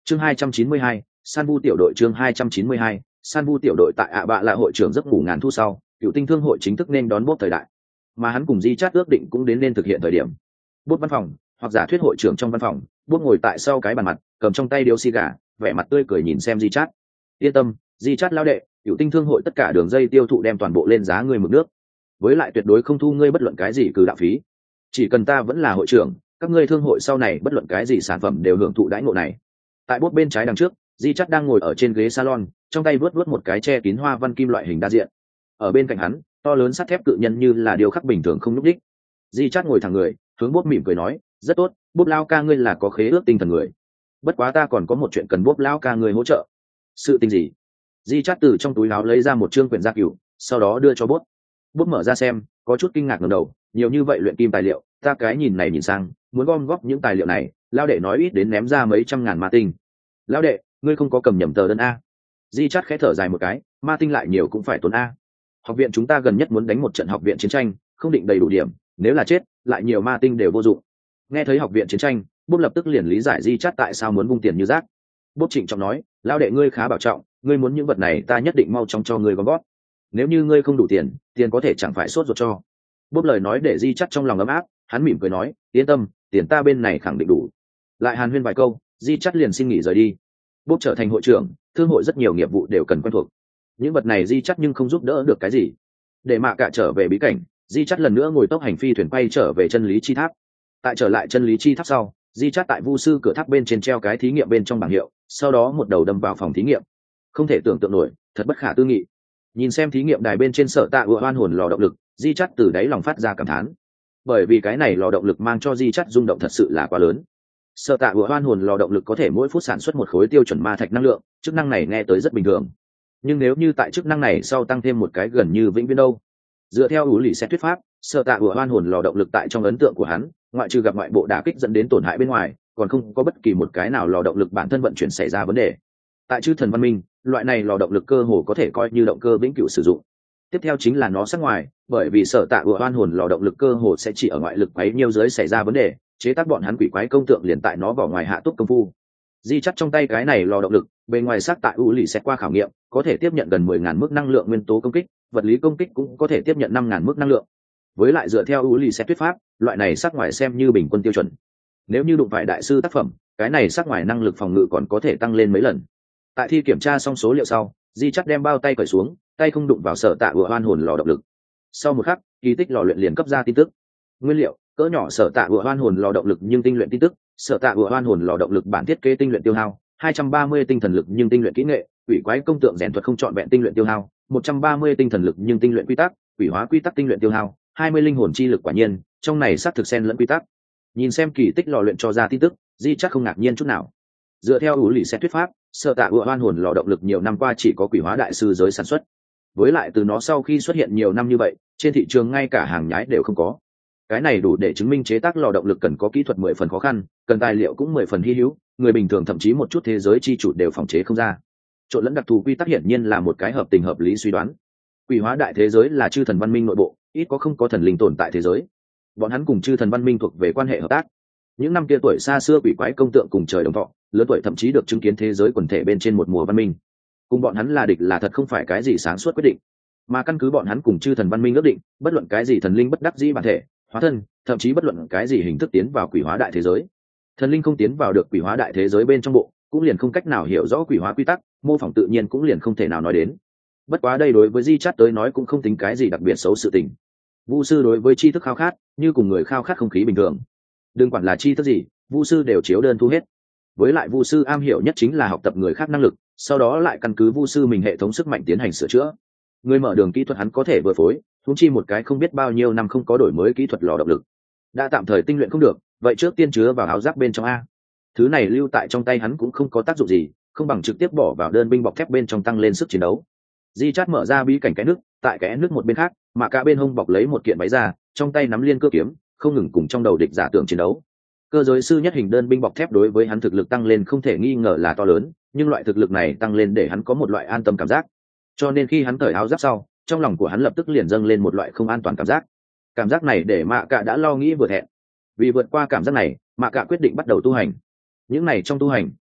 Chương 292, San Vu tiểu đội. Chương 292, San Vu tiểu đội. Tại ạ bạ là hội trưởng giấc ngủ ngàn thu sau, Cựu Tinh Thương hội chính thức nên đón bốp thời đại, mà hắn cùng Di Chát ước định cũng đến nên thực hiện thời điểm. Bốp văn phòng, hoặc giả thuyết hội trưởng trong văn phòng, bốp ngồi tại sau cái bàn mặt, cầm trong tay điếu xì gà, vẻ mặt tươi cười nhìn xem Di Chát. Yên tâm, Di Chát lao đệ, Cựu Tinh Thương hội tất cả đường dây tiêu thụ đem toàn bộ lên giá ngươi mực nước, với lại tuyệt đối không thu ngươi bất luận cái gì cử đạo phí. Chỉ cần ta vẫn là hội trưởng, các ngươi thương hội sau này bất luận cái gì sản phẩm đều hưởng thụ đãi ngộ này. Tại bốt bên trái đằng trước, Di Chát đang ngồi ở trên ghế salon, trong tay vớt một cái che kín hoa văn kim loại hình đa diện. Ở bên cạnh hắn, to lớn sắt thép cự nhân như là điều khắc bình thường không nhúc nhích. Di Chát ngồi thẳng người, hướng bốt mỉm cười nói, rất tốt, bốt lao ca ngươi là có khế ước tinh thần người. Bất quá ta còn có một chuyện cần bốt lao ca ngươi hỗ trợ. Sự tình gì? Di Chát từ trong túi áo lấy ra một chương quyển gia cửu, sau đó đưa cho bốt. Bốt mở ra xem, có chút kinh ngạc ngẩng đầu, nhiều như vậy luyện kim tài liệu, ta cái nhìn này nhìn sang, muốn gom góp những tài liệu này, lao đệ nói ít đến ném ra mấy trăm ngàn ma tinh. Lao đệ, ngươi không có cầm nhầm tờ đơn a? Di Chát khẽ thở dài một cái, ma tinh lại nhiều cũng phải tốn a. Học viện chúng ta gần nhất muốn đánh một trận học viện chiến tranh, không định đầy đủ điểm, nếu là chết, lại nhiều ma tinh đều vô dụng. Nghe thấy học viện chiến tranh, Bốp lập tức liền lý giải Di Chát tại sao muốn vung tiền như rác. Bốp trịnh trọng nói, lao đệ ngươi khá bảo trọng, ngươi muốn những vật này ta nhất định mau chóng cho ngươi gom góp. Nếu như ngươi không đủ tiền, tiền có thể chẳng phải sốt ruột cho. Bốp lời nói để Di Chát trong lòng ấm áp, hắn mỉm cười nói, yên tâm, tiền ta bên này khẳng định đủ. Lại hàn huyên vài câu, Di Chát liền xin nghỉ rời đi. Bốp trở thành hội trưởng, thương hội rất nhiều nghiệp vụ đều cần quen thuộc. Những vật này Di Chát nhưng không giúp đỡ được cái gì. Để Mạ Cả trở về bí cảnh, Di Chát lần nữa ngồi tốc hành phi thuyền quay trở về chân lý chi tháp. Tại trở lại chân lý chi tháp sau, Di Chát tại vu sư cửa tháp bên trên treo cái thí nghiệm bên trong bảng hiệu, sau đó một đầu đâm vào phòng thí nghiệm. Không thể tưởng tượng nổi, thật bất khả tư nghị. Nhìn xem thí nghiệm đài bên trên Sở Tạ Ựa Oan hồn lò động lực, Di Chát từ đáy lòng phát ra cảm thán. Bởi vì cái này lò động lực mang cho Di Chát rung động thật sự là quá lớn. Sở Tạ Ựa Oan hồn lò động lực có thể mỗi phút sản xuất một khối tiêu chuẩn ma thạch năng lượng, chức năng này nghe tới rất bình thường. Nhưng nếu như tại chức năng này sau tăng thêm một cái gần như vĩnh viễn đâu? Dựa theo ủ lì xét thuyết pháp, Sở Tạ Ựa Oan hồn lò động lực tại trong ấn tượng của hắn, ngoại trừ gặp ngoại bộ đả kích dẫn đến tổn hại bên ngoài, còn không có bất kỳ một cái nào lò động lực bản thân vận chuyển xảy ra vấn đề. Tại chư thần văn minh, loại này lò động lực cơ hồ có thể coi như động cơ vĩnh cửu sử dụng. Tiếp theo chính là nó sắc ngoài, bởi vì Sở Tạ Ựa Oan hồn lò động lực cơ hồ sẽ chỉ ở ngoại lực quấy nhiêu dưới xảy ra vấn đề, chế tác bọn hắn quỷ quái công tượng liền tại nó vào ngoài hạ túc công phu. Di Chắt trong tay cái này lò động lực, bề ngoài sắc tại u lì xét qua khảo nghiệm, có thể tiếp nhận gần 10.000 mức năng lượng nguyên tố công kích, vật lý công kích cũng có thể tiếp nhận 5.000 mức năng lượng. Với lại dựa theo u lì xét thuyết pháp, loại này sắc ngoài xem như bình quân tiêu chuẩn. Nếu như đụng phải đại sư tác phẩm, cái này sắc ngoài năng lực phòng ngự còn có thể tăng lên mấy lần. Tại thi kiểm tra xong số liệu sau, Di Chắt đem bao tay cởi xuống, tay không đụng vào Sở Tạ Ựa Oan hồn lò động lực. Sau một khắc, kỳ tích lò luyện liền cấp ra tin tức. Nguyên liệu: cỡ nhỏ Sở Tạ Ựa Oan hồn lò động lực nhưng tinh luyện tin tức. Sở Tạ Ựa Oan hồn lò động lực bản thiết kế tinh luyện tiêu hao 230 tinh thần lực nhưng tinh luyện kỹ nghệ, quỷ quái công tượng rèn thuật không trọn vẹn tinh luyện tiêu hao 130 tinh thần lực nhưng tinh luyện quy tắc, quỷ hóa quy tắc tinh luyện tiêu hao 20 linh hồn chi lực. Quả nhiên, trong này xác thực xen lẫn quy tắc. Nhìn xem kỳ tích lò luyện cho ra tin tức, Di chắc không ngạc nhiên chút nào. Dựa theo ủ lì xét thuyết pháp, Sở Tạ Ựa Oan hồn lò động lực nhiều năm qua chỉ có quỷ hóa đại sư giới sản xuất. Với lại từ nó sau khi xuất hiện nhiều năm như vậy, trên thị trường ngay cả hàng nhái đều không có. Cái này đủ để chứng minh chế tác lò động lực cần có kỹ thuật 10 phần khó khăn, cần tài liệu cũng 10 phần hy hữu, người bình thường thậm chí một chút thế giới chi chủ đều phòng chế không ra. Trộn lẫn đặc thù quy tắc hiển nhiên là một cái hợp tình hợp lý suy đoán. Quỷ hóa đại thế giới là chư thần văn minh nội bộ, ít có không có thần linh tồn tại thế giới. Bọn hắn cùng chư thần văn minh thuộc về quan hệ hợp tác. Những năm kia tuổi xa xưa quỷ quái công tượng cùng trời đồng thọ, lớn tuổi thậm chí được chứng kiến thế giới quần thể bên trên một mùa văn minh. Cùng bọn hắn là địch là thật không phải cái gì sáng suốt quyết định, mà căn cứ bọn hắn cùng chư thần văn minh ước định, bất luận cái gì thần linh bất đắc dĩ bản thể, hóa thân, thậm chí bất luận cái gì hình thức tiến vào quỷ hóa đại thế giới, thần linh không tiến vào được quỷ hóa đại thế giới bên trong bộ, cũng liền không cách nào hiểu rõ quỷ hóa quy tắc, mô phỏng tự nhiên cũng liền không thể nào nói đến. Bất quá đây đối với Di Chát tới nói cũng không tính cái gì đặc biệt xấu sự tình. Vu sư đối với tri thức khao khát, như cùng người khao khát không khí bình thường. Đừng quản là tri thức gì, Vu sư đều chiếu đơn thu hết. Với lại Vu sư am hiểu nhất chính là học tập người khác năng lực, sau đó lại căn cứ Vu sư mình hệ thống sức mạnh tiến hành sửa chữa. Người mở đường kỹ thuật hắn có thể vừa phối, huống chi một cái không biết bao nhiêu năm không có đổi mới kỹ thuật lò động lực, đã tạm thời tinh luyện không được, vậy trước tiên chứa vào áo giáp bên trong a. Thứ này lưu tại trong tay hắn cũng không có tác dụng gì, không bằng trực tiếp bỏ vào đơn binh bọc thép bên trong tăng lên sức chiến đấu. Di Chát mở ra bí cảnh cái nước, tại cái nước một bên khác, mà cả bên hông bọc lấy một kiện váy ra, trong tay nắm liên cơ kiếm, không ngừng cùng trong đầu địch giả tưởng chiến đấu. Cơ giới sư nhất hình đơn binh bọc thép đối với hắn thực lực tăng lên không thể nghi ngờ là to lớn, nhưng loại thực lực này tăng lên để hắn có một loại an tâm cảm giác. Cho nên khi hắn cởi áo giáp sau, trong lòng của hắn lập tức liền dâng lên một loại không an toàn cảm giác. Cảm giác này để Mạ Cả đã lo nghĩ vừa thẹn. Vì vượt qua cảm giác này, Mạ Cả quyết định bắt đầu tu hành. Những này trong tu hành,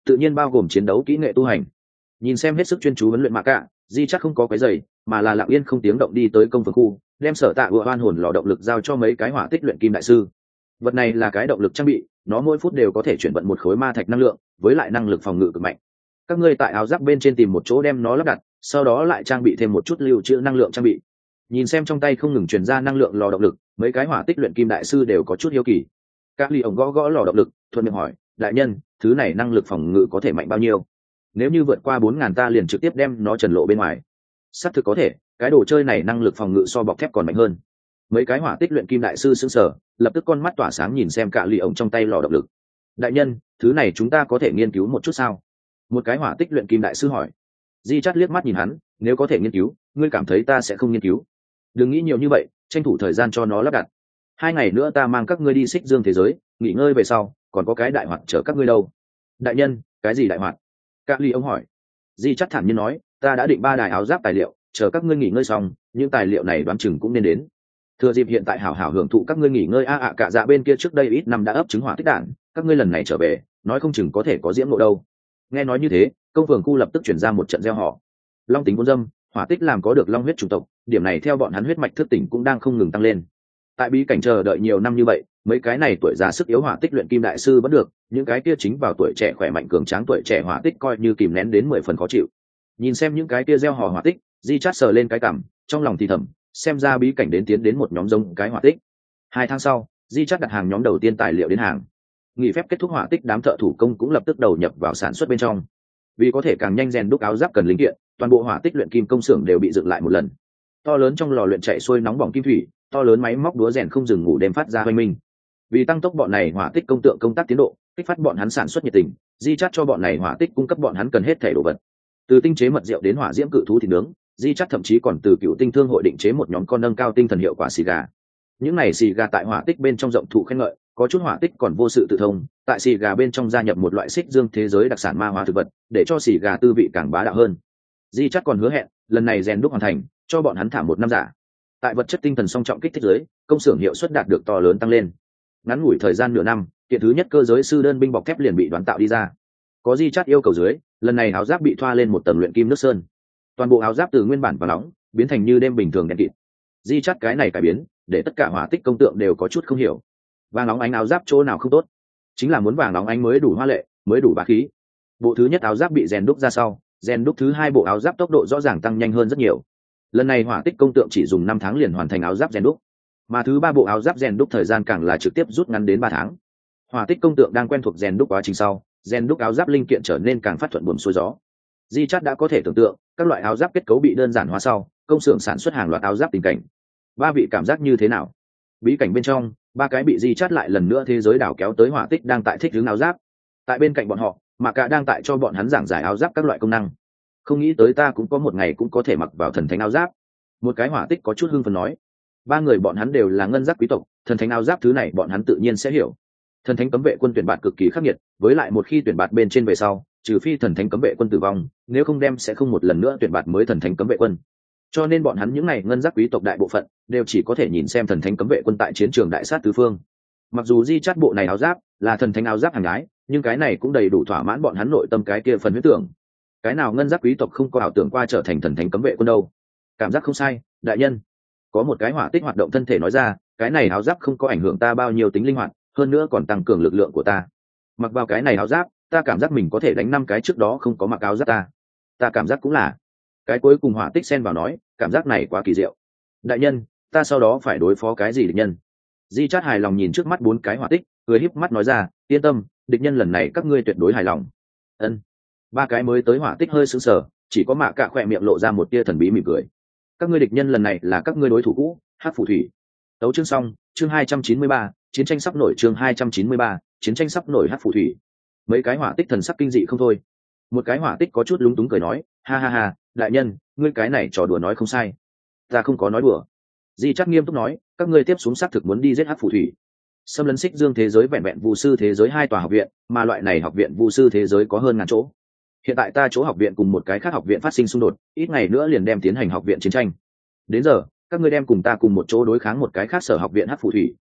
tự nhiên bao gồm chiến đấu kỹ nghệ tu hành. Nhìn xem hết sức chuyên chú huấn luyện Mạ Cả, di chắc không có cái giày, mà là lặng yên không tiếng động đi tới công phường khu, đem sở tạ ựa oan hồn lò động lực giao cho mấy cái hỏa tích luyện kim đại sư. Vật này là cái động lực trang bị, nó mỗi phút đều có thể chuyển vận một khối ma thạch năng lượng, với lại năng lực phòng ngự cực mạnh. Các ngươi tại áo giáp bên trên tìm một chỗ đem nó lắp đặt, sau đó lại trang bị thêm một chút lưu trữ năng lượng trang bị. Nhìn xem trong tay không ngừng truyền ra năng lượng lò động lực, mấy cái hỏa tích luyện kim đại sư đều có chút hiếu kỳ. Các ly ổng gõ gõ lò động lực, thuận miệng hỏi, đại nhân, thứ này năng lực phòng ngự có thể mạnh bao nhiêu? Nếu như vượt qua 4.000 ta liền trực tiếp đem nó trần lộ bên ngoài. Xác thực có thể, cái đồ chơi này năng lực phòng ngự so bọc thép còn mạnh hơn. Mấy cái hỏa tích luyện kim đại sư sững sờ, lập tức con mắt tỏa sáng nhìn xem cả ly ổng trong tay lò động lực. Đại nhân, thứ này chúng ta có thể nghiên cứu một chút sao? Một cái hỏa tích luyện kim đại sư hỏi. Di Chát liếc mắt nhìn hắn, nếu có thể nghiên cứu, ngươi cảm thấy ta sẽ không nghiên cứu? Đừng nghĩ nhiều như vậy, tranh thủ thời gian cho nó lắp đặt. 2 ngày nữa ta mang các ngươi đi xích dương thế giới, nghỉ ngơi về sau, còn có cái đại hoạt chờ các ngươi đâu. Đại nhân, cái gì đại hoạt? Các ly ông hỏi. Di Chát thản nhiên nói, ta đã định 3 đài áo giáp tài liệu, chờ các ngươi nghỉ ngơi xong, những tài liệu này đoán chừng cũng nên đến. Thừa dịp hiện tại hảo hảo hưởng thụ các ngươi nghỉ ngơi cả dạ bên kia trước đây ít năm đã ấp trứng hỏa tích đạn, các ngươi lần này trở về, nói không chừng có thể có diễm ngộ đâu. Nghe nói như thế, công phường khu lập tức chuyển ra một trận gieo họ. Long tính vốn dâm, hỏa tích làm có được long huyết chủng tộc, điểm này theo bọn hắn huyết mạch thức tỉnh cũng đang không ngừng tăng lên. Tại bí cảnh chờ đợi nhiều năm như vậy, mấy cái này tuổi già sức yếu hỏa tích luyện kim đại sư vẫn được, những cái kia chính vào tuổi trẻ khỏe mạnh cường tráng tuổi trẻ hỏa tích coi như kìm nén đến 10 phần khó chịu. Nhìn xem những cái kia gieo hò hỏa tích, Di Chát sờ lên cái cằm, trong lòng thì thầm, xem ra bí cảnh đến tiến đến một nhóm giống cái hỏa tích. 2 tháng sau, Di Chát đặt hàng nhóm đầu tiên tài liệu đến hàng. Nghỉ phép kết thúc, hỏa tích đám thợ thủ công cũng lập tức đầu nhập vào sản xuất bên trong. Vì có thể càng nhanh rèn đúc áo giáp cần linh kiện, toàn bộ hỏa tích luyện kim công xưởng đều bị dựng lại một lần. To lớn trong lò luyện chạy xuôi nóng bỏng kim thủy, to lớn máy móc đúa rèn không dừng ngủ đêm phát ra hoanh minh. Vì tăng tốc bọn này hỏa tích công tượng công tác tiến độ, kích phát bọn hắn sản xuất nhiệt tình, Di Chát cho bọn này hỏa tích cung cấp bọn hắn cần hết thể đồ vật. Từ tinh chế mật rượu đến hỏa diễm cự thú thịt nướng, Di Chát thậm chí còn từ cựu tinh thương hội định chế một nhóm con nâng cao tinh thần hiệu quả xì gà. Những này xì gà tại hỏa tích bên trong rộng thụ khen ngợi, có chút hỏa tích còn vô sự tự thông, tại xì gà bên trong gia nhập một loại xích dương thế giới đặc sản ma hóa thực vật, để cho xì gà tư vị càng bá đạo hơn. Di Chát còn hứa hẹn, lần này rèn đúc hoàn thành, cho bọn hắn thả 1 năm giả. Tại vật chất tinh thần song trọng kích thích giới, công xưởng hiệu suất đạt được to lớn tăng lên. Ngắn ngủi thời gian nửa năm, kiện thứ nhất cơ giới sư đơn binh bọc thép liền bị đoán tạo đi ra. Có Di Chát yêu cầu dưới, lần này áo giáp bị thoa lên một tầng luyện kim nước sơn. Toàn bộ áo giáp từ nguyên bản vàng nóng biến thành như đêm bình thường đen kịt. Di Chát cái này cải biến, để tất cả hỏa tích công tượng đều có chút không hiểu. Vàng nóng ánh áo giáp chỗ nào không tốt? Chính là muốn vàng nóng ánh mới đủ hoa lệ, mới đủ bá khí. Bộ thứ nhất áo giáp bị rèn đúc ra sau, rèn đúc thứ 2 bộ áo giáp tốc độ rõ ràng tăng nhanh hơn rất nhiều. Lần này hỏa tích công tượng chỉ dùng 5 tháng liền hoàn thành áo giáp rèn đúc, mà thứ 3 bộ áo giáp rèn đúc thời gian càng là trực tiếp rút ngắn đến 3 tháng. Hỏa tích công tượng đang quen thuộc rèn đúc quá trình sau, rèn đúc áo giáp linh kiện trở nên càng phát thuận buồm xuôi gió. Di Chát đã có thể tưởng tượng, các loại áo giáp kết cấu bị đơn giản hóa sau, công xưởng sản xuất hàng loạt áo giáp tình cảnh. 3 vị cảm giác như thế nào? Bí cảnh bên trong, 3 cái bị Di Chát lại lần nữa thế giới đảo kéo tới hỏa tích đang tại thích ứng áo giáp. Tại bên cạnh bọn họ, Mạ Cả đang tại cho bọn hắn giảng giải áo giáp các loại công năng. Không nghĩ tới ta cũng có một ngày cũng có thể mặc vào thần thánh áo giáp. Một cái hỏa tích có chút hưng phấn nói. 3 người bọn hắn đều là ngân giác quý tộc, thần thánh áo giáp thứ này bọn hắn tự nhiên sẽ hiểu. Thần thánh cấm vệ quân tuyển bạt cực kỳ khắc nghiệt, với lại một khi tuyển bạt bên trên về sau, trừ phi thần thánh cấm vệ quân tử vong, nếu không đem sẽ không một lần nữa tuyển bạt mới thần thánh cấm vệ quân. Cho nên bọn hắn những này ngân giác quý tộc đại bộ phận đều chỉ có thể nhìn xem thần thánh cấm vệ quân tại chiến trường đại sát tứ phương. Mặc dù Di Chát bộ này áo giáp là thần thánh áo giáp hàng gái, nhưng cái này cũng đầy đủ thỏa mãn bọn hắn nội tâm cái kia phần huyết tưởng. Cái nào ngân giác quý tộc không có ảo tưởng qua trở thành thần thánh cấm vệ quân đâu? Cảm giác không sai, đại nhân. Có một cái hỏa tích hoạt động thân thể nói ra, cái này áo giáp không có ảnh hưởng ta bao nhiêu tính linh hoạt, hơn nữa còn tăng cường lực lượng của ta. Mặc vào cái này áo giáp, ta cảm giác mình có thể đánh 5 cái trước đó không có mặc áo giáp ta cảm giác cũng là. Cái cuối cùng hỏa tích xen vào nói, cảm giác này quá kỳ diệu. Đại nhân, ta sau đó phải đối phó cái gì địch nhân? Di Chát hài lòng nhìn trước mắt 4 cái hỏa tích, cười híp mắt nói ra, yên tâm, địch nhân lần này các ngươi tuyệt đối hài lòng. Ân. 3 cái mới tới hỏa tích hơi sững sờ, chỉ có Mạ Cả khỏe miệng lộ ra một tia thần bí mỉm cười. Các ngươi địch nhân lần này là các ngươi đối thủ cũ, Hắc Phù Thủy. Tấu chương xong, chương 293, chiến tranh sắp nổi, chương 293, chiến tranh sắp nổi. Hắc Phù Thủy. Mấy cái hỏa tích thần sắc kinh dị không thôi. Một cái hỏa tích có chút lúng túng cười nói, ha ha ha, đại nhân, ngươi cái này trò đùa nói không sai. Ta không có nói đùa. Di Chát nghiêm túc nói, các ngươi tiếp xuống xác thực muốn đi giết Hắc Phù Thủy. Xâm lấn xích dương thế giới vẹn vẹn vu sư thế giới 2 tòa học viện, mà loại này học viện vu sư thế giới có hơn ngàn chỗ. Hiện tại ta chỗ học viện cùng một cái khác học viện phát sinh xung đột, ít ngày nữa liền đem tiến hành học viện chiến tranh. Đến giờ, các ngươi đem cùng ta cùng một chỗ đối kháng một cái khác sở học viện Hắc Phù Thủy.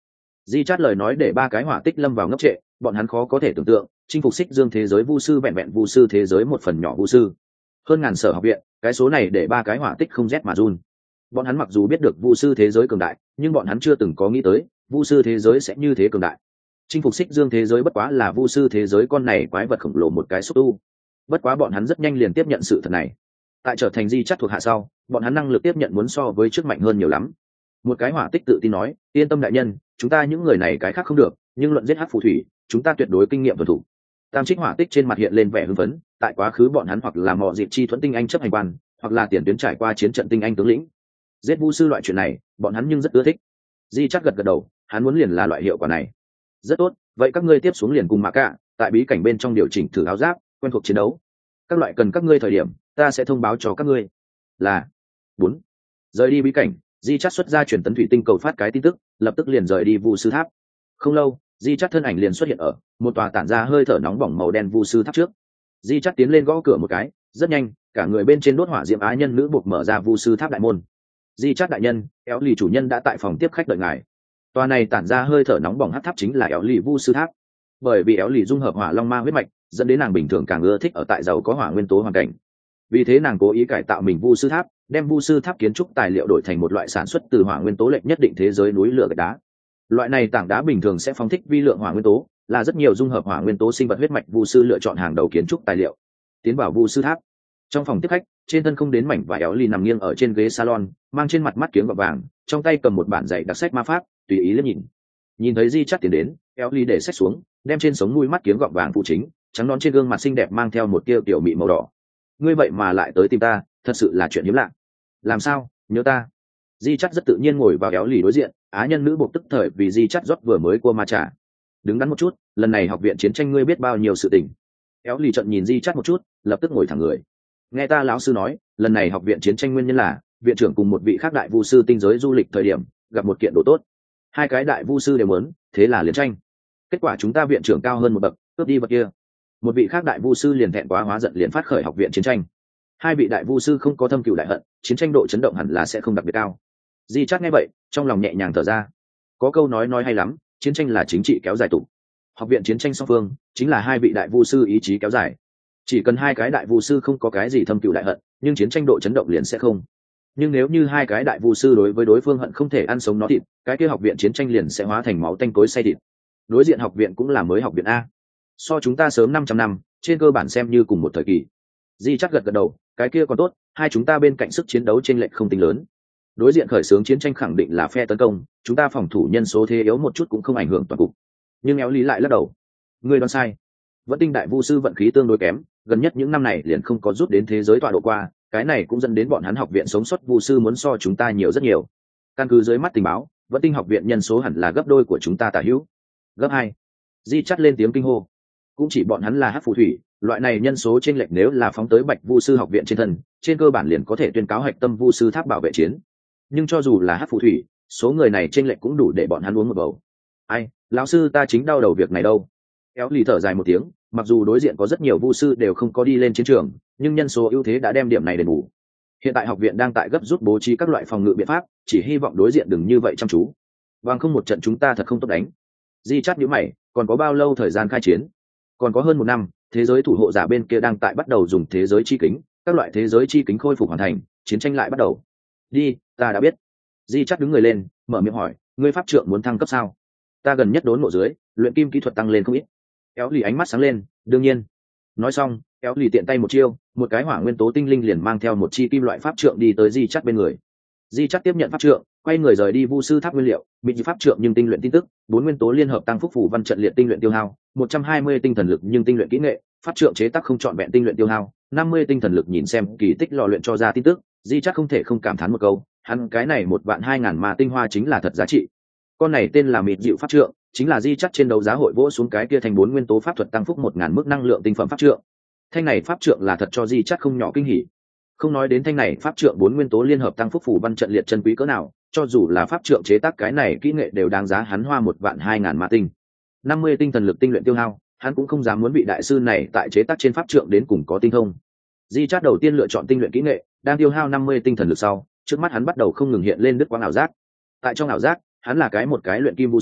Di Chát lời nói để ba cái hỏa tích lâm vào ngốc trệ, bọn hắn khó có thể tưởng tượng chinh phục xích dương thế giới vu sư vẹn vẹn vu sư thế giới một phần nhỏ vu sư, hơn ngàn sở học viện, cái số này để ba cái hỏa tích không rét mà run. Bọn hắn mặc dù biết được vu sư thế giới cường đại, nhưng bọn hắn chưa từng có nghĩ tới vu sư thế giới sẽ như thế cường đại. Chinh phục xích dương thế giới bất quá là vu sư thế giới con này quái vật khổng lồ một cái xúc tu. Bất quá bọn hắn rất nhanh liền tiếp nhận sự thật này. Tại trở thành Di Chát thuộc hạ sau, bọn hắn năng lực tiếp nhận muốn so với trước mạnh hơn nhiều lắm. Một cái hỏa tích tự tin nói, yên tâm đại nhân, chúng ta những người này cái khác không được, nhưng luận giết hắc phù thủy chúng ta tuyệt đối kinh nghiệm thuần thủ. Tam trích hỏa tích trên mặt hiện lên vẻ hưng phấn, tại quá khứ bọn hắn hoặc là mò dịp chi thuẫn tinh anh chấp hành quan, hoặc là tiền tuyến trải qua chiến trận tinh anh tướng lĩnh. Giết vu sư loại chuyện này bọn hắn nhưng rất ưa thích. Di Chát gật gật đầu, hắn muốn liền là loại hiệu quả này. Rất tốt, vậy các ngươi tiếp xuống liền cùng Mạc Cả tại bí cảnh bên trong điều chỉnh thử áo giáp, quen thuộc chiến đấu. Các loại cần các ngươi thời điểm ta sẽ thông báo cho các ngươi. Là 4. Rời đi bí cảnh, Di Chát xuất ra truyền tấn thủy tinh cầu phát cái tin tức, lập tức liền rời đi vu sư tháp. Không lâu, Di Chát thân ảnh liền xuất hiện ở một tòa tản ra hơi thở nóng bỏng màu đen vu sư tháp trước. Di Chát tiến lên gõ cửa một cái, rất nhanh cả người bên trên đốt hỏa diệm á nhân nữ buộc mở ra vu sư tháp đại môn. Di Chát đại nhân, Éo Lì chủ nhân đã tại phòng tiếp khách đợi ngài. Tòa này tản ra hơi thở nóng bỏng hắc tháp chính là Éo Lì vu sư tháp. Bởi vì Éo Lì dung hợp hỏa long ma huyết mạch, dẫn đến nàng bình thường càng ưa thích ở tại giàu có hỏa nguyên tố hoàn cảnh. Vì thế nàng cố ý cải tạo mình vu sư tháp, đem vu sư tháp kiến trúc tài liệu đổi thành một loại sản xuất từ hỏa nguyên tố lệnh nhất định thế giới núi lửa gạch đá. Loại này tảng đá bình thường sẽ phóng thích vi lượng hỏa nguyên tố, là rất nhiều dung hợp hỏa nguyên tố sinh vật huyết mạch vu sư lựa chọn hàng đầu kiến trúc tài liệu. Tiến vào vu sư tháp. Trong phòng tiếp khách, trên thân không đến mảnh vải Éo Lì nằm nghiêng ở trên ghế salon, mang trên mặt mắt kiếng gọt vàng, trong tay cầm một bản dạy đặc sách ma pháp, tùy ý liếc nhìn. Nhìn thấy Di Chát tiến đến, Éo Lì để sách xuống, đem trên sống mũi mắt kiếng gọt vàng phụ chính, trắng nón trên gương mặt xinh đẹp mang theo một tia tiểu mị màu đỏ. Ngươi vậy mà lại tới tìm ta, thật sự là chuyện hiếm lạ. Làm sao, nhớ ta? Di Chát rất tự nhiên ngồi vào Éo Lì đối diện, á nhân nữ buộc tức thời vì Di Chát rót vừa mới qua ma trà. Đứng đắn một chút, lần này học viện chiến tranh ngươi biết bao nhiêu sự tình. Éo Lì trận nhìn Di Chát một chút, lập tức ngồi thẳng người. Nghe ta lão sư nói, lần này học viện chiến tranh nguyên nhân là viện trưởng cùng một vị khác đại vu sư tinh giới du lịch thời điểm gặp một kiện đồ tốt. Hai cái đại vu sư đều muốn, thế là liền tranh. Kết quả chúng ta viện trưởng cao hơn một bậc, cướp đi bậc kia. Một vị khác đại vu sư liền thẹn quá hóa giận liền phát khởi học viện chiến tranh. Hai vị đại vu sư không có thâm cừu đại hận, chiến tranh độ chấn động hẳn là sẽ không đặc biệt cao. Di Chát nghe vậy, trong lòng nhẹ nhàng thở ra. Có câu nói hay lắm, chiến tranh là chính trị kéo dài tụ. Học viện chiến tranh song phương chính là hai vị đại vu sư ý chí kéo dài. Chỉ cần hai cái đại vu sư không có cái gì thâm cừu đại hận, nhưng chiến tranh độ chấn động liền sẽ không. Nhưng nếu như hai cái đại vu sư đối với đối phương hận không thể ăn sống nó thịt, cái kia học viện chiến tranh liền sẽ hóa thành máu tanh cối xay thịt. Đối diện học viện cũng là mới học viện a, so chúng ta sớm 500 năm, trên cơ bản xem như cùng một thời kỳ. Di Chát gật gật đầu, cái kia còn tốt, hai chúng ta bên cạnh sức chiến đấu chênh lệch không tính lớn. Đối diện khởi xướng chiến tranh khẳng định là phe tấn công, chúng ta phòng thủ nhân số thế yếu một chút cũng không ảnh hưởng toàn cục. Nhưng Éo Lý lại lắc đầu, ngươi đoán sai. Vẫn tinh đại vu sư vận khí tương đối kém, gần nhất những năm này liền không có rút đến thế giới tọa độ qua, cái này cũng dẫn đến bọn hắn học viện sống sót vu sư muốn so chúng ta nhiều rất nhiều. Căn cứ dưới mắt tình báo, Vẫn tinh học viện nhân số hẳn là gấp đôi của chúng ta tả hữu. Gấp 2. Di Chát lên tiếng kinh hô. Cũng chỉ bọn hắn là hắc phù thủy, loại này nhân số chênh lệch nếu là phóng tới Bạch Vu sư học viện trên thân, trên cơ bản liền có thể tuyên cáo hạch tâm vu sư tháp bảo vệ chiến. Nhưng cho dù là hắc phù thủy, số người này chênh lệch cũng đủ để bọn hắn uống một bầu. Ai, lão sư ta chính đau đầu việc này đâu. Éo Lì thở dài một tiếng, mặc dù đối diện có rất nhiều vu sư đều không có đi lên chiến trường, nhưng nhân số ưu thế đã đem điểm này đền bù. Hiện tại học viện đang tại gấp rút bố trí các loại phòng ngự biện pháp, chỉ hy vọng đối diện đừng như vậy chăm chú. Bằng không một trận chúng ta thật không tốt đánh. Di Chát nhíu mày, còn có bao lâu thời gian khai chiến? Còn có hơn 1 năm, thế giới thủ hộ giả bên kia đang tại bắt đầu dùng thế giới chi kính, các loại thế giới chi kính khôi phục hoàn thành, chiến tranh lại bắt đầu. Đi, ta đã biết. Di Chát đứng người lên, mở miệng hỏi, ngươi pháp trượng muốn thăng cấp sao? Ta gần nhất đốn ngộ dưới, luyện kim kỹ thuật tăng lên không ít. Éo Lì ánh mắt sáng lên, đương nhiên. Nói xong, Éo Lì tiện tay một chiêu, một cái hỏa nguyên tố tinh linh liền mang theo một chi kim loại pháp trượng đi tới Di Chát bên người. Di Chát tiếp nhận pháp trượng, quay người rời đi vu sư tháp nguyên liệu, bị pháp trượng nhưng tinh luyện tin tức, 4 nguyên tố liên hợp tăng phúc phù văn trận liệt tinh luyện tiêu hao, 120 tinh thần lực nhưng tinh luyện kỹ nghệ, pháp trượng chế tác không chọn vẹn tinh luyện tiêu hao, 50 tinh thần lực nhìn xem kỳ tích lò luyện cho ra tin tức, Di Chát không thể không cảm thán một câu, hắn cái này 1.200.000 ma tinh hoa chính là thật giá trị. Con này tên là Mịt Dịu pháp trượng, chính là Di Chát trên đấu giá hội vỗ xuống cái kia thành 4 nguyên tố pháp thuật tăng phúc 1.000 mức năng lượng tinh phẩm pháp trượng. Thanh này pháp trượng là thật cho Di Chát không nhỏ kinh hỉ. Không nói đến thanh này pháp trượng 4 nguyên tố liên hợp tăng phúc phù văn trận liệt chân quý cỡ nào, cho dù là pháp trượng chế tác cái này kỹ nghệ đều đáng giá hắn hoa 1.200.000 ma tinh. 50 tinh thần lực tinh luyện tiêu hao, hắn cũng không dám muốn vị đại sư này tại chế tác trên pháp trượng đến cùng có tinh thông. Di Chát đầu tiên lựa chọn tinh luyện kỹ nghệ, đang tiêu hao 50 tinh thần lực sau, trước mắt hắn bắt đầu không ngừng hiện lên đứt quãng ảo giác. Tại trong ảo giác, hắn là một cái luyện kim vu sư,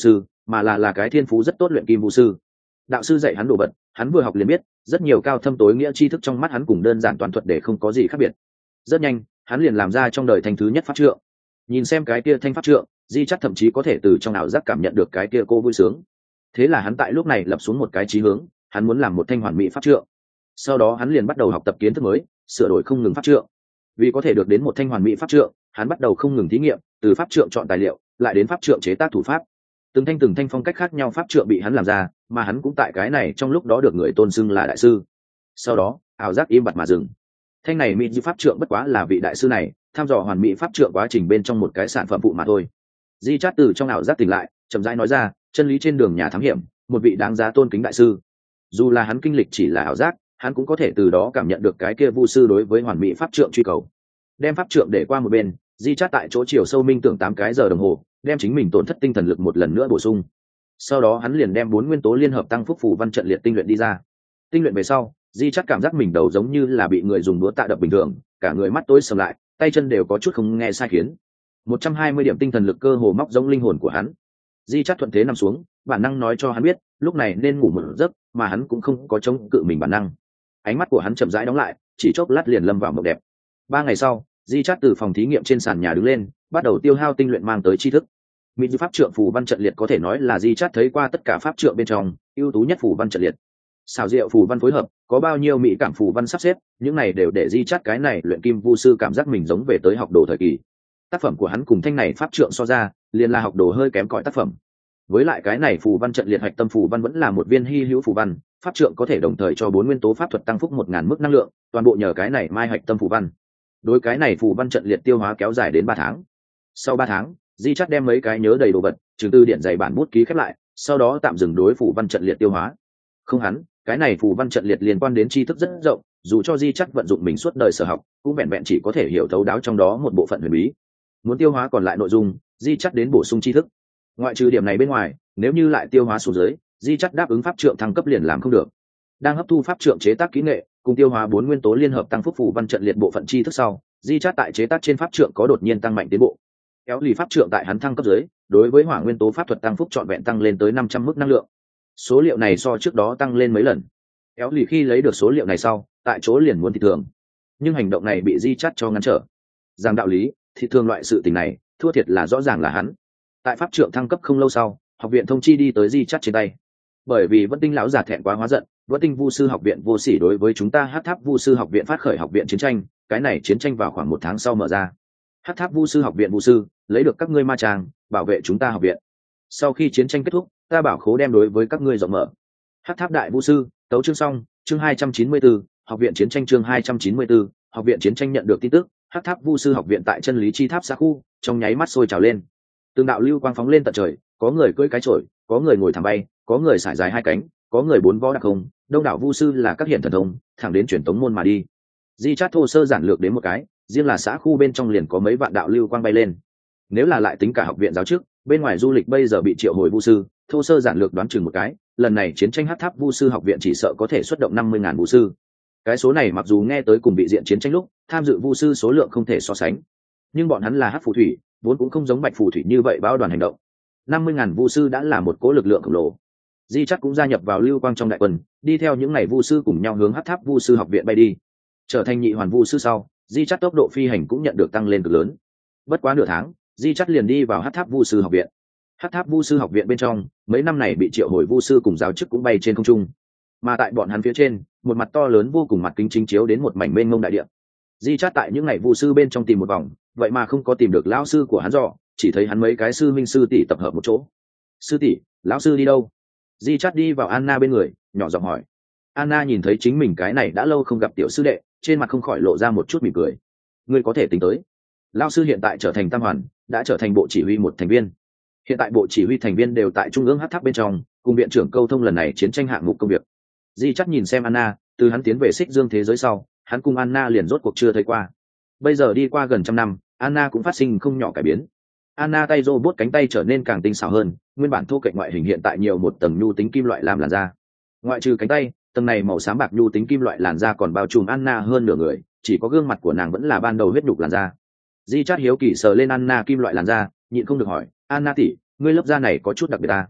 mà là cái thiên phú rất tốt luyện kim vũ sư. Đạo sư dạy hắn đồ vật, hắn vừa học liền biết, rất nhiều cao thâm tối nghĩa tri thức trong mắt hắn cùng đơn giản toán thuật để không có gì khác biệt. Rất nhanh, hắn liền làm ra trong đời thanh thứ nhất pháp trượng. Nhìn xem cái kia thanh pháp trượng, Di chắc thậm chí có thể từ trong ảo giác cảm nhận được cái kia cô vui sướng. Thế là hắn tại lúc này lập xuống một cái chí hướng, hắn muốn làm một thanh hoàn mỹ pháp trượng. Sau đó hắn liền bắt đầu học tập kiến thức mới, sửa đổi không ngừng pháp trượng. Vì có thể được đến một thanh hoàn mỹ pháp trượng, hắn bắt đầu không ngừng thí nghiệm, từ pháp trượng chọn tài liệu, lại đến pháp trượng chế tác thủ pháp. Từng thanh phong cách khác nhau pháp trượng bị hắn làm ra, mà hắn cũng tại cái này trong lúc đó được người tôn xưng là đại sư. Sau đó, ảo giác im bặt mà dừng. Thanh này mỹ pháp trượng bất quá là vị đại sư này thăm dò hoàn mỹ pháp trượng quá trình bên trong một cái sản phẩm phụ mà thôi. Di chát từ trong ảo giác tỉnh lại, chậm rãi nói ra chân lý trên đường nhà thám hiểm, một vị đáng giá tôn kính đại sư. Dù là hắn kinh lịch chỉ là ảo giác, hắn cũng có thể từ đó cảm nhận được cái kia vu sư đối với hoàn mỹ pháp trượng truy cầu. Đem pháp trượng để qua một bên, Di chát tại chỗ chiều sâu minh tưởng 8 cái giờ đồng hồ, đem chính mình tổn thất tinh thần lực một lần nữa bổ sung. Sau đó hắn liền đem 4 nguyên tố liên hợp tăng phúc phù văn trận liệt tinh luyện đi ra. Tinh luyện về sau, Di chát cảm giác mình đầu giống như là bị người dùng đũa tạ đập bình thường, cả người mắt tối sầm lại, tay chân đều có chút không nghe sai khiến. 120 điểm tinh thần lực cơ hồ móc giống linh hồn của hắn. Di chát thuận thế nằm xuống, bản năng nói cho hắn biết lúc này nên ngủ một giấc, mà hắn cũng không có chống cự mình bản năng. Ánh mắt của hắn chậm rãi đóng lại, chỉ chốc lát liền lâm vào mộng đẹp. 3 ngày sau, Di chát từ phòng thí nghiệm trên sàn nhà đứng lên, bắt đầu tiêu hao tinh luyện mang tới tri thức. Mỹ pháp trượng phù văn trận liệt có thể nói là Di chát thấy qua tất cả pháp trượng bên trong ưu tú nhất phù văn trận liệt. Xảo diệu phù văn phối hợp, có bao nhiêu mỹ cảm phù văn sắp xếp, những này đều để Di chát cái này luyện kim vu sư cảm giác mình giống về tới học đồ thời kỳ. Tác phẩm của hắn cùng thanh này pháp trượng so ra, liền là học đồ hơi kém cỏi tác phẩm. Với lại cái này phù văn trận liệt hạch tâm phù văn vẫn là một viên hy hữu phù văn, pháp trượng có thể đồng thời cho 4 nguyên tố pháp thuật tăng phúc 1000 mức năng lượng, toàn bộ nhờ cái này mai hạch tâm phù văn. Đối cái này phù văn trận liệt tiêu hóa kéo dài đến 3 tháng. Sau 3 tháng, Di chát đem mấy cái nhớ đầy đồ vật, chứng từ điện dày bản bút ký khép lại, sau đó tạm dừng đối phù văn trận liệt tiêu hóa. Không hắn, cái này phù văn trận liệt liên quan đến tri thức rất rộng, dù cho Di chát vận dụng mình suốt đời sở học, cũng vẹn vẹn chỉ có thể hiểu thấu đáo trong đó một bộ phận huyền bí. Muốn tiêu hóa còn lại nội dung, Di chát đến bổ sung tri thức. Ngoại trừ điểm này bên ngoài, nếu như lại tiêu hóa xuống dưới, Di chát đáp ứng pháp trượng thăng cấp liền làm không được. Đang hấp thu pháp trượng chế tác kỹ nghệ, cùng tiêu hóa 4 nguyên tố liên hợp tăng phúc phù văn trận liệt bộ phận tri thức sau, Di chát tại chế tác trên pháp trượng có đột nhiên tăng mạnh tiến bộ. Kéo lì pháp trượng tại hắn thăng cấp dưới, đối với hỏa nguyên tố pháp thuật tăng phúc trọn vẹn tăng lên tới 500 mức năng lượng. Số liệu này so trước đó tăng lên mấy lần. Kéo lì khi lấy được số liệu này sau, tại chỗ liền muốn thị thường, nhưng hành động này bị Di chát cho ngăn trở. Rằng đạo lý, thị thường loại sự tình này, thua thiệt là rõ ràng là hắn. Tại pháp trượng thăng cấp không lâu sau, học viện thông chi đi tới Di chát trên tay. Bởi vì Vẫn Tinh lão già thẹn quá hóa giận, Vẫn Tinh vu sư học viện vô sỉ đối với chúng ta Hắc Tháp vu sư học viện phát khởi học viện chiến tranh, cái này chiến tranh vào khoảng 1 tháng sau mở ra. Hắc Tháp vu sư học viện vu sư lấy được các ngươi ma tràng, bảo vệ chúng ta học viện. Sau khi chiến tranh kết thúc, ta bảo khố đem đối với các ngươi rộng mở. Hắc Tháp đại vu sư, tấu chương xong, chương 294, học viện chiến tranh chương 294, học viện chiến tranh nhận được tin tức, Hắc Tháp vu sư học viện tại chân lý chi tháp xa khu, trong nháy mắt sôi trào lên. Từng đạo lưu quang phóng lên tận trời, có người cưỡi cái chổi, có người ngồi thẳng bay, có người sải dài 2 cánh, có người 4 vó đặc không, đông đảo vu sư là các hiện thần thông, thẳng đến truyền tống môn mà đi. Di chát thô sơ giản lược đến một cái, riêng là xã khu bên trong liền có mấy vạn đạo lưu quang bay lên. Nếu là lại tính cả học viện giáo chức, bên ngoài du lịch bây giờ bị triệu hồi vu sư, thô sơ giản lược đoán chừng một cái, lần này chiến tranh Hắc Tháp vu sư học viện chỉ sợ có thể xuất động 50.000 vu sư. Cái số này mặc dù nghe tới cùng bị diện chiến tranh lúc, tham dự vu sư số lượng không thể so sánh, nhưng bọn hắn là Hắc phù thủy, vốn cũng không giống Bạch phù thủy như vậy bao đoàn hành động. 50.000 vu sư đã là một cỗ lực lượng khổng lồ. Di chắc cũng gia nhập vào lưu quang trong đại quân, đi theo những ngày vu sư cùng nhau hướng Hắc Tháp vu sư học viện bay đi. Trở thành nhị hoàn vu sư sau, Di chắc tốc độ phi hành cũng nhận được tăng lên cực lớn. Bất quá nửa tháng, Di chắc liền đi vào Hắc Tháp vu sư học viện. Hắc Tháp vu sư học viện bên trong, mấy năm này bị triệu hồi vu sư cùng giáo chức cũng bay trên không trung. Mà tại bọn hắn phía trên, một mặt to lớn vô cùng mặt kính chính chiếu đến một mảnh mênh mông đại địa. Di chắc tại những ngày vu sư bên trong tìm một vòng, vậy mà không có tìm được lão sư của hắn dò, chỉ thấy hắn mấy cái sư minh sư tỷ tập hợp một chỗ. Sư tỷ, lão sư đi đâu? Di chát đi vào Anna bên người, nhỏ giọng hỏi. Anna nhìn thấy chính mình cái này đã lâu không gặp tiểu sư đệ, trên mặt không khỏi lộ ra một chút mỉm cười. Ngươi có thể tính tới, lão sư hiện tại trở thành tam hoàn, đã trở thành bộ chỉ huy một thành viên. Hiện tại bộ chỉ huy thành viên đều tại trung ương Hắc Tháp bên trong, cùng viện trưởng câu thông lần này chiến tranh hạng mục công việc. Di chát nhìn xem Anna, từ hắn tiến về Xích Dương thế giới sau, hắn cùng Anna liền rốt cuộc chưa thấy qua. Bây giờ đi qua gần 100 năm, Anna cũng phát sinh không nhỏ cải biến. Anna tay robot cánh tay trở nên càng tinh xảo hơn, nguyên bản thô kệch ngoại hình hiện tại nhiều một tầng nhu tính kim loại làm làn da. Ngoại trừ cánh tay, tầng này màu xám bạc nhu tính kim loại làn da còn bao trùm Anna hơn nửa người, chỉ có gương mặt của nàng vẫn là ban đầu huyết nhục làn da. Di chát hiếu kỳ sờ lên Anna kim loại làn da, nhịn không được hỏi, Anna tỷ, ngươi lớp da này có chút đặc biệt ta.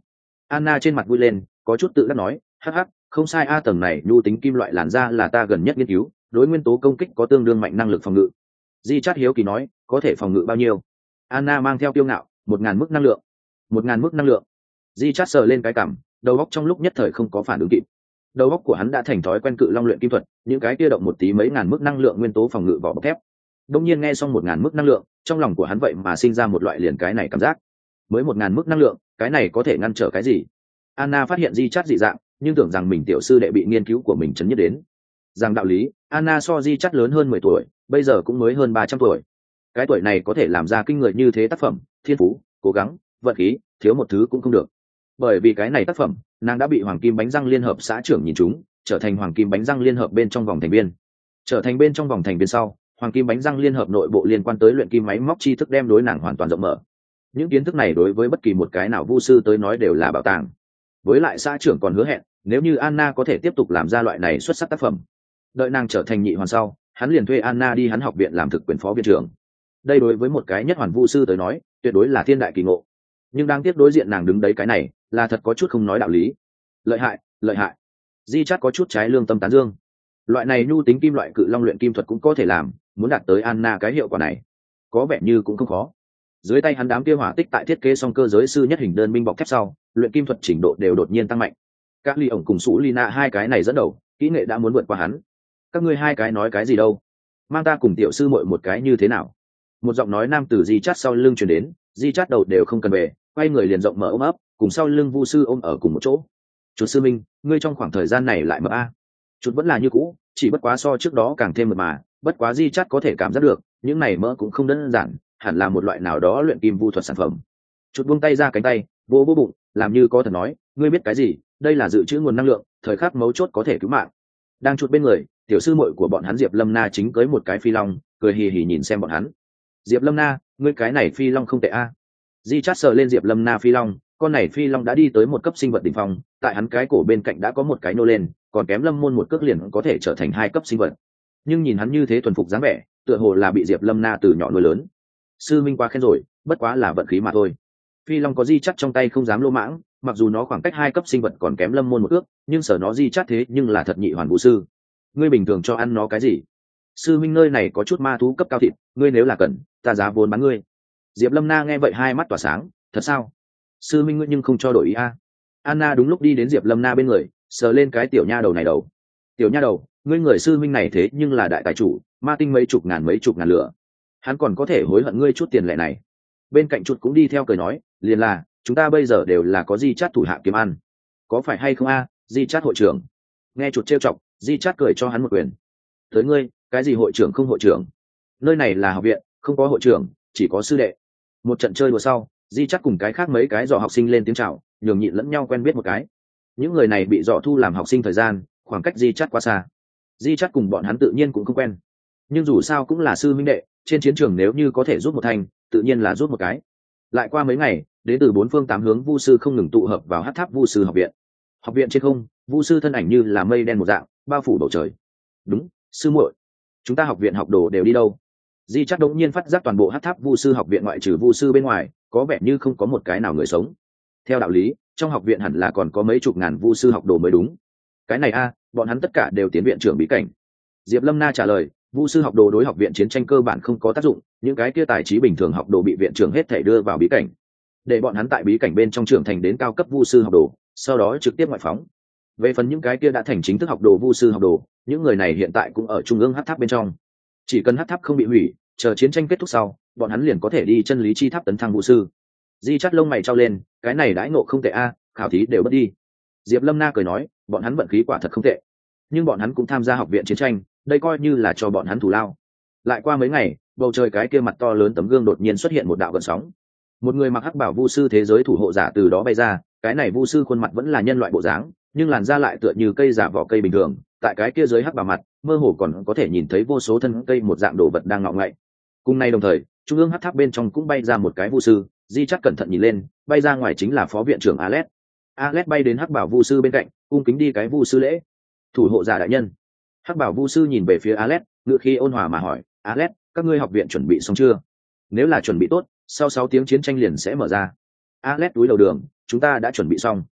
Anna trên mặt vui lên, có chút tự đắc nói, hắc hắc, không sai a, tầng này nhu tính kim loại làn da là ta gần nhất nghiên cứu, đối nguyên tố công kích có tương đương mạnh năng lực phòng ngự. Di Chát hiếu kỳ nói, có thể phòng ngự bao nhiêu? Anna mang theo kiêu ngạo, 1000 mức năng lượng. 1000 mức năng lượng. Di Chát sờ lên cái cằm, đầu óc trong lúc nhất thời không có phản ứng kịp. Đầu óc của hắn đã thành thói quen cự long luyện kim thuật, những cái kia động một tí mấy ngàn mức năng lượng nguyên tố phòng ngự vỏ bọc thép. Đông nhiên nghe xong 1000 mức năng lượng, trong lòng của hắn vậy mà sinh ra một loại liền cái này cảm giác. Mới 1000 mức năng lượng, cái này có thể ngăn trở cái gì? Anna phát hiện Di Chát dị dạng, nhưng tưởng rằng mình tiểu sư đệ bị nghiên cứu của mình chấn nhất đến. Rằng đạo lý, Anna so Di Chát lớn hơn 10 tuổi, bây giờ cũng mới hơn 300 tuổi. Cái tuổi này có thể làm ra kinh người như thế tác phẩm, thiên phú, cố gắng, vận khí, thiếu một thứ cũng không được. Bởi vì cái này tác phẩm, nàng đã bị Hoàng Kim Bánh Răng Liên Hợp xã trưởng nhìn trúng, trở thành Hoàng Kim Bánh Răng Liên Hợp bên trong vòng thành viên. Trở thành bên trong vòng thành viên sau, Hoàng Kim Bánh Răng Liên Hợp nội bộ liên quan tới luyện kim máy móc tri thức đem đối nàng hoàn toàn rộng mở. Những kiến thức này đối với bất kỳ một cái nào vu sư tới nói đều là bảo tàng. Với lại xã trưởng còn hứa hẹn, nếu như Anna có thể tiếp tục làm ra loại này xuất sắc tác phẩm, đợi nàng trở thành nhị hoàn sau, hắn liền thuê Anna đi hắn học viện làm thực quyền phó viện trưởng. Đây đối với một cái nhất hoàn vu sư tới nói, tuyệt đối là thiên đại kỳ ngộ. Nhưng đang tiếp đối diện nàng đứng đấy cái này, là thật có chút không nói đạo lý. Lợi hại, lợi hại. Di Chát có chút trái lương tâm tán dương. Loại này nhu tính kim loại cự long luyện kim thuật cũng có thể làm, muốn đạt tới Anna cái hiệu quả này, có vẻ như cũng không khó. Dưới tay hắn đám kia hỏa tích tại thiết kế xong cơ giới sư nhất hình đơn binh bọc thép sau, luyện kim thuật trình độ đều đột nhiên tăng mạnh. Các ly ổng cùng Sũ Lina hai cái này dẫn đầu, kỹ nghệ đã muốn vượt qua hắn. Các ngươi hai cái nói cái gì đâu? Mang ta cùng tiểu sư muội một cái như thế nào? Một giọng nói nam từ Di Chát sau lưng truyền đến, Di Chát đầu đều không cần về, quay người liền rộng mở ôm ấp, cùng sau lưng vu sư ôm ở cùng một chỗ. Chuột sư minh, ngươi trong khoảng thời gian này lại mập a? Chuột vẫn là như cũ, chỉ bất quá so trước đó càng thêm mượt mà, bất quá Di Chát có thể cảm giác được, những này mỡ cũng không đơn giản, hẳn là một loại nào đó luyện kim vu thuật sản phẩm. Chuột buông tay ra cánh tay, vô bụng, làm như có thần nói, ngươi biết cái gì? Đây là dự trữ nguồn năng lượng, thời khắc mấu chốt có thể cứu mạng. Đang chuột bên người, tiểu sư muội của bọn hắn Diệp Lâm Na chính cưới một cái phi long, cười hì hì nhìn xem bọn hắn. Diệp Lâm Na, ngươi cái này phi long không tệ a. Di Chát sờ lên Diệp Lâm Na phi long, con này phi long đã đi tới một cấp sinh vật đỉnh phong, tại hắn cái cổ bên cạnh đã có một cái nô lên, còn kém Lâm Môn một cước liền có thể trở thành 2 cấp sinh vật. Nhưng nhìn hắn như thế thuần phục dáng vẻ, tựa hồ là bị Diệp Lâm Na từ nhỏ nuôi lớn. Sư minh quá khen rồi, bất quá là vận khí mà thôi. Phi long có Di Chát trong tay không dám lô mãng, mặc dù nó khoảng cách 2 cấp sinh vật còn kém Lâm Môn một ước, nhưng sở nó Di Chát thế nhưng là thật nhị hoàn vũ sư. Ngươi bình thường cho ăn nó cái gì? Sư minh nơi này có chút ma thú cấp cao thịt, ngươi nếu là cần, ta giá vốn bán ngươi. Diệp Lâm Na nghe vậy hai mắt tỏa sáng, thật sao? Sư minh ngươi nhưng không cho đổi ý a. Anna đúng lúc đi đến Diệp Lâm Na bên người, sờ lên cái tiểu nha đầu này đầu. Tiểu nha đầu, ngươi người sư minh này thế nhưng là đại tài chủ, ma tinh mấy chục ngàn lửa, hắn còn có thể hối hận ngươi chút tiền lệ này. Bên cạnh chuột cũng đi theo cười nói, liền là chúng ta bây giờ đều là có Di Chát thủ hạ kiếm ăn, có phải hay không a? Di Chát hội trưởng. Nghe chuột trêu chọc, Di Chát cười cho hắn một quyền. Tới ngươi, cái gì hội trưởng không hội trưởng? Nơi này là học viện, không có hội trưởng, chỉ có sư đệ. Một trận chơi đùa sau, Di Chát cùng cái khác mấy cái dò học sinh lên tiếng chào, nhường nhịn lẫn nhau quen biết một cái. Những người này bị dò thu làm học sinh thời gian, khoảng cách Di Chát quá xa. Di Chát cùng bọn hắn tự nhiên cũng không quen, nhưng dù sao cũng là sư minh đệ, trên chiến trường nếu như có thể giúp một thành, tự nhiên là giúp một cái. Lại qua mấy ngày, đến từ 4 phương 8 hướng vu sư không ngừng tụ hợp vào Hắc Tháp Vu sư học viện. Học viện trên không, vu sư thân ảnh như là mây đen một dạng, bao phủ bầu trời. Đúng, sư muội, chúng ta học viện học đồ đều đi đâu? Di Chát đột nhiên phát giác toàn bộ Hắc Tháp Vu sư học viện ngoại trừ vu sư bên ngoài, có vẻ như không có một cái nào người sống. Theo đạo lý, trong học viện hẳn là còn có mấy chục ngàn vu sư học đồ mới đúng. Cái này a, bọn hắn tất cả đều tiến viện trưởng bí cảnh. Diệp Lâm Na trả lời, vu sư học đồ đối học viện chiến tranh cơ bản không có tác dụng, những cái kia tài trí bình thường học đồ bị viện trưởng hết thảy đưa vào bí cảnh, để bọn hắn tại bí cảnh bên trong trưởng thành đến cao cấp vu sư học đồ, sau đó trực tiếp ngoại phóng. Về phần những cái kia đã thành chính thức học đồ vu sư học đồ, những người này hiện tại cũng ở trung ương Hắc Tháp bên trong. Chỉ cần Hắc Tháp không bị hủy, chờ chiến tranh kết thúc sau, bọn hắn liền có thể đi chân lý chi tháp tấn thăng vu sư. Di Chát lông mày trao lên, cái này đãi ngộ không tệ a, khảo thí đều bất đi. Diệp Lâm Na cười nói, bọn hắn vận khí quả thật không tệ, nhưng bọn hắn cũng tham gia học viện chiến tranh, đây coi như là cho bọn hắn thù lao. Lại qua mấy ngày, bầu trời cái kia mặt to lớn tấm gương đột nhiên xuất hiện một đạo gợn sóng. Một người mặc hắc bảo vu sư thế giới thủ hộ giả từ đó bay ra, cái này vu sư khuôn mặt vẫn là nhân loại bộ dáng, nhưng làn da lại tựa như cây giả vỏ cây bình thường, tại cái kia dưới hắc bảo mặt, mơ hồ còn có thể nhìn thấy vô số thân cây một dạng đồ vật đang ngọ ngậy. Cùng nay đồng thời, trung ương hắc tháp bên trong cũng bay ra một cái vu sư, Di Chát cẩn thận nhìn lên, bay ra ngoài chính là phó viện trưởng Alet. Alet bay đến hắc bảo vu sư bên cạnh, cung kính đi cái vu sư lễ. Thủ hộ giả đại nhân. Hắc bảo vu sư nhìn về phía Alet, ngựa khi ôn hòa mà hỏi, Alet, các ngươi học viện chuẩn bị xong chưa? Nếu là chuẩn bị tốt, sau 6 tiếng chiến tranh liền sẽ mở ra. Alet túi đầu đường, chúng ta đã chuẩn bị xong.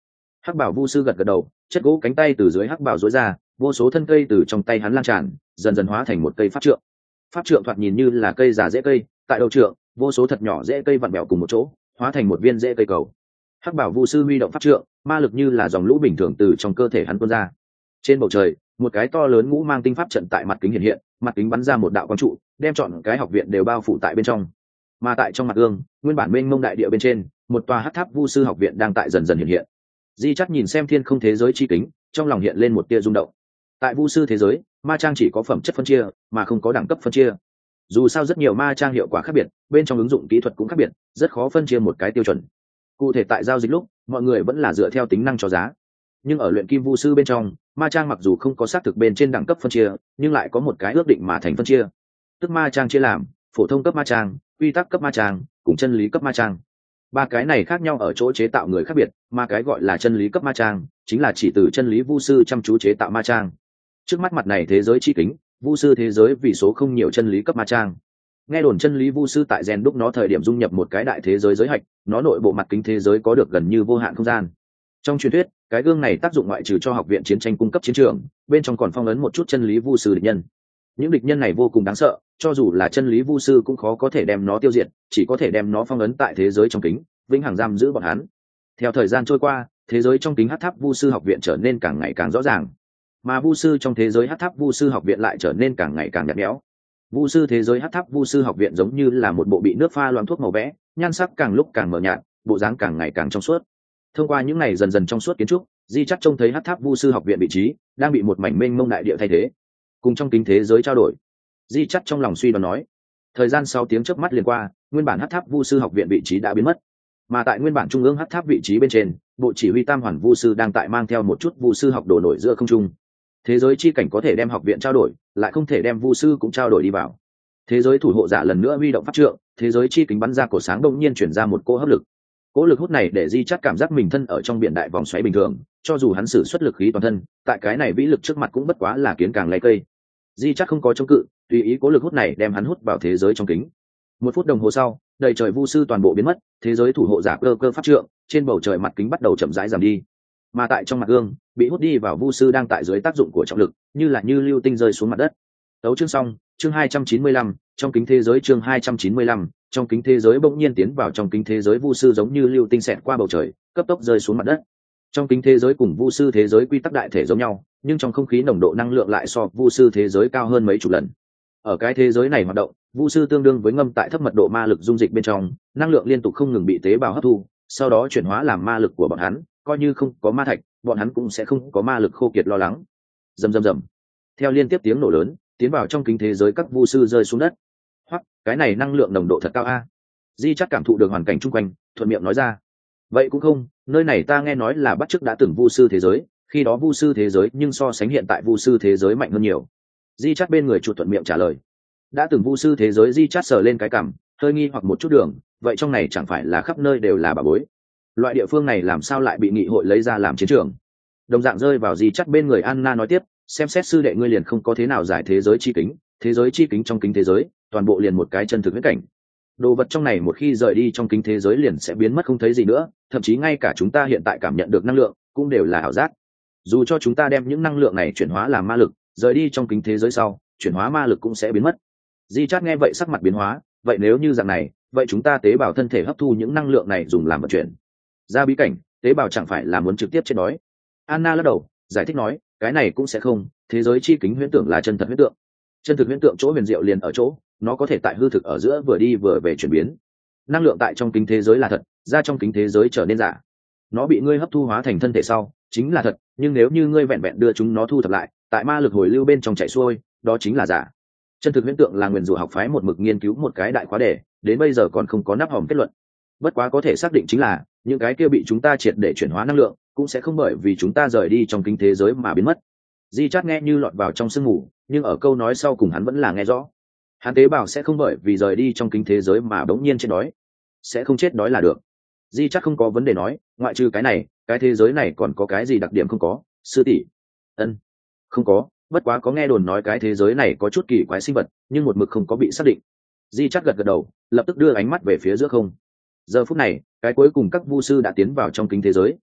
Hắc bảo vu sư gật gật đầu, chất gỗ cánh tay từ dưới hắc bảo duỗi ra, vô số thân cây từ trong tay hắn lan tràn, dần dần hóa thành một cây pháp trượng. Pháp trượng thoạt nhìn như là cây già rễ cây, tại đầu trượng vô số thật nhỏ rễ cây vặn bẹo cùng một chỗ, hóa thành một viên rễ cây cầu. Hắc bảo vu sư huy động pháp trượng, ma lực như là dòng lũ bình thường từ trong cơ thể hắn tuôn ra. Trên bầu trời, một cái to lớn ngũ mang tinh pháp trận tại mặt kính hiện hiện, mặt kính bắn ra một đạo quang trụ, đem trọn cái học viện đều bao phủ tại bên trong. Mà tại trong mặt gương, nguyên bản mênh mông đại địa bên trên, một tòa hắc tháp vu sư học viện đang tại dần dần hiện hiện. Di Chát nhìn xem thiên không thế giới chi kính, trong lòng hiện lên một tia rung động. Tại vu sư thế giới, ma trang chỉ có phẩm chất phân chia, mà không có đẳng cấp phân chia. Dù sao rất nhiều ma trang hiệu quả khác biệt, bên trong ứng dụng kỹ thuật cũng khác biệt, rất khó phân chia một cái tiêu chuẩn. Cụ thể tại giao dịch lúc, mọi người vẫn là dựa theo tính năng cho giá. Nhưng ở luyện kim vu sư bên trong, ma trang mặc dù không có xác thực bên trên đẳng cấp phân chia, nhưng lại có một cái ước định mà thành phân chia. Tức ma trang chia làm phổ thông cấp ma trang, quy tắc cấp ma trang, cùng chân lý cấp ma trang. Ba cái này khác nhau ở chỗ chế tạo người khác biệt, mà cái gọi là chân lý cấp ma trang chính là chỉ từ chân lý vu sư chăm chú chế tạo ma trang. Trước mắt mặt này thế giới chi kính, vu sư thế giới vì số không nhiều chân lý cấp ma trang. Nghe đồn chân lý vu sư tại rèn đúc nó thời điểm dung nhập một cái đại thế giới giới hạch, nó nội bộ mặt kính thế giới có được gần như vô hạn không gian. Trong truyền thuyết, cái gương này tác dụng ngoại trừ cho học viện chiến tranh cung cấp chiến trường, bên trong còn phong ấn một chút chân lý vu sư địch nhân. Những địch nhân này vô cùng đáng sợ, cho dù là chân lý vu sư cũng khó có thể đem nó tiêu diệt, chỉ có thể đem nó phong ấn tại thế giới trong kính, vĩnh hằng giam giữ bọn hắn. Theo thời gian trôi qua, thế giới trong kính hắc tháp vu sư học viện trở nên càng ngày càng rõ ràng, mà vu sư trong thế giới hắc tháp vu sư học viện lại trở nên càng ngày càng nhạt nhẽo. Vu sư thế giới hắc tháp vu sư học viện giống như là một bộ bị nước pha loãng thuốc màu vẽ, nhan sắc càng lúc càng mờ nhạt, bộ dáng càng ngày càng trong suốt. Thông qua những này dần dần trong suốt kiến trúc, Di Chát trông thấy hắc tháp vu sư học viện vị trí đang bị một mảnh mênh mông đại địa thay thế. Cùng trong kính thế giới trao đổi, Di Chát trong lòng suy đoán nói, thời gian 6 tiếng chớp mắt liền qua, nguyên bản hắc tháp vu sư học viện vị trí đã biến mất, mà tại nguyên bản trung ương hắc tháp vị trí bên trên, bộ chỉ huy tam hoàn vu sư đang tại mang theo một chút vu sư học đồ nổi giữa không trung. Thế giới chi cảnh có thể đem học viện trao đổi, lại không thể đem vu sư cũng trao đổi đi vào. Thế giới thủ hộ giả lần nữa huy động pháp trượng, thế giới chi kính bắn ra cổ sáng đông nhiên chuyển ra một cỗ hấp lực. Cỗ lực hút này để Di Chát cảm giác mình thân ở trong biển đại vòng xoáy bình thường, cho dù hắn sử xuất lực khí toàn thân, tại cái này vĩ lực trước mặt cũng bất quá là kiến càng lay cây. Di Chát không có chống cự, tùy ý cỗ lực hút này đem hắn hút vào thế giới trong kính. 1 phút đồng hồ sau, đầy trời vu sư toàn bộ biến mất, thế giới thủ hộ giả cơ pháp trượng, trên bầu trời mặt kính bắt đầu chậm rãi giảm đi. Mà tại trong mặt gương, bị hút đi vào vu sư đang tại dưới tác dụng của trọng lực, như lưu tinh rơi xuống mặt đất. Tấu chương xong, chương 295, trong kính thế giới chương 295, trong kính thế giới bỗng nhiên tiến vào trong kính thế giới vu sư giống như lưu tinh xẹt qua bầu trời, cấp tốc rơi xuống mặt đất. Trong kính thế giới cùng vu sư thế giới quy tắc đại thể giống nhau, nhưng trong không khí nồng độ năng lượng lại so vu sư thế giới cao hơn mấy chục lần. Ở cái thế giới này hoạt động, vu sư tương đương với ngâm tại thấp mật độ ma lực dung dịch bên trong, năng lượng liên tục không ngừng bị tế bào hấp thu, sau đó chuyển hóa làm ma lực của bọn hắn, coi như không có ma thạch, bọn hắn cũng sẽ không có ma lực khô kiệt lo lắng. Rầm rầm rầm. Theo liên tiếp tiếng nổ lớn, tiến vào trong kính thế giới các vu sư rơi xuống đất. Hoặc, cái này năng lượng nồng độ thật cao a. Di chắc cảm thụ được hoàn cảnh chung quanh, thuận miệng nói ra. Vậy cũng không, nơi này ta nghe nói là bắt chước đã từng vu sư thế giới, khi đó vu sư thế giới nhưng so sánh hiện tại vu sư thế giới mạnh hơn nhiều. Di chắc bên người chuột thuận miệng trả lời. Đã từng vu sư thế giới Di chắc sờ lên cái cằm, hơi nghi hoặc một chút đường, vậy trong này chẳng phải là khắp nơi đều là bà bối. Loại địa phương này làm sao lại bị nghị hội lấy ra làm chiến trường? Đồng dạng rơi vào Di chắc bên người Anna nói tiếp, xem xét sư đệ ngươi liền không có thế nào giải thế giới chi kính, thế giới chi kính trong kính thế giới, toàn bộ liền một cái chân thực huyết cảnh. Đồ vật trong này một khi rời đi trong kính thế giới liền sẽ biến mất không thấy gì nữa, thậm chí ngay cả chúng ta hiện tại cảm nhận được năng lượng cũng đều là ảo giác. Dù cho chúng ta đem những năng lượng này chuyển hóa làm ma lực, rời đi trong kính thế giới sau, chuyển hóa ma lực cũng sẽ biến mất. Di Chát nghe vậy sắc mặt biến hóa, vậy nếu như dạng này, vậy chúng ta tế bào thân thể hấp thu những năng lượng này dùng làm vận chuyển. Ra bí cảnh, tế bào chẳng phải là muốn trực tiếp chết đói. Anna lắc đầu, giải thích nói, cái này cũng sẽ không, thế giới chi kính huyễn tưởng là chân thật huyễn tượng. Chân thực huyễn tượng chỗ huyền diệu liền ở chỗ, nó có thể tại hư thực ở giữa vừa đi vừa về chuyển biến. Năng lượng tại trong kính thế giới là thật, ra trong kính thế giới trở nên giả. Nó bị ngươi hấp thu hóa thành thân thể sau, chính là thật, nhưng nếu như ngươi vẹn vẹn đưa chúng nó thu thập lại, tại ma lực hồi lưu bên trong chạy xuôi, đó chính là giả. Chân thực huyễn tượng là nguyên rủa học phái một mực nghiên cứu một cái đại khóa đề, đến bây giờ còn không có nắp hòm kết luận. Bất quá có thể xác định chính là, những cái kia bị chúng ta triệt để chuyển hóa năng lượng, cũng sẽ không bởi vì chúng ta rời đi trong kính thế giới mà biến mất. Di Chát nghe như lọt vào trong sương mù, nhưng ở câu nói sau cùng hắn vẫn là nghe rõ. Hắn tế bào sẽ không bởi vì rời đi trong kính thế giới mà bỗng nhiên chết đói, sẽ không chết đói là được. Di Chát không có vấn đề nói, ngoại trừ cái này, cái thế giới này còn có cái gì đặc điểm không có, sư tỷ? Ân, không có, bất quá có nghe đồn nói cái thế giới này có chút kỳ quái sinh vật, nhưng một mực không có bị xác định. Di Chát gật gật đầu, lập tức đưa ánh mắt về phía giữa không. Giờ phút này, cái cuối cùng các vu sư đã tiến vào trong kính thế giới,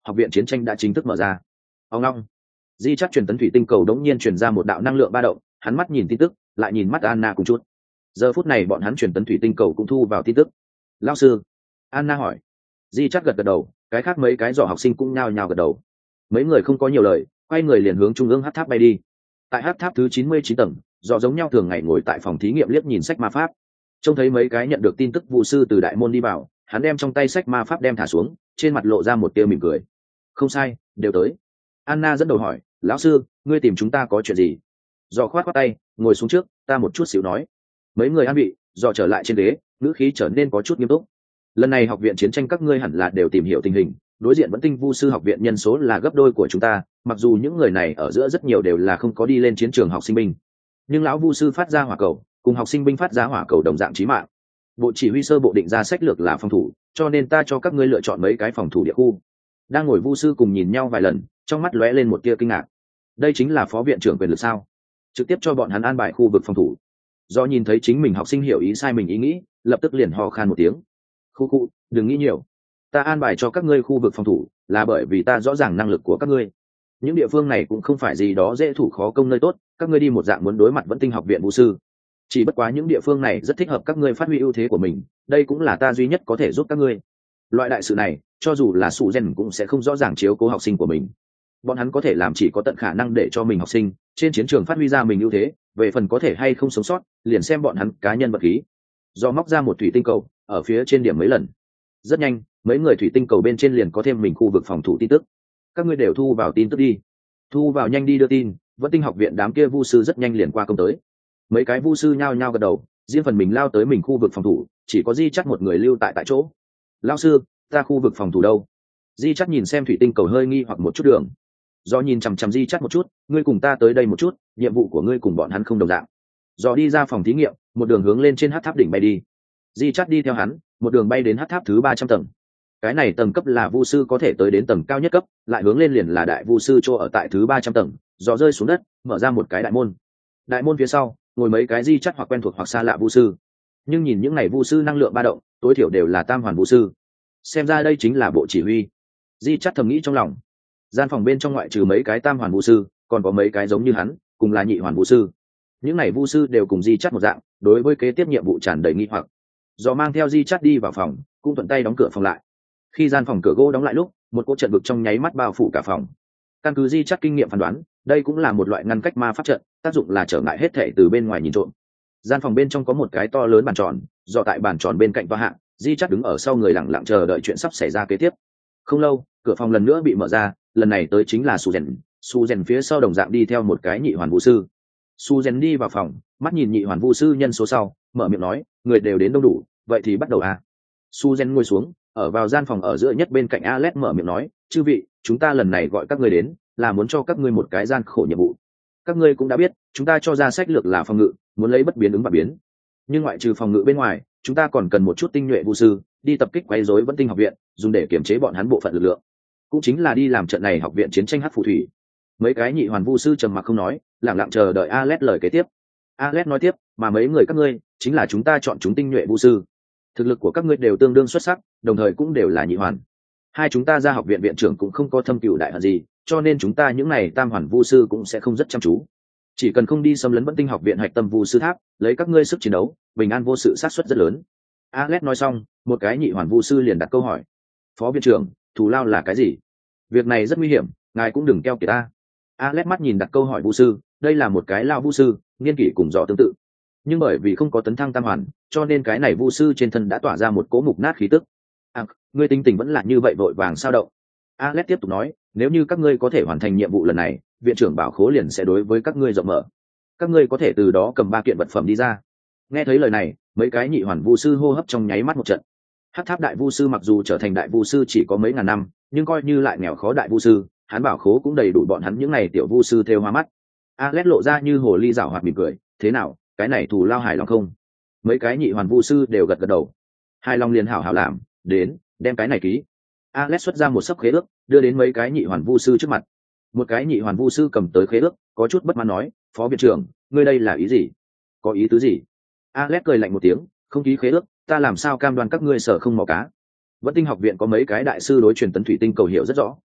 học viện chiến tranh đã chính thức mở ra. Ông long, di chắc truyền tấn thủy tinh cầu đống nhiên truyền ra một đạo năng lượng ba động, hắn mắt nhìn tin tức lại nhìn mắt Anna cùng chút. Giờ phút này bọn hắn truyền tấn thủy tinh cầu cũng thu vào tin tức. Lão sư, Anna hỏi. Di chắc gật gật đầu, cái khác mấy cái dò học sinh cũng nhao nhao gật đầu. Mấy người không có nhiều lời, quay người liền hướng trung ương hát tháp bay đi. Tại hát tháp thứ 99 tầng, dò giống nhau thường ngày ngồi tại phòng thí nghiệm liếc nhìn sách ma pháp, trông thấy mấy cái nhận được tin tức vụ sư từ đại môn đi vào, hắn đem trong tay sách ma pháp đem thả xuống, trên mặt lộ ra một tia mỉm cười. Không sai, đều tới. Anna dẫn đầu hỏi, lão sư, ngươi tìm chúng ta có chuyện gì? Dò khoát khoát tay, ngồi xuống trước, ta một chút xíu nói. Mấy người an vị, dò trở lại trên ghế, ngữ khí trở nên có chút nghiêm túc. Lần này học viện chiến tranh các ngươi hẳn là đều tìm hiểu tình hình, đối diện vẫn tinh vu sư học viện nhân số là gấp đôi của chúng ta, mặc dù những người này ở giữa rất nhiều đều là không có đi lên chiến trường học sinh binh, nhưng lão vu sư phát ra hỏa cầu cùng học sinh binh phát ra hỏa cầu đồng dạng chí mạng. Bộ chỉ huy sơ bộ định ra sách lược là phòng thủ, cho nên ta cho các ngươi lựa chọn mấy cái phòng thủ địa khu. Đang ngồi vu sư cùng nhìn nhau vài lần, trong mắt lóe lên một tia kinh ngạc. Đây chính là phó viện trưởng quyền lực sao? Trực tiếp cho bọn hắn an bài khu vực phòng thủ. Do nhìn thấy chính mình học sinh hiểu ý sai mình ý nghĩ, lập tức liền hò khan một tiếng. Khu, đừng nghĩ nhiều. Ta an bài cho các ngươi khu vực phòng thủ là bởi vì ta rõ ràng năng lực của các ngươi. Những địa phương này cũng không phải gì đó dễ thủ khó công nơi tốt, các ngươi đi một dạng muốn đối mặt vẫn tinh học viện vũ sư. Chỉ bất quá những địa phương này rất thích hợp các ngươi phát huy ưu thế của mình, đây cũng là ta duy nhất có thể giúp các ngươi. Loại đại sự này, cho dù là sụ gen cũng sẽ không rõ ràng chiếu cố học sinh của mình. Bọn hắn có thể làm chỉ có tận khả năng để cho mình học sinh trên chiến trường phát huy ra mình ưu thế, về phần có thể hay không sống sót, liền xem bọn hắn cá nhân vật khí. Do móc ra một thủy tinh cầu, ở phía trên điểm mấy lần. Rất nhanh, mấy người thủy tinh cầu bên trên liền có thêm mình khu vực phòng thủ tin tức. Các ngươi đều thu vào tin tức đi. Thu vào nhanh đi đưa tin, vẫn tinh học viện đám kia vu sư rất nhanh liền qua công tới. Mấy cái vu sư nhao nhao gật đầu, riêng phần mình lao tới mình khu vực phòng thủ, chỉ có Di Chắt một người lưu tại chỗ. Lão sư, ta khu vực phòng thủ đâu? Di Chắt nhìn xem thủy tinh cầu hơi nghi hoặc một chút đường. Do nhìn chằm chằm Di Chắt một chút, ngươi cùng ta tới đây một chút, nhiệm vụ của ngươi cùng bọn hắn không đồng dạng. Do đi ra phòng thí nghiệm, một đường hướng lên trên hát tháp đỉnh bay đi. Di Chắt đi theo hắn, một đường bay đến hát tháp thứ 300 tầng. Cái này tầng cấp là vu sư có thể tới đến tầng cao nhất cấp, lại hướng lên liền là đại vu sư chỗ ở tại thứ 300 tầng. Do rơi xuống đất, mở ra một cái đại môn. Đại môn phía sau ngồi mấy cái Di Chắt hoặc quen thuộc hoặc xa lạ vu sư, nhưng nhìn những ngày vu sư năng lượng ba động, tối thiểu đều là tam hoàn vu sư. Xem ra đây chính là bộ chỉ huy. Di Chắt thầm nghĩ trong lòng. Gian phòng bên trong ngoại trừ mấy cái tam hoàn vu sư, còn có mấy cái giống như hắn, cùng là nhị hoàn vu sư. Những ngày vu sư đều cùng Di Chắt một dạng, đối với kế tiếp nhiệm vụ tràn đầy nghi hoặc. Do mang theo Di Chắt đi vào phòng, cũng thuận tay đóng cửa phòng lại. Khi gian phòng cửa gỗ đóng lại lúc, một cỗ trận vực trong nháy mắt bao phủ cả phòng. Căn cứ Di Chắt kinh nghiệm phán đoán, đây cũng là một loại ngăn cách ma pháp trận, tác dụng là trở ngại hết thảy từ bên ngoài nhìn trộm. Gian phòng bên trong có một cái to lớn bàn tròn, do tại bàn tròn bên cạnh toa hạng, Di Chắt đứng ở sau người lặng lặng chờ đợi chuyện sắp xảy ra kế tiếp. Không lâu, cửa phòng lần nữa bị mở ra, lần này tới chính là Su Rèn phía sau đồng dạng đi theo một cái nhị hoàn vũ sư. Su Rèn đi vào phòng, mắt nhìn nhị hoàn vũ sư nhân số sau, mở miệng nói, người đều đến đông đủ, vậy thì bắt đầu à. Su Rèn ngồi xuống, ở vào gian phòng ở giữa nhất bên cạnh Alex mở miệng nói, chư vị, chúng ta lần này gọi các ngươi đến, là muốn cho các ngươi một cái gian khổ nhiệm vụ. Các ngươi cũng đã biết, chúng ta cho ra sách lược là phòng ngự, muốn lấy bất biến ứng và biến. Nhưng ngoại trừ phòng ngự bên ngoài, chúng ta còn cần một chút tinh nhuệ vũ sư, đi tập kích quấy rối vẫn tinh học viện, dùng để kiểm chế bọn hắn bộ phận lực lượng. Cũng chính là đi làm trận này học viện chiến tranh hắc phù thủy. Mấy cái nhị hoàn vu sư trầm mặc không nói, lặng lặng chờ đợi Alex lời kế tiếp. Alex nói tiếp, mà mấy người các ngươi chính là chúng ta chọn chúng tinh nhuệ vu sư. Thực lực của các ngươi đều tương đương xuất sắc, đồng thời cũng đều là nhị hoàn. Hai chúng ta ra học viện viện trưởng cũng không có thâm cừu đại hận gì, cho nên chúng ta những này tam hoàn vu sư cũng sẽ không rất chăm chú. Chỉ cần không đi xâm lấn vẫn tinh học viện hạch tâm vu sư tháp, lấy các ngươi sức chiến đấu, bình an vô sự sát suất rất lớn. Alex nói xong, một cái nhị hoàn vu sư liền đặt câu hỏi. Phó viện trưởng, thù lao là cái gì? Việc này rất nguy hiểm, ngài cũng đừng keo kiệt ta. Alex mắt nhìn đặt câu hỏi vu sư, đây là một cái lao vu sư, niên kỷ cùng dò tương tự. Nhưng bởi vì không có tấn thăng tam hoàn, cho nên cái này vu sư trên thân đã tỏa ra một cỗ mục nát khí tức. Ngươi tinh tình vẫn là như vậy vội vàng sao động. Alex tiếp tục nói, nếu như các ngươi có thể hoàn thành nhiệm vụ lần này, viện trưởng bảo khố liền sẽ đối với các ngươi rộng mở. Các ngươi có thể từ đó cầm 3 kiện vật phẩm đi ra. Nghe thấy lời này, mấy cái nhị hoàn vu sư hô hấp trong nháy mắt một trận. Hắc tháp đại vu sư mặc dù trở thành đại vu sư chỉ có mấy ngàn năm, nhưng coi như lại nghèo khó đại vu sư, hắn bảo khố cũng đầy đủ bọn hắn những này tiểu vu sư theo hoa mắt. Alex lộ ra như hồ ly giảo hoạt mỉm cười, thế nào, cái này thù lao hài lòng không? Mấy cái nhị hoàn vu sư đều gật gật đầu. Hài lòng liền hảo hảo làm, đến, đem cái này ký. Alex xuất ra một sấp khế ước, đưa đến mấy cái nhị hoàn vu sư trước mặt. Một cái nhị hoàn vu sư cầm tới khế ước, có chút bất mãn nói, phó viện trưởng, ngươi đây là ý gì? Có ý tứ gì? Alex cười lạnh một tiếng, không ký khế ước, ta làm sao cam đoan các ngươi sở không mò cá? Vẫn tinh học viện có mấy cái đại sư đối truyền tấn thủy tinh cầu hiểu rất rõ,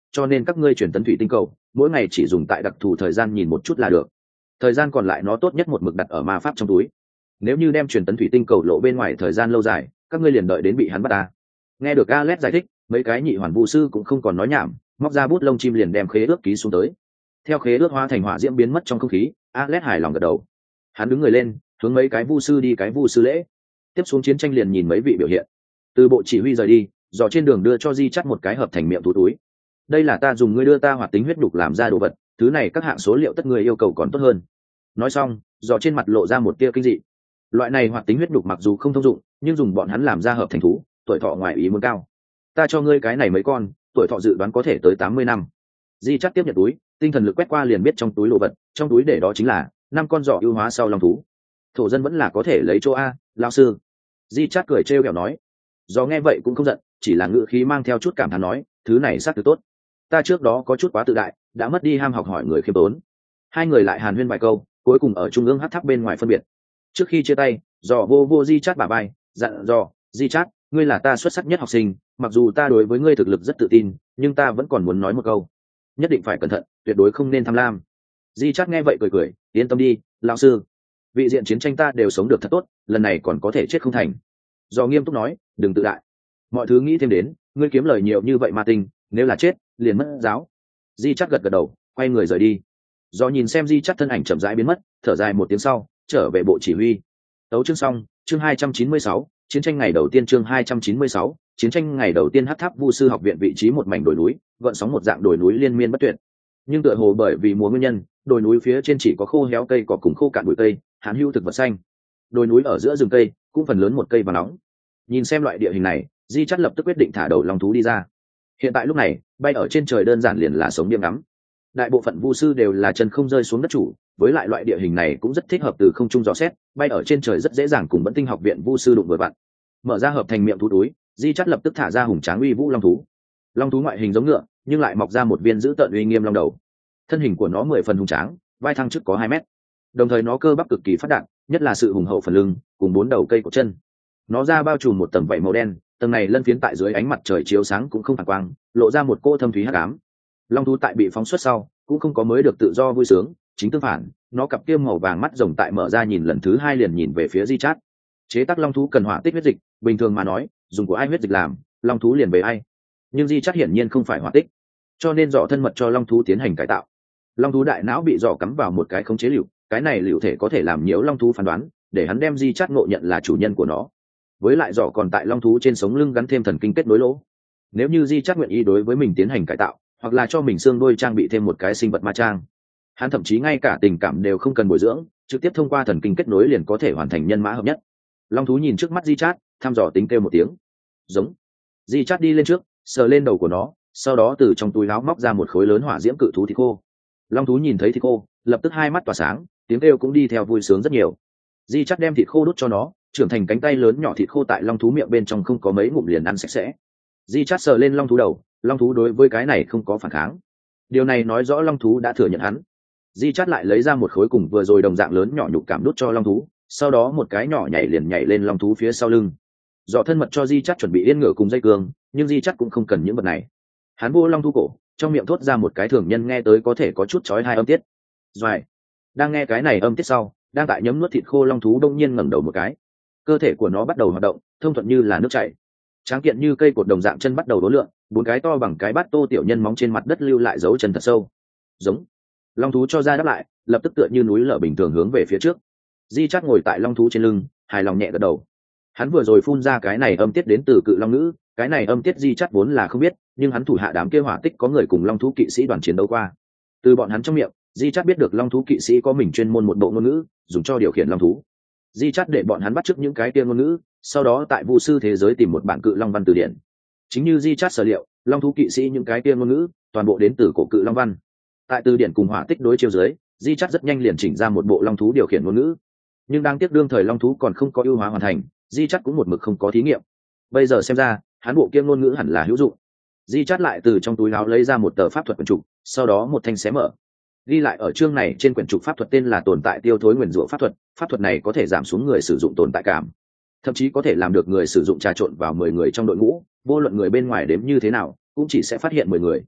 cho nên các ngươi truyền tấn thủy tinh cầu mỗi ngày chỉ dùng tại đặc thù thời gian nhìn một chút là được, thời gian còn lại nó tốt nhất một mực đặt ở ma pháp trong túi. Nếu như đem truyền tấn thủy tinh cầu lộ bên ngoài thời gian lâu dài, các ngươi liền đợi đến bị hắn bắt ta. Nghe được Alex giải thích, mấy cái nhị hoàn vũ sư cũng không còn nói nhảm, móc ra bút lông chim liền đem khế ước ký xuống tới. Theo khế ước hóa thành hỏa diễm biến mất trong không khí, Alex hài lòng gật đầu. Hắn đứng người lên, hướng mấy cái vu sư đi cái vu sư lễ. Tiếp xuống chiến tranh liền nhìn mấy vị biểu hiện. Từ bộ chỉ huy rời đi, dò trên đường đưa cho Di Chắt một cái hợp thành miệng thú túi. Đây là ta dùng ngươi đưa ta hoạt tính huyết đục làm ra đồ vật, thứ này các hạng số liệu tất người yêu cầu còn tốt hơn. Nói xong, dò trên mặt lộ ra một tia kinh dị. Loại này hoạt tính huyết đục mặc dù không thông dụng, nhưng dùng bọn hắn làm ra hợp thành thú, tuổi thọ ngoài ý muốn cao. Ta cho ngươi cái này mấy con, tuổi thọ dự đoán có thể tới 80 năm. Di Chắt tiếp nhận túi, tinh thần lực quét qua liền biết trong túi đồ vật, trong túi để đó chính là 5 con giỏ ưu hóa sau long thú. Thổ dân vẫn là có thể lấy chỗ a, lão sư. Di Chắt cười trêu ghẹo nói. Do nghe vậy cũng không giận, chỉ là ngữ khí mang theo chút cảm thán nói, thứ này xác thực tốt. Ta trước đó có chút quá tự đại, đã mất đi ham học hỏi người khiêm tốn. Hai người lại hàn huyên vài câu, cuối cùng ở trung ương hắc tháp bên ngoài phân biệt. Trước khi chia tay, dò vô Di Chắt bả vai, dặn dò, Di Chắt, ngươi là ta xuất sắc nhất học sinh, mặc dù ta đối với ngươi thực lực rất tự tin, nhưng ta vẫn còn muốn nói một câu, nhất định phải cẩn thận, tuyệt đối không nên tham lam. Di Chắt nghe vậy cười cười, yên tâm đi, lão sư, vị diện chiến tranh ta đều sống được thật tốt, lần này còn có thể chết không thành. Do nghiêm túc nói, đừng tự đại, mọi thứ nghĩ thêm đến, ngươi kiếm lời nhiều như vậy mà tinh, nếu là chết liền mất giáo. Di Chắt gật gật đầu, quay người rời đi. Do nhìn xem Di Chắt thân ảnh chậm rãi biến mất, thở dài một tiếng sau, trở về bộ chỉ huy. Tấu chương xong, chương 296, chiến tranh ngày đầu tiên, chương 296, chiến tranh ngày đầu tiên. Hắc tháp vu sư học viện vị trí một mảnh đồi núi, gợn sóng một dạng đồi núi liên miên bất tuyệt. Nhưng tựa hồ bởi vì mùa nguyên nhân, đồi núi phía trên chỉ có khô héo cây cỏ cùng khô cạn bụi cây, hàn hữu thực vật xanh. Đồi núi ở giữa rừng cây, cũng phần lớn một cây và nóng. Nhìn xem loại địa hình này, Di Chắt lập tức quyết định thả đầu long thú đi ra. Hiện tại lúc này, bay ở trên trời đơn giản liền là sống điểm ngắm. Đại bộ phận vu sư đều là chân không rơi xuống đất chủ, với lại loại địa hình này cũng rất thích hợp từ không trung dò xét, bay ở trên trời rất dễ dàng cùng Bẫn Tinh học viện vu sư đụng vừa vặn. Mở ra hợp thành miệng thú túi, Di Chắt lập tức thả ra hùng tráng uy vũ long thú. Long thú ngoại hình giống ngựa, nhưng lại mọc ra một viên dữ tợn uy nghiêm long đầu. Thân hình của nó 10 phần hùng tráng, vai thăng trước có 2 mét. Đồng thời nó cơ bắp cực kỳ phát đạt, nhất là sự hùng hậu phần lưng, cùng 4 đầu cây cổ chân. Nó ra bao trùm một tầng vảy màu đen, tầng này lân phiến tại dưới ánh mặt trời chiếu sáng cũng không phản quang, lộ ra một cô thâm thúy hắc ám. Long thú tại bị phóng xuất sau, cũng không có mới được tự do vui sướng, chính tương phản, nó cặp kia màu vàng mắt rồng tại mở ra nhìn lần thứ 2 liền nhìn về phía Di Chát. Chế tác long thú cần hỏa tích huyết dịch, bình thường mà nói, dùng của ai huyết dịch làm, long thú liền về ai. Nhưng Di Chát hiển nhiên không phải hỏa tích, cho nên dọ thân mật cho long thú tiến hành cải tạo. Long thú đại não bị dọ cắm vào một cái khống chế liệu, cái này liệu thể có thể làm nhiễu long thú phán đoán, để hắn đem Di Chát ngộ nhận là chủ nhân của nó. Với lại dọ còn tại long thú trên sống lưng gắn thêm thần kinh kết nối lỗ. Nếu như Di Chát nguyện ý đối với mình tiến hành cải tạo, hoặc là cho mình xương đôi trang bị thêm một cái sinh vật ma trang, hắn thậm chí ngay cả tình cảm đều không cần bồi dưỡng, trực tiếp thông qua thần kinh kết nối liền có thể hoàn thành nhân mã hợp nhất. Long thú nhìn trước mắt Di Chát, thăm dò tính kêu một tiếng, giống. Di Chát đi lên trước, sờ lên đầu của nó, sau đó từ trong túi áo móc ra một khối lớn hỏa diễm cự thú thịt khô. Long thú nhìn thấy thịt khô, lập tức hai mắt tỏa sáng, tiếng kêu cũng đi theo vui sướng rất nhiều. Di Chát đem thịt khô đút cho nó, trưởng thành cánh tay lớn nhỏ thịt khô tại long thú miệng bên trong không có mấy ngụm liền ăn sạch sẽ. Di Chát sờ lên long thú đầu, long thú đối với cái này không có phản kháng. Điều này nói rõ long thú đã thừa nhận hắn. Di Chát lại lấy ra một khối cùng vừa rồi đồng dạng lớn nhỏ nhục cảm đút cho long thú, sau đó một cái nhỏ nhảy liền nhảy lên long thú phía sau lưng. Dọ thân mật cho Di Chát chuẩn bị yên ngựa cùng dây cương, nhưng Di Chát cũng không cần những vật này. Hắn vô long thú cổ, trong miệng thốt ra một cái thường nhân nghe tới có thể có chút chói tai âm tiết. Doài. Đang nghe cái này âm tiết sau, đang tại nhấm nuốt thịt khô long thú đông nhiên ngẩng đầu một cái. Cơ thể của nó bắt đầu hoạt động, thông thuận như là nước chảy. Tráng kiện như cây cột đồng dạng chân bắt đầu đốn lượn, 4 cái to bằng cái bát tô tiểu nhân móng trên mặt đất lưu lại dấu chân thật sâu. Giống. Long thú cho ra đáp lại, lập tức tựa như núi lở bình thường hướng về phía trước. Di Chát ngồi tại long thú trên lưng, hài lòng nhẹ gật đầu. Hắn vừa rồi phun ra cái này âm tiết đến từ cự long ngữ, cái này âm tiết Di Chát vốn là không biết, nhưng hắn thủ hạ đám kia hỏa tích có người cùng long thú kỵ sĩ đoàn chiến đấu qua. Từ bọn hắn trong miệng, Di Chát biết được long thú kỵ sĩ có mình chuyên môn một bộ ngôn ngữ, dùng cho điều khiển long thú. Di Chát để bọn hắn bắt chước những cái kia ngôn ngữ, sau đó tại vu sư thế giới tìm một bản cự long văn từ điển. Chính như Di Chát sở liệu, long thú kỵ sĩ những cái kia ngôn ngữ, toàn bộ đến từ cổ cự long văn. Tại từ điển cùng hỏa tích đối chiếu dưới, Di Chát rất nhanh liền chỉnh ra một bộ long thú điều khiển ngôn ngữ. Nhưng đang tiếc đương thời long thú còn không có ưu hóa hoàn thành, Di Chát cũng một mực không có thí nghiệm. Bây giờ xem ra, hắn bộ kia ngôn ngữ hẳn là hữu dụng. Di Chát lại từ trong túi áo lấy ra một tờ pháp thuật quyển trục, sau đó một thanh xé mở. Ghi lại ở chương này trên quyển trục pháp thuật tên là tồn tại tiêu thối nguyền rủa pháp thuật. Pháp thuật này có thể giảm xuống người sử dụng tồn tại cảm, thậm chí có thể làm được người sử dụng trà trộn vào 10 người trong đội ngũ, vô luận người bên ngoài đếm như thế nào cũng chỉ sẽ phát hiện 10 người.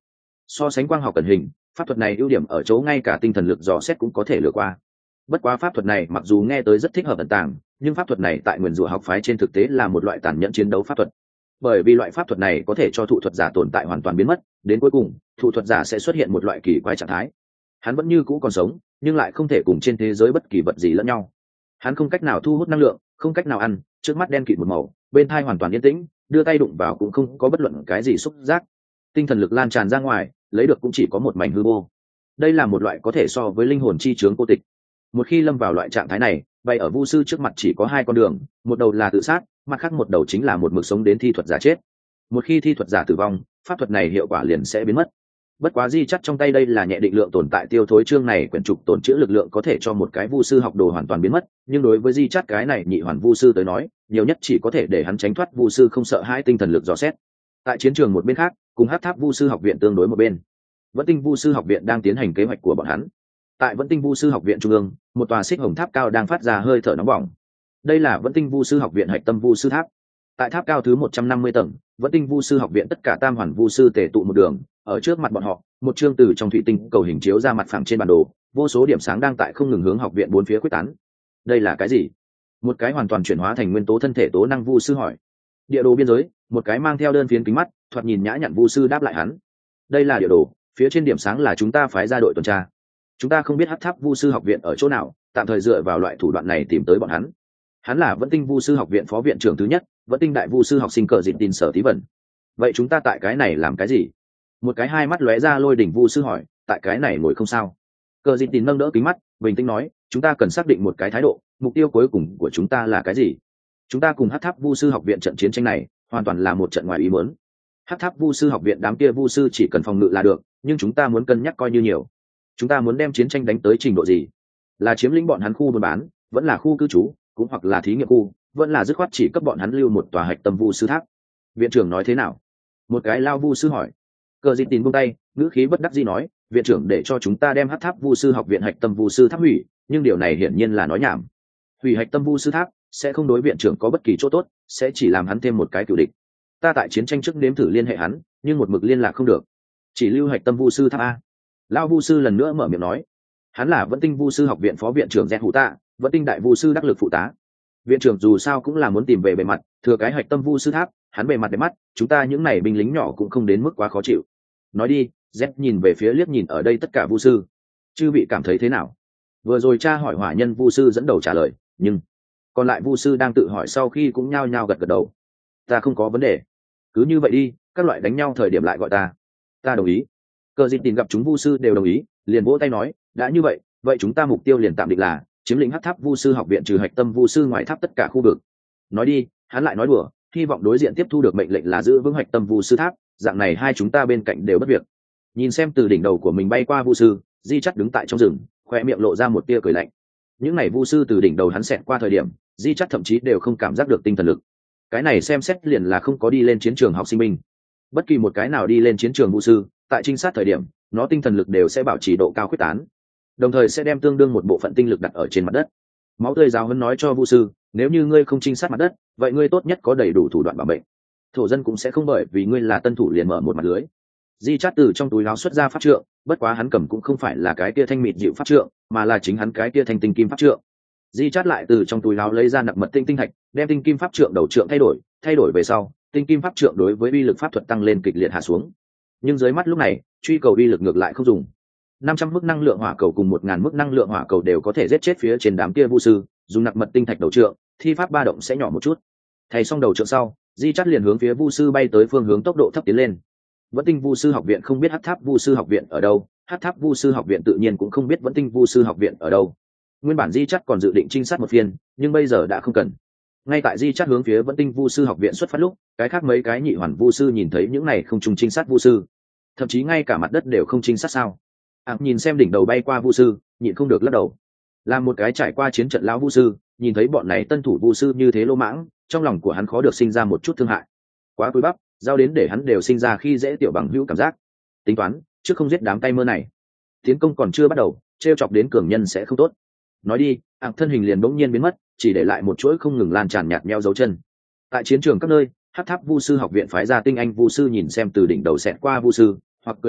So sánh quang học cẩn hình, pháp thuật này ưu điểm ở chỗ ngay cả tinh thần lực dò xét cũng có thể lừa qua. Bất quá pháp thuật này mặc dù nghe tới rất thích hợp ẩn tàng, nhưng pháp thuật này tại nguyền rủa học phái trên thực tế là một loại tàn nhẫn chiến đấu pháp thuật. Bởi vì loại pháp thuật này có thể cho thụ thuật giả tồn tại hoàn toàn biến mất, đến cuối cùng thụ thuật giả sẽ xuất hiện một loại kỳ quái trạng thái. Hắn vẫn như cũ còn sống, nhưng lại không thể cùng trên thế giới bất kỳ vật gì lẫn nhau. Hắn không cách nào thu hút năng lượng, không cách nào ăn, trước mắt đen kịt một màu, bên tai hoàn toàn yên tĩnh, đưa tay đụng vào cũng không có bất luận cái gì xúc giác. Tinh thần lực lan tràn ra ngoài, lấy được cũng chỉ có một mảnh hư vô. Đây là một loại có thể so với linh hồn chi chướng cô tịch. Một khi lâm vào loại trạng thái này, vậy ở vu sư trước mặt chỉ có hai con đường, một đầu là tự sát, mặt khác một đầu chính là một mực sống đến thi thuật giả chết. Một khi thi thuật giả tử vong, pháp thuật này hiệu quả liền sẽ biến mất. Bất quá di chắc trong tay đây là nhẹ định lượng tồn tại tiêu thối chương này quyển trục tồn trữ lực lượng có thể cho một cái vu sư học đồ hoàn toàn biến mất, nhưng đối với di chắc cái này nhị hoàn vu sư tới nói, nhiều nhất chỉ có thể để hắn tránh thoát vu sư không sợ hãi tinh thần lực dò xét. Tại chiến trường một bên khác, cùng Hắc Tháp vu sư học viện tương đối một bên, Vẫn Tinh vu sư học viện đang tiến hành kế hoạch của bọn hắn. Tại Vẫn Tinh vu sư học viện trung ương, một tòa xích hồng tháp cao đang phát ra hơi thở nóng bỏng. Đây là Vẫn Tinh vu sư học viện hạch tâm vu sư tháp. Tại tháp cao thứ 150 tầng, Vẫn Tinh vu sư học viện tất cả tam hoàn vu sư tề tụ một đường, ở trước mặt bọn họ, một chương từ trong thủy tinh cầu hình chiếu ra mặt phẳng trên bản đồ, vô số điểm sáng đang tại không ngừng hướng học viện bốn phía quyết tán. Đây là cái gì? Một cái hoàn toàn chuyển hóa thành nguyên tố thân thể tố năng vu sư hỏi. Địa đồ biên giới, một cái mang theo đơn phiến kính mắt, thoạt nhìn nhã nhặn vu sư đáp lại hắn. Đây là địa đồ, phía trên điểm sáng là chúng ta phái ra đội tuần tra. Chúng ta không biết Hắc Tháp vu sư học viện ở chỗ nào, tạm thời dựa vào loại thủ đoạn này tìm tới bọn hắn. Hắn là Vẫn Tinh vu sư học viện phó viện trưởng thứ nhất, Vẫn Tinh đại vu sư học sinh cờ dịt tin sở tí vẩn. Vậy chúng ta tại cái này làm cái gì? Một cái hai mắt lóe ra lôi đỉnh vu sư hỏi. Tại cái này ngồi không sao. Cờ dịt tin nâng đỡ kính mắt, bình tĩnh nói, chúng ta cần xác định một cái thái độ, mục tiêu cuối cùng của chúng ta là cái gì? Chúng ta cùng Hắc Tháp vu sư học viện trận chiến tranh này hoàn toàn là một trận ngoài ý muốn. Hắc Tháp vu sư học viện đám kia vu sư chỉ cần phòng ngự là được, nhưng chúng ta muốn cân nhắc coi như nhiều. Chúng ta muốn đem chiến tranh đánh tới trình độ gì? Là chiếm lĩnh bọn hắn khu buôn bán, vẫn là khu cư trú, cũng hoặc là thí nghiệm khu, vẫn là dứt khoát chỉ cấp bọn hắn lưu một tòa hạch tâm vu sư tháp. Viện trưởng nói thế nào? Một cái lao vu sư hỏi. Cờ dịt tin buông tay, ngữ khí bất đắc dĩ nói, viện trưởng để cho chúng ta đem Hắc Tháp vu sư học viện hạch tâm vu sư tháp hủy, nhưng điều này hiển nhiên là nói nhảm. Hủy hạch tâm vu sư tháp sẽ không đối viện trưởng có bất kỳ chỗ tốt, sẽ chỉ làm hắn thêm một cái cựu địch. Ta tại chiến tranh trước nếm thử liên hệ hắn, nhưng một mực liên lạc không được. Chỉ lưu hạch tâm vu sư tháp a. Lao vu sư lần nữa mở miệng nói. Hắn là Vẫn Tinh vu sư học viện phó viện trưởng Gen Hủ Tạ, Vẫn Tinh đại vu sư đắc lực phụ tá. Viện trưởng dù sao cũng là muốn tìm về bề mặt, thừa cái hạch tâm vu sư tháp, hắn bề mặt để mắt, chúng ta những này binh lính nhỏ cũng không đến mức quá khó chịu. Nói đi, Z nhìn về phía liếc nhìn ở đây tất cả vu sư. Chư vị cảm thấy thế nào? Vừa rồi cha hỏi hỏa nhân vu sư dẫn đầu trả lời, nhưng còn lại vu sư đang tự hỏi sau khi cũng nhao nhao gật gật đầu. Ta không có vấn đề. Cứ như vậy đi, các loại đánh nhau thời điểm lại gọi ta. Ta đồng ý. Cờ dịt tin gặp chúng vu sư đều đồng ý, liền vỗ tay nói, đã như vậy, vậy chúng ta mục tiêu liền tạm định là chiếm lĩnh Hắc Tháp vu sư học viện trừ hạch tâm vu sư ngoài tháp tất cả khu vực. Nói đi, hắn lại nói đùa, hy vọng đối diện tiếp thu được mệnh lệnh là giữ vững hạch tâm vu sư tháp, dạng này hai chúng ta bên cạnh đều bất việc. Nhìn xem từ đỉnh đầu của mình bay qua vu sư, Di Chắt đứng tại trong rừng, khoe miệng lộ ra một tia cười lạnh. Những này vu sư từ đỉnh đầu hắn xẹt qua thời điểm, Di Chắt thậm chí đều không cảm giác được tinh thần lực. Cái này xem xét liền là không có đi lên chiến trường học sinh binh. Bất kỳ một cái nào đi lên chiến trường vu sư, tại trinh sát thời điểm, nó tinh thần lực đều sẽ bảo trì độ cao khuyết tán, đồng thời sẽ đem tương đương một bộ phận tinh lực đặt ở trên mặt đất. Máu tươi giáo huấn nói cho vu sư, nếu như ngươi không trinh sát mặt đất, vậy ngươi tốt nhất có đầy đủ thủ đoạn bảo mệnh. Thổ dân cũng sẽ không bởi vì ngươi là tân thủ liền mở một mặt lưới. Di Chát từ trong túi áo xuất ra pháp trượng, bất quá hắn cầm cũng không phải là cái kia thanh mịt dịu pháp trượng, mà là chính hắn cái kia thanh tinh kim pháp trượng. Di Chát lại từ trong túi áo lấy ra nặc mật tinh tinh thạch, đem tinh kim pháp trượng đầu trượng thay đổi về sau, tinh kim pháp trượng đối với uy lực pháp thuật tăng lên kịch liệt hạ xuống. Nhưng dưới mắt lúc này, truy cầu uy lực ngược lại không dùng. 500 mức năng lượng hỏa cầu cùng 1000 mức năng lượng hỏa cầu đều có thể giết chết phía trên đám kia vu sư, dùng nặc mật tinh thạch đầu trượng, thi pháp ba động sẽ nhỏ một chút. Thay xong đầu trượng sau, Di Chát liền hướng phía vu sư bay tới phương hướng tốc độ thấp tiến lên. Vẫn Tinh vu sư học viện không biết Hắc Tháp vu sư học viện ở đâu, Hắc Tháp vu sư học viện tự nhiên cũng không biết Vẫn Tinh vu sư học viện ở đâu. Nguyên bản Di Chát còn dự định trinh sát một phiên, nhưng bây giờ đã không cần. Ngay tại Di Chát hướng phía Vẫn Tinh vu sư học viện xuất phát lúc, cái khác mấy cái nhị hoàn vu sư nhìn thấy những này không trùng trinh sát vu sư, thậm chí ngay cả mặt đất đều không trinh sát sao? Nhìn xem đỉnh đầu bay qua vu sư, nhịn không được lắc đầu. Là một cái trải qua chiến trận lão vu sư, nhìn thấy bọn này tân thủ vu sư như thế lô mãng, trong lòng của hắn khó được sinh ra một chút thương hại. Quá cúi bắp, giao đến để hắn đều sinh ra khi dễ tiểu bằng hữu cảm giác. Tính toán, trước không giết đám tay mơ này, tiến công còn chưa bắt đầu, trêu chọc đến cường nhân sẽ không tốt. Nói đi, thân hình liền bỗng nhiên biến mất, chỉ để lại một chuỗi không ngừng lan tràn nhạt nhẽo dấu chân. Tại chiến trường các nơi, Hắc Tháp vu sư học viện phái ra tinh anh vu sư nhìn xem từ đỉnh đầu xẹt qua vu sư, hoặc cười lạnh,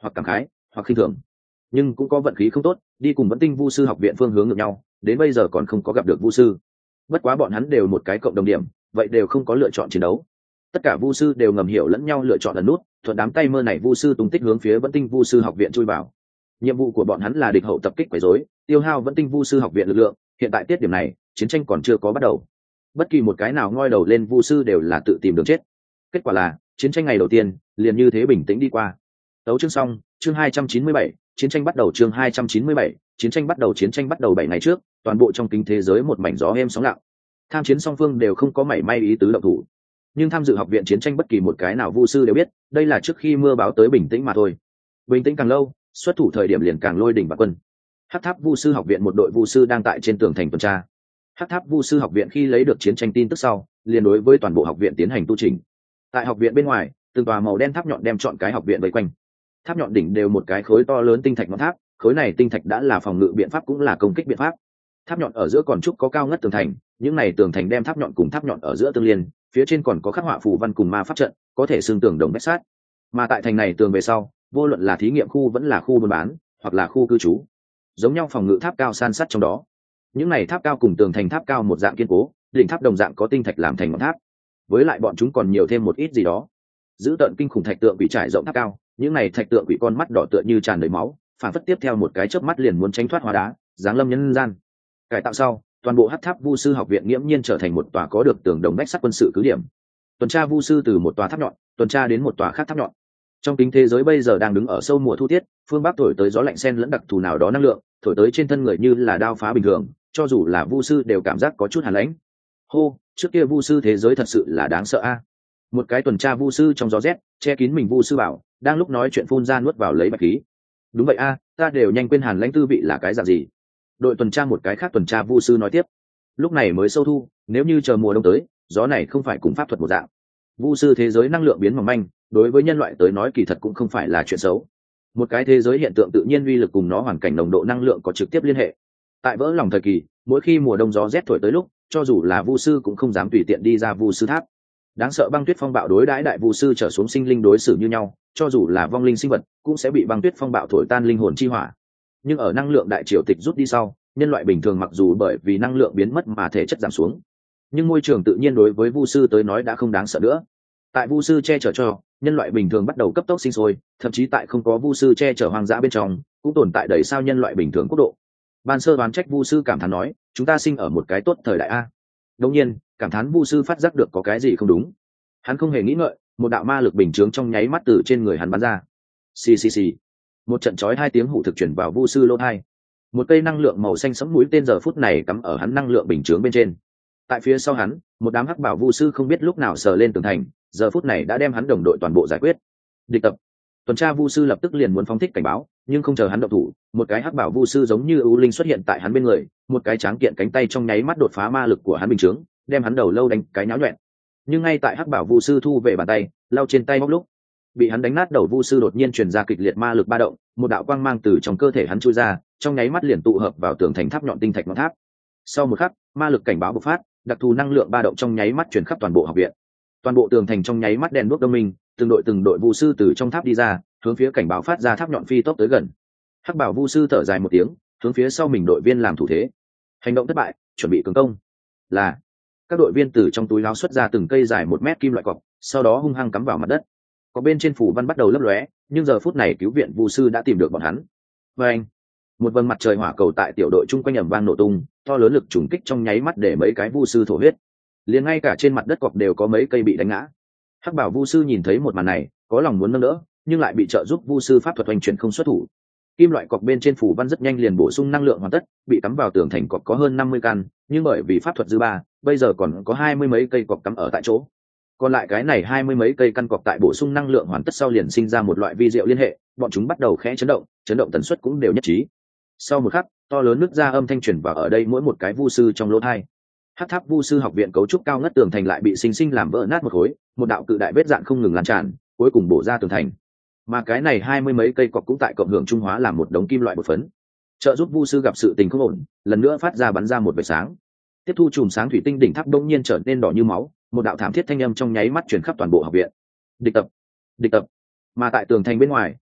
hoặc cảm khái hoặc khinh thường, nhưng cũng có vận khí không tốt, đi cùng Vẫn Tinh Vu sư học viện phương hướng ngược nhau, đến bây giờ còn không có gặp được vu sư. Bất quá bọn hắn đều một cái cộng đồng điểm, vậy đều không có lựa chọn chiến đấu. Tất cả vu sư đều ngầm hiểu lẫn nhau lựa chọn ẩn nút, thuận đám tay mơ này vu sư tung tích hướng phía Vẫn Tinh Vu sư học viện chui vào. Nhiệm vụ của bọn hắn là địch hậu tập kích quấy rối, tiêu hao Vẫn Tinh Vu sư học viện lực lượng. Hiện tại tiết điểm này, chiến tranh còn chưa có bắt đầu. Bất kỳ một cái nào ngoi đầu lên vu sư đều là tự tìm đường chết. Kết quả là chiến tranh ngày đầu tiên liền như thế bình tĩnh đi qua. Tấu chương xong, chương 297, chiến tranh bắt đầu. Chương 297, chiến tranh bắt đầu. Chiến tranh bắt đầu 7 ngày trước, toàn bộ trong kính thế giới một mảnh gió êm sóng lặng. Tham chiến song phương đều không có mảy may ý tứ động thủ, nhưng tham dự học viện chiến tranh bất kỳ một cái nào vu sư đều biết, đây là trước khi mưa báo tới bình tĩnh mà thôi. Bình tĩnh càng lâu, xuất thủ thời điểm liền càng lôi đỉnh bạt quân. Hắc Tháp Vu sư học viện một đội vu sư đang tại trên tường thành tuần tra. Hắc Tháp Vu sư học viện khi lấy được chiến tranh tin tức sau, liền đối với toàn bộ học viện tiến hành tu chỉnh. Tại học viện bên ngoài, từng tòa màu đen tháp nhọn đem chọn cái học viện vây quanh. Tháp nhọn đỉnh đều một cái khối to lớn tinh thạch ngọn tháp, khối này tinh thạch đã là phòng ngự biện pháp cũng là công kích biện pháp. Tháp nhọn ở giữa còn trúc có cao ngất tường thành, những này tường thành đem tháp nhọn cùng tháp nhọn ở giữa tương liên, phía trên còn có khắc họa phù văn cùng ma pháp trận, có thể xương tường đồng bách sát. Mà tại thành này tường về sau, vô luận là thí nghiệm khu vẫn là khu buôn bán, hoặc là khu cư trú, giống nhau phòng ngự tháp cao san sát trong đó. Những này tháp cao cùng tường thành tháp cao một dạng kiên cố, đỉnh tháp đồng dạng có tinh thạch làm thành ngọn tháp, với lại bọn chúng còn nhiều thêm một ít gì đó. Giữ tận kinh khủng thạch tượng bị trải rộng tháp cao, những này thạch tượng bị con mắt đỏ tựa như tràn đầy máu, phản phất tiếp theo một cái chớp mắt liền muốn tránh thoát hóa đá, giáng lâm nhân gian. Cải tạo sau, toàn bộ Hắc Tháp Vu sư học viện nghiễm nhiên trở thành một tòa có được tường đồng bách sắt quân sự cứ điểm. Tuần tra vu sư từ một tòa tháp nhọn tuần tra đến một tòa khác tháp nhọn. Trong kính thế giới bây giờ đang đứng ở sâu mùa thu tiết, phương bắc thổi tới gió lạnh xen lẫn đặc thù nào đó năng lượng, thổi tới trên thân người như là đao phá bình thường, cho dù là vu sư đều cảm giác có chút hàn lãnh. Hô, trước kia vu sư thế giới thật sự là đáng sợ a. Một cái tuần tra vu sư trong gió rét, che kín mình vu sư bảo, đang lúc nói chuyện phun ra nuốt vào lấy bạch khí. Đúng vậy a, ta đều nhanh quên hàn lãnh tư vị là cái dạng gì. Đội tuần tra một cái khác tuần tra vu sư nói tiếp. Lúc này mới sâu thu, nếu như chờ mùa đông tới, gió này không phải cùng pháp thuật một dạng. Vu sư thế giới năng lượng biến mỏng manh, đối với nhân loại tới nói kỳ thật cũng không phải là chuyện xấu. Một cái thế giới hiện tượng tự nhiên uy lực cùng nó hoàn cảnh nồng độ năng lượng có trực tiếp liên hệ. Tại vỡ lòng thời kỳ, mỗi khi mùa đông gió rét thổi tới lúc, cho dù là vu sư cũng không dám tùy tiện đi ra vu sư tháp. Đáng sợ băng tuyết phong bạo đối đãi đại vu sư trở xuống sinh linh đối xử như nhau, cho dù là vong linh sinh vật cũng sẽ bị băng tuyết phong bạo thổi tan linh hồn chi hỏa. Nhưng ở năng lượng đại triều tịch rút đi sau, nhân loại bình thường mặc dù bởi vì năng lượng biến mất mà thể chất giảm xuống, nhưng môi trường tự nhiên đối với vu sư tới nói đã không đáng sợ nữa. Tại vu sư che chở cho, nhân loại bình thường bắt đầu cấp tốc sinh sôi, thậm chí tại không có vu sư che chở hoang dã bên trong cũng tồn tại đầy sao nhân loại bình thường quốc độ. Ban sơ đoán trách vu sư cảm thán nói, chúng ta sinh ở một cái tốt thời đại a. Đương nhiên, cảm thán vu sư phát giác được có cái gì không đúng. Hắn không hề nghĩ ngợi, một đạo ma lực bình chướng trong nháy mắt từ trên người hắn bắn ra. Xì xì xì. Một trận chói hai tiếng hụ thực chuyển vào vu sư lỗ tai. Một cây năng lượng màu xanh sẫm mũi tên giờ phút này cắm ở hắn năng lượng bình chướng bên trên. Tại phía sau hắn, một đám hắc bảo vu sư không biết lúc nào sờ lên tường thành, giờ phút này đã đem hắn đồng đội toàn bộ giải quyết. Địch tập. Tuần tra vu sư lập tức liền muốn phóng thích cảnh báo, nhưng không chờ hắn động thủ, một cái hắc bảo vu sư giống như ưu linh xuất hiện tại hắn bên người, một cái tráng kiện cánh tay trong nháy mắt đột phá ma lực của hắn bình chướng, đem hắn đầu lâu đánh cái nháo nhuyễn. Nhưng ngay tại hắc bảo vu sư thu về bàn tay, lau trên tay móc lúc, bị hắn đánh nát đầu vu sư đột nhiên truyền ra kịch liệt ma lực ba động, một đạo quang mang từ trong cơ thể hắn chui ra, trong nháy mắt liền tụ hợp vào tường thành tháp nhọn tinh thạch ngọn tháp. Sau một khắc, ma lực cảnh báo bộc phát, đặc thù năng lượng ba động trong nháy mắt truyền khắp toàn bộ học viện. Toàn bộ tường thành trong nháy mắt đèn đuốc đông minh, từng đội vu sư từ trong tháp đi ra, hướng phía cảnh báo phát ra tháp nhọn phi tốc tới gần. Hắc bảo vu sư thở dài một tiếng, hướng phía sau mình đội viên làm thủ thế. Hành động thất bại, chuẩn bị cường công. Là các đội viên từ trong túi áo xuất ra từng cây dài 1 mét kim loại cọc, sau đó hung hăng cắm vào mặt đất. Có bên trên phủ văn bắt đầu lấp lóe, nhưng giờ phút này cứu viện vu sư đã tìm được bọn hắn. Và anh, một vầng mặt trời hỏa cầu tại tiểu đội chung quanh ầm vang nổ tung, to lớn lực trùng kích trong nháy mắt để mấy cái vu sư thổ huyết. Liền ngay cả trên mặt đất cọc đều có mấy cây bị đánh ngã. Hắc bảo vu sư nhìn thấy một màn này, có lòng muốn nâng đỡ, nhưng lại bị trợ giúp vu sư pháp thuật oanh chuyển không xuất thủ. Kim loại cọc bên trên phủ văn rất nhanh liền bổ sung năng lượng hoàn tất, bị cắm vào tường thành cọc có hơn 50 căn, nhưng bởi vì pháp thuật dư ba, bây giờ còn có 20 mấy cây cọc cắm ở tại chỗ. Còn lại cái này 20 mấy cây căn cọc tại bổ sung năng lượng hoàn tất sau liền sinh ra một loại vi diệu liên hệ, bọn chúng bắt đầu khẽ chấn động tần suất cũng đều nhất trí. Sau một khắc, to lớn nứt ra âm thanh truyền vào ở đây mỗi một cái vu sư trong lỗ tai. Hắc Tháp Vu sư học viện cấu trúc cao ngất tường thành lại bị sinh sinh làm vỡ nát một khối, một đạo cự đại vết dạn không ngừng lan tràn, cuối cùng bổ ra tường thành. Mà cái này 20 mấy cây cọc cũng tại cộng hưởng trung hóa làm một đống kim loại bột phấn. Trợ giúp vu sư gặp sự tình không ổn, lần nữa phát ra bắn ra một vệt sáng. Tiếp thu chùm sáng thủy tinh đỉnh tháp đông nhiên trở nên đỏ như máu, một đạo thảm thiết thanh âm trong nháy mắt truyền khắp toàn bộ học viện. Địch tập. Mà tại tường thành bên ngoài,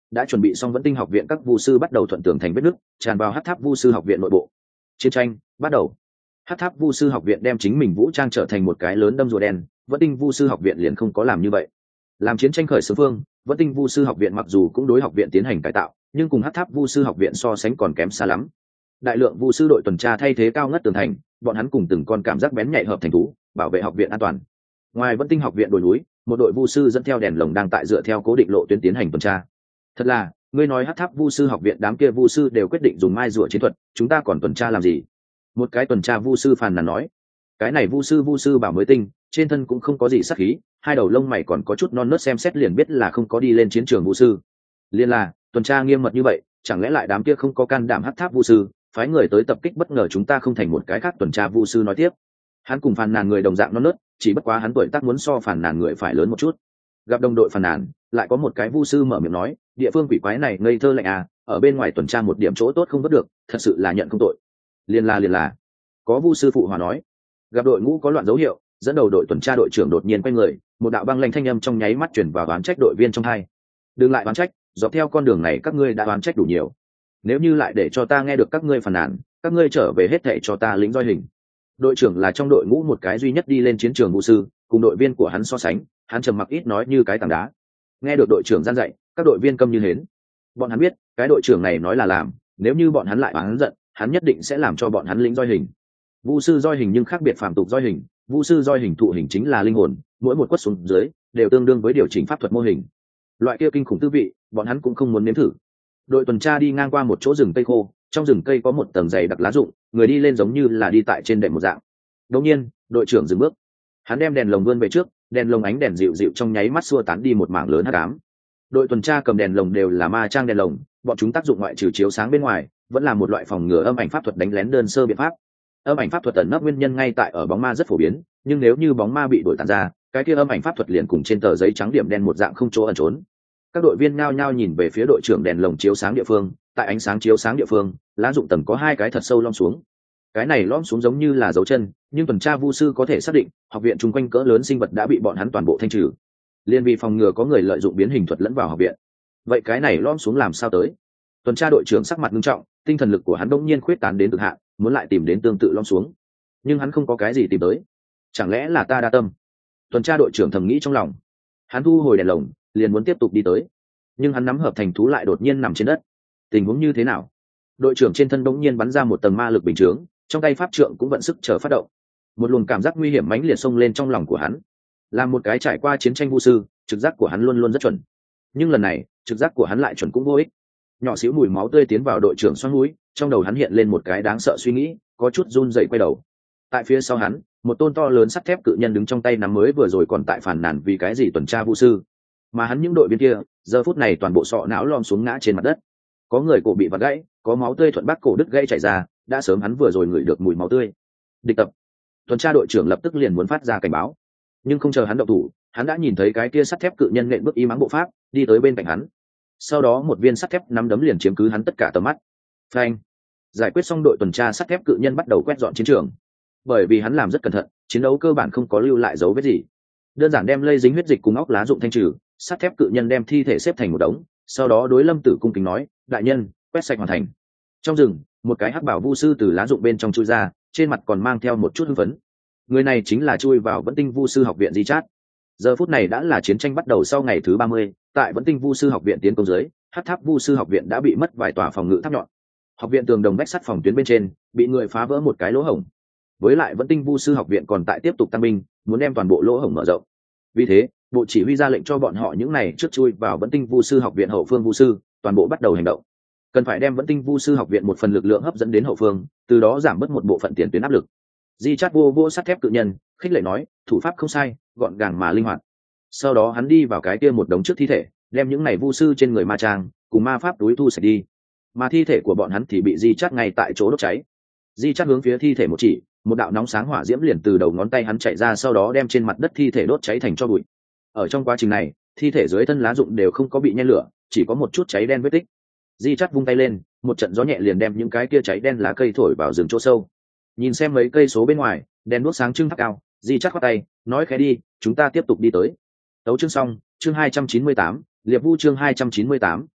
đã chuẩn bị xong vẫn tinh học viện các vu sư bắt đầu thuận tường thành vết nứt tràn vào hắc tháp vu sư học viện nội bộ. Chiến tranh bắt đầu. Hắc tháp vu sư học viện đem chính mình vũ trang trở thành một cái lớn đâm rùa đen, vẫn tinh vu sư học viện liền không có làm như vậy. Làm chiến tranh khởi xướng phương, vẫn tinh vu sư học viện mặc dù cũng đối học viện tiến hành cải tạo, nhưng cùng hắc tháp vu sư học viện so sánh còn kém xa lắm. Đại lượng vu sư đội tuần tra thay thế cao ngất tường thành, bọn hắn cùng từng con cảm giác bén nhạy hợp thành thú, bảo vệ học viện an toàn. Ngoài vẫn tinh học viện đồi núi, một đội vu sư dẫn theo đèn lồng đang tại dựa theo cố định lộ tuyến tiến hành tuần tra. Thật là, ngươi nói hắc tháp vu sư học viện đám kia vu sư đều quyết định dùng mai rùa chiến thuật, chúng ta còn tuần tra làm gì? Một cái tuần tra vu sư phàn nàn nói. Cái này vu sư bảo mới tinh, trên thân cũng không có gì sắc khí, hai đầu lông mày còn có chút non nớt, xem xét liền biết là không có đi lên chiến trường vu sư. Liên là tuần tra nghiêm mật như vậy, chẳng lẽ lại đám kia không có can đảm hắc tháp vu sư phái người tới tập kích bất ngờ chúng ta không thành một cái khác? Tuần tra vu sư nói tiếp. Hắn cùng phàn nàn người đồng dạng non nớt, chỉ bất quá hắn tuổi tác muốn so phàn nàn người phải lớn một chút. Gặp đồng đội phàn nàn, lại có một cái vu sư mở miệng nói, địa phương quỷ quái này ngây thơ lạnh à, ở bên ngoài tuần tra một điểm chỗ tốt không vớt được, thật sự là nhận không tội. Liền là có vu sư phụ hòa nói. Gặp đội ngũ có loạn dấu hiệu, dẫn đầu đội tuần tra đội trưởng đột nhiên quay người, một đạo băng lanh thanh âm trong nháy mắt chuyển vào oán trách đội viên trong hai. Đừng lại oán trách, dọc theo con đường này các ngươi đã oán trách đủ nhiều, nếu như lại để cho ta nghe được các ngươi phàn nàn, các ngươi trở về hết thệ cho ta lĩnh roi hình. Đội trưởng là trong đội ngũ một cái duy nhất đi lên chiến trường vũ sư, cùng đội viên của hắn so sánh, hắn trầm mặc ít nói như cái tảng đá. Nghe được đội trưởng gian dạy, các đội viên câm như hến. Bọn hắn biết cái đội trưởng này nói là làm, nếu như bọn hắn lại oán giận, hắn nhất định sẽ làm cho bọn hắn lĩnh roi hình. Vũ sư roi hình nhưng khác biệt phàm tục roi hình, vũ sư roi hình thụ hình chính là linh hồn, mỗi một quất xuống dưới đều tương đương với điều chỉnh pháp thuật mô hình. Loại kia kinh khủng tư vị, bọn hắn cũng không muốn nếm thử. Đội tuần tra đi ngang qua một chỗ rừng cây khô, trong rừng cây có một tầng dày đặc lá rụng, người đi lên giống như là đi tại trên đệm một dạng. Đột nhiên, đội trưởng dừng bước, hắn đem đèn lồng vươn về trước, đèn lồng ánh đèn dịu dịu trong nháy mắt xua tán đi một mảng lớn hắc ám. Đội tuần tra cầm đèn lồng đều là ma trang đèn lồng, bọn chúng tác dụng ngoại trừ chiếu sáng bên ngoài, vẫn là một loại phòng ngừa âm ảnh pháp thuật đánh lén đơn sơ biện pháp. Âm ảnh pháp thuật ẩn nấp nguyên nhân ngay tại ở bóng ma rất phổ biến, nhưng nếu như bóng ma bị đổi tản ra, cái kia âm ảnh pháp thuật liền cùng trên tờ giấy trắng điểm đen một dạng không chỗ ẩn trốn. Các đội viên nhao nhao nhìn về phía đội trưởng đèn lồng chiếu sáng địa phương, tại ánh sáng chiếu sáng địa phương, lá dụng tầng có hai cái thật sâu lõm xuống. Cái này lõm xuống giống như là dấu chân, nhưng tuần tra vu sư có thể xác định, học viện chung quanh cỡ lớn sinh vật đã bị bọn hắn toàn bộ thanh trừ. Liên vì phòng ngừa có người lợi dụng biến hình thuật lẫn vào học viện. Vậy cái này lõm xuống làm sao tới? Tuần tra đội trưởng sắc mặt nghiêm trọng, tinh thần lực của hắn bỗng nhiên khuyết tán đến cực hạn, muốn lại tìm đến tương tự lõm xuống, nhưng hắn không có cái gì tìm tới. Chẳng lẽ là ta đa tâm? Tuần tra đội trưởng thầm nghĩ trong lòng. Hắn thu hồi đèn lồng, liền muốn tiếp tục đi tới, nhưng hắn nắm hợp thành thú lại đột nhiên nằm trên đất. Tình huống như thế nào? Đội trưởng trên thân bỗng nhiên bắn ra một tầng ma lực bình chướng, trong tay pháp trượng cũng vận sức chờ phát động. Một luồng cảm giác nguy hiểm mãnh liệt xông lên trong lòng của hắn. Là một cái trải qua chiến tranh vu sư, trực giác của hắn luôn luôn rất chuẩn, nhưng lần này trực giác của hắn lại chuẩn cũng vô ích. Nhỏ xíu mùi máu tươi tiến vào đội trưởng xoắn mũi, trong đầu hắn hiện lên một cái đáng sợ suy nghĩ, có chút run rẩy quay đầu. Tại phía sau hắn, một tôn to lớn sắt thép cự nhân đứng trong tay nắm mới vừa rồi còn tại phản nàn vì cái gì tuần tra vu sư, mà hắn những đội viên kia giờ phút này toàn bộ sọ não lom xuống ngã trên mặt đất. Có người cổ bị vặt gãy, có máu tươi thuận bắc cổ đứt gãy chảy ra, đã sớm hắn vừa rồi ngửi được mùi máu tươi. Địch tập. Tuần tra đội trưởng lập tức liền muốn phát ra cảnh báo, nhưng không chờ hắn động thủ, hắn đã nhìn thấy cái kia sắt thép cự nhân nện bước y mắng bộ pháp đi tới bên cạnh hắn. Sau đó một viên sắt thép nắm đấm liền chiếm cứ hắn tất cả tầm mắt. Phanh. Giải quyết xong, đội tuần tra sắt thép cự nhân bắt đầu quét dọn chiến trường. Bởi vì hắn làm rất cẩn thận, chiến đấu cơ bản không có lưu lại dấu vết gì, đơn giản đem lây dính huyết dịch cùng óc lá dụng thanh trừ. Sắt thép cự nhân đem thi thể xếp thành một đống, sau đó đối Lâm Tử cung kính nói, đại nhân, quét sạch hoàn thành. Trong rừng, một cái hắc bảo vu sư từ lá dụng bên trong chui ra, trên mặt còn mang theo một chút hưng phấn. Người này chính là chui vào Vẫn Tinh Vu sư học viện Di Chát. Giờ phút này đã là chiến tranh bắt đầu sau ngày thứ 30, tại Vẫn Tinh Vu sư học viện tiến công dưới, hắc tháp vu sư học viện đã bị mất vài tòa phòng ngự tháp nhọn. Học viện tường đồng vách sắt phòng tuyến bên trên bị người phá vỡ một cái lỗ hổng. Với lại Vẫn Tinh Vu sư học viện còn tại tiếp tục tăng binh, muốn đem toàn bộ lỗ hổng mở rộng. Vì thế, bộ chỉ huy ra lệnh cho bọn họ những này trước chui vào Vẫn Tinh Vu sư học viện hậu phương vu sư, toàn bộ bắt đầu hành động. Cần phải đem Vẫn Tinh Vu sư học viện một phần lực lượng hấp dẫn đến hậu phương, từ đó giảm bớt một bộ phận tiền tuyến áp lực. Di Chát vô sắt thép cự nhân, khích lệ nói, thủ pháp không sai, gọn gàng mà linh hoạt. Sau đó hắn đi vào cái kia một đống trước thi thể, đem những này vu sư trên người ma trang cùng ma pháp túi thu sạch đi, mà thi thể của bọn hắn thì bị Di Chát ngay tại chỗ đốt cháy. Di Chát hướng phía thi thể một chỉ, một đạo nóng sáng hỏa diễm liền từ đầu ngón tay hắn chạy ra, sau đó đem trên mặt đất thi thể đốt cháy thành tro bụi. Ở trong quá trình này, thi thể dưới thân lá rụng đều không có bị nhen lửa, chỉ có một chút cháy đen vết tích. Di Chát vung tay lên, một trận gió nhẹ liền đem những cái kia cháy đen lá cây thổi vào rừng chỗ sâu. Nhìn xem mấy cây số bên ngoài, đèn đuốc sáng trưng thắp cao, Di Chát khoát tay, nói khẽ đi, chúng ta tiếp tục đi tới. Tấu chương xong, chương 298, Liệp Vu chương 298,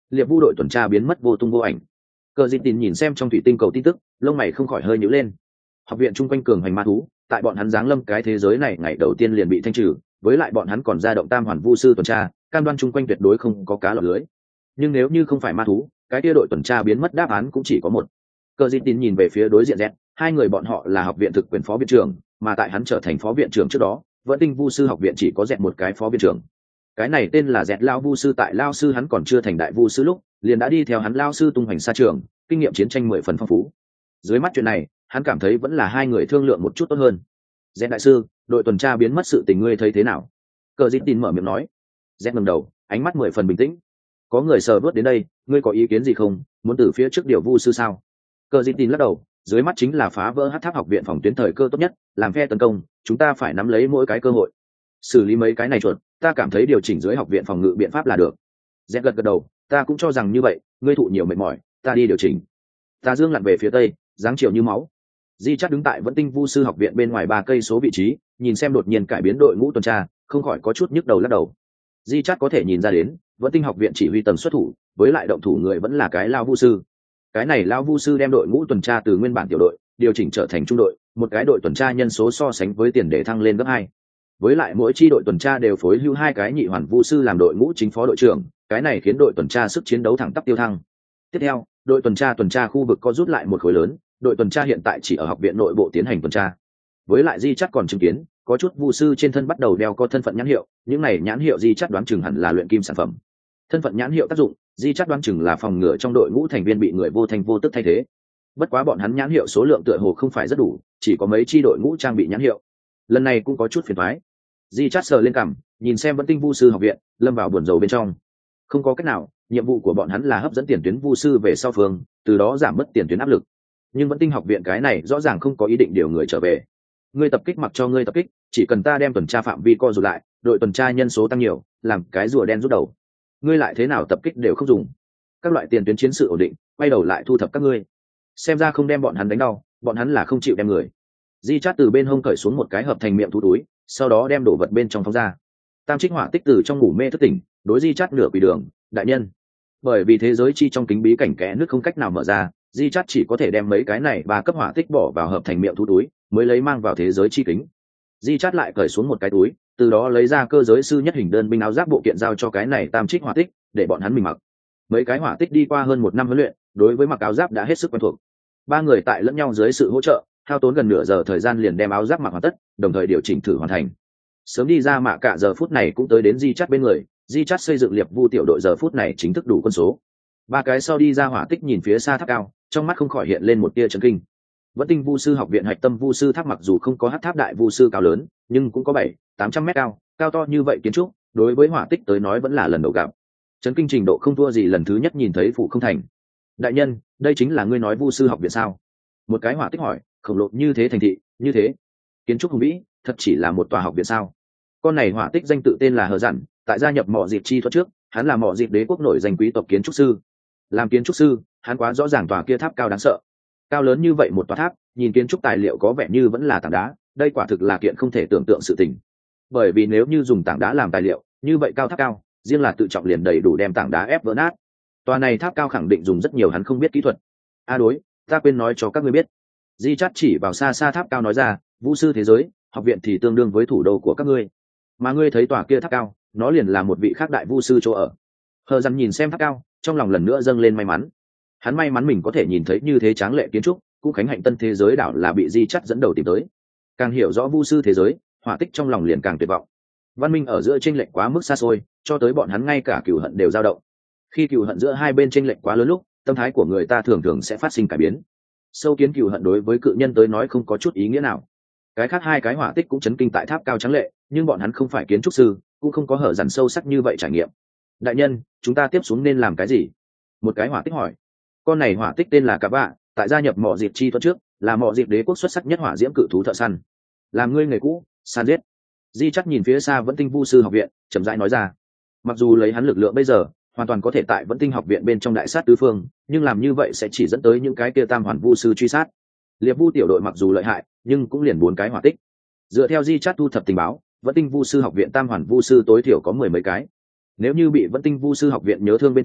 Liệp vu đội tuần tra biến mất vô tung vô ảnh. Cờ Dịt Tín nhìn xem trong thủy tinh cầu tin tức, lông mày không khỏi hơi nhíu lên. Học viện chung quanh cường hành ma thú, tại bọn hắn giáng lâm cái thế giới này ngày đầu tiên liền bị thanh trừ, với lại bọn hắn còn ra động tam hoàn vu sư tuần tra, cam đoan chung quanh tuyệt đối không có cá lọt lưới. Nhưng nếu như không phải ma thú, cái kia đội tuần tra biến mất đáp án cũng chỉ có một. Cờ Dịt Tín nhìn về phía đối diện Z, hai người bọn họ là học viện thực quyền phó viện trưởng, mà tại hắn trở thành phó viện trưởng trước đó, vẫn tinh vu sư học viện chỉ có Z một cái phó viện trưởng. Cái này tên là Z lao vu sư, tại lao sư hắn còn chưa thành đại vu sư lúc, liền đã đi theo hắn lao sư tung hoành xa trường, kinh nghiệm chiến tranh 10 phần phong phú. Dưới mắt chuyện này, hắn cảm thấy vẫn là hai người thương lượng một chút tốt hơn. Z đại sư, đội tuần tra biến mất sự tình ngươi thấy thế nào? Cờ Dịt Tín mở miệng nói. Z ngẩng đầu, ánh mắt 10 phần bình tĩnh. Có người sờ vớt đến đây, ngươi có ý kiến gì không? Muốn từ phía trước điều vu sư sao? Cờ Dịt Tín lắc đầu, dưới mắt chính là phá vỡ hắc tháp học viện phòng tuyến thời cơ tốt nhất, làm phe tấn công, chúng ta phải nắm lấy mỗi cái cơ hội. Xử lý mấy cái này chuột, ta cảm thấy điều chỉnh dưới học viện phòng ngự biện pháp là được. Z gật đầu, ta cũng cho rằng như vậy, ngươi thụ nhiều mệt mỏi, ta đi điều chỉnh. Tà Dương lặn về phía tây, dáng chiều như máu. Di Chát đứng tại Vẫn Tinh Vu sư học viện bên ngoài 3 cây số vị trí, nhìn xem đột nhiên cải biến đội ngũ tuần tra, không khỏi có chút nhức đầu lắc đầu. Di Chát có thể nhìn ra đến, Vẫn Tinh học viện chỉ huy tầng xuất thủ, với lại động thủ người vẫn là cái lao vu sư. Cái này lao vu sư đem đội ngũ tuần tra từ nguyên bản tiểu đội điều chỉnh trở thành trung đội, một cái đội tuần tra nhân số so sánh với tiền để thăng lên gấp 2. Với lại mỗi chi đội tuần tra đều phối hưu 2 cái nhị hoàn vu sư làm đội ngũ chính phó đội trưởng, cái này khiến đội tuần tra sức chiến đấu thẳng tắp tiêu thăng. Tiếp theo, đội tuần tra khu vực có rút lại một khối lớn, đội tuần tra hiện tại chỉ ở học viện nội bộ tiến hành tuần tra. Với lại Di Chát còn chứng kiến, có chút vu sư trên thân bắt đầu đeo có thân phận nhãn hiệu, những này nhãn hiệu Di Chát đoán chừng hẳn là luyện kim sản phẩm. Thân phận nhãn hiệu tác dụng, Di Chát đoán chừng là phòng ngừa trong đội ngũ thành viên bị người vô thành vô tức thay thế. Bất quá bọn hắn nhãn hiệu số lượng tựa hồ không phải rất đủ, chỉ có mấy chi đội ngũ trang bị nhãn hiệu. Lần này cũng có chút phiền toái. Di Chát sờ lên cằm, nhìn xem Vẫn Tinh Vu sư học viện, lâm vào buồn rầu bên trong. Không có cách nào, nhiệm vụ của bọn hắn là hấp dẫn tiền tuyến vu sư về sau phương, từ đó giảm bớt tiền tuyến áp lực. Nhưng Vẫn Tinh học viện cái này rõ ràng không có ý định điều người trở về. Ngươi tập kích mặc cho ngươi tập kích, chỉ cần ta đem tuần tra phạm vi co rụt lại, đội tuần tra nhân số tăng nhiều, làm cái rùa đen rút đầu. Ngươi lại thế nào tập kích đều không dùng. Các loại tiền tuyến chiến sự ổn định, quay đầu lại thu thập các ngươi. Xem ra không đem bọn hắn đánh đau, bọn hắn là không chịu đem người. Di Chát từ bên hông cởi xuống một cái hợp thành miệng thú túi, sau đó đem đổ vật bên trong phóng ra. Tam Trích Hỏa Tích từ trong ngủ mê thức tỉnh, đối Di Chát nửa quỳ đường, đại nhân. Bởi vì thế giới chi trong kính bí cảnh kẽ nước không cách nào mở ra, Di Chát chỉ có thể đem mấy cái này 3 cấp hỏa tích bỏ vào hợp thành miệng thú túi, mới lấy mang vào thế giới chi kính. Di Chát lại cởi xuống một cái túi, từ đó lấy ra cơ giới sư nhất hình đơn binh áo giáp bộ kiện giao cho cái này Tam Trích Hỏa Tích, để bọn hắn mình mặc. Mấy cái hỏa tích đi qua hơn 1 năm huấn luyện, đối với mặc áo giáp đã hết sức quen thuộc. 3 người tại lẫn nhau dưới sự hỗ trợ, hao tốn gần nửa giờ thời gian liền đem áo giáp mặc hoàn tất, đồng thời điều chỉnh thử hoàn thành. Sớm đi ra mạ cả giờ phút này cũng tới đến Di Chát bên người, Di Chát xây dựng liệp vu tiểu đội giờ phút này chính thức đủ quân số. 3 cái sau đi ra hỏa tích nhìn phía xa tháp cao, trong mắt không khỏi hiện lên một tia chấn kinh. Vẫn Tinh Vu sư học viện hạch tâm vu sư tháp mặc dù không có hắc tháp đại vu sư cao lớn, nhưng cũng có 700-800 mét cao, cao to như vậy kiến trúc, đối với hỏa tích tới nói vẫn là lần đầu gặp. Chấn kinh trình độ không thua gì lần thứ nhất nhìn thấy phủ không thành. Đại nhân, đây chính là ngươi nói vu sư học viện sao? Một cái hỏa tích hỏi, khổng lồ như thế thành thị, như thế kiến trúc hùng vĩ, thật chỉ là một tòa học viện sao? Con này hỏa tích danh tự tên là Hờ Dặn, tại gia nhập Mọ Dịp chi thuật trước, hắn là Mọ Dịp đế quốc nổi danh quý tộc kiến trúc sư. Làm kiến trúc sư, hắn quá rõ ràng tòa kia tháp cao đáng sợ. Cao lớn như vậy một tòa tháp, nhìn kiến trúc tài liệu có vẻ như vẫn là tảng đá, đây quả thực là kiện không thể tưởng tượng sự tình. Bởi vì nếu như dùng tảng đá làm tài liệu, như vậy cao tháp cao, riêng là tự trọng liền đầy đủ đem tảng đá ép vỡ nát. Tòa này tháp cao khẳng định dùng rất nhiều hắn không biết kỹ thuật. Đối, ta quên nói cho các ngươi biết. Di Chát chỉ vào xa xa tháp cao nói ra, vũ sư thế giới, học viện thì tương đương với thủ đô của các ngươi. Mà ngươi thấy tòa kia tháp cao, nó liền là một vị khác đại vu sư chỗ ở. Hờ Dặn nhìn xem tháp cao, trong lòng lần nữa dâng lên may mắn. Hắn may mắn mình có thể nhìn thấy như thế tráng lệ kiến trúc, cũng khánh hạnh tân thế giới đảo là bị Di Chát dẫn đầu tìm tới. Càng hiểu rõ vu sư thế giới, hỏa tích trong lòng liền càng tuyệt vọng. Văn minh ở giữa chênh lệch quá mức xa xôi, cho tới bọn hắn ngay cả cừu hận đều dao động. Khi cừu hận giữa hai bên chênh lệch quá lớn lúc, tâm thái của người ta thường thường sẽ phát sinh cải biến. Sâu kiến cừu hận đối với cự nhân tới nói không có chút ý nghĩa nào. Cái khác 2 cái hỏa tích cũng chấn kinh tại tháp cao trắng lệ, nhưng bọn hắn không phải kiến trúc sư, cũng không có Hở Dặn sâu sắc như vậy trải nghiệm. Đại nhân, chúng ta tiếp xuống nên làm cái gì? Một cái hỏa tích hỏi. Con này hỏa tích tên là Cà Bạ, tại gia nhập Mọ Dịp chi thuật trước, là Mọ Dịp đế quốc xuất sắc nhất hỏa diễm cự thú thợ săn. Làm ngươi nghề cũ, săn giết. Di Chát nhìn phía xa Vẫn Tinh Vu sư học viện, chậm rãi nói ra. Mặc dù lấy hắn lực lượng bây giờ, hoàn toàn có thể tại Vẫn Tinh học viện bên trong đại sát tứ phương, nhưng làm như vậy sẽ chỉ dẫn tới những cái kia tam hoàn vu sư truy sát. Liệp vu tiểu đội mặc dù lợi hại, nhưng cũng liền 4 cái hỏa tích. Dựa theo Di Chát thu thập tình báo, Vẫn Tinh Vu sư học viện tam hoàn vu sư tối thiểu có 10 mấy cái. Nếu như bị Vẫn Tinh Vu sư học viện nhớ thương bên trên,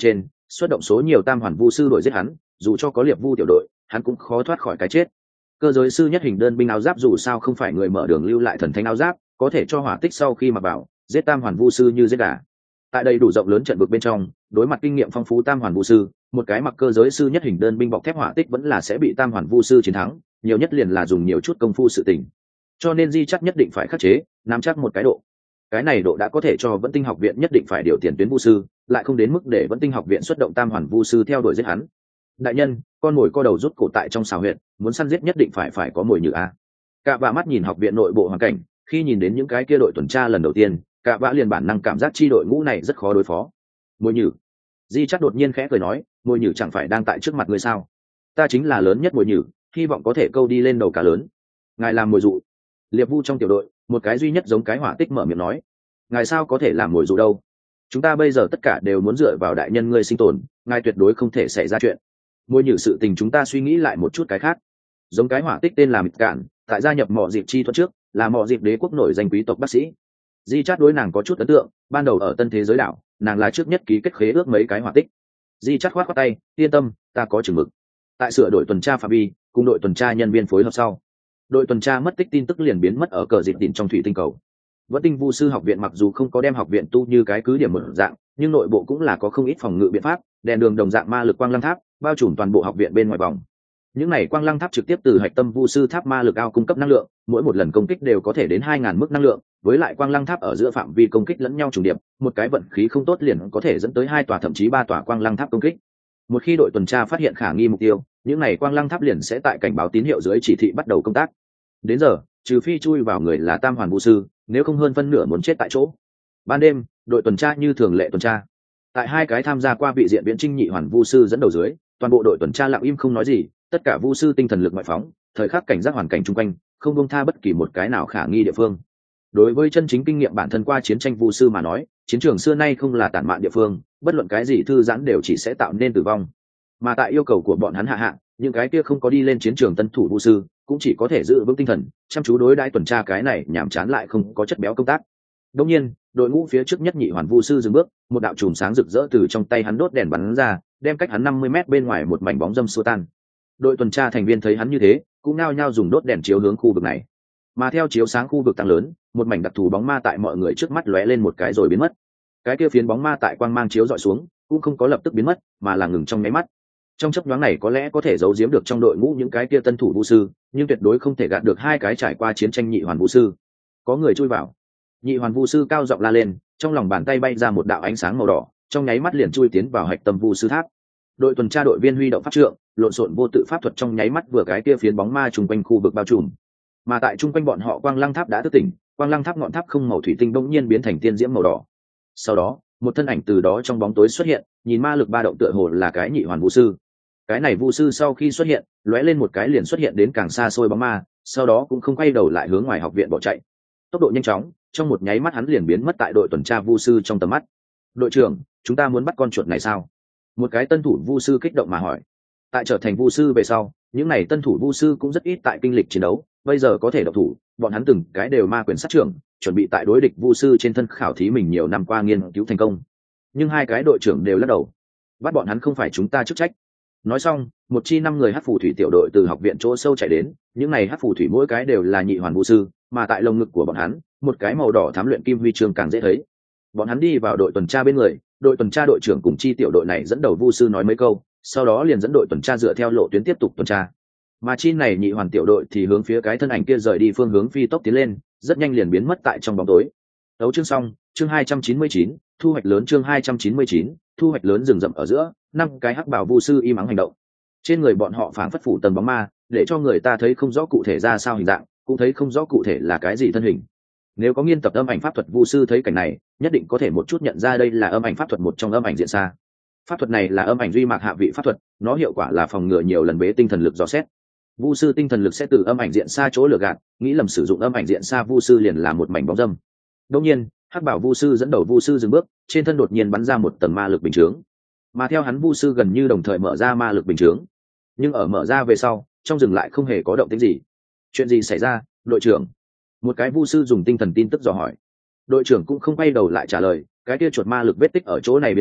xuất động số nhiều tam hoàn vu sư đuổi giết hắn, dù cho có liệp vu tiểu đội hắn cũng khó thoát khỏi cái chết. Cơ giới sư nhất hình đơn binh áo giáp dù sao không phải người mở đường lưu lại thần thánh áo giáp, có thể cho hỏa tích sau khi mặc vào giết tam hoàn vu sư như giết gà. Tại đây đủ rộng lớn trận vực bên trong, đối mặt kinh nghiệm phong phú tam hoàn vu sư, một cái mặc cơ giới sư nhất hình đơn binh bọc thép hỏa tích vẫn là sẽ bị tam hoàn vu sư chiến thắng, nhiều nhất liền là dùng nhiều chút công phu sự tình. Cho nên Di chắc nhất định phải khắc chế, nắm chắc một cái độ. Cái này độ đã có thể cho Vẫn Tinh học viện nhất định phải điều tiền tuyến vu sư, lại không đến mức để Vẫn Tinh học viện xuất động tam hoàn vu sư theo đuổi giết hắn. Đại nhân, con mồi co đầu rút cổ tại trong xào huyện, muốn săn giết nhất định phải có mồi nhử a. Cạ Vạ mắt nhìn học viện nội bộ hoàn cảnh, khi nhìn đến những cái kia đội tuần tra lần đầu tiên, Cạ Vạ liền bản năng cảm giác chi đội ngũ này rất khó đối phó. Mồi nhử. Di chắc đột nhiên khẽ cười nói, mồi nhử chẳng phải đang tại trước mặt ngươi sao? Ta chính là lớn nhất mồi nhử, hy vọng có thể câu đi lên đầu cá lớn. Ngài làm mồi dụ. Liệp vu trong tiểu đội, một cái duy nhất giống cái hỏa tích mở miệng nói, ngài sao có thể làm mồi dụ đâu? Chúng ta bây giờ tất cả đều muốn dựa vào đại nhân ngươi sinh tồn, ngài tuyệt đối không thể xảy ra chuyện. Mồi nhử sự tình chúng ta suy nghĩ lại một chút cái khác. Giống cái hỏa tích tên là Mịch Cạn, tại gia nhập mỏ dịp chi thuật trước, là mỏ dịp đế quốc nổi danh quý tộc bác sĩ. Di chát đối nàng có chút ấn tượng, ban đầu ở tân thế giới đảo, nàng là trước nhất ký kết khế ước mấy cái hỏa tích. Di chát khoát tay, yên tâm, ta có chừng mực. Tại sửa đổi tuần tra phạm vi, cùng đội tuần tra nhân viên phối hợp sau, đội tuần tra mất tích tin tức liền biến mất ở cờ dịp đỉnh trong thủy tinh cầu. Vẫn Tinh vu sư học viện mặc dù không có đem học viện tu như cái cứ điểm mở dạng, nhưng nội bộ cũng là có không ít phòng ngự biện pháp, đèn đường đồng dạng ma lực quang lăng tháp bao trùm toàn bộ học viện bên ngoài vòng. Những này quang lăng tháp trực tiếp từ hạch tâm vu sư tháp ma lực ao cung cấp năng lượng, mỗi một lần công kích đều có thể đến 2000 mức năng lượng, với lại quang lăng tháp ở giữa phạm vi công kích lẫn nhau trùng điệp, một cái vận khí không tốt liền có thể dẫn tới 2 tòa thậm chí 3 tòa quang lăng tháp công kích. Một khi đội tuần tra phát hiện khả nghi mục tiêu, những này quang lăng tháp liền sẽ tại cảnh báo tín hiệu dưới chỉ thị bắt đầu công tác. Đến giờ, trừ phi chui vào người là tam hoàn vu sư, nếu không hơn phân nửa muốn chết tại chỗ. Ban đêm, đội tuần tra như thường lệ tuần tra. Tại 2 cái tham gia qua vị diện viễn trinh nhị hoàn vu sư dẫn đầu dưới, toàn bộ đội tuần tra lặng im không nói gì, tất cả vu sư tinh thần lực ngoại phóng, thời khắc cảnh giác hoàn cảnh chung quanh, không buông tha bất kỳ một cái nào khả nghi địa phương. Đối với chân chính kinh nghiệm bản thân qua chiến tranh vu sư mà nói, chiến trường xưa nay không là tản mạn địa phương, bất luận cái gì thư giãn đều chỉ sẽ tạo nên tử vong. Mà tại yêu cầu của bọn hắn hạ, những cái kia không có đi lên chiến trường tân thủ vu sư, cũng chỉ có thể giữ vững tinh thần, chăm chú đối đãi tuần tra cái này nhảm chán lại không có chất béo công tác. Đương nhiên, đội ngũ phía trước nhất nhị hoàn vu sư dừng bước, một đạo chùm sáng rực rỡ từ trong tay hắn đốt đèn bắn ra, đem cách hắn 50 mét bên ngoài một mảnh bóng dâm xua tan. Đội tuần tra thành viên thấy hắn như thế, cũng nao nhao dùng đốt đèn chiếu hướng khu vực này. Mà theo chiếu sáng khu vực tăng lớn, một mảnh đặc thù bóng ma tại mọi người trước mắt lóe lên một cái rồi biến mất. Cái kia phiến bóng ma tại quang mang chiếu dọi xuống, cũng không có lập tức biến mất, mà là ngừng trong nháy mắt. Trong chớp nhoáng này có lẽ có thể giấu giếm được trong đội ngũ những cái kia tân thủ vũ sư, nhưng tuyệt đối không thể gạt được 2 cái trải qua chiến tranh nhị hoàn vũ sư. Có người chui vào. Nhị hoàn vũ sư cao giọng la lên, trong lòng bàn tay bay ra một đạo ánh sáng màu đỏ, trong nháy mắt liền chui tiến vào hạch tâm vũ sư tháp. Đội tuần tra đội viên huy động pháp trượng, lộn xộn vô tự pháp thuật trong nháy mắt vừa cái kia phiến bóng ma trùng quanh khu vực bao trùm. Mà tại trung quanh bọn họ quang lăng tháp đã thức tỉnh, quang lăng tháp ngọn tháp không màu thủy tinh bỗng nhiên biến thành tiên diễm màu đỏ. Sau đó, một thân ảnh từ đó trong bóng tối xuất hiện, nhìn ma lực ba động tựa hồ là cái nhị hoàn vũ sư. Cái này vu sư sau khi xuất hiện, lóe lên một cái liền xuất hiện đến càng xa xôi bóng ma, sau đó cũng không quay đầu lại hướng ngoài học viện bỏ chạy. Tốc độ nhanh chóng, trong một nháy mắt hắn liền biến mất tại đội tuần tra vu sư trong tầm mắt. Đội trưởng, chúng ta muốn bắt con chuột này sao? Một cái tân thủ vu sư kích động mà hỏi. Tại trở thành vu sư về sau, những này tân thủ vu sư cũng rất ít tại kinh lịch chiến đấu, bây giờ có thể độc thủ, bọn hắn từng cái đều ma quyền sát trưởng, chuẩn bị tại đối địch vu sư trên thân khảo thí mình nhiều năm qua nghiên cứu thành công. Nhưng 2 cái đội trưởng đều lắc đầu. Bắt bọn hắn không phải chúng ta chức trách. Nói xong, một chi 5 người hắc phù thủy tiểu đội từ học viện chỗ sâu chạy đến, những này hắc phù thủy mỗi cái đều là nhị hoàn vu sư, mà tại lồng ngực của bọn hắn, một cái màu đỏ thám luyện kim huy chương càng dễ thấy. Bọn hắn đi vào đội tuần tra bên người, đội tuần tra đội trưởng cùng chi tiểu đội này dẫn đầu vu sư nói mấy câu, sau đó liền dẫn đội tuần tra dựa theo lộ tuyến tiếp tục tuần tra. Mà chi này nhị hoàn tiểu đội thì hướng phía cái thân ảnh kia rời đi phương hướng phi tốc tiến lên, rất nhanh liền biến mất tại trong bóng tối. Đấu chương xong, chương 299, thu hoạch lớn chương 299, thu hoạch lớn rừng rậm ở giữa, 5 cái hắc bảo vu sư im ắng hành động. Trên người bọn họ phảng phất phủ tầng bóng ma, để cho người ta thấy không rõ cụ thể ra sao hình dạng, cũng thấy không rõ cụ thể là cái gì thân hình. Nếu có nghiên tập âm ảnh pháp thuật vu sư thấy cảnh này, nhất định có thể một chút nhận ra đây là âm ảnh pháp thuật một trong âm ảnh diện xa. Pháp thuật này là âm ảnh duy mạc hạ vị pháp thuật, nó hiệu quả là phòng ngừa nhiều lần bế tinh thần lực dò xét. Vu sư tinh thần lực sẽ từ âm ảnh diện xa chỗ lừa gạt, nghĩ lầm sử dụng âm ảnh diện xa vu sư liền là một mảnh bóng dâm. Đương nhiên, hắc bảo vu sư dẫn đầu vu sư dừng bước, trên thân đột nhiên bắn ra một tầng ma lực bình chướng. Mà theo hắn vu sư gần như đồng thời mở ra ma lực bình chướng. Nhưng ở mở ra về sau, trong rừng lại không hề có động tĩnh gì. Chuyện gì xảy ra, đội trưởng? Một cái vu sư dùng tinh thần tin tức dò hỏi. Đội trưởng cũng không quay đầu lại trả lời, cái kia chuột ma lực vết tích ở chỗ này biến mất,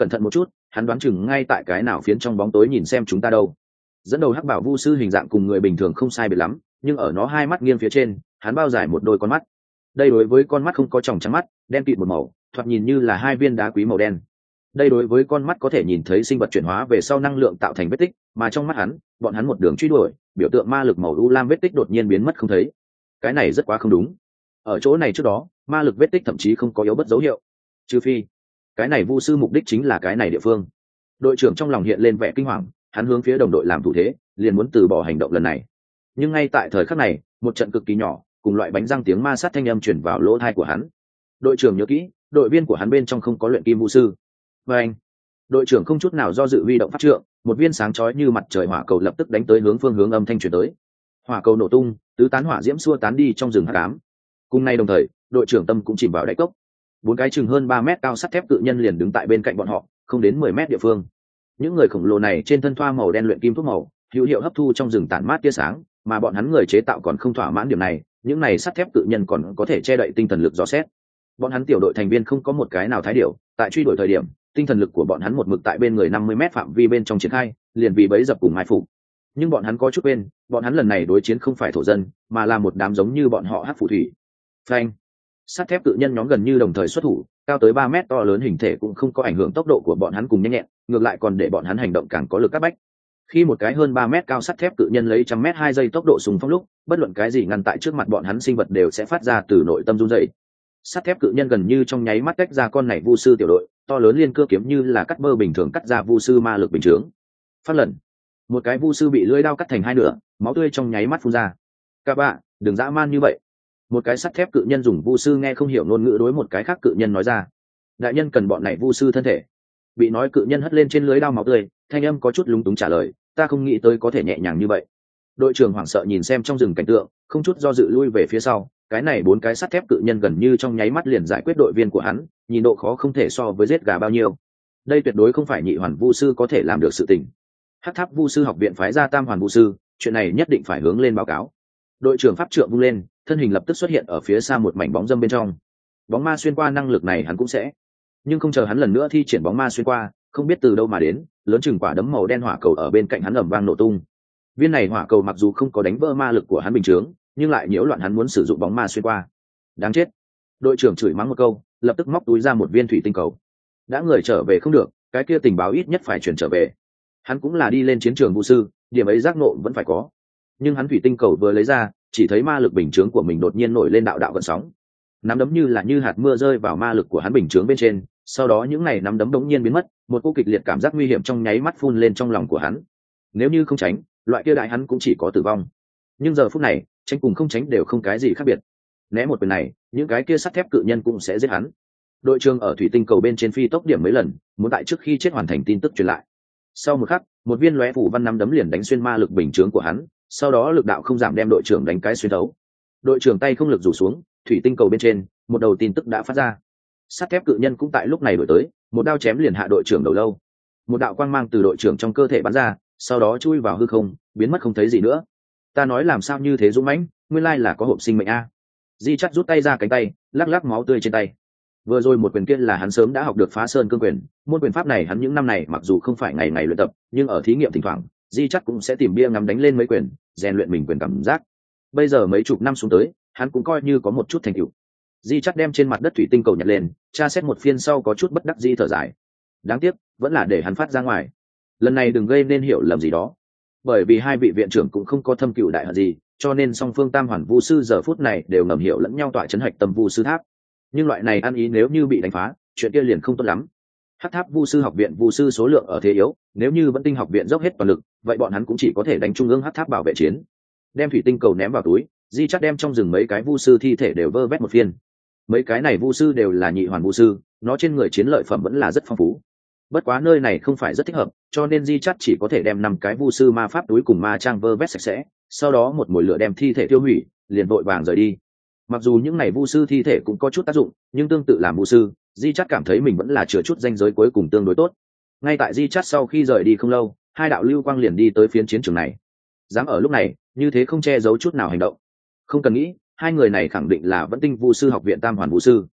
cẩn thận một chút, hắn đoán chừng ngay tại cái nào phiến trong bóng tối nhìn xem chúng ta đâu. Dẫn đầu hắc bảo vu sư hình dạng cùng người bình thường không sai biệt lắm, nhưng ở nó hai mắt nghiêng phía trên, hắn bao dài một đôi con mắt. Đây đối với con mắt không có tròng trắng mắt, đen kịt một màu, thoạt nhìn như là hai viên đá quý màu đen. Đây đối với con mắt có thể nhìn thấy sinh vật chuyển hóa về sau năng lượng tạo thành vết tích, mà trong mắt hắn, bọn hắn một đường truy đuổi, biểu tượng ma lực màu u lam vết tích đột nhiên biến mất không thấy. Cái này rất quá không đúng. Ở chỗ này trước đó, ma lực vết tích thậm chí không có yếu bất dấu hiệu. Trừ phi, cái này vu sư mục đích chính là cái này địa phương. Đội trưởng trong lòng hiện lên vẻ kinh hoàng, hắn hướng phía đồng đội làm thủ thế, liền muốn từ bỏ hành động lần này. Nhưng ngay tại thời khắc này, một trận cực kỳ nhỏ, cùng loại bánh răng tiếng ma sát thanh âm truyền vào lỗ tai của hắn. Đội trưởng nhớ kỹ, đội viên của hắn bên trong không có luyện kim vu sư. Và anh, đội trưởng không chút nào do dự huy động pháp trượng, một viên sáng chói như mặt trời hỏa cầu lập tức đánh tới hướng phương hướng âm thanh truyền tới. Hỏa cầu nổ tung, tứ tán hỏa diễm xua tán đi trong rừng hắc ám. Cùng nay đồng thời, đội trưởng tâm cũng chìm vào đáy cốc. Bốn cái chừng hơn 3 mét cao sắt thép cự nhân liền đứng tại bên cạnh bọn họ, không đến 10 mét địa phương. Những người khổng lồ này trên thân thoa màu đen luyện kim thuốc màu, hữu hiệu hấp thu trong rừng tản mát tia sáng, mà bọn hắn người chế tạo còn không thỏa mãn điểm này, những này sắt thép cự nhân còn có thể che đậy tinh thần lực dò xét. Bọn hắn tiểu đội thành viên không có một cái nào thái điểu, tại truy đuổi thời điểm, tinh thần lực của bọn hắn một mực tại bên người 50 mét phạm vi bên trong triển khai, liền vì bấy dập cùng mai phục. Nhưng bọn hắn có chút quên, bọn hắn lần này đối chiến không phải thổ dân, mà là một đám giống như bọn họ hắc phù thủy. Phanh! Sắt thép cự nhân nhóm gần như đồng thời xuất thủ, cao tới 3 mét to lớn hình thể cũng không có ảnh hưởng tốc độ của bọn hắn cùng nhanh nhẹn, ngược lại còn để bọn hắn hành động càng có lực áp bách. Khi một cái hơn 3 mét cao sắt thép cự nhân lấy 100 mét 2 giây tốc độ xung phong lúc, bất luận cái gì ngăn tại trước mặt bọn hắn sinh vật đều sẽ phát ra từ nội tâm run rẩy. Sắt thép cự nhân gần như trong nháy mắt tách ra con này vu sư tiểu đội, to lớn liên cưa kiếm như là cắt bơ bình thường cắt ra vu sư ma lực bình thường. Phát lần, một cái vu sư bị lưỡi đao cắt thành hai nửa, máu tươi trong nháy mắt phun ra. Các bạn, đừng dã man như vậy. Một cái sắt thép cự nhân dùng vu sư nghe không hiểu ngôn ngữ đối một cái khác cự nhân nói ra. Đại nhân cần bọn này vu sư thân thể. Bị nói cự nhân hất lên trên lưới đao máu tươi, thanh âm có chút lúng túng trả lời, ta không nghĩ tới có thể nhẹ nhàng như vậy. Đội trưởng hoảng sợ nhìn xem trong rừng cảnh tượng, không chút do dự lui về phía sau. Cái này 4 cái sắt thép cự nhân gần như trong nháy mắt liền giải quyết đội viên của hắn, nhìn độ khó không thể so với giết gà bao nhiêu. Đây tuyệt đối không phải nhị hoàn vu sư có thể làm được sự tình. Hắc tháp vu sư học viện phái ra tam hoàn vu sư, chuyện này nhất định phải hướng lên báo cáo. Đội trưởng pháp trượng vung lên, thân hình lập tức xuất hiện ở phía xa một mảnh bóng dâm bên trong. Bóng ma xuyên qua năng lực này hắn cũng sẽ, nhưng không chờ hắn lần nữa thi triển bóng ma xuyên qua, không biết từ đâu mà đến, lớn chừng quả đấm màu đen hỏa cầu ở bên cạnh hắn ầm vang nổ tung. Viên này hỏa cầu mặc dù không có đánh vỡ ma lực của hắn bình thường, nhưng lại nhiễu loạn hắn muốn sử dụng bóng ma xuyên qua. Đáng chết! Đội trưởng chửi mắng một câu, lập tức móc túi ra một viên thủy tinh cầu. Đã người trở về không được, cái kia tình báo ít nhất phải chuyển trở về. Hắn cũng là đi lên chiến trường vũ sư, điểm ấy giác ngộ vẫn phải có. Nhưng hắn thủy tinh cầu vừa lấy ra, chỉ thấy ma lực bình chướng của mình đột nhiên nổi lên đạo đạo gợn sóng. Nắm đấm như là như hạt mưa rơi vào ma lực của hắn bình chướng bên trên, sau đó những này nắm đấm đống nhiên biến mất, một cô kịch liệt cảm giác nguy hiểm trong nháy mắt phun lên trong lòng của hắn. Nếu như không tránh, loại kia đại hắn cũng chỉ có tử vong. Nhưng giờ phút này, tránh cùng không tránh đều không cái gì khác biệt. Né một quyền này, những cái kia sắt thép cự nhân cũng sẽ giết hắn. Đội trưởng ở thủy tinh cầu bên trên phi tốc điểm mấy lần, muốn tại trước khi chết hoàn thành tin tức truyền lại. Sau một khắc, một viên lóe phủ văn nắm đấm liền đánh xuyên ma lực bình chướng của hắn, sau đó lực đạo không giảm đem đội trưởng đánh cái xuyên thấu. Đội trưởng tay không lực rủ xuống, thủy tinh cầu bên trên, một đầu tin tức đã phát ra. Sắt thép cự nhân cũng tại lúc này đổi tới, một đao chém liền hạ đội trưởng đầu lâu. Một đạo quang mang từ đội trưởng trong cơ thể bắn ra, sau đó chui vào hư không, biến mất không thấy gì nữa. Ta nói làm sao như thế dũng mãnh, nguyên lai là có hộp sinh mệnh a. Di Chắt rút tay ra cánh tay, lắc lắc máu tươi trên tay. Vừa rồi một quyền kia là hắn sớm đã học được Phá Sơn cương quyền, môn quyền pháp này hắn những năm này mặc dù không phải ngày ngày luyện tập, nhưng ở thí nghiệm thỉnh thoảng, Di Chắt cũng sẽ tìm bia ngắm đánh lên mấy quyền, rèn luyện mình quyền cảm giác. Bây giờ mấy chục năm xuống tới, hắn cũng coi như có một chút thành tựu. Di Chắt đem trên mặt đất thủy tinh cầu nhặt lên, tra xét một phiên sau có chút bất đắc dĩ thở dài. Đáng tiếc, vẫn là để hắn phát ra ngoài. Lần này đừng gây nên hiểu lầm gì đó. Bởi vì hai vị viện trưởng cũng không có thâm cựu đại hận gì, cho nên song phương tam hoàn vu sư giờ phút này đều ngầm hiểu lẫn nhau tọa chấn hạch tâm vu sư tháp. Nhưng loại này ăn ý nếu như bị đánh phá, chuyện kia liền không tốt lắm. Hắc tháp vu sư học viện vu sư số lượng ở thế yếu, nếu như vẫn tinh học viện dốc hết toàn lực, vậy bọn hắn cũng chỉ có thể đánh trung ương hắc tháp bảo vệ chiến. Đem thủy tinh cầu ném vào túi, Di Chắt đem trong rừng mấy cái vu sư thi thể đều vơ vét một phiên. Mấy cái này vu sư đều là nhị hoàn vu sư, nó trên người chiến lợi phẩm vẫn là rất phong phú. Bất quá nơi này không phải rất thích hợp, cho nên Di Chắt chỉ có thể đem 5 cái vu sư ma pháp túi cùng ma trang vơ vét sạch sẽ, sau đó một mồi lửa đem thi thể tiêu hủy, liền vội vàng rời đi. Mặc dù những này vu sư thi thể cũng có chút tác dụng, nhưng tương tự làm vu sư, Di Chắt cảm thấy mình vẫn là chừa chút ranh giới cuối cùng tương đối tốt. Ngay tại Di Chắt sau khi rời đi không lâu, hai đạo lưu quang liền đi tới phiến chiến trường này. Dám ở lúc này, như thế không che giấu chút nào hành động. Không cần nghĩ, hai người này khẳng định là vẫn tinh vu sư học viện tam hoàn vu sư.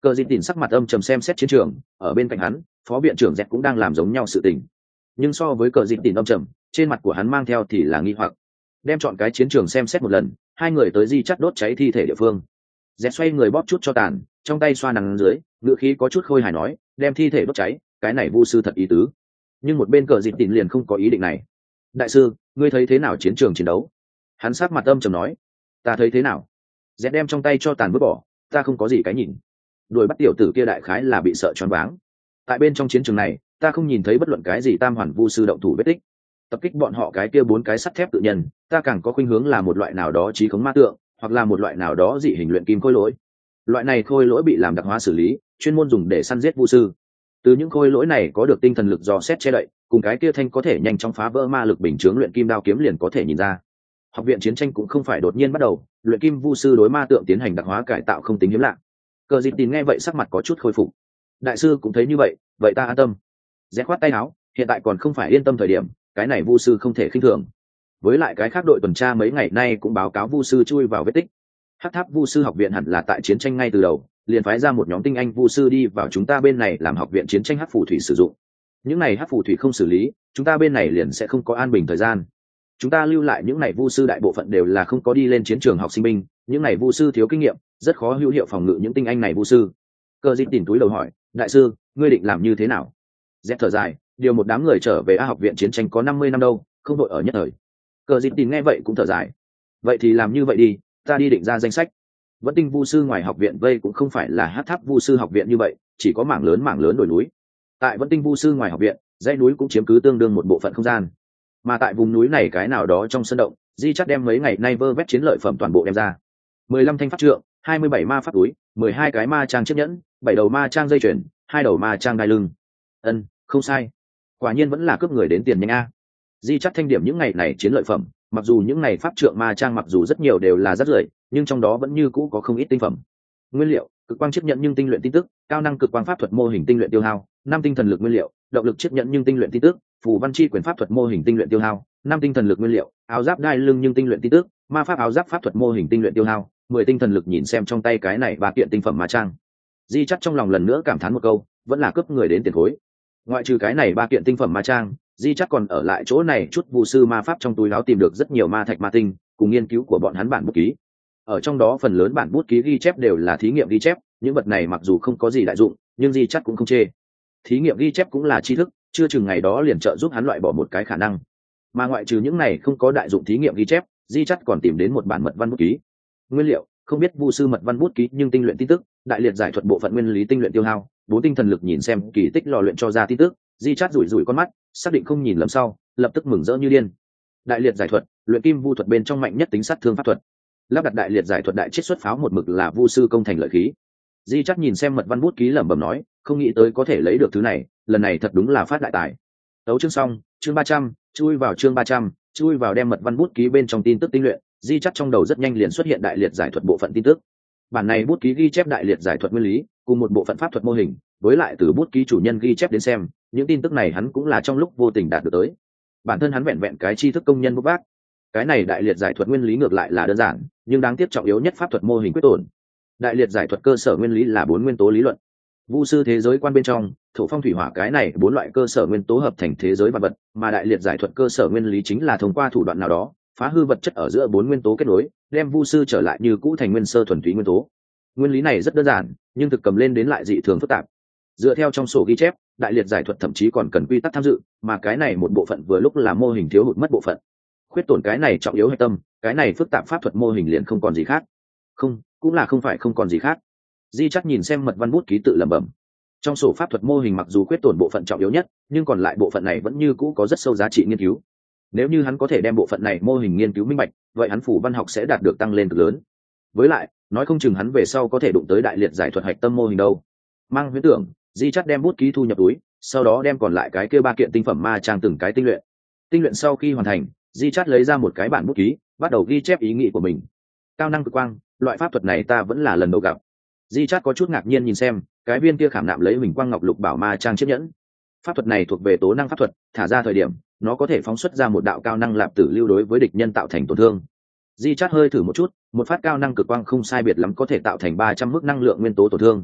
Cờ dịt tỉn sắc mặt âm trầm xem xét chiến trường, ở bên cạnh hắn phó viện trưởng dẹt cũng đang làm giống nhau sự tình, nhưng so với cờ dịt tỉn âm trầm, trên mặt của hắn mang theo thì là nghi hoặc. Đem chọn cái chiến trường xem xét một lần, hai người tới di chắt đốt cháy thi thể địa phương. Dẹt xoay người bóp chút cho tàn, trong tay xoa nắng dưới, ngựa khí có chút khôi hài nói, đem thi thể đốt cháy, cái này vu sư thật ý tứ. Nhưng một bên cờ dịt tỉn liền không có ý định này. Đại sư, ngươi thấy thế nào chiến trường chiến đấu? Hắn sắc mặt âm trầm nói. Ta thấy thế nào? Dẹt đem trong tay cho tàn vứt bỏ, ta không có gì cái nhìn. Đuổi bắt tiểu tử kia đại khái là bị sợ choáng váng. Tại bên trong chiến trường này, ta không nhìn thấy bất luận cái gì tam hoàn vu sư động thủ vết tích. Tập kích bọn họ cái kia 4 cái sắt thép tự nhân, ta càng có khuynh hướng là một loại nào đó trí khống ma tượng, hoặc là một loại nào đó dị hình luyện kim khôi lỗi. Loại này khôi lỗi bị làm đặc hóa xử lý, chuyên môn dùng để săn giết vu sư. Từ những khôi lỗi này có được tinh thần lực dò xét che đậy, cùng cái kia thanh có thể nhanh chóng phá vỡ ma lực bình chướng luyện kim đao kiếm liền có thể nhìn ra. Học viện chiến tranh cũng không phải đột nhiên bắt đầu, luyện kim vu sư đối ma tượng tiến hành đặc hóa cải tạo không tính hiếm lạ. Cờ dịt tin nghe vậy sắc mặt có chút khôi phục. Đại sư cũng thấy như vậy, vậy ta an tâm. Rẽ khoát tay áo, hiện tại còn không phải yên tâm thời điểm, cái này vu sư không thể khinh thường. Với lại cái khác đội tuần tra mấy ngày nay cũng báo cáo vu sư chui vào vết tích. Hắc tháp vu sư học viện hẳn là tại chiến tranh ngay từ đầu, liền phái ra một nhóm tinh anh vu sư đi vào chúng ta bên này làm học viện chiến tranh hắc phù thủy sử dụng. Những này hắc phù thủy không xử lý, chúng ta bên này liền sẽ không có an bình thời gian. Chúng ta lưu lại những này vu sư đại bộ phận đều là không có đi lên chiến trường học sinh binh, những này vu sư thiếu kinh nghiệm, rất khó hữu hiệu phòng ngự những tinh anh này vu sư. Cờ dịt tìm túi đầu hỏi, đại sư, ngươi định làm như thế nào? Dẹp thở dài, điều một đám người trở về học viện chiến tranh có 50 năm đâu, không đội ở nhất thời. Cờ dịt tìm nghe vậy cũng thở dài. Vậy thì làm như vậy đi, ta đi định ra danh sách. Vẫn tinh vu sư ngoài học viện vây cũng không phải là hát tháp vu sư học viện như vậy, chỉ có mảng lớn đồi núi. Tại vẫn tinh vu sư ngoài học viện, dãy núi cũng chiếm cứ tương đương một bộ phận không gian. Mà tại vùng núi này cái nào đó trong sân động, di chắc đem mấy ngày nay vơ vét chiến lợi phẩm toàn bộ đem ra. 15 thanh pháp trượng, 27 ma pháp túi, 12 cái ma trang chiếc nhẫn, 7 đầu ma trang dây chuyền, 2 đầu ma trang đai lưng. Không sai, quả nhiên vẫn là cướp người đến tiền nhanh a. Di chắc thanh điểm những ngày này chiến lợi phẩm, mặc dù những ngày pháp trượng ma trang mặc dù rất nhiều đều là rất rưởi, nhưng trong đó vẫn như cũ có không ít tinh phẩm. Nguyên liệu, cực quang chiếc nhẫn nhưng tinh luyện tin tức, cao năng cực quang pháp thuật mô hình tinh luyện tiêu hao, 5 tinh thần lực nguyên liệu, động lực chiếc nhẫn nhưng tinh luyện tin tức, phù văn chi quyền pháp thuật mô hình tinh luyện tiêu hao, 5 tinh thần lực nguyên liệu, áo giáp đai lưng nhưng tinh luyện tin tức, ma pháp áo giáp pháp thuật mô hình tinh luyện tiêu hao, 10 tinh thần lực. Nhìn xem trong tay cái này 3 kiện tinh phẩm ma trang, di chắc trong lòng lần nữa cảm thán một câu, vẫn là cướp người đến tiền khối. Ngoại trừ cái này 3 kiện tinh phẩm ma trang, di chắc còn ở lại chỗ này chút vu sư ma pháp trong túi áo tìm được rất nhiều ma thạch ma tinh, cùng nghiên cứu của bọn hắn bản bút ký. Ở trong đó phần lớn bản bút ký ghi chép đều là thí nghiệm ghi chép, những vật này mặc dù không có gì đại dụng, nhưng di chắc cũng không chê. Thí nghiệm ghi chép cũng là tri thức, chưa chừng ngày đó liền trợ giúp hắn loại bỏ một cái khả năng. Mà ngoại trừ những này không có đại dụng thí nghiệm ghi chép, di chắc còn tìm đến một bản mật văn bút ký. Nguyên liệu, không biết vu sư mật văn bút ký nhưng tinh luyện tin tức, đại liệt giải thuật bộ phận nguyên lý tinh luyện tiêu hao, 4 tinh thần lực. Nhìn xem kỳ tích lò luyện cho ra tin tức, di chát rủi rủi con mắt, xác định không nhìn lầm sau, lập tức mừng rỡ như điên. Đại liệt giải thuật, luyện kim vu thuật bên trong mạnh nhất tính sát thương pháp thuật. Lắp đặt đại liệt giải thuật đại chiết xuất pháo một mực là vu sư công thành lợi khí. Di chát nhìn xem mật văn bút ký lẩm bẩm nói, không nghĩ tới có thể lấy được thứ này, lần này thật đúng là phát đại tài. Tấu chương xong, chương 300, chui vào chương 300, chui vào đem mật văn bút ký bên trong tin tức tinh luyện, di chát trong đầu rất nhanh liền xuất hiện đại liệt giải thuật bộ phận tin tức. Bản này bút ký ghi chép đại liệt giải thuật nguyên lý, cùng một bộ phận pháp thuật mô hình, với lại từ bút ký chủ nhân ghi chép đến xem, những tin tức này hắn cũng là trong lúc vô tình đạt được tới. Bản thân hắn vẹn vẹn cái tri thức công nhân bút bác. Cái này đại liệt giải thuật nguyên lý ngược lại là đơn giản, nhưng đáng tiếc trọng yếu nhất pháp thuật mô hình quyết tổn. Đại liệt giải thuật cơ sở nguyên lý là 4 nguyên tố lý luận. Vu sư thế giới quan bên trong, thổ phong thủy hỏa cái này 4 loại cơ sở nguyên tố hợp thành thế giới vật vật, mà đại liệt giải thuật cơ sở nguyên lý chính là thông qua thủ đoạn nào đó, phá hư vật chất ở giữa 4 nguyên tố kết nối, đem vu sư trở lại như cũ thành nguyên sơ thuần túy nguyên tố. Nguyên lý này rất đơn giản, nhưng thực cầm lên đến lại dị thường phức tạp. Dựa theo trong sổ ghi chép, đại liệt giải thuật thậm chí còn cần quy tắc tham dự, mà cái này một bộ phận vừa lúc là mô hình thiếu hụt mất bộ phận. Khuyết tổn cái này trọng yếu hệ tâm, cái này phức tạp pháp thuật mô hình liền không còn gì khác. Không, cũng là không phải không còn gì khác. Di chắc nhìn xem mật văn bút ký tự lẩm bẩm. Trong sổ pháp thuật mô hình mặc dù khuyết tổn bộ phận trọng yếu nhất, nhưng còn lại bộ phận này vẫn như cũ có rất sâu giá trị nghiên cứu. Nếu như hắn có thể đem bộ phận này mô hình nghiên cứu minh bạch, vậy hắn phủ văn học sẽ đạt được tăng lên cực lớn. Với lại, nói không chừng hắn về sau có thể đụng tới đại liệt giải thuật hạch tâm mô hình đâu. Mang huyễn tưởng, di chắt đem bút ký thu nhập túi, sau đó đem còn lại cái kia 3 kiện tinh phẩm ma trang từng cái tinh luyện. Tinh luyện sau khi hoàn thành, di chắt lấy ra một cái bản bút ký, bắt đầu ghi chép ý nghĩ của mình. Cao năng cực quang, loại pháp thuật này ta vẫn là lần đầu gặp. Di chắt có chút ngạc nhiên nhìn xem cái viên kia khảm nạm lấy huỳnh quang ngọc lục bảo ma trang chiếc nhẫn. Pháp thuật này thuộc về tố năng pháp thuật, thả ra thời điểm nó có thể phóng xuất ra một đạo cao năng lạp tử lưu đối với địch nhân tạo thành tổn thương. Di chắt hơi thử một chút, một phát cao năng cực quang không sai biệt lắm có thể tạo thành 300 mức năng lượng nguyên tố tổn thương.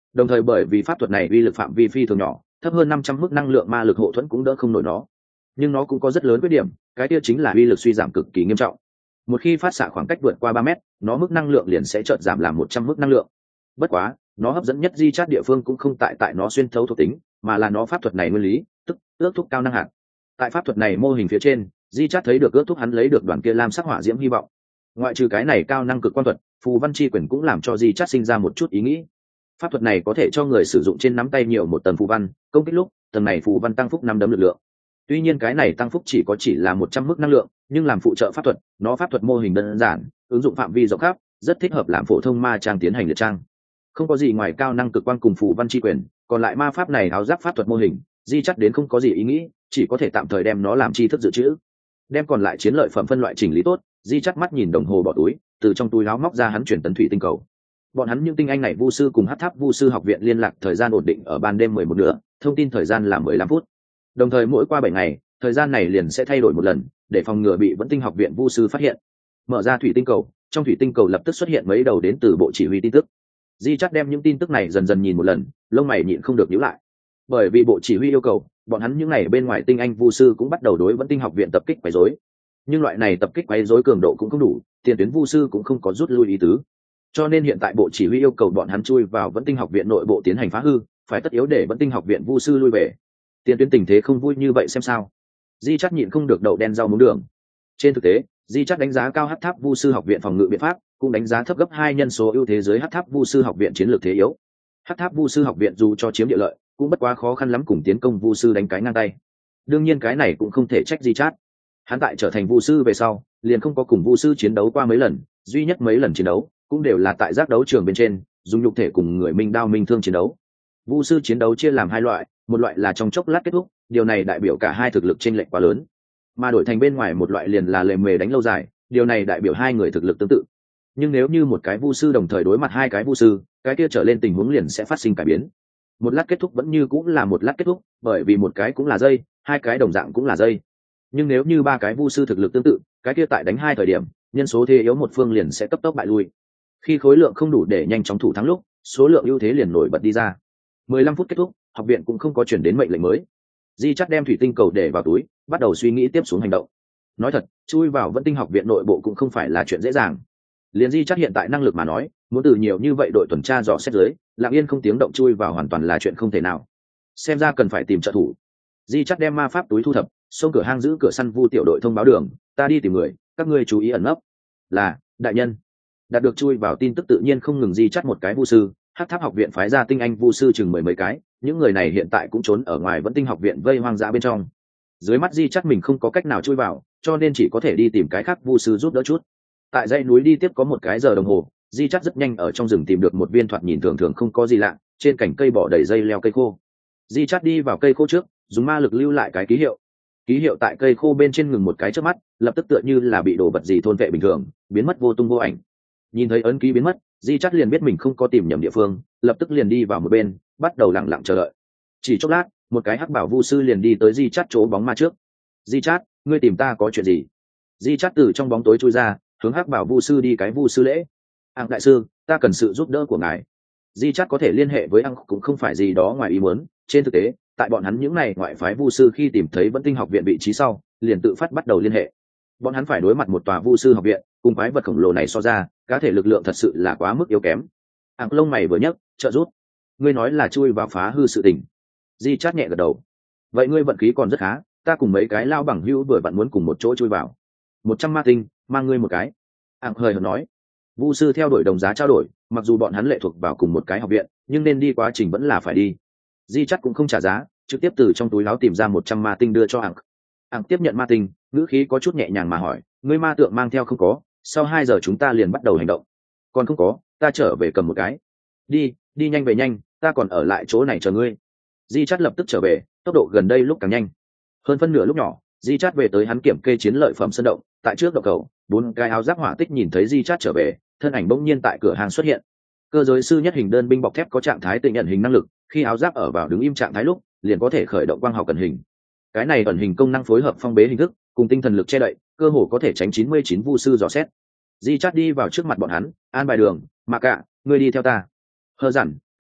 đồng thời bởi vì pháp thuật này uy lực phạm vi phi thường nhỏ, thấp hơn 500 mức năng lượng ma lực hộ thuẫn cũng đỡ không nổi nó. Nhưng nó cũng có rất lớn khuyết điểm, cái kia chính là uy lực suy giảm cực kỳ nghiêm trọng. Một khi phát xạ khoảng cách vượt qua 3 mét, nó mức năng lượng liền sẽ chợt giảm làm 100 mức năng lượng. Bất quá, nó hấp dẫn nhất di chát địa phương cũng không tại nó xuyên thấu thuộc tính, mà là nó pháp thuật này nguyên lý, tức ước thúc cao năng hạn. Tại pháp thuật này mô hình phía trên, di chát thấy được ước thúc hắn lấy được đoàn kia lam sắc hỏa diễm hy vọng. Ngoại trừ cái này cao năng cực quan thuật, phù văn chi quyền cũng làm cho di chát sinh ra một chút ý nghĩ. Pháp thuật này có thể cho người sử dụng trên nắm tay nhiều một tầng phù văn, công kích lúc tầng này phù văn tăng phúc 5 đấm lực lượng. Tuy nhiên cái này tăng phúc chỉ là 100 mức năng lượng, nhưng làm phụ trợ pháp thuật, nó pháp thuật mô hình đơn giản, ứng dụng phạm vi rộng khắp, rất thích hợp làm phổ thông ma trang tiến hành liệt trang. Không có gì ngoài cao năng cực quan cùng phù văn chi quyền, còn lại ma pháp này áo giáp pháp thuật mô hình, di chắc đến không có gì ý nghĩ, chỉ có thể tạm thời đem nó làm chi thức dự trữ. Đem còn lại chiến lợi phẩm phân loại chỉnh lý tốt, di chắc mắt nhìn đồng hồ bỏ túi, từ trong túi áo móc ra hắn chuyển tấn thủy tinh cầu. Bọn hắn những tinh anh này vu sư cùng hắc tháp vu sư học viện liên lạc thời gian ổn định ở ban đêm 11 nửa, thông tin thời gian là 15 phút. Đồng thời mỗi qua 7 ngày, thời gian này liền sẽ thay đổi một lần, để phòng ngừa bị vẫn tinh học viện vu sư phát hiện. Mở ra thủy tinh cầu, trong thủy tinh cầu lập tức xuất hiện mấy đầu đến từ bộ chỉ huy tin tức. Di chắc đem những tin tức này dần dần nhìn một lần, lông mày nhịn không được nhíu lại. Bởi vì bộ chỉ huy yêu cầu, bọn hắn những ngày bên ngoài tinh anh vu sư cũng bắt đầu đối vẫn tinh học viện tập kích quấy rối. Nhưng loại này tập kích quấy rối cường độ cũng không đủ, tiền tuyến vu sư cũng không có rút lui ý tứ. Cho nên hiện tại bộ chỉ huy yêu cầu bọn hắn chui vào vẫn tinh học viện nội bộ tiến hành phá hư, phải tất yếu để vẫn tinh học viện vu sư lui về. Tiền tuyến tình thế không vui như vậy xem sao? Di chắc nhịn không được đậu đen rau muống đường. Trên thực tế, di chắc đánh giá cao hắc tháp vu sư học viện phòng ngự biện pháp, cũng đánh giá thấp gấp 2 nhân số ưu thế dưới hắc tháp vu sư học viện chiến lược thế yếu. Hắc tháp vu sư học viện dù cho chiếm địa lợi, cũng bất quá khó khăn lắm cùng tiến công vu sư đánh cái ngang tay. Đương nhiên cái này cũng không thể trách di chát. Hắn tại trở thành vu sư về sau, liền không có cùng vu sư chiến đấu qua mấy lần, duy nhất mấy lần chiến đấu cũng đều là tại giác đấu trường bên trên, dùng nhục thể cùng người minh đao minh thương chiến đấu. Vu sư chiến đấu chia làm hai loại, một loại là trong chốc lát kết thúc, điều này đại biểu cả hai thực lực chênh lệch quá lớn, mà đổi thành bên ngoài một loại liền là lề mề đánh lâu dài, điều này đại biểu hai người thực lực tương tự. Nhưng nếu như một cái vu sư đồng thời đối mặt hai cái vu sư, cái kia trở lên tình huống liền sẽ phát sinh cải biến. Một lát kết thúc vẫn như cũng là một lát kết thúc, bởi vì một cái cũng là dây, hai cái đồng dạng cũng là dây. Nhưng nếu như ba cái vu sư thực lực tương tự, cái kia tại đánh hai thời điểm, nhân số thế yếu một phương liền sẽ cấp tốc bại lui. Khi khối lượng không đủ để nhanh chóng thủ thắng lúc, số lượng ưu thế liền nổi bật đi ra. 15 phút kết thúc, học viện cũng không có chuyển đến mệnh lệnh mới. Di chắc đem thủy tinh cầu để vào túi, bắt đầu suy nghĩ tiếp xuống hành động. Nói thật, chui vào vẫn tinh học viện nội bộ cũng không phải là chuyện dễ dàng. Liền Di chắc hiện tại năng lực mà nói, muốn từ nhiều như vậy đội tuần tra dò xét dưới, lặng yên không tiếng động chui vào hoàn toàn là chuyện không thể nào. Xem ra cần phải tìm trợ thủ. Di chắc đem ma pháp túi thu thập, xông cửa hang giữ cửa săn vu tiểu đội thông báo đường, ta đi tìm người, các ngươi chú ý ẩn nấp. Là, đại nhân. Đạt được chui vào tin tức tự nhiên không ngừng Di chắc một cái vu sư, hắc tháp học viện phái ra tinh anh vu sư chừng 10 mấy cái, những người này hiện tại cũng trốn ở ngoài vẫn tinh học viện vây hoang dã bên trong. Dưới mắt Di chắc mình không có cách nào chui vào, cho nên chỉ có thể đi tìm cái khác vu sư giúp đỡ chút. Tại dãy núi đi tiếp có một cái giờ đồng hồ, Di chắc rất nhanh ở trong rừng tìm được một viên thoạt nhìn thường thường không có gì lạ, trên cành cây bỏ đầy dây leo cây khô. Di chắc đi vào cây khô trước, dùng ma lực lưu lại cái ký hiệu. Ký hiệu tại cây khô bên trên ngừng một cái trước mắt, lập tức tựa như là bị đồ vật gì thôn vệ bình thường, biến mất vô tung vô ảnh. Nhìn thấy ấn ký biến mất, Di chắc liền biết mình không có tìm nhầm địa phương, lập tức liền đi vào một bên, bắt đầu lặng lặng chờ đợi. Chỉ chốc lát, một cái hắc bảo vu sư liền đi tới Di chắc chỗ bóng ma trước. Di chắc, ngươi tìm ta có chuyện gì? Di chắc từ trong bóng tối chui ra, hướng hắc bảo vu sư đi cái vu sư lễ. Đại sư, ta cần sự giúp đỡ của ngài. Di chắc có thể liên hệ với cũng không phải gì đó ngoài ý muốn. Trên thực tế, tại bọn hắn những này ngoại phái vu sư khi tìm thấy vẫn tinh học viện vị trí sau, liền tự phát bắt đầu liên hệ. Bọn hắn phải đối mặt một tòa vu sư học viện, cùng quái vật khổng lồ này so ra, cá thể lực lượng thật sự là quá mức yếu kém. Lông mày vừa nhấc, trợ rút. Ngươi nói là chui vào phá hư sự tình. Di chát nhẹ gật đầu. Vậy ngươi vận khí còn rất khá, ta cùng mấy cái lao bằng hữu vừa vặn muốn cùng một chỗ chui vào. 100 ma tinh, mang ngươi một cái. Hời hợt nói. Vu sư theo đuổi đồng giá trao đổi, mặc dù bọn hắn lệ thuộc vào cùng một cái học viện, nhưng nên đi quá trình vẫn là phải đi. Di chát cũng không trả giá, trực tiếp từ trong túi áo tìm ra 100 ma tinh đưa cho tiếp nhận ma tinh, ngữ khí có chút nhẹ nhàng mà hỏi, ngươi ma tượng mang theo không có, sau 2 giờ chúng ta liền bắt đầu hành động. Còn không có, ta trở về cầm một cái. Đi nhanh về nhanh, ta còn ở lại chỗ này chờ ngươi. Di chát lập tức trở về, tốc độ gần đây lúc càng nhanh. Hơn phân nửa lúc nhỏ, Di chát về tới hắn kiểm kê chiến lợi phẩm sân động, tại trước động cầu, 4 cái áo giáp hỏa tích nhìn thấy Di chát trở về, thân ảnh bỗng nhiên tại cửa hàng xuất hiện. Cơ giới sư nhất hình đơn binh bọc thép có trạng thái tự nhận hình năng lực, khi áo giáp ở vào đứng im trạng thái lúc, liền có thể khởi động quang học ẩn hình. Cái này ẩn hình công năng phối hợp phong bế hình thức cùng tinh thần lực che đậy, cơ hồ có thể tránh 99 vu sư dò xét. Di chát đi vào trước mặt bọn hắn, an bài đường, mà cả, ngươi đi theo ta. Hờ dặn, cả bạ,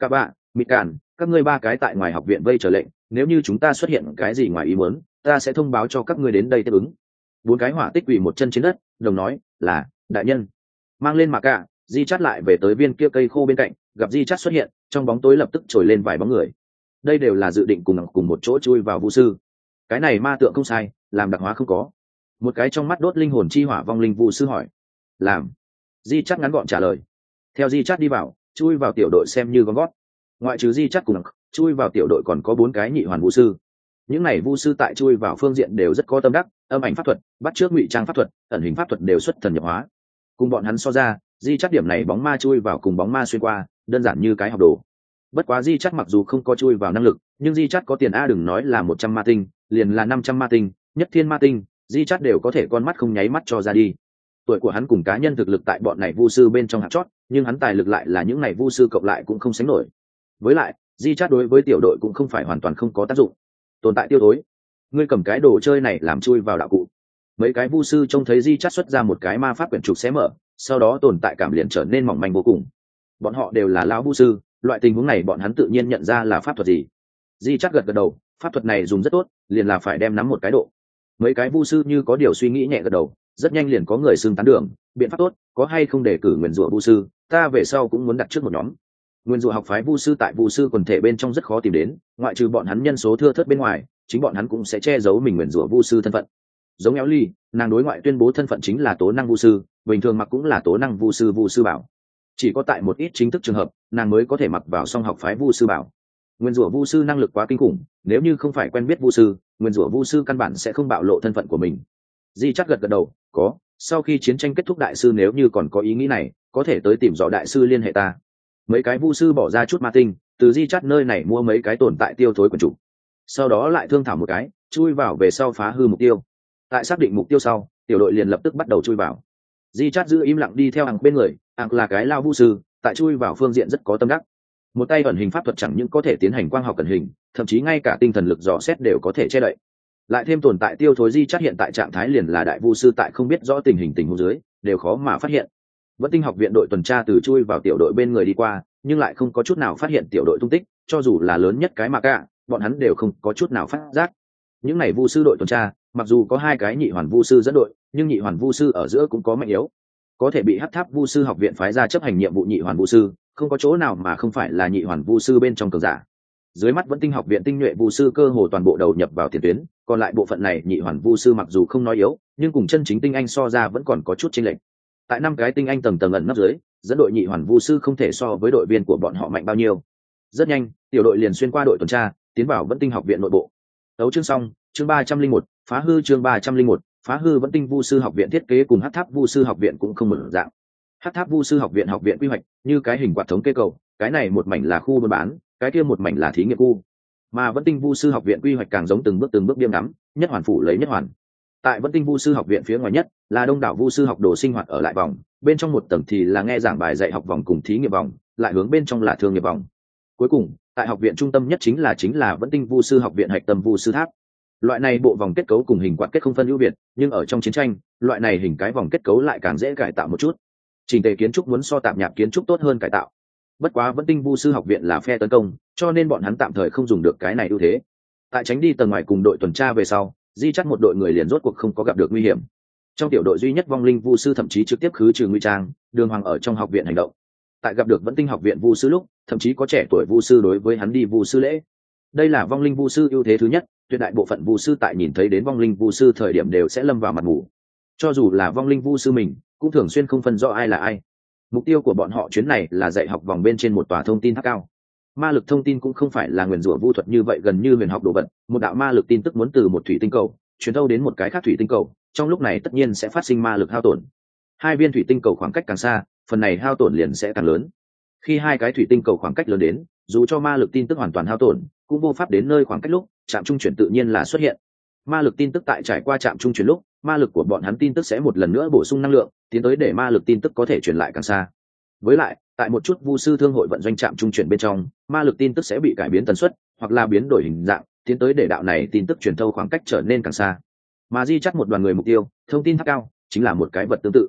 Mịt Cản, các ngươi ba cái tại ngoài học viện vây chờ lệnh, nếu như chúng ta xuất hiện cái gì ngoài ý muốn, ta sẽ thông báo cho các ngươi đến đây tiếp ứng. Bốn cái hỏa tích quỳ một chân trên đất, đồng nói là đại nhân. Mang lên mà cả, di chát lại về tới viên kia cây khô bên cạnh, gặp di chát xuất hiện, trong bóng tối lập tức trồi lên vài bóng người. Đây đều là dự định cùng một chỗ chui vào vu sư. Cái này ma tượng không sai, làm đặc hóa không có. Một cái trong mắt đốt linh hồn chi hỏa vong linh vu sư hỏi. Làm. Di chát ngắn gọn trả lời. Theo di chát đi vào, chui vào tiểu đội xem như con gót. Ngoại trừ di chát cùng chui vào tiểu đội còn có 4 cái nhị hoàn vu sư. Những này vu sư tại chui vào phương diện đều rất có tâm đắc, âm ảnh pháp thuật, bắt chước ngụy trang pháp thuật, ẩn hình pháp thuật đều xuất thần nhập hóa. Cùng bọn hắn so ra, di chát điểm này bóng ma chui vào cùng bóng ma xuyên qua, đơn giản như cái học đồ. Bất quá di chát mặc dù không có chui vào năng lực, nhưng di chát có tiền a, đừng nói là 100 ma tinh, liền là 500 ma tinh, nhất thiên ma tinh, di chát đều có thể con mắt không nháy mắt cho ra đi. Tuổi của hắn cùng cá nhân thực lực tại bọn này vu sư bên trong hạt chót, nhưng hắn tài lực lại là những này vu sư cộng lại cũng không sánh nổi. Với lại, di chát đối với tiểu đội cũng không phải hoàn toàn không có tác dụng. Tồn tại tiêu tối, ngươi cầm cái đồ chơi này làm chui vào đạo cụ. Mấy cái vu sư trông thấy di chát xuất ra một cái ma pháp quyển trục xé mở, sau đó tồn tại cảm liền trở nên mỏng manh vô cùng. Bọn họ đều là lão vu sư, loại tình huống này bọn hắn tự nhiên nhận ra là pháp thuật gì. Di chát gật gật đầu, pháp thuật này dùng rất tốt, liền là phải đem nắm một cái độ. Mấy cái vu sư như có điều suy nghĩ nhẹ gật đầu, rất nhanh liền có người xưng tán đường, biện pháp tốt, có hay không để cử nguyền rủa vu sư, ta về sau cũng muốn đặt trước một nhóm. Nguyên rủa học phái vu sư tại vu sư quần thể bên trong rất khó tìm đến, ngoại trừ bọn hắn nhân số thưa thớt bên ngoài, chính bọn hắn cũng sẽ che giấu mình nguyền rủa vu sư thân phận. Giống Éo Ly, nàng đối ngoại tuyên bố thân phận chính là tố năng vu sư, bình thường mặc cũng là tố năng vu sư bảo. Chỉ có tại một ít chính thức trường hợp, nàng mới có thể mặc vào song học phái vu sư bảo. Nguyên rủa vu sư năng lực quá kinh khủng, nếu như không phải quen biết vu sư, nguyên rủa vu sư căn bản sẽ không bạo lộ thân phận của mình. Di chắc gật gật đầu, có, sau khi chiến tranh kết thúc đại sư nếu như còn có ý nghĩ này, có thể tới tìm dò đại sư liên hệ ta. Mấy cái vu sư bỏ ra chút ma tinh, từ di chắt nơi này mua mấy cái tồn tại tiêu thối quần chủ, sau đó lại thương thảo một cái, chui vào về sau phá hư mục tiêu. Tại xác định mục tiêu sau, tiểu đội liền lập tức bắt đầu chui vào. Di chắt giữ im lặng đi theo hàng bên người, hàng là cái lao vu sư, tại chui vào phương diện rất có tâm đắc. Một tay ẩn hình pháp thuật chẳng những có thể tiến hành quang học ẩn hình, thậm chí ngay cả tinh thần lực dò xét đều có thể che đậy. Lại thêm tồn tại tiêu thối di chắt hiện tại trạng thái liền là đại vu sư, tại không biết rõ tình huống dưới, đều khó mà phát hiện. Vẫn tinh học viện đội tuần tra từ chui vào tiểu đội bên người đi qua, nhưng lại không có chút nào phát hiện tiểu đội tung tích, cho dù là lớn nhất cái mà cả, bọn hắn đều không có chút nào phát giác. Những này vu sư đội tuần tra, mặc dù có 2 cái nhị hoàn vu sư dẫn đội, nhưng nhị hoàn vu sư ở giữa cũng có mạnh yếu. Có thể bị Hắc Tháp vu sư học viện phái ra chấp hành nhiệm vụ nhị hoàn vu sư, không có chỗ nào mà không phải là nhị hoàn vu sư bên trong cường giả. Dưới mắt Vẫn tinh học viện tinh nhuệ vu sư cơ hồ toàn bộ đầu nhập vào tiền tuyến, còn lại bộ phận này nhị hoàn vu sư mặc dù không nói yếu, nhưng cùng chân chính tinh anh so ra vẫn còn có chút chênh lệch. Tại 5 cái tinh anh tầng ẩn nấp dưới, dẫn đội nhị hoàn vu sư không thể so với đội viên của bọn họ mạnh bao nhiêu. Rất nhanh, tiểu đội liền xuyên qua đội tuần tra, tiến vào Vẫn tinh học viện nội bộ. Đấu chương xong, chương 301, phá hư chương 301, phá hư. Vẫn tinh vu sư học viện thiết kế cùng Hắc Tháp vu sư học viện cũng không mở dạng. Hắc Tháp vu sư học viện quy hoạch như cái hình quạt thống kê cầu, cái này một mảnh là khu buôn bán, cái kia một mảnh là thí nghiệm khu. Mà Vẫn tinh vu sư học viện quy hoạch càng giống từng bước biêm ngắm, nhất hoàn phủ lấy nhất hoàn. Tại Vẫn tinh vu sư học viện phía ngoài nhất là đông đảo vu sư học đồ sinh hoạt ở lại vòng, bên trong một tầng thì là nghe giảng bài dạy học vòng cùng thí nghiệm vòng, lại hướng bên trong là thương nghiệp vòng. Cuối cùng, tại học viện trung tâm nhất chính là Vẫn tinh vu sư học viện hạch tâm vu sư tháp. Loại này bộ vòng kết cấu cùng hình quạt kết không phân ưu việt, nhưng ở trong chiến tranh, loại này hình cái vòng kết cấu lại càng dễ cải tạo một chút. Trình tề kiến trúc muốn so tạp nhạp kiến trúc tốt hơn cải tạo. Bất quá Vẫn tinh vu sư học viện là phe tấn công, cho nên bọn hắn tạm thời không dùng được cái này ưu thế. Tại tránh đi tầng ngoài cùng đội tuần tra về sau, di chắt một đội người liền rốt cuộc không có gặp được nguy hiểm. Trong tiểu đội duy nhất vong linh vu sư thậm chí trực tiếp khứ trừ nguy trang, đường hoàng ở trong học viện hành động. Tại gặp được Vẫn tinh học viện vu sư lúc, thậm chí có trẻ tuổi vu sư đối với hắn đi vu sư lễ. Đây là vong linh vu sư ưu thế thứ nhất, tuyệt đại bộ phận vu sư tại nhìn thấy đến vong linh vu sư thời điểm đều sẽ lâm vào mặt ngủ. Cho dù là vong linh vu sư mình, cũng thường xuyên không phân rõ ai là ai. Mục tiêu của bọn họ chuyến này là dạy học vòng bên trên một tòa thông tin tháp cao. Ma lực thông tin cũng không phải là nguyền rủa vu thuật như vậy gần như huyền học đồ vật, một đạo ma lực tin tức muốn từ một thủy tinh cầu truyền thâu đến một cái khác thủy tinh cầu, trong lúc này tất nhiên sẽ phát sinh ma lực hao tổn. 2 viên thủy tinh cầu khoảng cách càng xa, phần này hao tổn liền sẽ càng lớn. Khi 2 cái thủy tinh cầu khoảng cách lớn đến, dù cho ma lực tin tức hoàn toàn hao tổn, cũng vô pháp đến nơi khoảng cách lúc, trạm trung chuyển tự nhiên là xuất hiện. Ma lực tin tức tại trải qua trạm trung chuyển lúc, ma lực của bọn hắn tin tức sẽ một lần nữa bổ sung năng lượng, tiến tới để ma lực tin tức có thể truyền lại càng xa. Với lại, tại một chút vu sư thương hội vận doanh trạm trung chuyển bên trong, ma lực tin tức sẽ bị cải biến tần suất, hoặc là biến đổi hình dạng, tiến tới để đạo này tin tức truyền thâu khoảng cách trở nên càng xa. Mà di chắt một đoàn người mục tiêu, thông tin tháp cao, chính là một cái vật tương tự.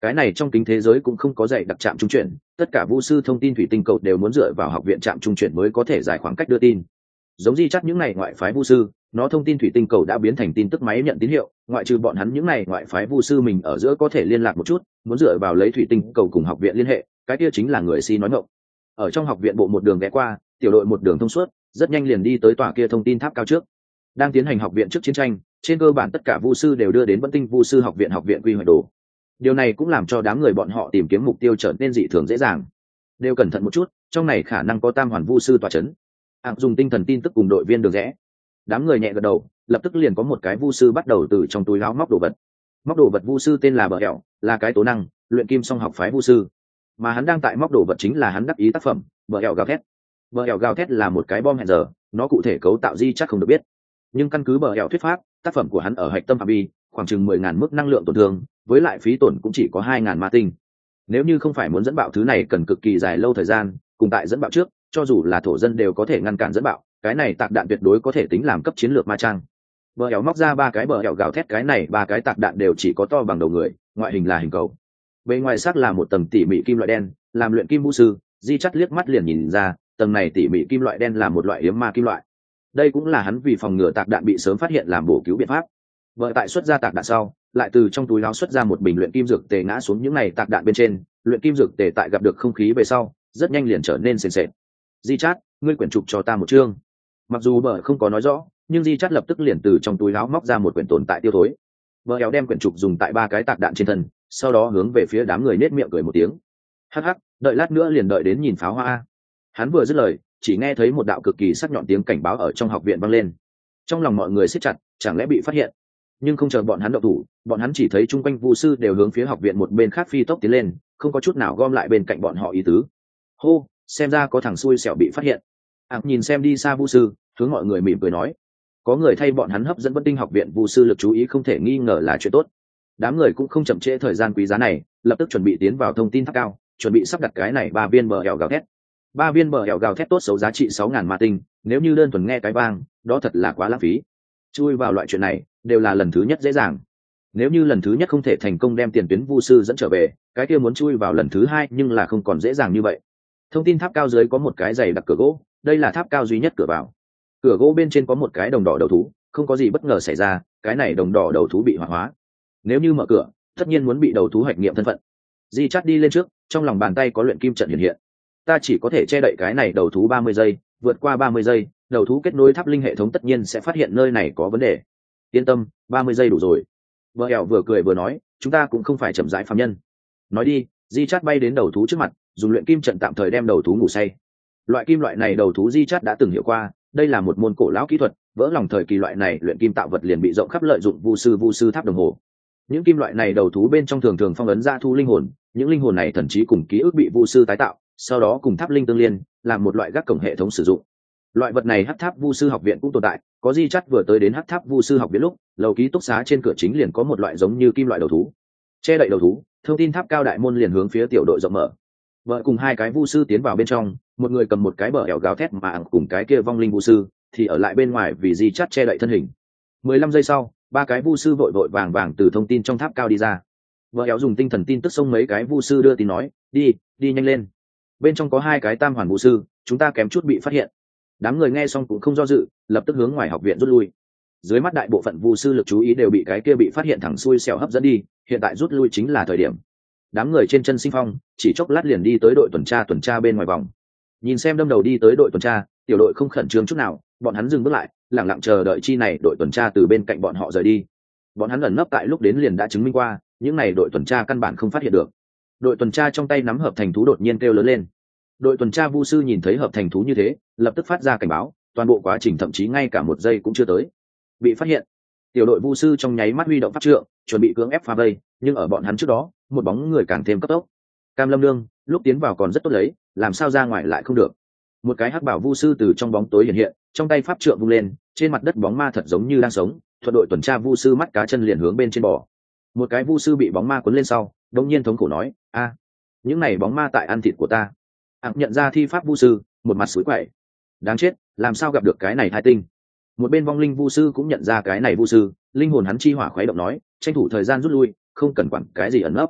Cái này trong kính thế giới cũng không có dạy đặc trạm trung chuyển, tất cả vu sư thông tin thủy tinh cầu đều muốn dựa vào học viện trạm trung chuyển mới có thể giải khoảng cách đưa tin. Giống Di Chắt những này ngoại phái vu sư, nó thông tin thủy tinh cầu đã biến thành tin tức máy nhận tín hiệu, ngoại trừ bọn hắn những này ngoại phái vu sư mình ở giữa có thể liên lạc một chút, muốn dựa vào lấy thủy tinh cầu cùng học viện liên hệ, cái kia chính là người si nói ngọng. Ở trong học viện bộ một đường ghé qua, tiểu đội một đường thông suốt, rất nhanh liền đi tới tòa kia thông tin tháp cao trước. Đang tiến hành học viện trước chiến tranh, trên cơ bản tất cả vu sư đều đưa đến Vân Tinh Vu sư học viện quy hoạch đồ. Điều này cũng làm cho đám người bọn họ tìm kiếm mục tiêu trở nên dị thường dễ dàng. Đều cẩn thận một chút, trong này khả năng có tam hoàn vu sư tọa chấn. Dùng tinh thần tin tức cùng đội viên được rẽ. Đám người nhẹ gật đầu, lập tức liền có một cái vu sư bắt đầu từ trong túi áo móc đồ vật. Móc đồ vật vu sư tên là Bờ Hẹo, là cái tố năng luyện kim song học phái vu sư, mà hắn đang tại móc đồ vật chính là hắn đắc ý tác phẩm Bờ Hẹo gào thét. Bờ Hẹo gào thét là một cái bom hẹn giờ, nó cụ thể cấu tạo Di chắc không được biết, nhưng căn cứ Bờ Hẹo thuyết pháp, tác phẩm của hắn ở hạch tâm phạm vi khoảng chừng 10.000 mức năng lượng tổn thương, với lại phí tổn cũng chỉ có 2.000 ma tinh. Nếu như không phải muốn dẫn bạo thứ này cần cực kỳ dài lâu thời gian, cùng tại dẫn bạo trước, cho dù là thổ dân đều có thể ngăn cản dẫn bạo, cái này tạc đạn tuyệt đối có thể tính làm cấp chiến lược ma trang. Bờ Hẹo móc ra 3 cái Bờ Hẹo gào thét, cái này 3 cái tạc đạn đều chỉ có to bằng đầu người, ngoại hình là hình cầu. Bên ngoài xác là một tầng tỉ mỉ kim loại đen, làm luyện kim vũ sư, Di Chắt liếc mắt liền nhìn ra, tầng này tỉ mỉ kim loại đen là một loại hiếm ma kim loại. Đây cũng là hắn vì phòng ngừa tạc đạn bị sớm phát hiện làm bổ cứu biện pháp. Vợ tại xuất ra tạc đạn sau, lại từ trong túi áo xuất ra một bình luyện kim dược tề ngã xuống những này tạc đạn bên trên, luyện kim dược tề tại gặp được không khí về sau, rất nhanh liền trở nên sền sệt. Di Chát, ngươi quyển trục cho ta một chương. Mặc dù bờ không có nói rõ, nhưng Di Chát lập tức liền từ trong túi áo móc ra một quyển tồn tại tiêu thối. Bờ éo đem quyển trục dùng tại 3 cái tạc đạn trên thân, sau đó hướng về phía đám người nết miệng cười một tiếng. Hắc hắc, đợi lát nữa liền đợi đến nhìn pháo hoa. Hắn vừa dứt lời, chỉ nghe thấy một đạo cực kỳ sắc nhọn tiếng cảnh báo ở trong học viện vang lên. Trong lòng mọi người siết chặt, chẳng lẽ bị phát hiện? Nhưng không chờ bọn hắn động thủ, bọn hắn chỉ thấy chung quanh vu sư đều hướng phía học viện một bên khác phi tốc tiến lên, không có chút nào gom lại bên cạnh bọn họ ý tứ. Hô, xem ra có thằng xui xẻo bị phát hiện. Nhìn xem đi xa vu sư, hướng mọi người mỉm cười nói, có người thay bọn hắn hấp dẫn Vân Tinh học viện vu sư lực chú ý không thể nghi ngờ là chuyện tốt. Đám người cũng không chậm trễ thời gian quý giá này, lập tức chuẩn bị tiến vào thông tin tháp cao, chuẩn bị sắp đặt cái này 3 viên bờ hẻo gào thét. 3 viên bờ hẻo gào thét tốt xấu giá trị 6.000 ma tinh, nếu như đơn thuần nghe cái vang, đó thật là quá lãng phí. Chui vào loại chuyện này đều là lần thứ nhất dễ dàng. Nếu như lần thứ nhất không thể thành công đem tiền tuyến vu sư dẫn trở về, cái kia muốn chui vào lần thứ 2 nhưng là không còn dễ dàng như vậy. Thông tin tháp cao dưới có một cái dày đặc cửa gỗ, đây là tháp cao duy nhất cửa vào. Cửa gỗ bên trên có một cái đồng đỏ đầu thú, không có gì bất ngờ xảy ra, cái này đồng đỏ đầu thú bị hỏa hóa. Nếu như mở cửa, tất nhiên muốn bị đầu thú hoạch nghiệm thân phận. Di Chát đi lên trước, trong lòng bàn tay có luyện kim trận hiện hiện. Ta chỉ có thể che đậy cái này đầu thú 30 giây, vượt qua 30 giây, đầu thú kết nối tháp linh hệ thống tất nhiên sẽ phát hiện nơi này có vấn đề. Yên tâm, 30 giây đủ rồi. Vợ ẻo vừa cười vừa nói, chúng ta cũng không phải chậm rãi phàm nhân. Nói đi, Di Chát bay đến đầu thú trước mặt, dùng luyện kim trận tạm thời đem đầu thú ngủ say. Loại kim loại này đầu thú Di Chát đã từng hiểu qua, đây là một môn cổ lão kỹ thuật, vỡ lòng thời kỳ loại này luyện kim tạo vật liền bị rộng khắp lợi dụng vu sư tháp đồng hồ. Những kim loại này đầu thú bên trong thường thường phong ấn ra thu linh hồn, những linh hồn này thậm chí cùng ký ức bị vu sư tái tạo, sau đó cùng tháp linh tương liên, làm một loại gác cổng hệ thống sử dụng. Loại vật này hắc tháp vu sư học viện cũng tồn tại, có Di Chát vừa tới đến hắc tháp vu sư học viện lúc, lầu ký túc xá trên cửa chính liền có một loại giống như kim loại đầu thú. Che đậy đầu thú, thông tin tháp cao đại môn liền hướng phía tiểu đội rộng mở. Vợ cùng 2 cái vu sư tiến vào bên trong, một người cầm một cái bờ hẻo gào thét mà cùng cái kia vong linh vu sư thì ở lại bên ngoài vì Di Chát che đậy thân hình. 15 giây sau, 3 cái vu sư vội vàng vàng từ thông tin trong tháp cao đi ra. Vợ hẻo dùng tinh thần tin tức xông mấy cái vu sư đưa tin nói, đi nhanh lên. Bên trong có 2 cái tam hoàn vu sư, chúng ta kém chút bị phát hiện. Đám người nghe xong cũng không do dự, lập tức hướng ngoài học viện rút lui. Dưới mắt đại bộ phận vu sư lực chú ý đều bị cái kia bị phát hiện thẳng xuôi xẻo hấp dẫn đi, hiện tại rút lui chính là thời điểm. Đám người trên chân sinh phong, chỉ chốc lát liền đi tới đội tuần tra bên ngoài vòng. Nhìn xem đâm đầu đi tới đội tuần tra, tiểu đội không khẩn trương chút nào, bọn hắn dừng bước lại, lặng lặng chờ đợi chi này đội tuần tra từ bên cạnh bọn họ rời đi. Bọn hắn ẩn nấp tại lúc đến liền đã chứng minh qua, những này đội tuần tra căn bản không phát hiện được. Đội tuần tra trong tay nắm hợp thành thú đột nhiên kêu lớn lên. Đội tuần tra vu sư nhìn thấy hợp thành thú như thế, lập tức phát ra cảnh báo, toàn bộ quá trình thậm chí ngay cả 1 giây cũng chưa tới. Bị phát hiện. Tiểu đội vu sư trong nháy mắt huy động pháp trượng, chuẩn bị cưỡng ép phá vây, nhưng ở bọn hắn trước đó, một bóng người càng thêm cấp tốc. Cam Lâm Nương, lúc tiến vào còn rất tốt lấy, làm sao ra ngoài lại không được. Một cái hắc bảo vu sư từ trong bóng tối hiện hiện, trong tay pháp trượng vung lên, trên mặt đất bóng ma thật giống như đang sống, thuật đội tuần tra vu sư mắt cá chân liền hướng bên trên bò. Một cái vu sư bị bóng ma cuốn lên sau, đột nhiên thống khổ nói, những này bóng ma tại ăn thịt của ta. Nhận ra thi pháp vu sư, một mặt sủi quậy. Đáng chết, làm sao gặp được cái này thai tinh. Một bên vong linh vu sư cũng nhận ra cái này vu sư, linh hồn hắn chi hỏa khuấy động nói, tranh thủ thời gian rút lui, không cần quản cái gì ẩn nấp.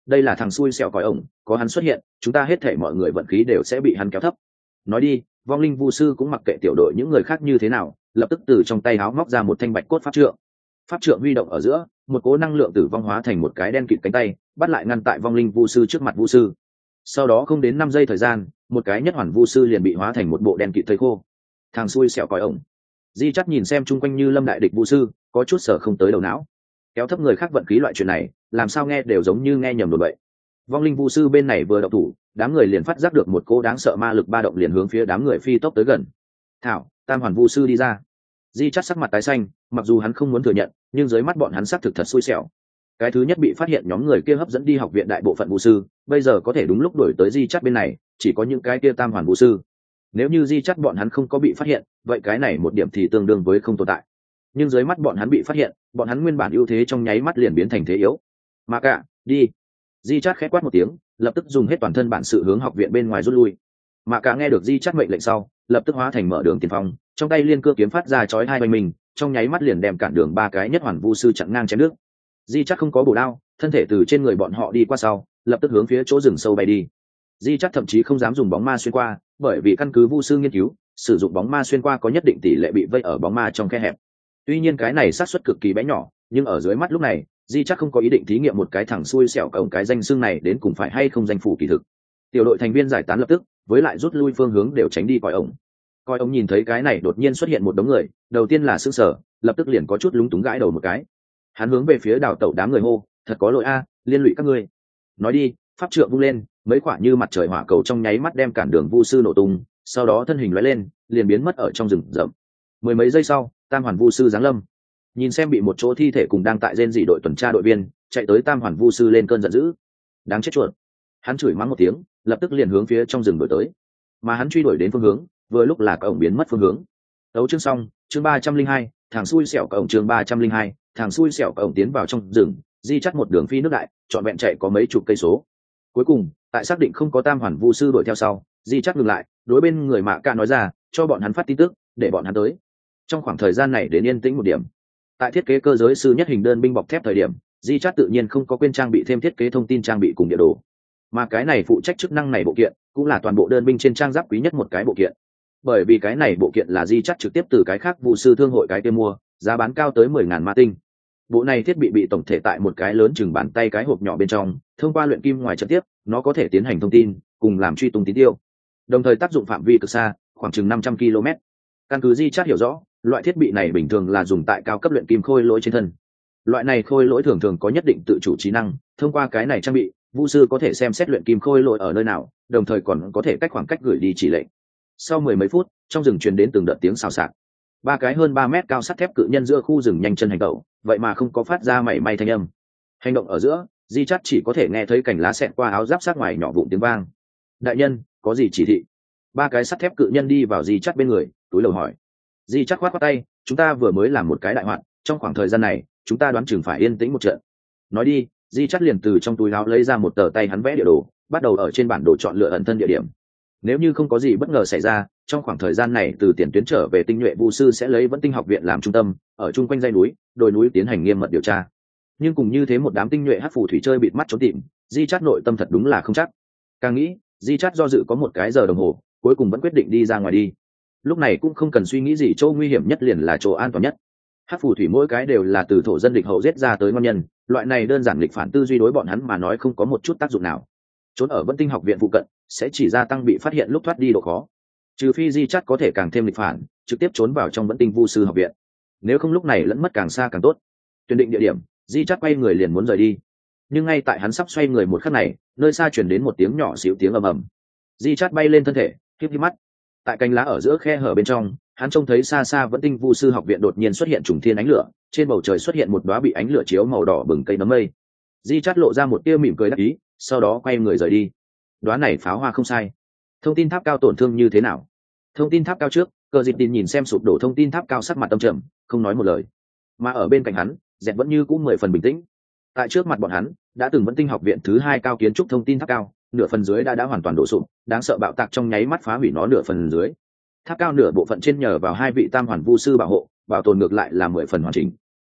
đây là thằng xui xẻo còi ổng, có hắn xuất hiện chúng ta hết thể mọi người vận khí đều sẽ bị hắn kéo thấp. Nói đi, vong linh vu sư cũng mặc kệ tiểu đội những người khác như thế nào, lập tức từ trong tay háo móc ra một thanh bạch cốt pháp trượng huy động ở giữa, một cỗ năng lượng tử vong hóa thành một cái đen kịt cánh tay bắt lại ngăn tại vong linh vu sư trước mặt vu sư. Sau đó không đến 5 giây thời gian, một cái nhất hoàn vu sư liền bị hóa thành một bộ đen kịt thây khô. Thằng xui xẻo còi ổng. Di Chắt nhìn xem chung quanh như lâm đại địch vu sư, có chút sở không tới đầu não. Kéo thấp người khác vận khí loại chuyện này, làm sao nghe đều giống như nghe nhầm đồn vậy. Vong linh vu sư bên này vừa động thủ, đám người liền phát giác được một cô đáng sợ ma lực ba động liền hướng phía đám người phi tốc tới gần. Thảo, tam hoàn vu sư đi ra. Di Chắt sắc mặt tái xanh, mặc dù hắn không muốn thừa nhận, nhưng dưới mắt bọn hắn xác thực thật xui xẻo. Cái thứ nhất bị phát hiện nhóm người kia hấp dẫn đi học viện đại bộ phận vu sư, bây giờ có thể đúng lúc đổi tới Di Chắt bên này, chỉ có những cái kia tam hoàn vu sư. Nếu như Di Chắt bọn hắn không có bị phát hiện, vậy cái này một điểm thì tương đương với không tồn tại. Nhưng dưới mắt bọn hắn bị phát hiện, bọn hắn nguyên bản ưu thế trong nháy mắt liền biến thành thế yếu. Mà cả, đi. Di Chắt khẽ quát một tiếng, lập tức dùng hết toàn thân bản sự hướng học viện bên ngoài rút lui. Mà cả nghe được Di Chắt mệnh lệnh sau, lập tức hóa thành mở đường tiền phong, trong tay liên cưa kiếm phát ra chói hai oanh mình, trong nháy mắt liền đem cản đường ba cái nhất hoàn vu sư chặn ngang chém nước. Di Chắt không có bổ đao, thân thể từ trên người bọn họ đi qua sau, lập tức hướng phía chỗ rừng sâu bay đi. Di Chắt thậm chí không dám dùng bóng ma xuyên qua, bởi vì căn cứ vu sư nghiên cứu, sử dụng bóng ma xuyên qua có nhất định tỷ lệ bị vây ở bóng ma trong khe hẹp. Tuy nhiên cái này xác suất cực kỳ bé nhỏ, nhưng ở dưới mắt lúc này, Di Chắt không có ý định thí nghiệm một cái thằng xui xẻo cổng cái danh xưng này đến cùng phải hay không danh phủ kỳ thực. Tiểu đội thành viên giải tán lập tức, với lại rút lui phương hướng đều tránh đi coi ổng. Coi ổng nhìn thấy cái này đột nhiên xuất hiện một đống người, đầu tiên là sững sờ, lập tức liền có chút lúng túng gãi đầu một cái. Hắn hướng về phía đào tẩu đám người hô, thật có lỗi a, liên lụy các ngươi. Nói đi, pháp trượng vung lên, mấy quả như mặt trời hỏa cầu trong nháy mắt đem cản đường vu sư nổ tung, sau đó thân hình lóe lên, liền biến mất ở trong rừng rậm. Mười mấy giây sau, tam hoàn vu sư giáng lâm. Nhìn xem bị một chỗ thi thể cùng đang tại rên rỉ đội tuần tra đội viên, chạy tới tam hoàn vu sư lên cơn giận dữ. Đáng chết chuột. Hắn chửi mắng một tiếng, lập tức liền hướng phía trong rừng đuổi tới. Mà hắn truy đuổi đến phương hướng, vừa lúc là cổng biến mất phương hướng. Đấu chương xong, chương 302, thằng xui xẻo cổng chương 302, thằng xui xẻo cổng tiến vào trong rừng, Di Chắt một đường phi nước đại, trọn vẹn chạy có mấy chục cây số. Cuối cùng, tại xác định không có tam hoàn vu sư đuổi theo sau, Di Chắt ngừng lại, đối bên người Mạ Ca nói ra, cho bọn hắn phát tin tức, để bọn hắn tới. Trong khoảng thời gian này đến yên tĩnh một điểm. Tại thiết kế cơ giới sư nhất hình đơn binh bọc thép thời điểm, Di Chắt tự nhiên không có quên trang bị thêm thiết kế thông tin trang bị cùng địa đồ. Mà cái này phụ trách chức năng này bộ kiện, cũng là toàn bộ đơn binh trên trang giáp quý nhất một cái bộ kiện. Bởi vì cái này bộ kiện là Di Chắt trực tiếp từ cái khác vụ sư thương hội cái kia mua, giá bán cao tới 10.000 ma tinh. Bộ này thiết bị bị tổng thể tại một cái lớn chừng bàn tay cái hộp nhỏ bên trong, thông qua luyện kim ngoài trực tiếp, nó có thể tiến hành thông tin, cùng làm truy tung tín tiêu. Đồng thời tác dụng phạm vi cực xa, khoảng chừng 500 km. Căn cứ Di Chắt hiểu rõ, loại thiết bị này bình thường là dùng tại cao cấp luyện kim khôi lỗi trên thân. Loại này khôi lỗi thường thường có nhất định tự chủ trí năng, thông qua cái này trang bị, vũ sư có thể xem xét luyện kim khôi lỗi ở nơi nào, đồng thời còn có thể cách khoảng cách gửi đi chỉ lệnh. Sau mười mấy phút, trong rừng truyền đến từng đợt tiếng xào xạc. Ba cái hơn 3 mét cao sắt thép cự nhân giữa khu rừng nhanh chân hành động, vậy mà không có phát ra mảy may thanh âm. Hành động ở giữa, Di Chắt chỉ có thể nghe thấy cành lá xẹt qua áo giáp sát ngoài nhỏ vụn tiếng vang. Đại nhân, có gì chỉ thị? Ba cái sắt thép cự nhân đi vào Di Chắt bên người, túi lầu hỏi. Di Chắt khoát tay, chúng ta vừa mới làm một cái đại hoạn, trong khoảng thời gian này, chúng ta đoán chừng phải yên tĩnh một trận. Nói đi, Di Chắt liền từ trong túi áo lấy ra một tờ tay hắn vẽ địa đồ, bắt đầu ở trên bản đồ chọn lựa ẩn thân địa điểm. Nếu như không có gì bất ngờ xảy ra, trong khoảng thời gian này từ tiền tuyến trở về tinh nhuệ vu sư sẽ lấy Vẫn Tinh học viện làm trung tâm, ở chung quanh dãy núi, đồi núi tiến hành nghiêm mật điều tra. Nhưng cùng như thế một đám tinh nhuệ hắc phù thủy chơi bịt mắt trốn tìm, Di Chắt nội tâm thật đúng là không chắc. Càng nghĩ, Di Chắt do dự có một cái giờ đồng hồ, cuối cùng vẫn quyết định đi ra ngoài đi. Lúc này cũng không cần suy nghĩ gì, chỗ nguy hiểm nhất liền là chỗ an toàn nhất. Hắc phù thủy mỗi cái đều là từ thổ dân địch hậu giết ra tới ngon nhân, loại này đơn giản lịch phản tư duy đối bọn hắn mà nói không có một chút tác dụng nào. Trốn ở Vẫn Tinh học viện phụ cận sẽ chỉ gia tăng bị phát hiện lúc thoát đi độ khó, trừ phi Di Chắt có thể càng thêm lịch phản, trực tiếp trốn vào trong Vẫn Tinh vu sư học viện. Nếu không lúc này lẫn mất càng xa càng tốt. Tuyển định địa điểm, Di Chắt quay người liền muốn rời đi, nhưng ngay tại hắn sắp xoay người một khắc này, nơi xa truyền đến một tiếng nhỏ xíu tiếng ầm ầm. Di Chắt bay lên thân thể, híp híp mắt. Tại cánh lá ở giữa khe hở bên trong, hắn trông thấy xa xa Vẫn Tinh vu sư học viện đột nhiên xuất hiện trùng thiên ánh lửa, trên bầu trời xuất hiện một đóa bị ánh lửa chiếu màu đỏ bừng cây nấm mây. Di Chắt lộ ra một tia mỉm cười đắc ý, sau đó quay người rời đi. Đóa này pháo hoa không sai. Thông tin tháp cao tổn thương như thế nào? Thông tin tháp cao trước, Cờ Dịp Tin nhìn xem sụp đổ thông tin tháp cao sắc mặt tâm trầm, không nói một lời. Mà ở bên cạnh hắn, Dẹt vẫn như cũ 10 phần bình tĩnh. Tại trước mặt bọn hắn, đã từng Vẫn Tinh học viện thứ 2 cao kiến trúc thông tin tháp cao, nửa phần dưới đã hoàn toàn đổ sụp, đáng sợ bạo tạc trong nháy mắt phá hủy nó nửa phần dưới. Tháp cao nửa bộ phận trên nhờ vào 2 vị tam hoàn vu sư bảo hộ, bảo tồn ngược lại là 10 phần hoàn chỉnh.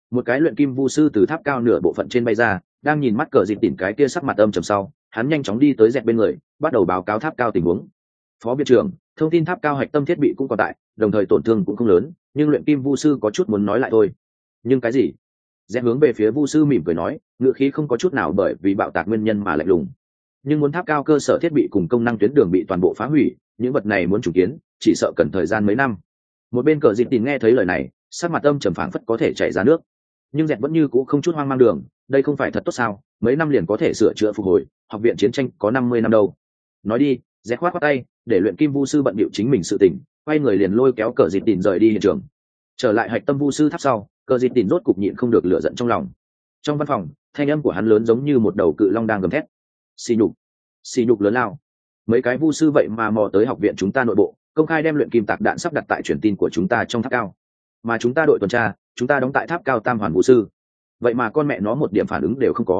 Một cái luyện kim vu sư từ tháp cao nửa bộ phận trên bay ra, đang nhìn mắt cờ dịt tỉn cái kia sắc mặt âm trầm sau, hắn nhanh chóng đi tới dẹt bên người, bắt đầu báo cáo tháp cao tình huống. Phó viện trưởng, thông tin tháp cao hạch tâm thiết bị cũng còn tại, đồng thời tổn thương cũng không lớn, nhưng luyện kim vu sư có chút muốn nói lại thôi. Nhưng cái gì? Dẹt hướng về phía vu sư mỉm cười nói, ngữ khí không có chút nào bởi vì bạo tạc nguyên nhân mà lạnh lùng. Nhưng muốn tháp cao cơ sở thiết bị cùng công năng tuyến đường bị toàn bộ phá hủy, những vật này muốn trùng kiến chỉ sợ cần thời gian mấy năm. Một bên cờ dịt tỉn nghe thấy lời này, sắc mặt âm trầm phảng phất có thể chảy ra nước, nhưng dẹt vẫn như cũ không chút hoang mang đường, đây không phải thật tốt sao? Mấy năm liền có thể sửa chữa phục hồi, học viện chiến tranh có 50 năm đâu. Nói đi. Dẹt khoát khoát tay, để luyện kim vu sư bận bịu chính mình sự tỉnh, quay người liền lôi kéo cờ dịt tỉn rời đi hiện trường. Trở lại hạch tâm vu sư tháp sau, cờ dịt tỉn rốt cục nhịn không được lửa giận trong lòng. Trong văn phòng, thanh âm của hắn lớn giống như một đầu cự long đang gầm thét. Xì nhục lớn lao. Mấy cái vu sư vậy mà mò tới học viện chúng ta nội bộ, công khai đem luyện kim tạc đạn sắp đặt tại truyền tin của chúng ta trong tháp cao, mà chúng ta đội tuần tra, chúng ta đóng tại tháp cao tam hoàn vu sư, vậy mà con mẹ nó một điểm phản ứng đều không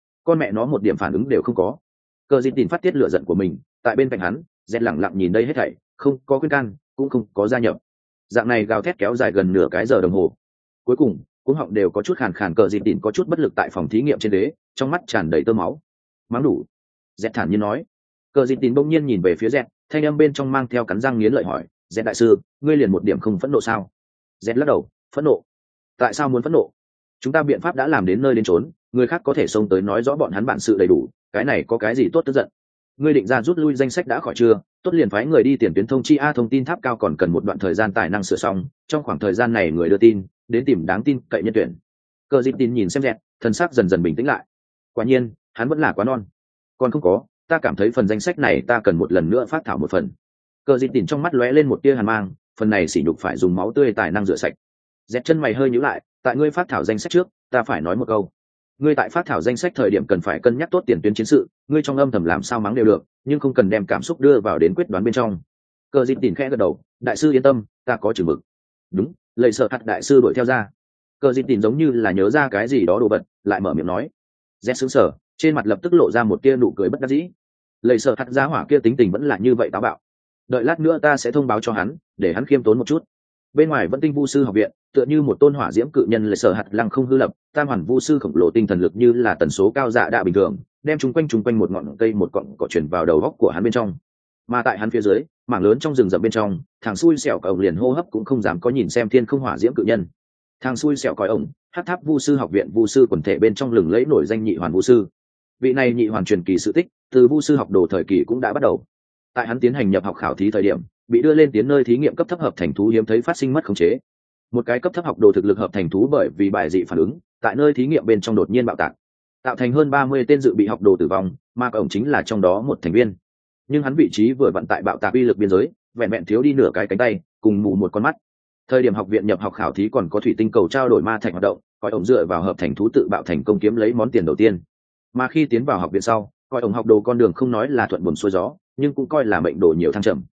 có. Cờ dịt tỉn phát tiết lửa giận của mình, tại bên cạnh hắn, dẹt lẳng lặng nhìn đây hết thảy, không có khuyên can, cũng không có gia nhập. Dạng này gào thét kéo dài gần nửa cái giờ đồng hồ. Cuối cùng, cuống họng đều có chút khàn khàn, cờ dịt tỉn có chút bất lực tại phòng thí nghiệm trên đế, trong mắt tràn đầy tơ máu. Mắng đủ. Dẹt thản nhiên nói. Cờ dịt tỉn bỗng nhiên nhìn về phía dẹt, thanh âm bên trong mang theo cắn răng nghiến lợi hỏi, dẹt đại sư, ngươi liền một điểm không phẫn nộ sao? Dẹt lắc đầu, phẫn nộ. Tại sao muốn phẫn nộ? Chúng ta biện pháp đã làm đến nơi đến chốn, người khác có thể xông tới nói rõ bọn hắn bản sự đầy đủ, cái này có cái gì tốt tức giận? Ngươi định ra rút lui danh sách đã khỏi chưa? Tốt, liền phái người đi tiền tuyến thông chi thông tin tháp cao còn cần một đoạn thời gian tài năng sửa xong, trong khoảng thời gian này người đưa tin đến tìm đáng tin cậy nhân tuyển. Cờ dịt tin nhìn xem dẹt, thần sắc dần dần bình tĩnh lại. Quả nhiên, hắn vẫn là quá non. Còn không có, ta cảm thấy phần danh sách này ta cần một lần nữa phát thảo một phần. Cờ dịt tin trong mắt lóe lên một tia hàn mang, phần này sỉ nhục phải dùng máu tươi tài năng rửa sạch. Dẹt chân mày hơi nhíu lại, tại ngươi phát thảo danh sách trước, ta phải nói một câu. Ngươi tại phát thảo danh sách thời điểm cần phải cân nhắc tốt tiền tuyến chiến sự, ngươi trong âm thầm làm sao mắng đều được, nhưng không cần đem cảm xúc đưa vào đến quyết đoán bên trong. Cờ dịt tỉn khẽ gật đầu, đại sư yên tâm, ta có chừng mực. Đúng, lầy sợ hạt đại sư đuổi theo ra. Cờ dịt tỉn giống như là nhớ ra cái gì đó đồ vật, lại mở miệng nói. Rét sững sờ, trên mặt lập tức lộ ra một tia nụ cười bất đắc dĩ. Lầy sợ hạt gia hỏa kia tính tình vẫn là như vậy táo bạo. Đợi lát nữa ta sẽ thông báo cho hắn, để hắn khiêm tốn một chút. Bên ngoài vẫn tinh vu sư học viện, tựa như một tôn hỏa diễm cự nhân lầy sợ hạt lăng không hư lập, tam hoàn vu sư khổng lồ tinh thần lực như là tần số cao dạ đạ bình thường, đem chúng quanh một ngọn cây một cọng cỏ chuyển vào đầu góc của hắn bên trong. Mà tại hắn phía dưới, mảng lớn trong rừng rậm bên trong, thằng xui xẻo còi ổng liền hô hấp cũng không dám có nhìn xem thiên không hỏa diễm cự nhân. Thằng xui xẻo còi ổng, hắc tháp vu sư học viện vu sư quần thể bên trong lừng lẫy nổi danh nhị hoàn vu sư. Vị này nhị hoàn truyền kỳ sự tích, từ vu sư học đồ thời kỳ cũng đã bắt đầu. Tại hắn tiến hành nhập học khảo thí thời điểm, bị đưa lên tiến nơi thí nghiệm cấp thấp hợp thành thú hiếm thấy phát sinh mất khống chế. Một cái cấp thấp học đồ thực lực hợp thành thú bởi vì bài dị phản ứng, tại nơi thí nghiệm bên trong đột nhiên bạo tạc, tạo thành hơn 30 tên dự bị học đồ tử vong, mà ổng chính là trong đó một thành viên. Nhưng hắn vị trí vừa vặn tại bạo tạc uy lực biên giới, vẹn vẹn thiếu đi nửa cái cánh tay, cùng mù một con mắt. Thời điểm học viện nhập học khảo thí còn có thủy tinh cầu trao đổi ma thạch hoạt động, coi ổng dựa vào hợp thành thú tự bạo thành công kiếm lấy món tiền đầu tiên. Mà khi tiến vào học viện sau, coi ổng học đồ con đường không nói là thuận buồm xuôi gió, nhưng cũng coi là mệnh đồ nhiều thăng trầm.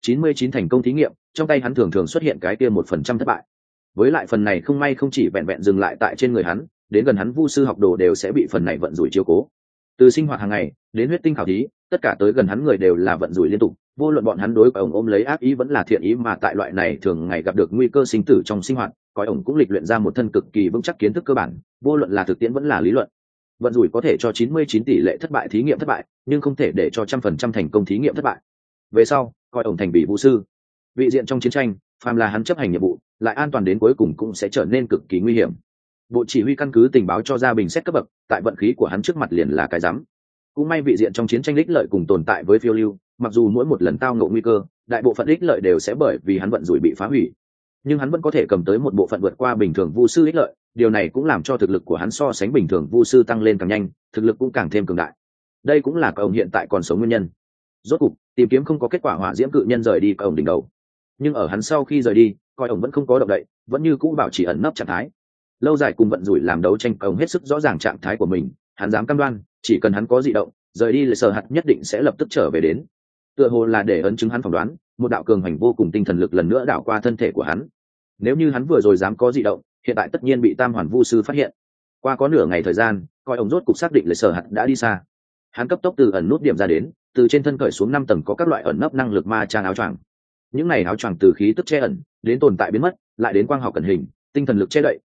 99 thành công thí nghiệm, trong tay hắn thường thường xuất hiện cái kia 1% thất bại. Với lại phần này không may không chỉ vẹn vẹn dừng lại tại trên người hắn, đến gần hắn vu sư học đồ đều sẽ bị phần này vận rủi chiếu cố. Từ sinh hoạt hàng ngày đến huyết tinh khảo thí, tất cả tới gần hắn người đều là vận rủi liên tục, vô luận bọn hắn đối với ổng ôm lấy ác ý vẫn là thiện ý, mà tại loại này thường ngày gặp được nguy cơ sinh tử trong sinh hoạt, coi ổng cũng lịch luyện ra một thân cực kỳ vững chắc kiến thức cơ bản, vô luận là thực tiễn vẫn là lý luận. Vận rủi có thể cho 99 tỷ lệ thất bại thí nghiệm thất bại, nhưng không thể để cho 100% thành công thí nghiệm thất bại. Về sau, coi ổng thành bị vũ sư. Vị diện trong chiến tranh, phàm là hắn chấp hành nhiệm vụ, lại an toàn đến cuối cùng cũng sẽ trở nên cực kỳ nguy hiểm. Bộ chỉ huy căn cứ tình báo cho ra bình xét cấp bậc, tại vận khí của hắn trước mặt liền là cái rắm. Cũng may vị diện trong chiến tranh ích lợi cùng tồn tại với phiêu lưu, mặc dù mỗi một lần tao ngộ nguy cơ, đại bộ phận ích lợi đều sẽ bởi vì hắn vận rủi bị phá hủy, nhưng hắn vẫn có thể cầm tới một bộ phận vượt qua bình thường vu sư ích lợi. Điều này cũng làm cho thực lực của hắn so sánh bình thường vu sư tăng lên càng nhanh, thực lực cũng càng thêm cường đại. Đây cũng là ông hiện tại còn sống nguyên nhân. Rốt cục tìm kiếm không có kết quả, hỏa diễm cự nhân rời đi ông đỉnh đầu, nhưng ở hắn sau khi rời đi, coi ông vẫn không có động đậy, vẫn như cũ bảo trì ẩn nấp trạng thái. Lâu dài cùng vận rủi làm đấu tranh, ông hết sức rõ ràng trạng thái của mình, hắn dám cam đoan chỉ cần hắn có dị động, rời đi lại sở hạt nhất định sẽ lập tức trở về đến. Tựa hồ là để ấn chứng hắn phỏng đoán, một đạo cường hành vô cùng tinh thần lực lần nữa đảo qua thân thể của hắn. Nếu như hắn vừa rồi dám có dị động, hiện tại tất nhiên bị tam hoàn vu sư phát hiện. Qua có nửa ngày thời gian, coi ông rốt cục xác định lại sở hạt đã đi xa. Hắn cấp tốc từ ẩn nút điểm ra đến, từ trên thân cởi xuống 5 tầng có các loại ẩn nấp năng lực ma trang áo choàng. Những này áo choàng từ khí tức che ẩn đến tồn tại biến mất, lại đến quang học cẩn hình, tinh thần lực che đậy,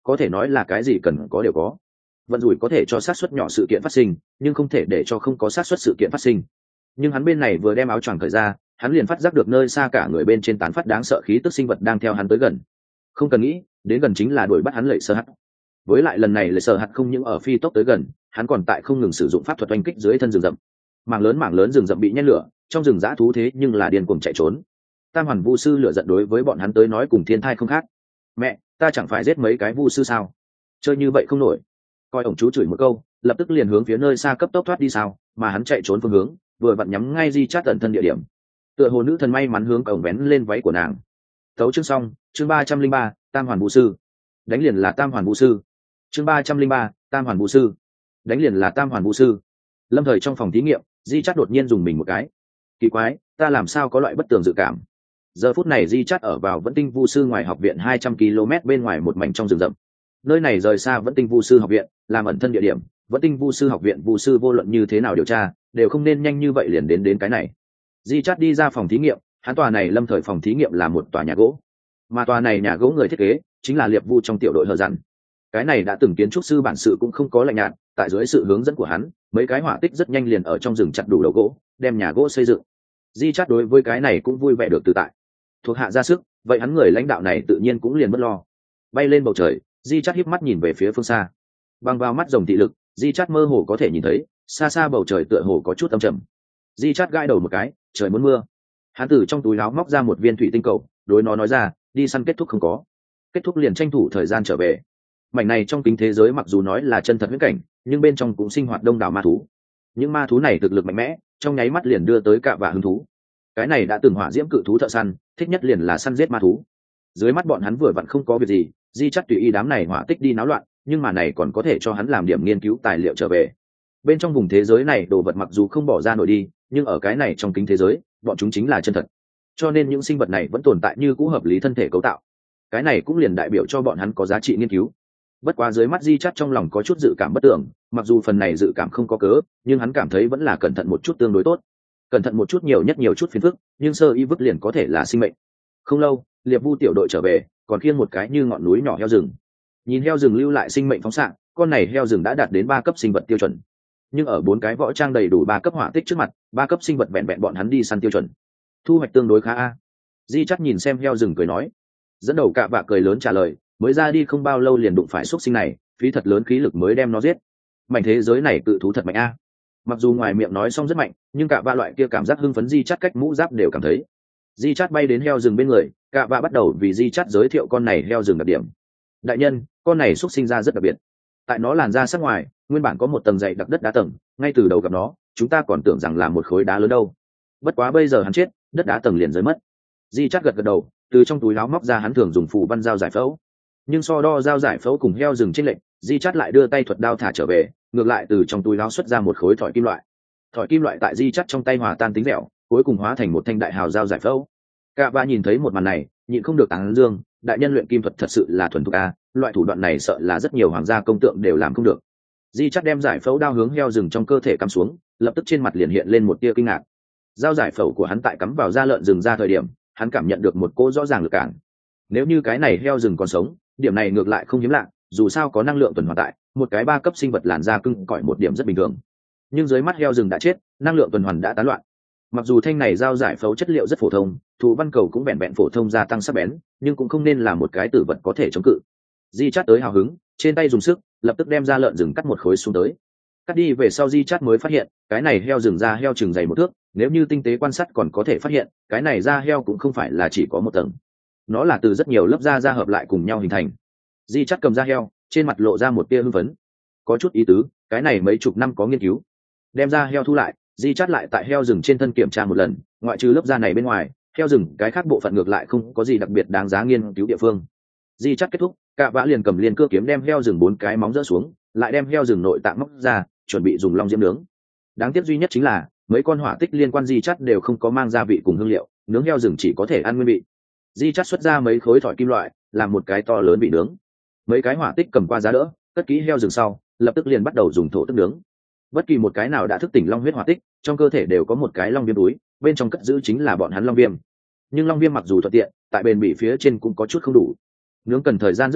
có thể nói là cái gì cần có đều có. Vận rủi có thể cho sát suất nhỏ sự kiện phát sinh, nhưng không thể để cho không có sát suất sự kiện phát sinh. Nhưng hắn bên này vừa đem áo choàng cởi ra, hắn liền phát giác được nơi xa cả người bên trên tán phát đáng sợ khí tức sinh vật đang theo hắn tới gần. Không cần nghĩ, đến gần chính là đuổi bắt hắn lệ sơ hạt. Với lại lần này lệ sơ hạt không những ở phi tốc tới gần, hắn còn tại không ngừng sử dụng pháp thuật oanh kích dưới thân rừng rậm. Mảng lớn rừng rậm bị nhét lửa, trong rừng dã thú thế nhưng là điên cuồng chạy trốn. Tam hoàn vu sư lửa giận đối với bọn hắn tới nói cùng thiên thai không khác. Mẹ, ta chẳng phải giết mấy cái vu sư sao? Chơi như vậy không nổi. Coi ổng chú chửi một câu, lập tức liền hướng phía nơi xa cấp tốc thoát đi sao, mà hắn chạy trốn phương hướng, vừa vặn nhắm ngay Di Chát ẩn thân địa điểm. Tựa hồ nữ thần may mắn hướng ổng vén lên váy của nàng. Tấu chương xong, chương 303, Tam hoàn vu sư. Đánh liền là Tam hoàn vu sư. Chương 303, Tam hoàn vu sư. Đánh liền là Tam hoàn vu sư. Lâm thời trong phòng thí nghiệm, Di Chát đột nhiên dùng mình một cái. Kỳ quái, ta làm sao có loại bất tường dự cảm. Giờ phút này Di Chát ở vào Vẫn Tinh Vu sư ngoài học viện 200 km bên ngoài một mảnh trong rừng rậm. Nơi này rời xa Vẫn Tinh Vu sư học viện, làm ẩn thân địa điểm. Vẫn Tinh Vu sư học viện vu sư vô luận như thế nào điều tra, đều không nên nhanh như vậy liền đến cái này. Di Chát đi ra phòng thí nghiệm, hắn tòa này lâm thời phòng thí nghiệm là một tòa nhà gỗ, mà tòa này nhà gỗ người thiết kế chính là Liệp Vu trong tiểu đội Hờ Dặn. Cái này đã từng kiến trúc sư bản sự cũng không có lạnh nhạt, tại dưới sự hướng dẫn của hắn, mấy cái hỏa tích rất nhanh liền ở trong rừng chặt đủ đầu gỗ, đem nhà gỗ xây dựng. Di Chát đối với cái này cũng vui vẻ được tự tại. Thuộc hạ ra sức, vậy hắn người lãnh đạo này tự nhiên cũng liền bất lo. Bay lên bầu trời, Di Chát híp mắt nhìn về phía phương xa. Bằng vào mắt rồng thị lực, Di Chát mơ hồ có thể nhìn thấy, xa xa bầu trời tựa hồ có chút âm trầm. Di Chát gãi đầu một cái, trời muốn mưa. Hắn từ trong túi áo móc ra một viên thủy tinh cầu, đối nó nói ra, đi săn kết thúc không có. Kết thúc liền tranh thủ thời gian trở về. Mảnh này trong kính thế giới mặc dù nói là chân thật huyễn cảnh, nhưng bên trong cũng sinh hoạt đông đảo ma thú. Những ma thú này thực lực mạnh mẽ, trong nháy mắt liền đưa tới cạ và hứng thú. Cái này đã từng hỏa diễm cự thú thợ săn, thích nhất liền là săn giết ma thú. Dưới mắt bọn hắn vừa vặn không có việc gì, Di Chát tùy ý đám này hỏa tích đi náo loạn, nhưng mà này còn có thể cho hắn làm điểm nghiên cứu tài liệu trở về. Bên trong vùng thế giới này đồ vật mặc dù không bỏ ra nổi đi, nhưng ở cái này trong kính thế giới, bọn chúng chính là chân thật. Cho nên những sinh vật này vẫn tồn tại như cũ hợp lý thân thể cấu tạo. Cái này cũng liền đại biểu cho bọn hắn có giá trị nghiên cứu. Bất quá dưới mắt Di Chát trong lòng có chút dự cảm bất tưởng, mặc dù phần này dự cảm không có cớ, nhưng hắn cảm thấy vẫn là cẩn thận một chút tương đối tốt. Cẩn thận một chút nhiều nhất nhiều chút phiền phức, nhưng sơ y vứt liền có thể là sinh mệnh. Không lâu, Liệp Vu tiểu đội trở về, còn khiêng một cái như ngọn núi nhỏ heo rừng. Nhìn heo rừng lưu lại sinh mệnh phóng xạ, con này heo rừng đã đạt đến 3 cấp sinh vật tiêu chuẩn. Nhưng ở 4 cái võ trang đầy đủ 3 cấp hỏa tích trước mặt, 3 cấp sinh vật vẹn vẹn bọn hắn đi săn tiêu chuẩn. Thu hoạch tương đối khá a. Di Chát nhìn xem heo rừng cười nói. Dẫn đầu cạ vạ cười lớn trả lời, mới ra đi không bao lâu liền đụng phải xúc sinh này, phí thật lớn khí lực mới đem nó giết. Mảnh thế giới này cự thú thật mạnh a. Mặc dù ngoài miệng nói xong rất mạnh, nhưng cạ vạ loại kia cảm giác hưng phấn Di Chát cách mũ giáp đều cảm thấy. Di Chát bay đến heo rừng bên người, cạ vạ bắt đầu vì Di Chát giới thiệu con này heo rừng đặc điểm. Đại nhân, con này xúc sinh ra rất đặc biệt. Tại nó làn da sắc ngoài, nguyên bản có một tầng dày đặc đất đá tầng, ngay từ đầu gặp nó, chúng ta còn tưởng rằng là một khối đá lớn đâu. Bất quá bây giờ hắn chết, đất đá tầng liền rơi mất. Di Chát gật gật đầu, từ trong túi áo móc ra hắn thường dùng phù văn dao giải phẫu. Nhưng so đo dao giải phẫu cùng heo rừng chênh lệch, Di Chát lại đưa tay thuật đao thả trở về, ngược lại từ trong túi áo xuất ra một khối thỏi kim loại. Thỏi kim loại tại Di Chát trong tay hòa tan tính dẻo, cuối cùng hóa thành một thanh đại hào dao giải phẫu. Cạ vạ nhìn thấy một màn này, nhịn không được tán dương, đại nhân luyện kim thuật thật sự là thuần thục a, loại thủ đoạn này sợ là rất nhiều hoàng gia công tượng đều làm không được. Di Chát đem giải phẫu đao hướng heo rừng trong cơ thể cắm xuống, lập tức trên mặt liền hiện lên một tia kinh ngạc. Dao giải phẫu của hắn tại cắm vào da lợn rừng ra thời điểm, hắn cảm nhận được một cỗ rõ ràng lực cản. Nếu như cái này heo rừng còn sống, điểm này ngược lại không hiếm lạ, dù sao có năng lượng tuần hoàn tại, một cái 3 cấp sinh vật làn da cứng cỏi một điểm rất bình thường. Nhưng dưới mắt heo rừng đã chết, năng lượng tuần hoàn đã tán loạn. Mặc dù thanh này dao giải phẫu chất liệu rất phổ thông, thủ văn cầu cũng vẹn vẹn phổ thông gia tăng sắc bén, nhưng cũng không nên là một cái tử vật có thể chống cự. Di Chát tới hào hứng, trên tay dùng sức, lập tức đem da lợn rừng cắt một khối xuống tới. Cắt đi về sau Di Chát mới phát hiện, cái này heo rừng da heo chừng dày 1 thước, nếu như tinh tế quan sát còn có thể phát hiện, cái này da heo cũng không phải là chỉ có một tầng, nó là từ rất nhiều lớp da hợp lại cùng nhau hình thành. Di Chát cầm da heo, trên mặt lộ ra một tia hưng phấn. Có chút ý tứ, cái này mấy chục năm có nghiên cứu. Đem da heo thu lại, Di Chát lại tại heo rừng trên thân kiểm tra một lần, ngoại trừ lớp da này bên ngoài, heo rừng cái khác bộ phận ngược lại không có gì đặc biệt đáng giá nghiên cứu địa phương. Di Chát kết thúc, cạ vạ liền cầm liên cưa kiếm đem heo rừng 4 cái móng rỡ xuống, lại đem heo rừng nội tạng móc ra, chuẩn bị dùng long diễm nướng. Đáng tiếc duy nhất chính là mấy con hỏa tích liên quan Di Chát đều không có mang gia vị cùng hương liệu, nướng heo rừng chỉ có thể ăn nguyên vị. Di Chát xuất ra mấy khối thỏi kim loại, làm một cái to lớn bị nướng. Mấy cái hỏa tích cầm qua giá đỡ, cất kỹ heo rừng sau, lập tức liền bắt đầu dùng thổ tức nướng. Bất kỳ một cái nào đã thức tỉnh long huyết hỏa tích, trong cơ thể đều có một cái long viêm túi, bên trong cất giữ chính là bọn hắn long viêm. Nhưng long viêm mặc dù thuận tiện, tại bền bỉ phía trên cũng có chút không đủ. Nướng cần thời gian rất lâu,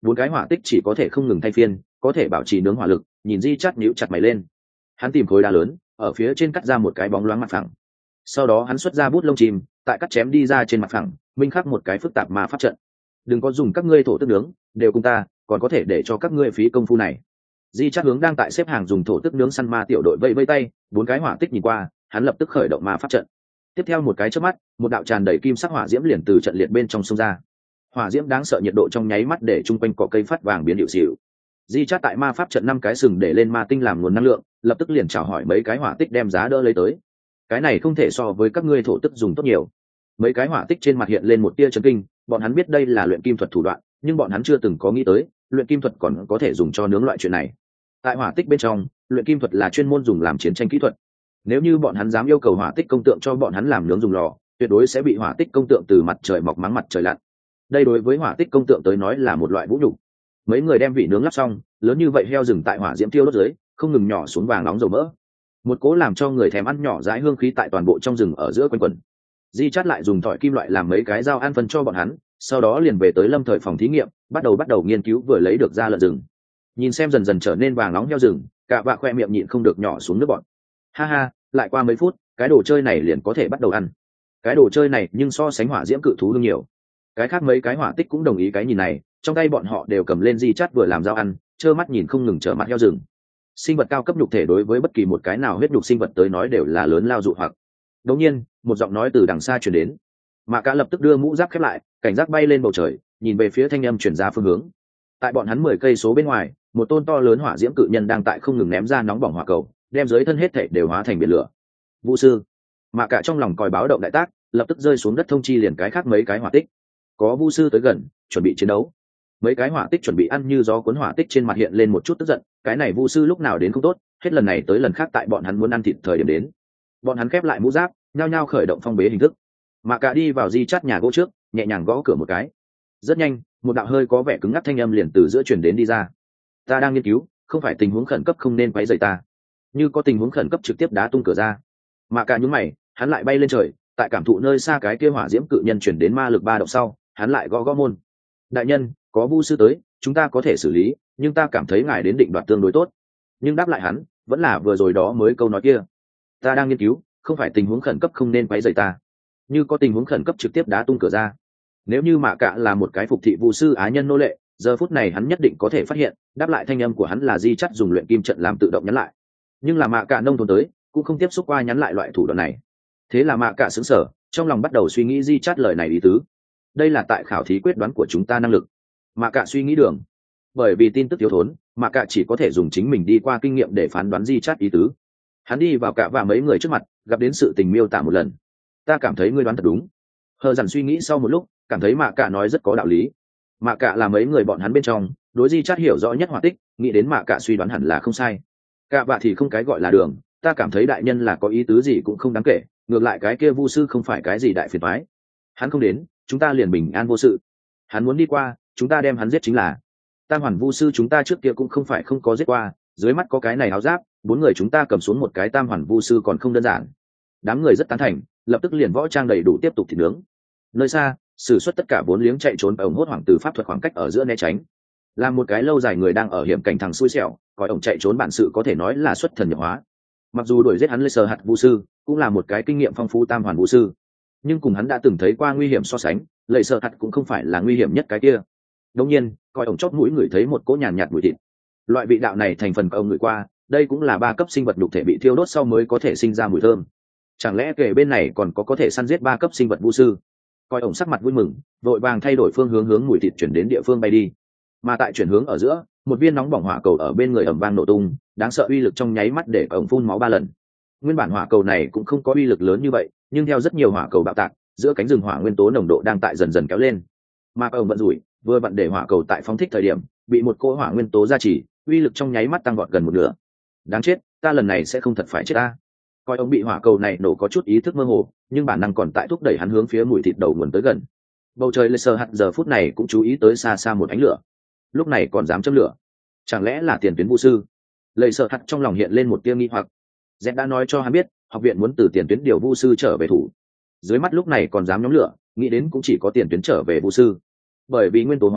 4 cái hỏa tích chỉ có thể không ngừng thay phiên, có thể bảo trì nướng hỏa lực. Nhìn Di Chát nhíu chặt mày lên. Hắn tìm khối đá lớn, ở phía trên cắt ra một cái bóng loáng mặt phẳng. Sau đó hắn xuất ra bút lông chim, tại cắt chém đi ra trên mặt phẳng, minh khắc một cái phức tạp ma pháp trận. Đừng có dùng các ngươi thổ tức nướng, đều cùng ta, còn có thể để cho các ngươi phí công phu này. Di Chát hướng đang tại xếp hàng dùng thổ tức nướng săn ma tiểu đội vẫy vẫy tay, 4 cái hỏa tích nhìn qua, hắn lập tức khởi động ma pháp trận. Tiếp theo một cái chớp mắt, một đạo tràn đầy kim sắc hỏa diễm liền từ trận liệt bên trong xông ra. Hỏa diễm đáng sợ nhiệt độ trong nháy mắt để trung quanh cỏ cây phát vàng biến điệu xỉu. Di Chát tại ma pháp trận 5 cái sừng để lên ma tinh làm nguồn năng lượng, lập tức liền chào hỏi mấy cái hỏa tích đem giá đỡ lấy tới. Cái này không thể so với các ngươi thổ tức dùng tốt nhiều. Mấy cái hỏa tích trên mặt hiện lên một tia chấn kinh, bọn hắn biết đây là luyện kim thuật thủ đoạn, nhưng bọn hắn chưa từng có nghĩ tới, luyện kim thuật còn có thể dùng cho nướng loại chuyện này. Tại hỏa tích bên trong, luyện kim thuật là chuyên môn dùng làm chiến tranh kỹ thuật. Nếu như bọn hắn dám yêu cầu hỏa tích công tượng cho bọn hắn làm nướng dùng lò, tuyệt đối sẽ bị hỏa tích công tượng từ mặt trời mọc mắng mặt trời lặn. Đây đối với hỏa tích công tượng tới nói là một loại vũ nhục. Mấy người đem vị nướng lắp xong, lớn như vậy heo rừng tại hỏa diễm tiêu đốt dưới, không ngừng nhỏ xuống vàng nóng dầu mỡ. Một cố làm cho người thèm ăn nhỏ dãi hương khí tại toàn bộ trong rừng ở giữa quanh quẩn. Di Chát lại dùng thỏi kim loại làm mấy cái dao ăn phân cho bọn hắn, sau đó liền về tới lâm thời phòng thí nghiệm, bắt đầu nghiên cứu vừa lấy được ra lợn rừng. Nhìn xem dần dần trở nên vàng nóng heo rừng, cả vạ khoe miệng nhịn không được nhỏ xuống nước bọt. Ha ha, lại qua mấy phút, cái đồ chơi này liền có thể bắt đầu ăn. Cái đồ chơi này nhưng so sánh hỏa diễm cự thú hơn nhiều. Cái khác mấy cái hỏa tích cũng đồng ý cái nhìn này, trong tay bọn họ đều cầm lên Di Chát vừa làm dao ăn, trơ mắt nhìn không ngừng trở mặt heo rừng. Sinh vật cao cấp nhục thể đối với bất kỳ một cái nào huyết nhục sinh vật tới nói đều là lớn lao dụ hoặc. Đột nhiên, một giọng nói từ đằng xa truyền đến. Mạ Cả lập tức đưa mũ giáp khép lại, cảnh giác bay lên bầu trời, nhìn về phía thanh âm truyền ra phương hướng. Tại bọn hắn 10 cây số bên ngoài, một tôn to lớn hỏa diễm cự nhân đang tại không ngừng ném ra nóng bỏng hỏa cầu, đem dưới thân hết thảy đều hóa thành biển lửa. Vũ sư. Mạ Cả trong lòng còi báo động đại tác, lập tức rơi xuống đất thông chi liền cái khác mấy cái hỏa tích. Có vũ sư tới gần, chuẩn bị chiến đấu. Mấy cái hỏa tích chuẩn bị ăn như gió cuốn hỏa tích trên mặt hiện lên một chút tức giận, cái này vũ sư lúc nào đến không tốt, hết lần này tới lần khác tại bọn hắn muốn ăn thịt thời điểm đến. Bọn hắn khép lại mũ giáp, nhao nhao khởi động phong bế hình thức. Mạ Cả đi vào Di Chát nhà gỗ trước, nhẹ nhàng gõ cửa một cái. Rất nhanh, một đạo hơi có vẻ cứng ngắc thanh âm liền từ giữa truyền đến đi ra. Ta đang nghiên cứu, không phải tình huống khẩn cấp không nên quấy rầy ta. Như có tình huống khẩn cấp trực tiếp đá tung cửa ra. Mạ Cả nhướng mày, hắn lại bay lên trời, tại cảm thụ nơi xa cái kia hỏa diễm cự nhân chuyển đến ma lực ba động sau, hắn lại gõ gõ môn. Đại nhân, có vu sư tới, chúng ta có thể xử lý, nhưng ta cảm thấy ngài đến định đoạt tương đối tốt. Nhưng đáp lại hắn, vẫn là vừa rồi đó mới câu nói kia. Ta đang nghiên cứu, không phải tình huống khẩn cấp không nên quấy rầy ta. Như có tình huống khẩn cấp trực tiếp đá tung cửa ra. Nếu như Mạ Cả là một cái phục thị vu sư á nhân nô lệ, giờ phút này hắn nhất định có thể phát hiện, đáp lại thanh âm của hắn là Di Chát dùng luyện kim trận làm tự động nhắn lại. Nhưng là Mạ Cả nông thôn tới, cũng không tiếp xúc qua nhắn lại loại thủ đoạn này. Thế là Mạ Cả sững sờ, trong lòng bắt đầu suy nghĩ Di Chát lời này ý tứ. Đây là tại khảo thí quyết đoán của chúng ta năng lực. Mạ Cả suy nghĩ đường. Bởi vì tin tức thiếu thốn, Mạ Cả chỉ có thể dùng chính mình đi qua kinh nghiệm để phán đoán Di Chát ý tứ. Hắn đi vào cả và mấy người trước mặt, gặp đến sự tình miêu tả một lần. Ta cảm thấy ngươi đoán thật đúng. Hờ dằn suy nghĩ sau một lúc, cảm thấy Mạ Cả nói rất có đạo lý. Mạ Cả là mấy người bọn hắn bên trong, đối Di Chát hiểu rõ nhất hỏa tích, nghĩ đến Mạ Cả suy đoán hẳn là không sai. Cả vạ thì không cái gọi là đường, ta cảm thấy đại nhân là có ý tứ gì cũng không đáng kể, ngược lại cái kia vu sư không phải cái gì đại phiền toái. Hắn không đến, chúng ta liền bình an vô sự. Hắn muốn đi qua, chúng ta đem hắn giết chính là. Tam hoàn vu sư chúng ta trước kia cũng không phải không có giết qua, dưới mắt có cái này áo giáp, 4 người chúng ta cầm xuống một cái tam hoàn vu sư còn không đơn giản. Đám người rất tán thành, lập tức liền võ trang đầy đủ tiếp tục thịt nướng. Nơi xa, sử xuất tất cả 4 liếng chạy trốn ổng hốt hoảng từ pháp thuật khoảng cách ở giữa né tránh. Làm một cái lâu dài người đang ở hiểm cảnh thằng xui xẻo, coi ổng chạy trốn bản sự có thể nói là xuất thần nhập hóa. Mặc dù đuổi giết hắn Lê Sơ Hạt vu sư, cũng là một cái kinh nghiệm phong phú tam hoàn vu sư, nhưng cùng hắn đã từng thấy qua nguy hiểm so sánh, Lê Sơ Hạt cũng không phải là nguy hiểm nhất cái kia. Đương nhiên, coi ổng chót mũi người thấy một cỗ nhàn nhạt mùi thịt. Loại vị đạo này thành phần của ông người qua, đây cũng là 3 cấp sinh vật nhục thể bị thiêu đốt sau mới có thể sinh ra mùi thơm. Chẳng lẽ kể bên này còn có thể săn giết 3 cấp sinh vật vu sư? Coi ổng sắc mặt vui mừng, vội vàng thay đổi phương hướng mùi thịt chuyển đến địa phương bay đi. Mà tại chuyển hướng ở giữa, một viên nóng bỏng hỏa cầu ở bên người ầm vang nổ tung, đáng sợ uy lực trong nháy mắt để ổng phun máu 3 lần. Nguyên bản hỏa cầu này cũng không có uy lực lớn như vậy, nhưng theo rất nhiều hỏa cầu bạo tạc, giữa cánh rừng hỏa nguyên tố nồng độ đang tại dần dần kéo lên. Mà ổng vận rủi, vừa vặn để hỏa cầu tại phóng thích thời điểm, bị một cỗ hỏa nguyên tố gia trì, uy lực trong nháy mắt tăng vọt gần một nửa. Đáng chết, ta lần này sẽ không thật phải chết ta. Coi ông bị hỏa cầu này nổ có chút ý thức mơ hồ, nhưng bản năng còn tại thúc đẩy hắn hướng phía mùi thịt đầu nguồn tới gần. Bầu trời Lê Sơ Hạt giờ phút này cũng chú ý tới xa xa một ánh lửa, lúc này còn dám châm lửa, chẳng lẽ là tiền tuyến vũ sư? Lê Sơ Hạt trong lòng hiện lên một tia nghi hoặc. Dẹn đã nói cho hắn biết, học viện muốn từ tiền tuyến điều vũ sư trở về thủ. Dưới mắt lúc này còn dám nhóm lửa, nghĩ đến cũng chỉ có tiền tuyến trở về vũ sư. Bởi vì nguyên tố hóa,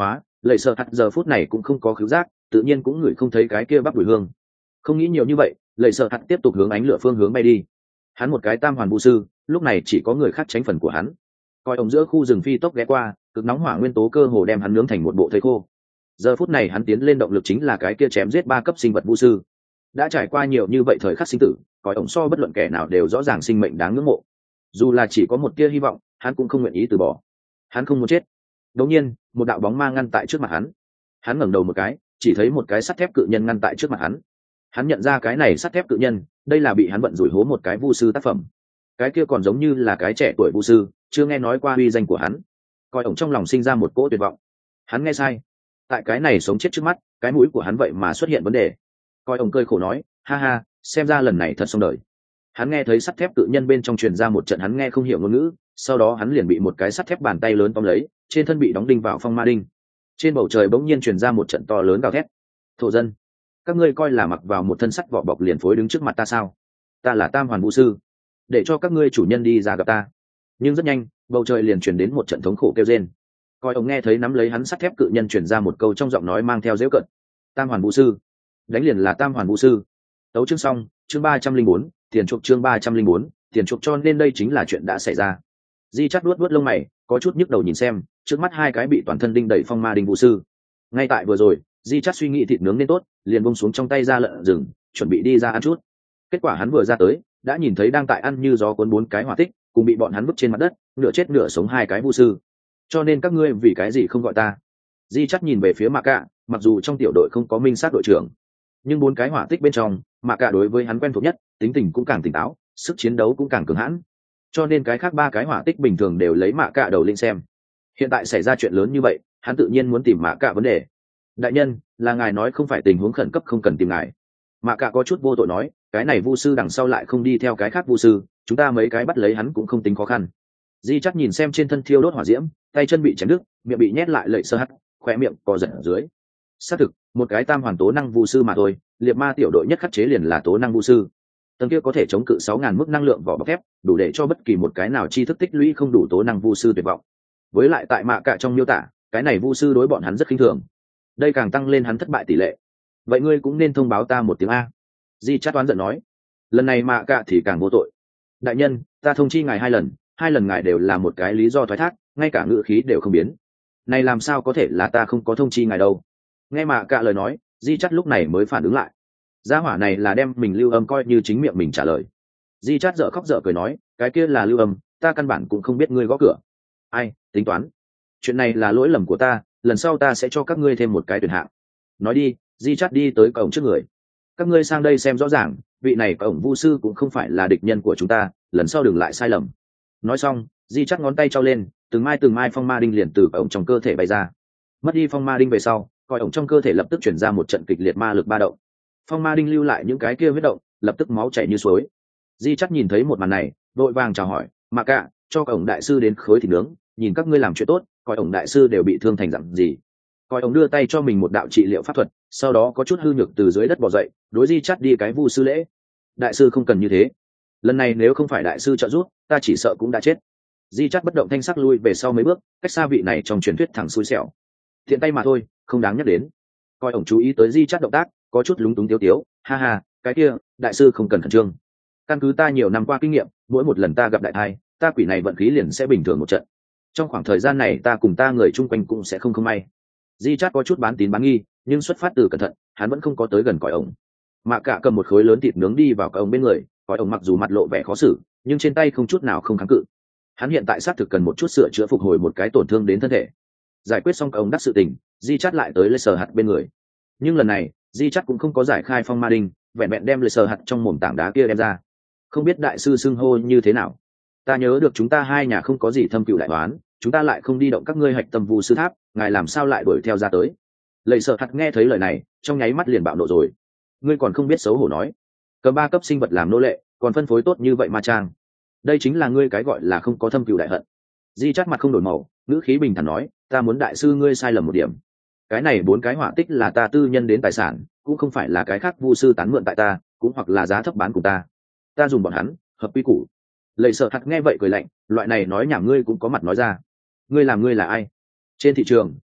Lệ sợ hạt giờ phút này cũng không có khứu giác, tự nhiên cũng ngửi không thấy cái kia bắp mùi hương. Không nghĩ nhiều như vậy, lệ sợ hạt tiếp tục hướng ánh lửa phương hướng bay đi. Hắn một cái tam hoàn vũ sư, lúc này chỉ có người khác tránh phần của hắn. Coi ổng giữa khu rừng phi tốc ghé qua, cực nóng hỏa nguyên tố cơ hồ đem hắn nướng thành một bộ thây khô. Giờ phút này hắn tiến lên động lực chính là cái kia chém giết 3 cấp sinh vật vũ sư. Đã trải qua nhiều như vậy thời khắc sinh tử, coi ổng so bất luận kẻ nào đều rõ ràng sinh mệnh đáng ngưỡng mộ. Dù là chỉ có một tia hy vọng, hắn cũng không nguyện ý từ bỏ. Hắn không muốn chết. Đột nhiên, một đạo bóng ma ngăn tại trước mặt hắn. Hắn ngẩng đầu một cái, chỉ thấy một cái sắt thép cự nhân ngăn tại trước mặt hắn. Hắn nhận ra cái này sắt thép cự nhân, đây là bị hắn vận rủi hố một cái vu sư tác phẩm. Cái kia còn giống như là cái trẻ tuổi vu sư, chưa nghe nói qua uy danh của hắn. Coi ổng trong lòng sinh ra một cỗ tuyệt vọng. Hắn nghe sai. Tại cái này sống chết trước mắt, cái mũi của hắn vậy mà xuất hiện vấn đề. Coi ổng cười khổ nói, ha ha, xem ra lần này thật xong đời. Hắn nghe thấy sắt thép cự nhân bên trong truyền ra một trận hắn nghe không hiểu ngôn ngữ, sau đó hắn liền bị một cái sắt thép bàn tay lớn tóm lấy, trên thân bị đóng đinh vào phong ma đinh. Trên bầu trời bỗng nhiên truyền ra một trận to lớn gào thét. Thổ dân, các ngươi coi là mặc vào một thân sắt vỏ bọc liền phối đứng trước mặt ta sao? Ta là tam hoàn vũ sư, để cho các ngươi chủ nhân đi ra gặp ta. Nhưng rất nhanh, bầu trời liền truyền đến một trận thống khổ kêu rên. Coi ông nghe thấy nắm lấy hắn sắt thép cự nhân truyền ra một câu trong giọng nói mang theo giễu cợt. Tam hoàn vũ sư, đánh liền là tam hoàn vũ sư. Tấu chương xong, chương 304, tiền chuộc chương 304, tiền chuộc cho nên đây chính là chuyện đã xảy ra. Di Chát vuốt lông mày, có chút nhức đầu nhìn xem, trước mắt hai cái bị toàn thân đinh đầy phong ma đinh vũ sư. Ngay tại vừa rồi, Di Chát suy nghĩ thịt nướng nên tốt, liền buông xuống trong tay ra lợn rừng, chuẩn bị đi ra ăn chút. Kết quả hắn vừa ra tới, đã nhìn thấy đang tại ăn như gió cuốn 4 cái hỏa tích, cùng bị bọn hắn vứt trên mặt đất, nửa chết nửa sống hai cái vũ sư. Cho nên các ngươi vì cái gì không gọi ta? Di Chát nhìn về phía Mạc Cạ, mặc dù trong tiểu đội không có minh sát đội trưởng, nhưng 4 cái hỏa tích bên trong, Mạc Cạ đối với hắn quen thuộc nhất, tính tình cũng càng tỉnh táo, sức chiến đấu cũng càng cường hãn. Cho nên cái khác 3 cái hỏa tích bình thường đều lấy Mạc Cạ đầu lên xem. Hiện tại xảy ra chuyện lớn như vậy, hắn tự nhiên muốn tìm Mạc Cạ vấn đề. Đại nhân, là ngài nói không phải tình huống khẩn cấp không cần tìm ngài. Mạc Cạ có chút vô tội nói, cái này vu sư đằng sau lại không đi theo cái khác vu sư, chúng ta mấy cái bắt lấy hắn cũng không tính khó khăn. Di Chát nhìn xem trên thân thiêu đốt hỏa diễm, tay chân bị chém đứt, miệng bị nhét lại lệ sơ hắt, khóe miệng co giật ở dưới. Xác thực, một cái tam hoàn tố năng vu sư mà thôi, liệt ma tiểu đội nhất khắc chế liền là tố năng vu sư. Tầng kia có thể chống cự 6.000 mức năng lượng vỏ bọc thép, đủ để cho bất kỳ một cái nào chi thức tích lũy không đủ tố năng vu sư tuyệt vọng. Với lại tại Mạc Cạ trong miêu tả, cái này vu sư đối bọn hắn rất khinh thường. Đây càng tăng lên hắn thất bại tỷ lệ. Vậy ngươi cũng nên thông báo ta một tiếng a. Di Chát oán giận nói. Lần này Mạc Cạ thì càng vô tội. Đại nhân, ta thông chi ngài 2 lần ngài đều là một cái lý do thoái thác, ngay cả ngữ khí đều không biến. Này làm sao có thể là ta không có thông chi ngài đâu? Nghe Mạc Cạ lời nói, Di Chát lúc này mới phản ứng lại. Gia hỏa này là đem mình lưu âm coi như chính miệng mình trả lời. Di Chát dở khóc dở cười nói, cái kia là lưu âm, ta căn bản cũng không biết ngươi gõ cửa. Ai, tính toán. Chuyện này là lỗi lầm của ta, lần sau ta sẽ cho các ngươi thêm một cái tuyển hạng. Nói đi, Di Chát đi tới cổng trước người. Các ngươi sang đây xem rõ ràng, vị này cổng vu sư cũng không phải là địch nhân của chúng ta, lần sau đừng lại sai lầm. Nói xong, Di Chát ngón tay trao lên, từng mai phong ma đinh liền từ cổng trong cơ thể bay ra. Mất đi phong ma đinh về sau, coi ổng trong cơ thể lập tức chuyển ra một trận kịch liệt ma lực ba động. Phong ma đinh lưu lại những cái kia huyết động, lập tức máu chảy như suối. Di Chát nhìn thấy một màn này, vội vàng chào hỏi, Mạc Cạ, cho ổng đại sư đến khối thịt nướng, nhìn các ngươi làm chuyện tốt, coi ổng đại sư đều bị thương thành dạng gì. Coi ổng đưa tay cho mình một đạo trị liệu pháp thuật, sau đó có chút hư nhược từ dưới đất bò dậy, đối Di Chát đi cái vu sư lễ. Đại sư không cần như thế, lần này nếu không phải đại sư trợ giúp, ta chỉ sợ cũng đã chết. Di Chát bất động thanh sắc lui về sau mấy bước, cách xa vị này trong truyền thuyết thẳng xui xẻo. Thiện tay mà thôi, không đáng nhắc đến. Coi ổng chú ý tới Di Chát động tác, có chút lúng túng tiếu, ha ha, cái kia, đại sư không cần khẩn trương. Căn cứ ta nhiều năm qua kinh nghiệm, mỗi một lần ta gặp đại thai, ta quỷ này vận khí liền sẽ bình thường một trận. Trong khoảng thời gian này ta cùng ta người chung quanh cũng sẽ không may. Di Chát có chút bán tín bán nghi, nhưng xuất phát từ cẩn thận, hắn vẫn không có tới gần cõi ổng. Mạc Cạ cầm một khối lớn thịt nướng đi vào cõi ổng bên người, cõi ổng mặc dù mặt lộ vẻ khó xử, nhưng trên tay không chút nào không kháng cự. Hắn hiện tại xác thực cần một chút sửa chữa phục hồi một cái tổn thương đến thân thể. Giải quyết xong cõi ổng đắc sự tình, Di Chát lại tới lấy sờ hạt bên người. Nhưng lần này, Di Chát cũng không có giải khai phong ma đinh, vẹn vẹn đem lấy sờ hạt trong mồm tảng đá kia đem ra. Không biết đại sư xưng hô như thế nào? Ta nhớ được chúng ta hai nhà không có gì thâm cựu đại oán, chúng ta lại không đi động các ngươi hạch tâm vu sư tháp, ngài làm sao lại đuổi theo ra tới? Lệ Sợ Hạt nghe thấy lời này, trong nháy mắt liền bạo nộ rồi. Ngươi còn không biết xấu hổ nói, cầm 3 cấp sinh vật làm nô lệ, còn phân phối tốt như vậy ma trang. Đây chính là ngươi cái gọi là không có thâm cừu đại hận. Di Chát mặt không đổi màu, ngữ khí bình thản nói, ta muốn đại sư ngươi sai lầm một điểm. Cái này 4 cái hỏa tích là ta tư nhân đến tài sản, cũng không phải là cái khác vu sư tán mượn tại ta, cũng hoặc là giá thấp bán của ta. Ta dùng bọn hắn, hợp quy củ. Lệ Sợ Hạt nghe vậy cười lạnh, loại này nói nhảm ngươi cũng có mặt nói ra. Ngươi làm ngươi là ai? Trên thị trường,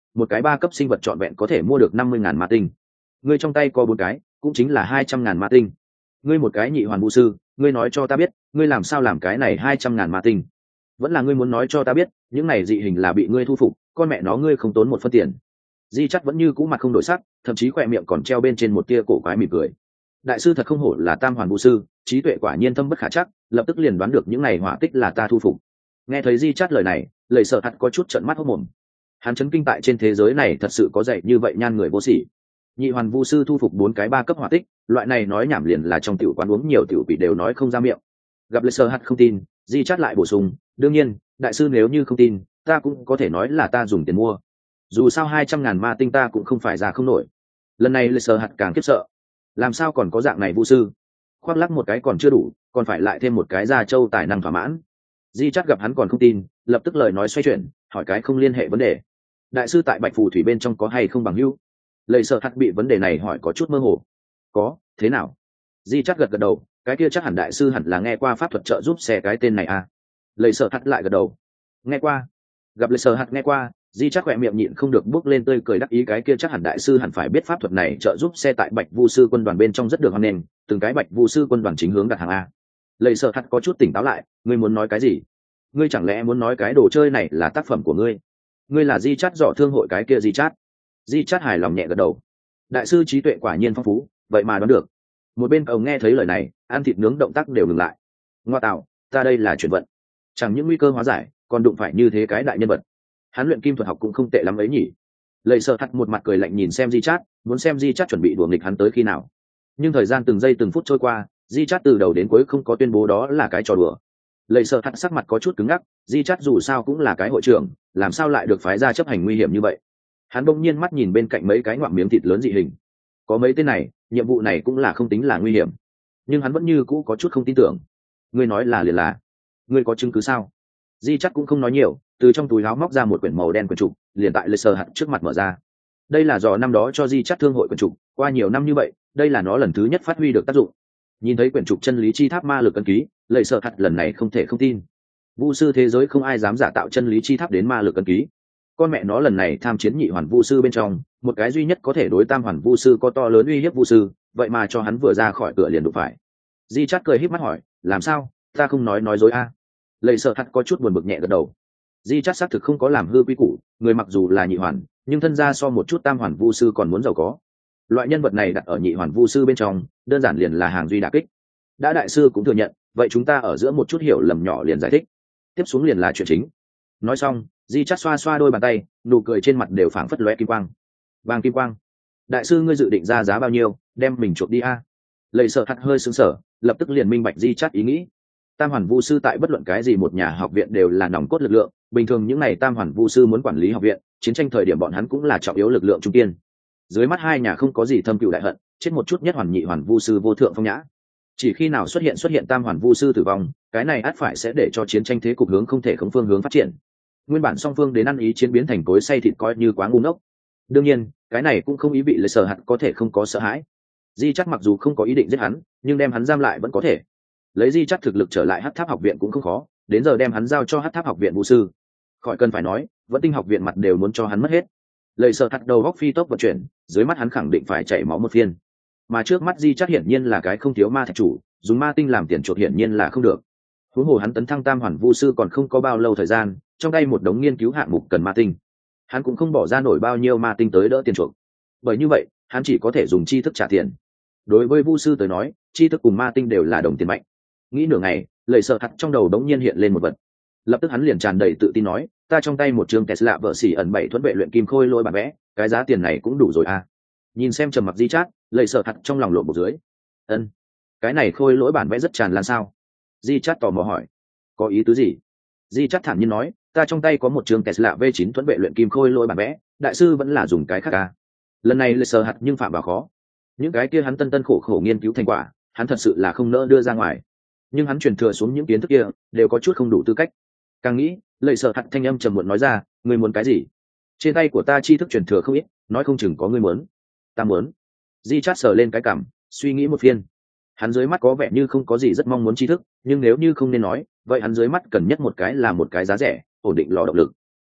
một cái 3 cấp sinh vật trọn vẹn có thể mua được 50.000 ma tinh. Ngươi trong tay có 4 cái, cũng chính là 200.000 ma tinh. Ngươi một cái nhị hoàn vũ sư, ngươi nói cho ta biết, ngươi làm sao làm cái này 200.000 ma tinh? Vẫn là ngươi muốn nói cho ta biết, những này dị hình là bị ngươi thu phục, con mẹ nó ngươi không tốn một phân tiền. Di Chát vẫn như cũ mặt không đổi sắc, thậm chí khỏe miệng còn treo bên trên một tia cổ quái mỉm cười. Đại sư thật không hổ là tam hoàn vũ sư, trí tuệ quả nhiên thâm bất khả trắc, lập tức liền đoán được những này hỏa tích là ta thu phục. Nghe thấy Di Chát lời này, Lệ Sở Hạt có chút trợn mắt hốt mồm. Hắn chấn kinh tại trên thế giới này thật sự có dạy như vậy nhan người vô sỉ. Nhị hoàn vũ sư thu phục 4 cái 3 cấp hỏa tích, loại này nói nhảm liền là trong tiểu quán uống nhiều tiểu quỷ đều nói không ra miệng. Gặp Lệ Sở Hạt không tin, Di Chát lại bổ sung, đương nhiên, đại sư nếu như không tin, ta cũng có thể nói là ta dùng tiền mua. Dù sao 200.000 ma tinh ta cũng không phải ra không nổi. Lần này Lệ Sở Hạt càng khiếp sợ. Làm sao còn có dạng này vũ sư? Khoác lắc một cái còn chưa đủ, còn phải lại thêm một cái gia châu tài năng thỏa mãn. Di Chát gặp hắn còn không tin, lập tức lời nói xoay chuyển, hỏi cái không liên hệ vấn đề. Đại sư tại Bạch Phù thủy bên trong có hay không bằng hữu? Lệ Sở Hạt bị vấn đề này hỏi có chút mơ hồ. Có, thế nào? Di Chát gật gật đầu, cái kia chắc hẳn đại sư hẳn là nghe qua pháp thuật trợ giúp xe cái tên này à? Lệ Sở Hạt lại gật đầu. Nghe qua. Gặp Lệ Sở Hạt nghe qua, Di Chát khỏe miệng nhịn không được bước lên tươi cười đắc ý, cái kia chắc hẳn đại sư hẳn phải biết pháp thuật này trợ giúp xe tại Bạch Vu sư quân đoàn bên trong rất được hoan nghênh, từng cái Bạch Vu sư quân đoàn chính hướng đặt hàng a. Lệ Sở Hạt có chút tỉnh táo lại, ngươi muốn nói cái gì? Ngươi chẳng lẽ muốn nói cái đồ chơi này là tác phẩm của ngươi? Ngươi là Di Chát dọ thương hội cái kia Di Chát? Di Chát hài lòng nhẹ gật đầu. Đại sư trí tuệ quả nhiên phong phú, vậy mà đoán được. Một bên ông nghe thấy lời này, ăn thịt nướng động tác đều ngừng lại. Ngoa tạo, ta đây là chuyển vận. Chẳng những nguy cơ hóa giải, còn đụng phải như thế cái đại nhân vật. Hắn luyện kim thuật học cũng không tệ lắm ấy nhỉ. Lệ Sở Hạt một mặt cười lạnh nhìn xem Di Chát, muốn xem Di Chát chuẩn bị đùa nghịch hắn tới khi nào. Nhưng thời gian từng giây từng phút trôi qua, Di Chát từ đầu đến cuối không có tuyên bố đó là cái trò đùa. Lệ Sở Hạt sắc mặt có chút cứng ngắc, Di Chát dù sao cũng là cái hội trưởng, làm sao lại được phái ra chấp hành nguy hiểm như vậy. Hắn bỗng nhiên mắt nhìn bên cạnh mấy cái ngoạm miếng thịt lớn dị hình. Có mấy tên này, nhiệm vụ này cũng là không tính là nguy hiểm. Nhưng hắn vẫn như cũ có chút không tin tưởng. Ngươi nói là liền là. Ngươi có chứng cứ sao? Di Chát cũng không nói nhiều, từ trong túi áo móc ra một quyển màu đen quyển trục, liền tại Lệ Sở Hạt trước mặt mở ra. Đây là do năm đó cho Di Chát thương hội quyển trục, qua nhiều năm như vậy, đây là nó lần thứ nhất phát huy được tác dụng. Nhìn thấy quyển trục chân lý chi tháp ma lực ấn ký, Lệ Sở Hạt lần này không thể không tin. Vu sư thế giới không ai dám giả tạo chân lý chi tháp đến ma lực ấn ký. Con mẹ nó lần này tham chiến nhị hoàn vu sư bên trong, một cái duy nhất có thể đối tam hoàn vu sư có to lớn uy hiếp vu sư, vậy mà cho hắn vừa ra khỏi cửa liền đụng phải. Di Chát cười híp mắt hỏi, làm sao, ta không nói dối a? Lệ Sở Hạt có chút buồn bực nhẹ gật đầu. Di Chát xác thực không có làm hư quy củ, người mặc dù là nhị hoàn, nhưng thân gia so một chút tam hoàn vu sư còn muốn giàu có. Loại nhân vật này đặt ở nhị hoàn vu sư bên trong, đơn giản liền là hàng duy đả kích. Đã đại sư cũng thừa nhận, vậy chúng ta ở giữa một chút hiểu lầm nhỏ liền giải thích. Tiếp xuống liền là chuyện chính. Nói xong, Di Chát xoa xoa đôi bàn tay, nụ cười trên mặt đều phảng phất lóe kim quang. Vàng kim quang. Đại sư ngươi dự định ra giá bao nhiêu, đem mình chuộc đi a? Lệ Sở Hạt hơi sững sờ, lập tức liền minh bạch Di Chát ý nghĩ. Tam hoàn vu sư tại bất luận cái gì một nhà học viện đều là nòng cốt lực lượng, bình thường những ngày tam hoàn vu sư muốn quản lý học viện, chiến tranh thời điểm bọn hắn cũng là trọng yếu lực lượng trung kiên. Dưới mắt hai nhà không có gì thâm cừu đại hận, chết một chút nhất hoàn nhị hoàn vu sư vô thượng phong nhã. Chỉ khi nào xuất hiện tam hoàn vu sư tử vong, cái này ắt phải sẽ để cho chiến tranh thế cục hướng không thể không phương hướng phát triển. Nguyên bản song phương đến ăn ý chiến biến thành cối xay thịt coi như quá ngu ngốc. Đương nhiên, cái này cũng không ý vị Lệ Sở Hạt có thể không có sợ hãi. Di Chát mặc dù không có ý định giết hắn, nhưng đem hắn giam lại vẫn có thể. Lấy Di Chát thực lực trở lại Hắc Tháp học viện cũng không khó, đến giờ đem hắn giao cho Hắc Tháp học viện vũ sư, khỏi cần phải nói, vẫn tinh học viện mặt đều muốn cho hắn mất hết. Lệ Sở Hạt đầu góc phi tốc vận chuyển, dưới mắt hắn khẳng định phải chảy máu một phiên. Mà trước mắt Di Chát hiển nhiên là cái không thiếu ma thạch chủ, dùng ma tinh làm tiền chuộc hiển nhiên là không được. Huống hồ hắn tấn thăng tam hoàn vu sư còn không có bao lâu thời gian, trong tay một đống nghiên cứu hạng mục cần ma tinh, hắn cũng không bỏ ra nổi bao nhiêu ma tinh tới đỡ tiền chuộc. Bởi như vậy, hắn chỉ có thể dùng tri thức trả tiền. Đối với vu sư tới nói, tri thức cùng ma tinh đều là đồng tiền mạnh. Nghĩ nửa ngày, Lệ Sở Hạt trong đầu đống nhiên hiện lên một vật. Lập tức hắn liền tràn đầy tự tin nói, ta trong tay một chương Tesla vợ xỉ ẩn 7 thuẫn vệ luyện kim khôi lỗi bản vẽ, cái giá tiền này cũng đủ rồi à? Nhìn xem trầm mặc Di Chát, Lệ Sở Hạt trong lòng lộ một dưới. Ân, cái này khôi lỗi bản vẽ rất tràn lan sao? Di Chát tò mò hỏi, có ý tứ gì? Di Chát thản nhiên nói, ta trong tay có một chương Tesla V9 thuẫn vệ luyện kim khôi lỗi bản vẽ, đại sư vẫn là dùng cái khác à? Lần này Lệ Sở Hạt nhưng phạm vào khó. Những cái kia hắn tân khổ khổ nghiên cứu thành quả, hắn thật sự là không nỡ đưa ra ngoài. Nhưng hắn truyền thừa xuống những kiến thức kia đều có chút không đủ tư cách. Càng nghĩ, Lệ Sở Hạt thanh âm trầm muộn nói ra, ngươi muốn cái gì? Trên tay của ta tri thức truyền thừa không ít, nói không chừng có ngươi muốn. Ta muốn. Di Chát sờ lên cái cằm, suy nghĩ một phiên. Hắn dưới mắt có vẻ như không có gì rất mong muốn tri thức, nhưng nếu như không nên nói, vậy hắn dưới mắt cần nhất một cái là một cái giá rẻ, ổn định lò động lực.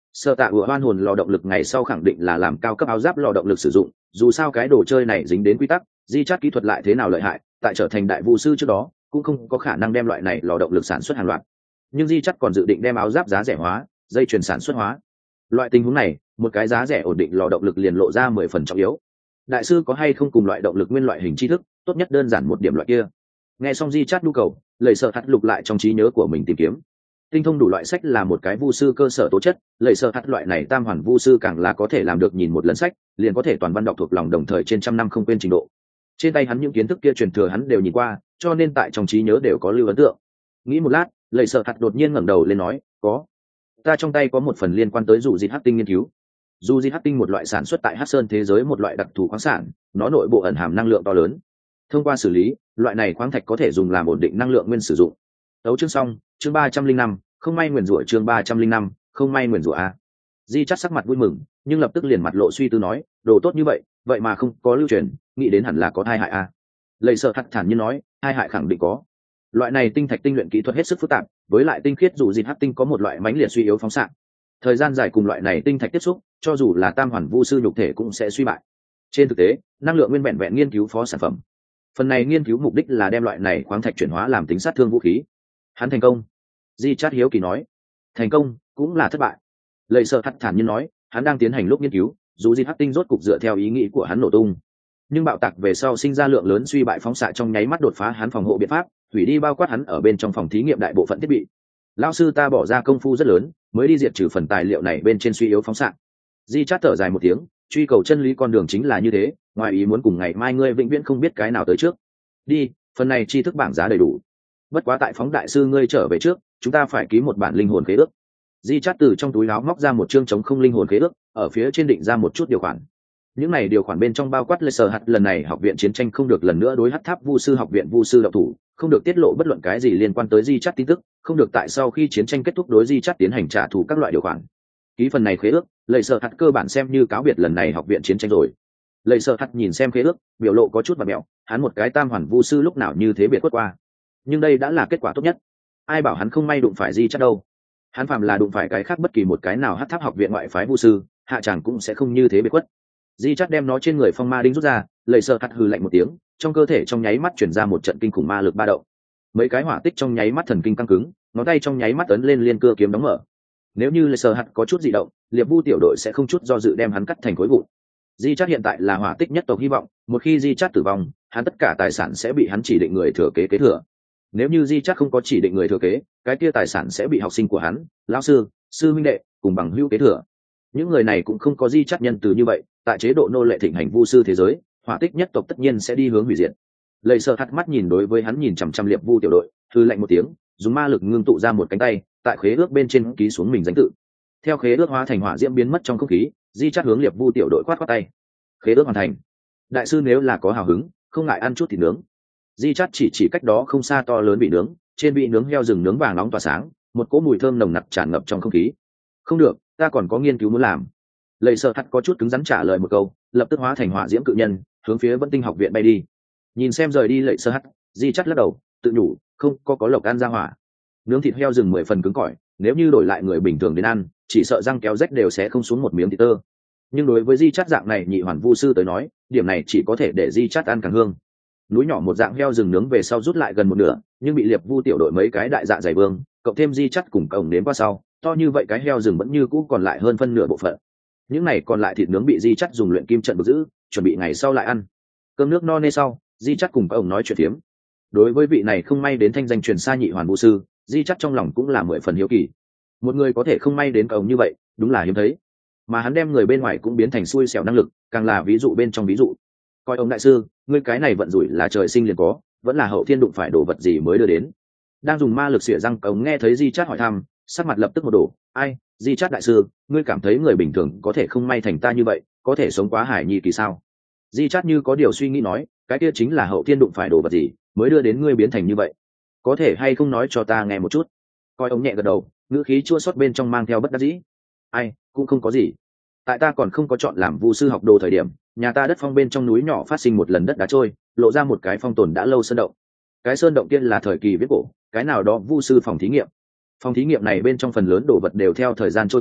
Sở Tạ ủa hoan hồn lò động lực ngày sau khẳng định là làm cao cấp áo giáp lò động lực sử dụng, dù sao cái đồ chơi này dính đến quy tắc, di chát kỹ thuật lại thế nào lợi hại, tại trở thành đại vũ sư trước đó cũng không có khả năng đem loại này lò động lực sản xuất hàng loạt. Nhưng di chát còn dự định đem áo giáp giá rẻ hóa, dây chuyền sản xuất hóa. Loại tình huống này, một cái giá rẻ ổn định lò động lực liền lộ ra 10 phần trọng yếu. Đại sư có hay không cùng loại động lực nguyên loại hình tri thức, tốt nhất đơn giản một điểm loại kia. Nghe xong di chát nhu cầu, lầy sợ thắt lục lại trong trí nhớ của mình tìm kiếm. Tinh thông đủ loại sách là một cái vu sư cơ sở tố chất, lầy sợ thắt loại này tam hoàn vu sư càng là có thể làm được nhìn một lần sách liền có thể toàn văn đọc thuộc lòng, đồng thời trên trăm năm không quên trình độ. Trên tay hắn những kiến thức kia truyền thừa hắn đều nhìn qua, cho nên tại trong trí nhớ đều có lưu ấn tượng. Nghĩ một lát, lầy sợ thắt đột nhiên ngẩng đầu lên nói, có, ta trong tay có một phần liên quan tới dù dịt hắc tinh nghiên cứu. Dù dịt hắc tinh một loại sản xuất tại hắc sơn thế giới một loại đặc thù khoáng sản, nó nội bộ ẩn hàm năng lượng to lớn. Thông qua xử lý, loại này khoáng thạch có thể dùng làm ổn định năng lượng nguyên sử dụng. Tấu chương xong, chương 305, không may nguyền rủa, chương 305, không may nguyền rủa a. Di Chát sắc mặt vui mừng, nhưng lập tức liền mặt lộ suy tư nói, đồ tốt như vậy, vậy mà không có lưu truyền, nghĩ đến hẳn là có tai hại a. Lầy sợ thắt thản nhiên nói, tai hại khẳng định có. Loại này tinh thạch tinh luyện kỹ thuật hết sức phức tạp, với lại tinh khiết dù dịt hắc tinh có một loại mãnh liệt suy yếu phóng xạ. Thời gian dài cùng loại này tinh thạch tiếp xúc, cho dù là tam hoàn vu sư nhục thể cũng sẽ suy bại. Trên thực tế, năng lượng nguyên vẹn vẹn nghiên cứu phó sản phẩm. Phần này nghiên cứu mục đích là đem loại này khoáng thạch chuyển hóa làm tính sát thương vũ khí. Hắn thành công. Di Chát hiếu kỳ nói, thành công cũng là thất bại. Lầy sợ thắt thản nhiên nói, hắn đang tiến hành lúc nghiên cứu, dù dịt hắc tinh rốt cục dựa theo ý nghĩ của hắn nổ tung, nhưng bạo tạc về sau sinh ra lượng lớn suy bại phóng xạ trong nháy mắt đột phá hắn phòng hộ biện pháp, hủy đi bao quát hắn ở bên trong phòng thí nghiệm đại bộ phận thiết bị. Lão sư ta bỏ ra công phu rất lớn mới đi diệt trừ phần tài liệu này bên trên suy yếu phóng xạ. Di Chát thở dài một tiếng, truy cầu chân lý con đường chính là như thế, ngoài ý muốn cùng ngày mai ngươi vĩnh viễn không biết cái nào tới trước. Đi, phần này tri thức bảng giá đầy đủ. Bất quá tại phóng đại sư ngươi trở về trước, chúng ta phải ký một bản linh hồn khế ước. Di Chát từ trong túi áo móc ra một chương chống không linh hồn khế ước, ở phía trên định ra một chút điều khoản. Những này điều khoản bên trong bao quát Laser hạt lần này học viện chiến tranh không được lần nữa đối hắc tháp vu sư học viện vu sư động thủ, không được tiết lộ bất luận cái gì liên quan tới Di Chát tin tức, không được tại sau khi chiến tranh kết thúc đối Di Chát tiến hành trả thù các loại điều khoản. Ký phần này khế ước, Laser hạt cơ bản xem như cáo biệt lần này học viện chiến tranh rồi. Laser hạt nhìn xem khế ước, biểu lộ có chút bặm mẹo, hắn một cái tam hoàn vu sư lúc nào như thế biệt quất qua. Nhưng đây đã là kết quả tốt nhất. Ai bảo hắn không may đụng phải Di Chát đâu? Hắn phàm là đụng phải cái khác bất kỳ một cái nào hắc tháp học viện ngoại phái vu sư, hạ chàng cũng sẽ không như thế biệt quất. Di Chát đem nó trên người phong ma đinh rút ra, lầy sợ hắt hừ lạnh một tiếng, trong cơ thể trong nháy mắt chuyển ra một trận kinh khủng ma lực ba động. Mấy cái hỏa tích trong nháy mắt thần kinh căng cứng, ngón tay trong nháy mắt ấn lên liên cưa kiếm đóng mở. Nếu như lầy sợ hắt có chút dị động, liệp vu tiểu đội sẽ không chút do dự đem hắn cắt thành khối vụn. Di Chát hiện tại là hỏa tích nhất tộc hy vọng, một khi Di Chát tử vong, hắn tất cả tài sản sẽ bị hắn chỉ định người thừa kế kế thừa. Nếu như Di Chát không có chỉ định người thừa kế, cái kia tài sản sẽ bị học sinh của hắn, lão sư, sư huynh đệ cùng bằng hữu kế thừa. Những người này cũng không có Di Chát nhân từ như vậy, tại chế độ nô lệ thịnh hành vu sư thế giới, hỏa tích nhất tộc tất nhiên sẽ đi hướng hủy diệt. Lầy sợ thắt mắt nhìn đối với hắn nhìn chằm chằm liệp vu tiểu đội, hư lạnh một tiếng, dùng ma lực ngưng tụ ra một cánh tay, tại khế ước bên trên ký xuống mình danh tự. Theo khế ước hóa thành hỏa diễm biến mất trong không khí, Di Chát hướng liệp vu tiểu đội khoát khoát tay. Khế ước hoàn thành. Đại sư nếu là có hào hứng, không ngại ăn chút thịt nướng. Di Chát chỉ cách đó không xa to lớn bị nướng, trên bị nướng heo rừng nướng vàng nóng tỏa sáng, một cỗ mùi thơm nồng nặc tràn ngập trong không khí. Không được, ta còn có nghiên cứu muốn làm. Lầy sợ thắt có chút cứng rắn trả lời một câu, lập tức hóa thành hỏa diễm cự nhân, hướng phía Vân Tinh học viện bay đi. Nhìn xem rời đi lầy sợ hắt, Di Chát lắc đầu, tự nhủ, không có lộc ăn ra hỏa. Nướng thịt heo rừng 10 phần cứng cỏi, nếu như đổi lại người bình thường đến ăn, chỉ sợ răng kéo rách đều sẽ không xuống một miếng thịt tơ. Nhưng đối với Di Chát dạng này nhị hoàn vu sư tới nói, điểm này chỉ có thể để Di Chát ăn càng hương. Núi nhỏ một dạng heo rừng nướng về sau rút lại gần một nửa, nhưng bị liệp vu tiểu đội mấy cái đại dạ dày vương, cộng thêm Di Chát cùng cổng đến qua sau, to như vậy cái heo rừng vẫn như cũ còn lại hơn phân nửa bộ phận. Những này còn lại thịt nướng bị Di Chát dùng luyện kim trận giữ, chuẩn bị ngày sau lại ăn. Cơm nước no nê sau, Di Chát cùng ông nói chuyện phiếm. Đối với vị này không may đến thanh danh truyền xa nhị hoàn vu sư, Di Chát trong lòng cũng là 10 phần hiếu kỳ. Một người có thể không may đến ông như vậy, đúng là hiếm thấy. Mà hắn đem người bên ngoài cũng biến thành xui xẻo năng lực, càng là ví dụ bên trong ví dụ. Coi ông đại sư, ngươi cái này vận rủi là trời sinh liền có, vẫn là hậu thiên đụng phải đồ vật gì mới đưa đến. Đang dùng ma lực xỉa răng cống nghe thấy Di Chát hỏi thăm, sắc mặt lập tức một đổ. Ai, Di Chát đại sư, ngươi cảm thấy người bình thường có thể không may thành ta như vậy, có thể sống quá hải nhi kỳ sao? Di Chát như có điều suy nghĩ nói, cái kia chính là hậu thiên đụng phải đồ vật gì mới đưa đến ngươi biến thành như vậy, có thể hay không nói cho ta nghe một chút? Coi ông nhẹ gật đầu, ngữ khí chua xót bên trong mang theo bất đắc dĩ. Ai, cũng không có gì. Tại ta còn không có chọn làm vu sư học đồ thời điểm, nhà ta đất phong bên trong núi nhỏ phát sinh một lần đất đá trôi, lộ ra một cái phong tồn đã lâu sơn động. Cái sơn động kia là thời kỳ viễn cổ, cái nào đó vu sư phòng thí nghiệm. Phòng thí nghiệm này bên trong phần lớn đồ vật đều theo thời gian trôi qua,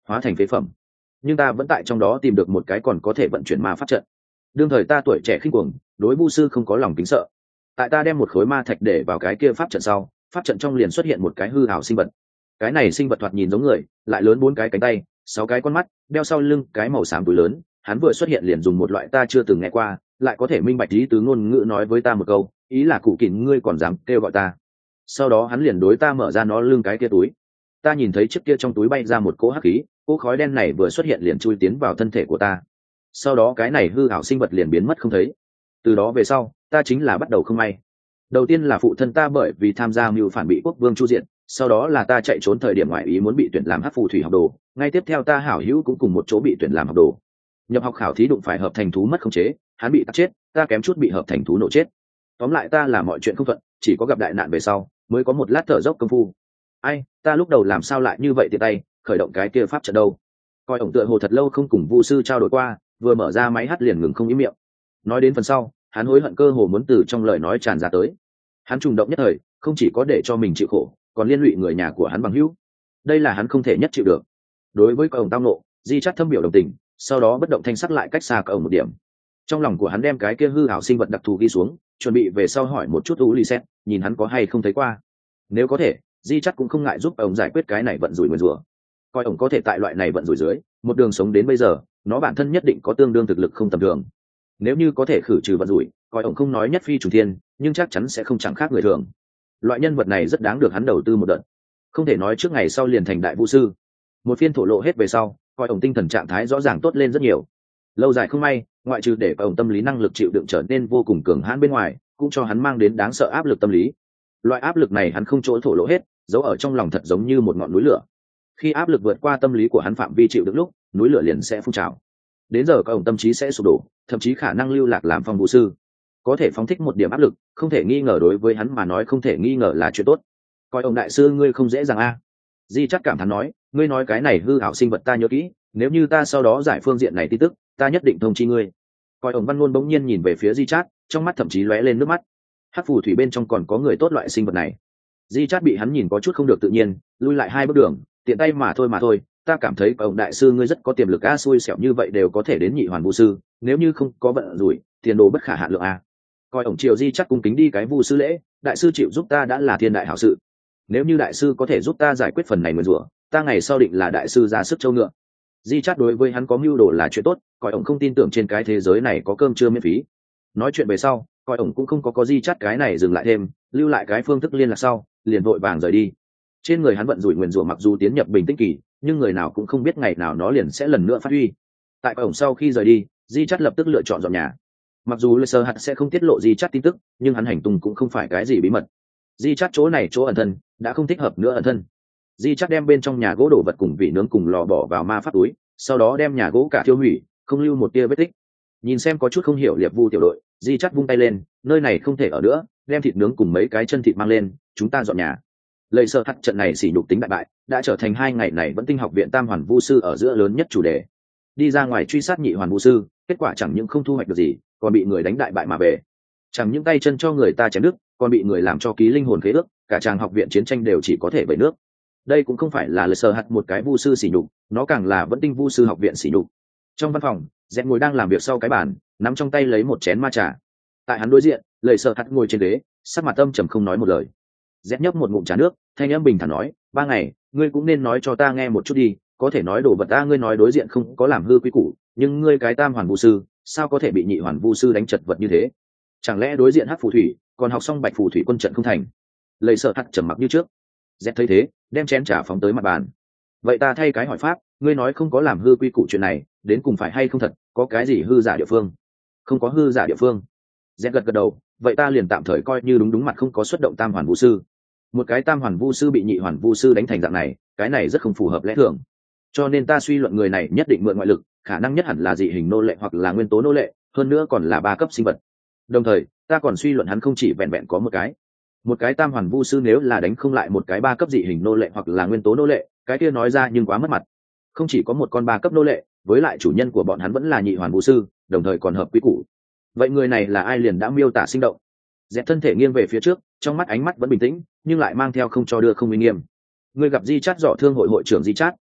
hóa thành phế phẩm. Nhưng ta vẫn tại trong đó tìm được một cái còn có thể vận chuyển ma pháp trận. Đương thời ta tuổi trẻ khinh cuồng, đối vu sư không có lòng kính sợ. Tại ta đem một khối ma thạch để vào cái kia pháp trận sau, pháp trận trong liền xuất hiện một cái hư ảo sinh vật. Cái này sinh vật thoạt nhìn giống người, lại lớn 4 cái cánh tay, 6 cái con mắt, đeo sau lưng cái màu xám túi lớn. Hắn vừa xuất hiện liền dùng một loại ta chưa từng nghe qua, lại có thể minh bạch ý tứ ngôn ngữ nói với ta một câu, ý là cụ kỉnh ngươi còn dám kêu gọi ta. Sau đó hắn liền đối ta mở ra nó lưng cái kia túi. Ta nhìn thấy chiếc kia trong túi bay ra một cỗ hắc khí, cỗ khói đen này vừa xuất hiện liền chui tiến vào thân thể của ta. Sau đó cái này hư ảo sinh vật liền biến mất không thấy. Từ đó về sau, ta chính là bắt đầu không may. Đầu tiên là phụ thân ta bởi vì tham gia mưu phản bị quốc vương chu diện, sau đó là ta chạy trốn thời điểm ngoại ý muốn bị tuyển làm hắc phù thủy học đồ, ngay tiếp theo ta hảo hữu cũng cùng một chỗ bị tuyển làm học đồ. Nhập học khảo thí đụng phải hợp thành thú mất khống chế, hắn bị tắt chết, ta kém chút bị hợp thành thú nổ chết. Tóm lại ta là mọi chuyện không thuận, chỉ có gặp đại nạn về sau mới có một lát thở dốc công phu. Ai, ta lúc đầu làm sao lại như vậy tiện tay khởi động cái kia pháp trận đâu? Coi ổng tựa hồ thật lâu không cùng vu sư trao đổi qua, vừa mở ra máy hát liền ngừng không ý miệng. Nói đến phần sau, hắn hối hận cơ hồ muốn từ trong lời nói tràn ra tới. Hắn trùng động nhất thời, không chỉ có để cho mình chịu khổ, còn liên lụy người nhà của hắn bằng hữu. Đây là hắn không thể nhất chịu được. Đối với ổng tao nộ, Di Chát thâm biểu đồng tình, sau đó bất động thanh sắc lại cách xa ổng một điểm. Trong lòng của hắn đem cái kia hư ảo sinh vật đặc thù ghi xuống, chuẩn bị về sau hỏi một chút Ulysses, nhìn hắn có hay không thấy qua. Nếu có thể, Di Chát cũng không ngại giúp ổng giải quyết cái này vận rủi nguyền rủa. Coi ổng có thể tại loại này vận rủi dưới, một đường sống đến bây giờ, nó bản thân nhất định có tương đương thực lực không tầm thường. Nếu như có thể khử trừ vận rủi, coi ổng không nói nhất phi trùng thiên, nhưng chắc chắn sẽ không chẳng khác người thường. Loại nhân vật này rất đáng được hắn đầu tư một đợt. Không thể nói trước ngày sau liền thành đại vũ sư. Một phiên thổ lộ hết về sau, coi ổng tinh thần trạng thái rõ ràng tốt lên rất nhiều. Lâu dài không may, ngoại trừ để ổng tâm lý năng lực chịu đựng trở nên vô cùng cường hãn bên ngoài, cũng cho hắn mang đến đáng sợ áp lực tâm lý. Loại áp lực này hắn không chỗ thổ lộ hết, giấu ở trong lòng thật giống như một ngọn núi lửa. Khi áp lực vượt qua tâm lý của hắn phạm vi chịu đựng lúc, núi lửa liền sẽ phun trào. Đến giờ ổng tâm trí sẽ sụp đổ, thậm chí khả năng lưu lạc làm phong vũ sư. Có thể phóng thích một điểm áp lực, không thể nghi ngờ đối với hắn mà nói không thể nghi ngờ là chuyện tốt. Coi ông đại sư ngươi không dễ dàng a. Di chắc cảm thán nói, ngươi nói cái này hư ảo sinh vật ta nhớ kỹ, nếu như ta sau đó giải phương diện này tin tức, ta nhất định thông chi ngươi. Coi ông Văn Luân bỗng nhiên nhìn về phía Di Chát, trong mắt thậm chí lóe lên nước mắt. Hắc phù thủy bên trong còn có người tốt loại sinh vật này. Di Chát bị hắn nhìn có chút không được tự nhiên, lui lại 2 bước đường, tiện tay mà thôi, ta cảm thấy ông đại sư ngươi rất có tiềm lực a, xui xẻo như vậy đều có thể đến nhị hoàn vu sư, nếu như không có vận rủi, tiền đồ bất khả hạn lượng a. Coi ổng Triều Di chắc cung kính đi cái vu sư lễ, đại sư chịu giúp ta đã là thiên đại hảo sự. Nếu như đại sư có thể giúp ta giải quyết phần này nguyền rủa, ta ngày sau định là đại sư ra sức châu ngựa. Di chắc đối với hắn có mưu đồ là chuyện tốt, coi ổng không tin tưởng trên cái thế giới này có cơm trưa miễn phí. Nói chuyện về sau, coi ổng cũng không có Di chắc cái này dừng lại thêm, lưu lại cái phương thức liên lạc sau, liền vội vàng rời đi. Trên người hắn vận rủi nguyền rủa mặc dù tiến nhập bình tĩnh kỳ, nhưng người nào cũng không biết ngày nào nó liền sẽ lần nữa phát huy. Tại ổng sau khi rời đi, Di chắc lập tức lựa chọn dọn nhà. Mặc dù Lê Sơ Hạt sẽ không tiết lộ Di Chát tin tức, nhưng hắn hành tung cũng không phải cái gì bí mật. Di Chát chỗ này chỗ ẩn thân đã không thích hợp nữa ẩn thân. Di Chát đem bên trong nhà gỗ đổ vật cùng vị nướng cùng lò bỏ vào ma pháp túi, sau đó đem nhà gỗ cả tiêu hủy, không lưu một tia vết tích. Nhìn xem có chút không hiểu Liệp Vu tiểu đội, Di Chát vung tay lên, nơi này không thể ở nữa, đem thịt nướng cùng mấy cái chân thịt mang lên, chúng ta dọn nhà. Lê Sơ Hạt trận này sỉ nhục tính đại bại, đã trở thành 2 ngày này vẫn tinh học viện Tam Hoàn Vu sư ở giữa lớn nhất chủ đề. Đi ra ngoài truy sát nhị hoàn Vu sư, kết quả chẳng những không thu hoạch được gì, còn bị người đánh đại bại mà về. Chẳng những tay chân cho người ta chém nước, còn bị người làm cho ký linh hồn khế ước, cả chàng học viện chiến tranh đều chỉ có thể bể nước. Đây cũng không phải là Lê Sơ Hạt một cái vu sư sỉ nhục, nó càng là vẫn tinh vu sư học viện sỉ nhục. Trong văn phòng, Dẹt ngồi đang làm việc sau cái bàn, nắm trong tay lấy một chén ma trà. Tại hắn đối diện, Lê Sơ Hạt ngồi trên ghế, sắc mặt âm trầm không nói một lời. Dẹt nhấp một ngụm trà nước, thanh âm bình thản nói, 3 ngày, ngươi cũng nên nói cho ta nghe một chút đi, có thể nói đồ vật ta ngươi nói đối diện không có làm hư quy củ, nhưng ngươi cái Tam Hoàn vu sư sao có thể bị nhị hoàn vu sư đánh chật vật như thế? Chẳng lẽ đối diện hắc phù thủy còn học xong bạch phù thủy quân trận không thành? Lầy sợ hắt trầm mặc như trước. Dẹt thấy thế, đem chén trà phóng tới mặt bàn. Vậy ta thay cái hỏi pháp, ngươi nói không có làm hư quy củ chuyện này, đến cùng phải hay không thật, có cái gì hư giả địa phương? Không có hư giả địa phương. Dẹt gật gật đầu, vậy ta liền tạm thời coi như đúng mặt không có xuất động Tam Hoàn vu sư. Một cái Tam Hoàn vu sư bị nhị hoàn vu sư đánh thành dạng này, cái này rất không phù hợp lẽ thường. Cho nên ta suy luận người này nhất định mượn ngoại lực, khả năng nhất hẳn là dị hình nô lệ hoặc là nguyên tố nô lệ, hơn nữa còn là 3 cấp sinh vật. Đồng thời, ta còn suy luận hắn không chỉ vẹn vẹn có một cái Tam Hoàn vu sư nếu là đánh không lại một cái 3 cấp dị hình nô lệ hoặc là nguyên tố nô lệ, cái kia nói ra nhưng quá mất mặt. Không chỉ có một con 3 cấp nô lệ, với lại chủ nhân của bọn hắn vẫn là nhị hoàn vu sư, đồng thời còn hợp quy củ. Vậy người này là ai liền đã miêu tả sinh động. Dẹt thân thể nghiêng về phía trước, trong mắt ánh mắt vẫn bình tĩnh, nhưng lại mang theo không cho đưa không uy nghiêm. Ngươi gặp Di Chát Dọ Thương hội hội trưởng Di Chát,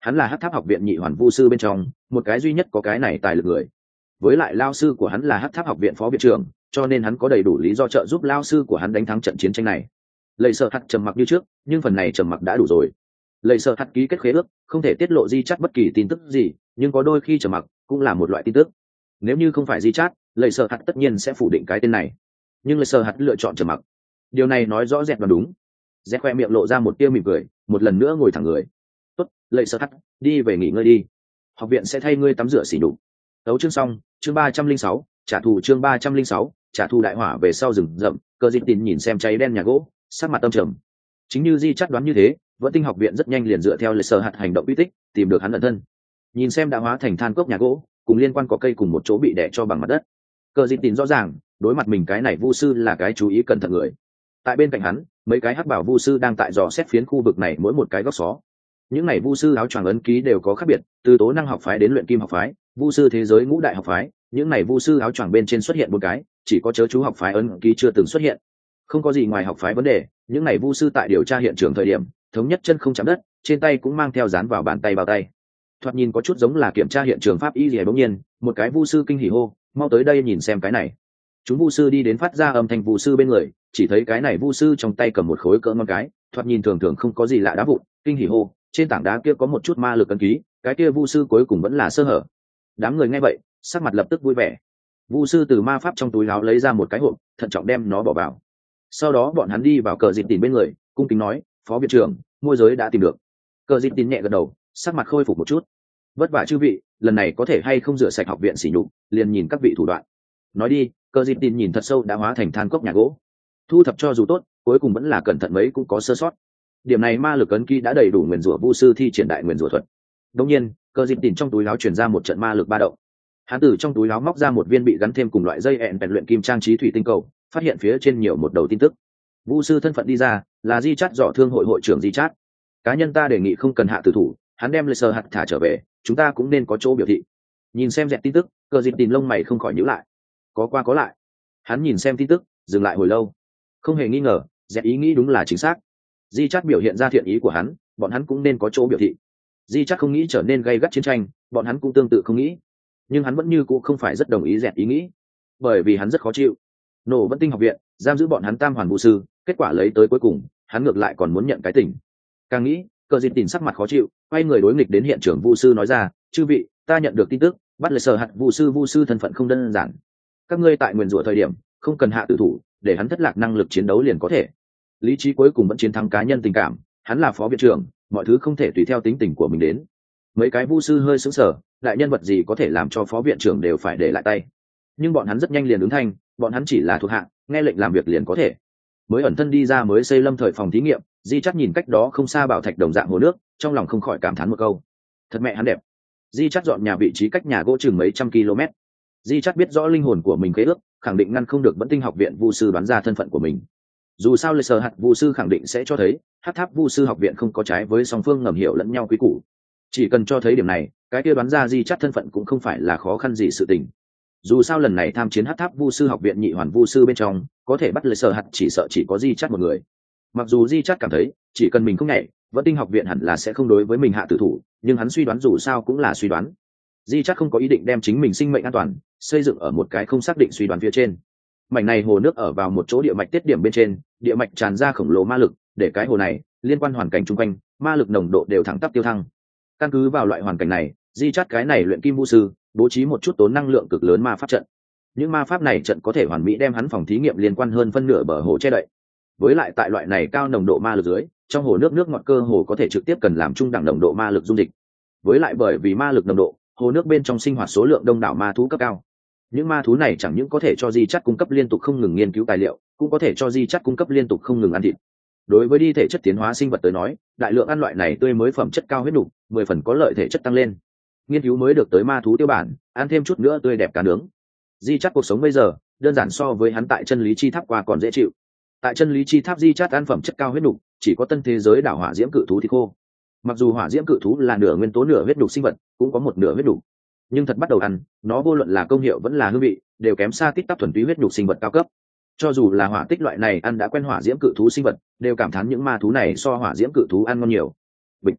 hắn là hắc tháp học viện nhị hoàn vu sư bên trong một cái duy nhất có cái này tài lực người, với lại lao sư của hắn là hắc tháp học viện phó viện trưởng, cho nên hắn có đầy đủ lý do trợ giúp lao sư của hắn đánh thắng trận chiến tranh này. Lệ Sợ Hạt trầm mặc như trước, nhưng phần này trầm mặc đã đủ rồi. Lệ Sợ Hạt ký kết khế ước, không thể tiết lộ Di Chát bất kỳ tin tức gì, nhưng có đôi khi trầm mặc cũng là một loại tin tức. Nếu như không phải Di Chát, Lệ Sợ Hạt tất nhiên sẽ phủ định cái tên này. Nhưng Lệ Sợ Hạt lựa chọn trầm mặc. Điều này nói rõ rệt và đúng. Rẽ khoe miệng lộ ra một tia mỉm cười, một lần nữa ngồi thẳng người. "Tốt, Lệ Sợ Hạt, đi về nghỉ ngơi đi. Học viện sẽ thay ngươi tắm rửa xỉ nhục." Tấu chương xong, chương 306, trả thù chương 306, trả thù đại hỏa về sau rừng rậm, Cơ Dịch Tín nhìn xem cháy đen nhà gỗ, sắc mặt tâm trầm. Chính như Di Chát đoán như thế, Vẫn Tinh học viện rất nhanh liền dựa theo Lệ Sở Hạt hành động uy tích, tìm được hắn ẩn thân. Nhìn xem đã hóa thành than cốc nhà gỗ, cùng liên quan có cây cùng một chỗ bị đè cho bằng mặt đất. Cơ Dịch Tín rõ ràng, đối mặt mình cái này vu sư là cái chú ý cẩn thận người. Tại bên cạnh hắn, mấy cái hắc bảo vu sư đang tại dò xét phiến khu vực này mỗi một cái góc xó. Những này vu sư áo choàng ấn ký đều có khác biệt, từ tố năng học phái đến luyện kim học phái, vu sư thế giới ngũ đại học phái, những này vu sư áo choàng bên trên xuất hiện một cái, chỉ có chớ chú học phái ấn ký chưa từng xuất hiện. Không có gì ngoài học phái vấn đề, những này vu sư tại điều tra hiện trường thời điểm, thống nhất chân không chạm đất, trên tay cũng mang theo dán vào bàn tay bao tay. Thoạt nhìn có chút giống là kiểm tra hiện trường pháp y liễu. Bỗng nhiên, một cái vu sư kinh hỉ hô, mau tới đây nhìn xem cái này. Chúng vu sư đi đến phát ra âm thanh vu sư bên người, chỉ thấy cái này vu sư trong tay cầm một khối cỡ ngón cái, thoạt nhìn thường thường không có gì lạ đá vụn, kinh hỉ hô, trên tảng đá kia có một chút ma lực ấn ký, cái kia vu sư cuối cùng vẫn là sơ hở. Đám người nghe vậy, sắc mặt lập tức vui vẻ. Vu sư từ ma pháp trong túi áo lấy ra một cái hộp, thận trọng đem nó bỏ vào. Sau đó bọn hắn đi vào Cờ Dịt Tín bên người, cung kính nói, phó viện trưởng, môi giới đã tìm được. Cờ Dịt Tín nhẹ gật đầu, sắc mặt khôi phục một chút. Vất vả chư vị, lần này có thể hay không rửa sạch học viện sỉ nhục, liền nhìn các vị thủ đoạn. Nói đi. Cờ Dịt Tín nhìn thật sâu đã hóa thành than cốc nhà gỗ. Thu thập cho dù tốt, cuối cùng vẫn là cẩn thận mấy cũng có sơ sót. Điểm này ma lực ấn ký đã đầy đủ nguyền rủa vu sư thi triển đại nguyền rủa thuật. Đương nhiên, Cờ Dịt Tín trong túi áo truyền ra một trận ma lực ba động. Hắn từ trong túi áo móc ra một viên bị gắn thêm cùng loại dây ẹn bèn luyện kim trang trí thủy tinh cầu, phát hiện phía trên nhiều một đầu tin tức. Vu sư thân phận đi ra, là Di Chát dọ thương hội hội trưởng Di Chát. Cá nhân ta đề nghị không cần hạ tử thủ, hắn đem Lệ Sở Hạt thả trở về, chúng ta cũng nên có chỗ biểu thị. Nhìn xem dẹt tin tức, Cờ Dịt Tín lông mày không khỏi nhíu lại. Có qua có lại. Hắn nhìn xem tin tức, dừng lại hồi lâu. Không hề nghi ngờ, dẹt ý nghĩ đúng là chính xác. Di Chát biểu hiện ra thiện ý của hắn, bọn hắn cũng nên có chỗ biểu thị. Di Chát không nghĩ trở nên gay gắt chiến tranh, bọn hắn cũng tương tự không nghĩ. Nhưng hắn vẫn như cũ không phải rất đồng ý dẹt ý nghĩ, bởi vì hắn rất khó chịu. Nổ Vẫn Tinh học viện giam giữ bọn hắn tam hoàn vu sư, kết quả lấy tới cuối cùng hắn ngược lại còn muốn nhận cái tình. Càng nghĩ, Cờ Dịt Tín sắc mặt khó chịu, quay người đối nghịch đến hiện trường vu sư nói ra, chư vị, ta nhận được tin tức, bắt Lệ Sở Hạt vu sư thân phận không đơn giản. Các ngươi tại nguyền rủa thời điểm không cần hạ tử thủ, để hắn thất lạc năng lực chiến đấu liền có thể. Lý trí cuối cùng vẫn chiến thắng cá nhân tình cảm, hắn là phó viện trưởng, mọi thứ không thể tùy theo tính tình của mình đến. Mấy cái vu sư hơi sững sờ, đại nhân vật gì có thể làm cho phó viện trưởng đều phải để lại tay. Nhưng bọn hắn rất nhanh liền ứng thanh, bọn hắn chỉ là thuộc hạ, nghe lệnh làm việc liền có thể. Mới ẩn thân đi ra mới xây lâm thời phòng thí nghiệm, Di Chát nhìn cách đó không xa bảo thạch đồng dạng hồ nước, trong lòng không khỏi cảm thán một câu, thật mẹ hắn đẹp. Di Chát dọn nhà vị trí cách nhà gỗ chừng mấy trăm km. Di Chát biết rõ linh hồn của mình khế ước, khẳng định ngăn không được Vẫn Tinh học viện vu sư đoán ra thân phận của mình. Dù sao Lệ Sở Hạt vu sư khẳng định sẽ cho thấy Hắc Tháp vu sư học viện không có trái với song phương ngầm hiểu lẫn nhau quý củ. Chỉ cần cho thấy điểm này, cái kia đoán ra Di Chát thân phận cũng không phải là khó khăn gì sự tình. Dù sao lần này tham chiến Hắc Tháp vu sư học viện nhị hoàn vu sư bên trong có thể bắt Lệ Sở Hạt chỉ sợ chỉ có Di Chát một người. Mặc dù Di Chát cảm thấy chỉ cần mình không nhảy, Vẫn Tinh học viện hẳn là sẽ không đối với mình hạ tử thủ, nhưng hắn suy đoán dù sao cũng là suy đoán. Di Chát không có ý định đem chính mình sinh mệnh an toàn xây dựng ở một cái không xác định suy đoán phía trên. Mảnh này hồ nước ở vào một chỗ địa mạch tiết điểm bên trên, địa mạch tràn ra khổng lồ ma lực, để cái hồ này liên quan hoàn cảnh chung quanh, ma lực nồng độ đều thẳng tắp tiêu thăng. Căn cứ vào loại hoàn cảnh này, Di Chát cái này luyện kim vu sư bố trí một chút tốn năng lượng cực lớn ma pháp trận. Những ma pháp này trận có thể hoàn mỹ đem hắn phòng thí nghiệm liên quan hơn phân nửa bờ hồ che đậy. Với lại tại loại này cao nồng độ ma lực dưới, trong hồ nước nước ngọt cơ hồ có thể trực tiếp cần làm trung đẳng nồng độ ma lực dung dịch. Với lại bởi vì ma lực nồng độ, hồ nước bên trong sinh hoạt số lượng đông đảo ma thú cấp cao. Những ma thú này chẳng những có thể cho Di Chát cung cấp liên tục không ngừng nghiên cứu tài liệu, cũng có thể cho Di Chát cung cấp liên tục không ngừng ăn thịt. Đối với đi thể chất tiến hóa sinh vật tới nói, đại lượng ăn loại này tươi mới phẩm chất cao huyết nục, 10 phần có lợi thể chất tăng lên. Nghiên cứu mới được tới ma thú tiêu bản, ăn thêm chút nữa tươi đẹp cá nướng. Di Chát cuộc sống bây giờ đơn giản so với hắn tại chân lý chi tháp qua còn dễ chịu. Tại chân lý chi tháp Di Chát ăn phẩm chất cao huyết nục, chỉ có tân thế giới đảo hỏa diễm cự thú thì khô. Mặc dù hỏa diễm cự thú là nửa nguyên tố nửa huyết nục sinh vật, cũng có một nửa huyết nục, nhưng thật bắt đầu ăn, nó vô luận là công hiệu vẫn là hương vị đều kém xa tít tắp thuần túy huyết nục sinh vật cao cấp. Cho dù là hỏa tích loại này ăn đã quen hỏa diễm cự thú sinh vật, đều cảm thán những ma thú này so hỏa diễm cự thú ăn ngon nhiều. Bịch.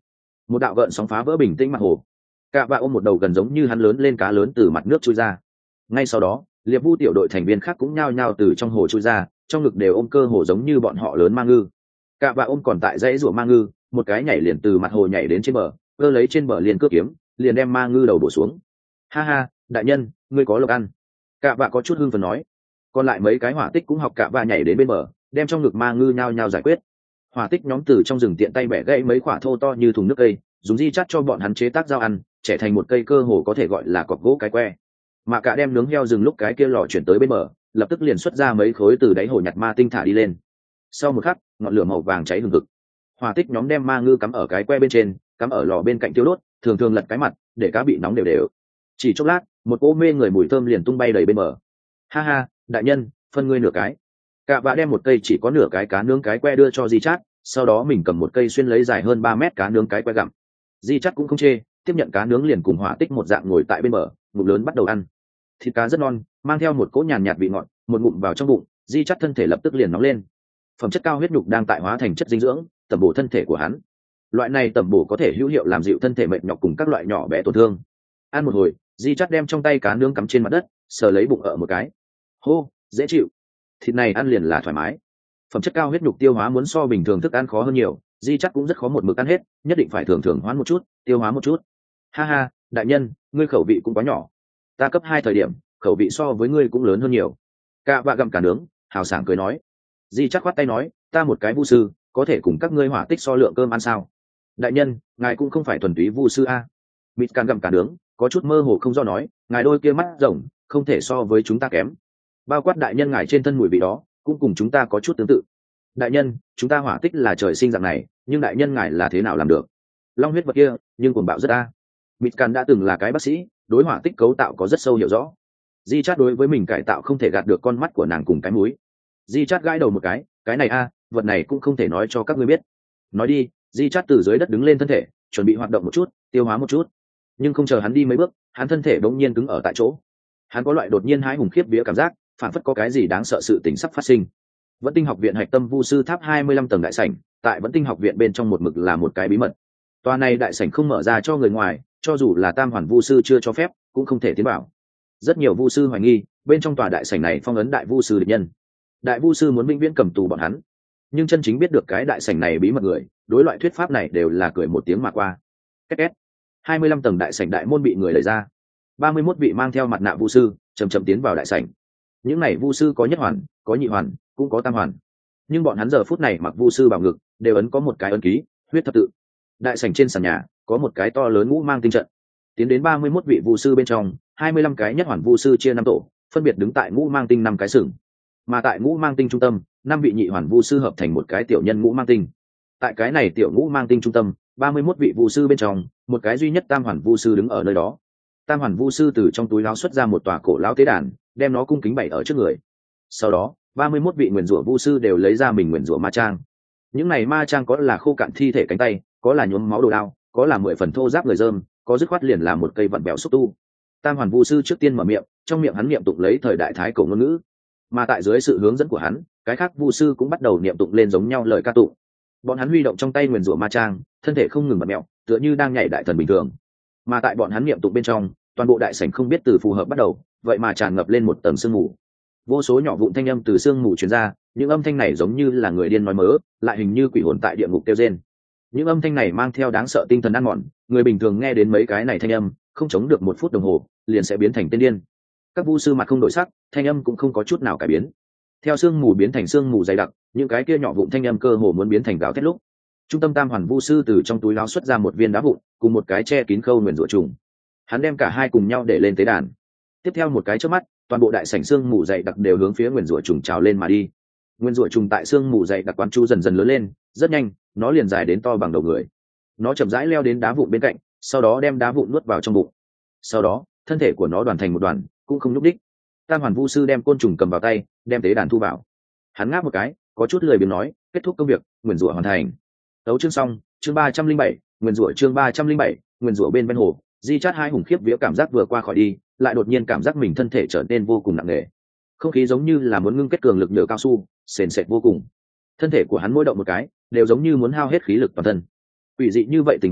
một đạo gợn sóng phá vỡ bình tĩnh mặt hồ. Cạ vạ ôm một đầu gần giống như hắn lớn lên cá lớn từ mặt nước trôi ra. Ngay sau đó liệp vu tiểu đội thành viên khác cũng nhao nhao từ trong hồ trôi ra, trong ngực đều ôm cơ hồ giống như bọn họ lớn ma ngư. Cạ vạ ôm còn tại dãy rủa ma ngư, một cái nhảy liền từ mặt hồ nhảy đến trên bờ, cơ lấy trên bờ liền cướp kiếm, liền đem ma ngư đầu bổ xuống. Ha ha, đại nhân, ngươi có lộc ăn. Cạ vạ có chút hưng phấn nói. Còn lại mấy cái hỏa tích cũng học cạ vạ nhảy đến bên bờ, đem trong ngực ma ngư nhao nhao giải quyết. Hỏa tích nhóm từ trong rừng tiện tay bẻ gãy mấy quả thô to như thùng nước cây, dùng di chắt cho bọn hắn chế tác dao ăn, trẻ thành một cây cơ hồ có thể gọi là cọc gỗ cái que. Mà cả đem nướng heo rừng lúc cái kia lò chuyển tới bên bờ, lập tức liền xuất ra mấy khối từ đáy hồ nhặt ma tinh thả đi lên. Sau một khắc, ngọn lửa màu vàng cháy hừng hực. Hỏa tích nhóm đem ma ngư cắm ở cái que bên trên, cắm ở lò bên cạnh tiêu đốt, thường thường lật cái mặt để cá bị nóng đều đều. Chỉ chốc lát, một cỗ mê người mùi thơm liền tung bay đầy bên bờ. Ha ha, đại nhân, phân ngươi nửa cái. Cạ vạ đem một cây chỉ có nửa cái cá nướng cái que đưa cho Di Chát, sau đó mình cầm một cây xuyên lấy dài hơn 3 mét cá nướng cái que gặm. Di Chát cũng không chê, tiếp nhận cá nướng liền cùng hỏa tích một dạng ngồi tại bên bờ, ngụm lớn bắt đầu ăn. Thịt cá rất non, mang theo một cỗ nhàn nhạt vị ngọt, một ngụm vào trong bụng, Di Chát thân thể lập tức liền nóng lên. Phẩm chất cao huyết nhục đang tại hóa thành chất dinh dưỡng, tẩm bổ thân thể của hắn. Loại này tẩm bổ có thể hữu hiệu làm dịu thân thể mệt nhọc cùng các loại nhỏ bé tổn thương. Ăn một hồi, Di Chát đem trong tay cá nướng cắm trên mặt đất, sờ lấy bụng ở một cái. Hô, dễ chịu. Thịt này ăn liền là thoải mái. Phẩm chất cao huyết nhục tiêu hóa muốn so bình thường thức ăn khó hơn nhiều, Di Chát cũng rất khó một mực ăn hết, nhất định phải thường thường hoán một chút, tiêu hóa một chút. Ha ha, đại nhân, ngươi khẩu vị cũng quá nhỏ. Ta cấp 2 thời điểm, khẩu vị so với ngươi cũng lớn hơn nhiều. Cạ vạ gặm cả nướng, hào sảng cười nói. Di Chát khoát tay nói, ta một cái vu sư, có thể cùng các ngươi hỏa tích so lượng cơm ăn sao? Đại nhân, ngài cũng không phải thuần túy vu sư a. Mịt can gặm cả nướng, có chút mơ hồ không do nói, ngài đôi kia mắt rồng, không thể so với chúng ta kém. Bao quát đại nhân ngài trên thân mùi vị đó, cũng cùng chúng ta có chút tương tự. Đại nhân, chúng ta hỏa tích là trời sinh dạng này, nhưng đại nhân ngài là thế nào làm được? Long huyết vật kia, nhưng cuồng bạo rất a. Mịt can đã từng là cái bác sĩ, đối hỏa tích cấu tạo có rất sâu hiểu rõ. Di Chát đối với mình cải tạo không thể gạt được con mắt của nàng cùng cái mũi. Di Chát gãi đầu một cái này a, vật này cũng không thể nói cho các ngươi biết. Nói đi. Di Chát từ dưới đất đứng lên thân thể, chuẩn bị hoạt động một chút, tiêu hóa một chút. Nhưng không chờ hắn đi mấy bước, hắn thân thể bỗng nhiên cứng ở tại chỗ. Hắn có loại đột nhiên hãi hùng khiếp vía cảm giác, phản phất có cái gì đáng sợ sự tình sắp phát sinh. Vẫn Tinh học viện hạch tâm vu sư tháp 25 tầng đại sảnh, tại Vẫn Tinh học viện bên trong một mực là một cái bí mật. Tòa này đại sảnh không mở ra cho người ngoài, cho dù là Tam Hoàn vu sư chưa cho phép, cũng không thể tiến vào. Rất nhiều vu sư hoài nghi, bên trong tòa đại sảnh này phong ấn đại vu sư địch nhân. Đại vu sư muốn vĩnh viễn cầm tù bọn hắn. Nhưng chân chính biết được cái đại sảnh này bí mật người, đối loại thuyết pháp này đều là cười một tiếng mà qua. Két két. 25 tầng đại sảnh đại môn bị người đẩy ra. 31 vị mang theo mặt nạ vu sư chậm chậm tiến vào đại sảnh. Những này vu sư có nhất hoàn, có nhị hoàn, cũng có tam hoàn. Nhưng bọn hắn giờ phút này mặc vu sư bảo ngực, đều ấn có một cái ấn ký, huyết thập tự. Đại sảnh trên sàn nhà có một cái to lớn ngũ mang tinh trận. Tiến đến 31 vị vu sư bên trong, 25 cái nhất hoàn vu sư chia 5 tổ, phân biệt đứng tại ngũ mang tinh 5 cái sừng. Mà tại ngũ mang tinh trung tâm, 5 vị nhị hoàn vu sư hợp thành một cái tiểu nhân ngũ mang tinh. Tại cái này tiểu ngũ mang tinh trung tâm, 31 vị vu sư bên trong, một cái duy nhất tam hoàn vu sư đứng ở nơi đó. Tam hoàn vu sư từ trong túi áo xuất ra một tòa cổ lão tế đàn, đem nó cung kính bày ở trước người. Sau đó, 31 vị nguyền rủa vu sư đều lấy ra mình nguyền rủa ma trang. Những này ma trang có là khô cạn thi thể cánh tay, có là nhuốm máu đồ đao, có là 10 phần thô ráp người dơm, có dứt khoát liền là một cây vặn bèo xúc tu. Tam hoàn vu sư trước tiên mở miệng, trong miệng hắn niệm tụng lấy thời đại thái cổ ngôn ngữ. Mà tại dưới sự hướng dẫn của hắn, cái khác vu sư cũng bắt đầu niệm tụng lên giống nhau lời ca tụng. Bọn hắn huy động trong tay nguyền rủa ma trang, thân thể không ngừng bật mẹo, tựa như đang nhảy đại thần bình thường. Mà tại bọn hắn niệm tụng bên trong, toàn bộ đại sảnh không biết từ phù hợp bắt đầu, vậy mà tràn ngập lên một tầng sương mù. Vô số nhỏ vụn thanh âm từ sương mù truyền ra, những âm thanh này giống như là người điên nói mớ, lại hình như quỷ hồn tại địa ngục kêu rên. Những âm thanh này mang theo đáng sợ tinh thần ăn mòn, người bình thường nghe đến mấy cái này thanh âm, không chống được 1 phút đồng hồ, liền sẽ biến thành tên điên. Các vu sư mặt không đổi sắc, thanh âm cũng không có chút nào cải biến. Theo sương mù biến thành sương mù dày đặc, những cái kia nhỏ vụn thanh âm cơ hồ muốn biến thành gào thét lúc. Trung tâm tam hoàn vu sư từ trong túi áo xuất ra một viên đá vụn, cùng một cái che kín khâu nguyền rủa trùng. Hắn đem cả hai cùng nhau để lên tế đàn. Tiếp theo một cái chớp mắt, toàn bộ đại sảnh sương mù dày đặc đều hướng phía nguyền rủa trùng trào lên mà đi. Nguyền rủa trùng tại sương mù dày đặc quán chu dần dần lớn lên, rất nhanh, nó liền dài đến to bằng đầu người. Nó chậm rãi leo đến đá vụn bên cạnh, sau đó đem đá vụn nuốt vào trong bụng. Sau đó, thân thể của nó đoàn thành một đoàn, cũng không nhúc đích. Tam hoàn vu sư đem côn trùng cầm vào tay, đem tế đàn thu vào. Hắn ngáp một cái, có chút lười biếng nói, kết thúc công việc, nguyền rủa hoàn thành. Tấu chương xong, chương 307, nguyền rủa chương 307, nguyền rủa bên ven hồ. Di Chát hai hùng khiếp vía cảm giác vừa qua khỏi đi, lại đột nhiên cảm giác mình thân thể trở nên vô cùng nặng nề. Không khí giống như là muốn ngưng kết cường lực nhựa cao su, sền sệt vô cùng. Thân thể của hắn mỗi động một cái, đều giống như muốn hao hết khí lực toàn thân. Quỷ dị như vậy tình huống,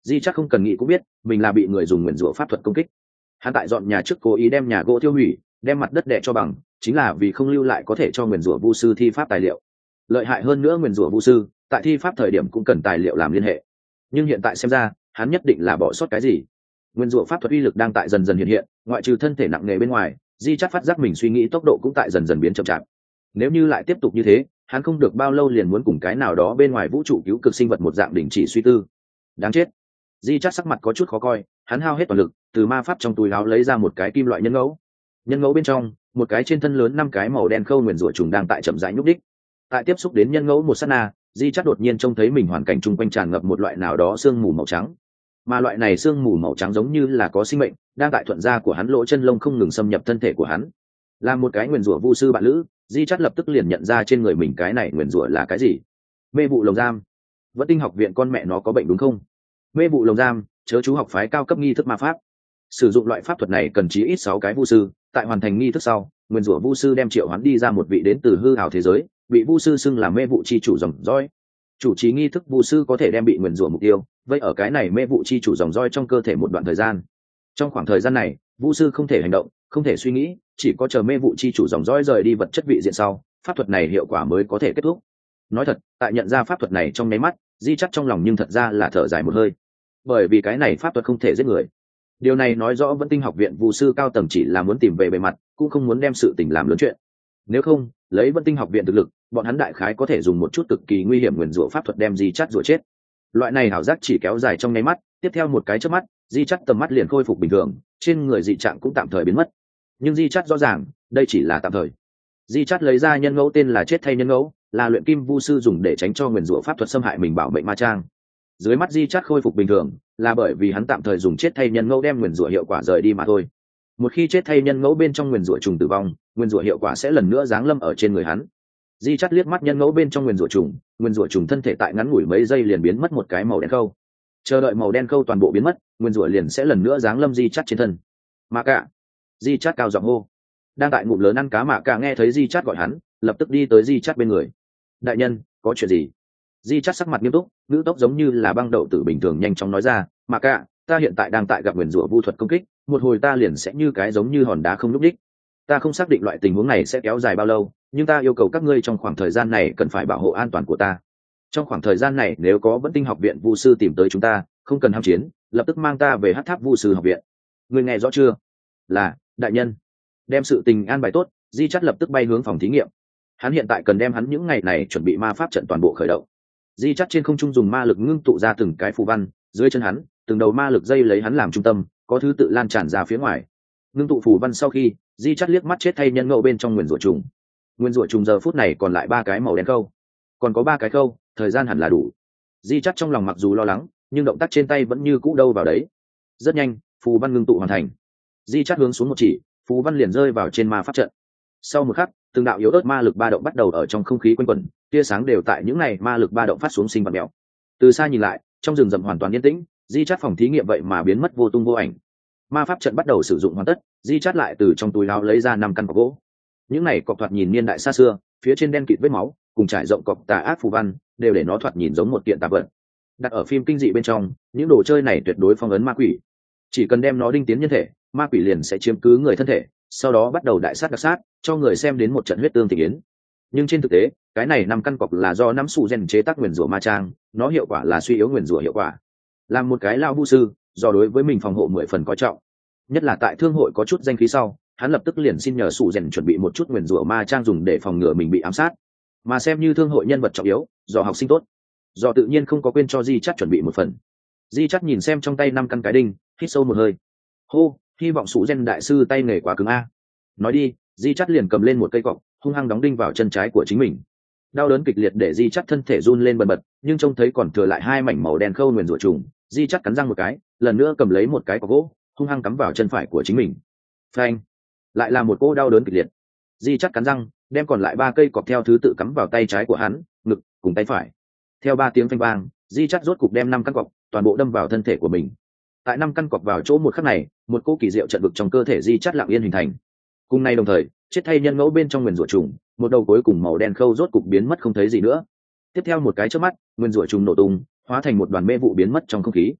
Di chắc không cần nghĩ cũng biết mình là bị người dùng nguyền rủa pháp thuật công kích. Hắn tại dọn nhà trước cố ý đem nhà gỗ tiêu hủy, đem mặt đất đè cho bằng, chính là vì không lưu lại có thể cho nguyền rủa vu sư thi pháp tài liệu. Lợi hại hơn nữa, nguyền rủa vu sư tại thi pháp thời điểm cũng cần tài liệu làm liên hệ, nhưng hiện tại xem ra hắn nhất định là bỏ sót cái gì. Nguyên rủa pháp thuật uy lực đang tại dần dần hiện hiện, ngoại trừ thân thể nặng nề bên ngoài, Di chắc phát giác mình suy nghĩ tốc độ cũng tại dần dần biến chậm chạp. Nếu như lại tiếp tục như thế, hắn không được bao lâu liền muốn cùng cái nào đó bên ngoài vũ trụ cứu cực sinh vật một dạng đình chỉ suy tư. Đáng chết. Di chắc sắc mặt có chút khó coi, hắn hao hết toàn lực, từ ma pháp trong túi áo lấy ra một cái kim loại nhân ngẫu. Nhân ngẫu bên trong, một cái trên thân lớn 5 cái màu đen khâu nguyền rủa trùng đang tại chậm rãi nhúc đích. Tại tiếp xúc đến nhân ngẫu một sát na, Di chắc đột nhiên trông thấy mình hoàn cảnh chung quanh tràn ngập một loại nào đó sương mù màu trắng. Mà loại này sương mù màu trắng giống như là có sinh mệnh, đang tại thuận da của hắn lỗ chân lông không ngừng xâm nhập thân thể của hắn. Là một cái nguyền rủa vu sư bạn lữ, Di chắc lập tức liền nhận ra trên người mình cái này nguyền rủa là cái gì. Mê vụ lồng giam. Vẫn Tinh học viện con mẹ nó có bệnh đúng không? Mê vụ lồng giam, chớ chú học phái cao cấp nghi thức ma pháp. Sử dụng loại pháp thuật này cần chí ít 6 cái vu sư, tại hoàn thành nghi thức sau, nguyên rủa vu sư đem triệu hoán đi ra một vị đến từ hư ảo thế giới, bị vu sư xưng là mê vụ chi chủ dòng dõi. Chủ trì nghi thức vu sư có thể đem bị nguyên rủa mục tiêu, vậy ở cái này mê vụ chi chủ dòng dõi trong cơ thể một đoạn thời gian. Trong khoảng thời gian này, vu sư không thể hành động, không thể suy nghĩ, chỉ có chờ mê vụ chi chủ dòng dõi rời đi vật chất vị diện sau, pháp thuật này hiệu quả mới có thể kết thúc. Nói thật, tại nhận ra pháp thuật này trong nháy mắt, Di chắc trong lòng nhưng thật ra là thở dài một hơi, bởi vì cái này pháp thuật không thể giết người. Điều này nói rõ Vẫn Tinh học viện vu sư cao tầng chỉ là muốn tìm về bề mặt, cũng không muốn đem sự tình làm lớn chuyện. Nếu không, lấy Vẫn Tinh học viện thực lực, bọn hắn đại khái có thể dùng một chút cực kỳ nguy hiểm nguyền rủa pháp thuật đem Di Chát rủa chết. Loại này ảo giác chỉ kéo dài trong nháy mắt, tiếp theo một cái chớp mắt, Di Chát tầm mắt liền khôi phục bình thường, trên người dị trạng cũng tạm thời biến mất. Nhưng Di Chát rõ ràng, đây chỉ là tạm thời. Di Chát lấy ra nhân ngẫu tên là chết thay nhân ngẫu, là luyện kim vu sư dùng để tránh cho nguyền rủa pháp thuật xâm hại mình bảo mệnh ma trang. Dưới mắt Di Chát khôi phục bình thường, là bởi vì hắn tạm thời dùng chết thay nhân ngẫu đem nguyền rủa hiệu quả rời đi mà thôi. Một khi chết thay nhân ngẫu bên trong nguyền rủa trùng tử vong, nguyền rủa hiệu quả sẽ lần nữa giáng lâm ở trên người hắn. Di chắt liếc mắt nhân ngẫu bên trong nguyền rủa trùng thân thể tại ngắn ngủi mấy giây liền biến mất một cái màu đen khâu. Chờ đợi màu đen khâu toàn bộ biến mất, nguyền rủa liền sẽ lần nữa giáng lâm Di chắt trên thân. Mạ Cả. Di chắt cao giọng hô. Đang tại ngụm lớn ăn cá Mạ Cả nghe thấy Di chắt gọi hắn, lập tức đi tới Di chắt bên người. Đại nhân, có chuyện gì? Di chắt sắc mặt nghiêm túc, ngữ tốc giống như là băng đậu tử bình thường nhanh chóng nói ra. Mạ Cả, ta hiện tại đang tại gặp nguyền rủa vu thuật công kích, một hồi ta liền sẽ như cái giống như hòn đá không nhúc nhích. Ta không xác định loại tình huống này sẽ kéo dài bao lâu, nhưng ta yêu cầu các ngươi trong khoảng thời gian này cần phải bảo hộ an toàn của ta. Trong khoảng thời gian này nếu có Vẫn Tinh học viện vu sư tìm tới chúng ta, không cần ham chiến, lập tức mang ta về Hắc Tháp vu sư học viện. Ngươi nghe rõ chưa? Là, đại nhân. Đem sự tình an bài tốt, Di chắt lập tức bay hướng phòng thí nghiệm. Hắn hiện tại cần đem hắn những ngày này chuẩn bị ma pháp trận toàn bộ khởi động. Di chắt trên không trung dùng ma lực ngưng tụ ra từng cái phù văn, dưới chân hắn, từng đầu ma lực dây lấy hắn làm trung tâm, có thứ tự lan tràn ra phía ngoài. Ngưng tụ phù văn sau khi, Di chắt liếc mắt chết thay nhân ngẫu bên trong nguyên rủa trùng. Nguyên rủa trùng giờ phút này còn lại 3 cái màu đen khâu, còn có 3 cái khâu, thời gian hẳn là đủ. Di chắt trong lòng mặc dù lo lắng, nhưng động tác trên tay vẫn như cũ đâu vào đấy. Rất nhanh, phù văn ngưng tụ hoàn thành. Di chắt hướng xuống một chỉ, phù văn liền rơi vào trên ma pháp trận. Sau một khắc, từng đạo yếu ớt ma lực ba động bắt đầu ở trong không khí quanh quẩn, tia sáng đều tại những này ma lực ba động phát xuống sinh vật mèo. Từ xa nhìn lại, trong rừng rậm hoàn toàn yên tĩnh, Di chắt phòng thí nghiệm vậy mà biến mất vô tung vô ảnh. Ma pháp trận bắt đầu sử dụng hoàn tất, Di chắt lại từ trong túi áo lấy ra 5 căn cọc gỗ. Những này cọc thoạt nhìn niên đại xa xưa, phía trên đen kịt vết máu, cùng trải rộng cọc tà ác phù văn, đều để nó thoạt nhìn giống một kiện tạp vật. Đặt ở phim kinh dị bên trong, những đồ chơi này tuyệt đối phong ấn ma quỷ. Chỉ cần đem nó đinh tiến nhân thể, ma quỷ liền sẽ chiếm cứ người thân thể, sau đó bắt đầu đại sát đặc sát, cho người xem đến một trận huyết tương thị yến. Nhưng trên thực tế, cái này 5 căn cọc là do nắm sụ gen chế tác nguyền rủa ma trang, nó hiệu quả là suy yếu nguyền rủa hiệu quả. Làm một cái lao vu sư, do đối với mình phòng hộ 10 phần coi trọng, nhất là tại thương hội có chút danh khí sau, hắn lập tức liền xin nhờ sụ rèn chuẩn bị một chút nguyền rủa ma trang dùng để phòng ngừa mình bị ám sát. Mà xem như thương hội nhân vật trọng yếu, do học sinh tốt, do tự nhiên không có quên cho Di chắt chuẩn bị một phần. Di chắt nhìn xem trong tay 5 căn cái đinh, hít sâu một hơi. Hô, hy vọng sụ rèn đại sư tay nghề quá cứng a. Nói đi, Di chắt liền cầm lên một cây cọc, hung hăng đóng đinh vào chân trái của chính mình. Đau đớn kịch liệt để Di chắt thân thể run lên bần bật, nhưng trông thấy còn thừa lại 2 mảnh màu đen khâu nguyền rủa trùng, Di chắt cắn răng một cái, lần nữa cầm lấy một cái cọc gỗ, hung hăng cắm vào chân phải của chính mình. Phanh! Lại là một cô đau đớn kịch liệt. Di chắt cắn răng, đem còn lại 3 cây cọc theo thứ tự cắm vào tay trái của hắn, ngực cùng tay phải. Theo 3 tiếng phanh vang, Di chắt rốt cục đem 5 căn cọc toàn bộ đâm vào thân thể của mình. Tại 5 căn cọc vào chỗ một khắc này, một cô kỳ diệu trận vực trong cơ thể Di chắt lặng yên hình thành. Cùng nay đồng thời, chết thay nhân ngẫu bên trong nguyền rủa trùng, một đầu cuối cùng màu đen khâu rốt cục biến mất không thấy gì nữa. Tiếp theo một cái chớp mắt, nguyên rủa trùng nổ tung, hóa thành một đoàn mê vụ biến mất trong không khí.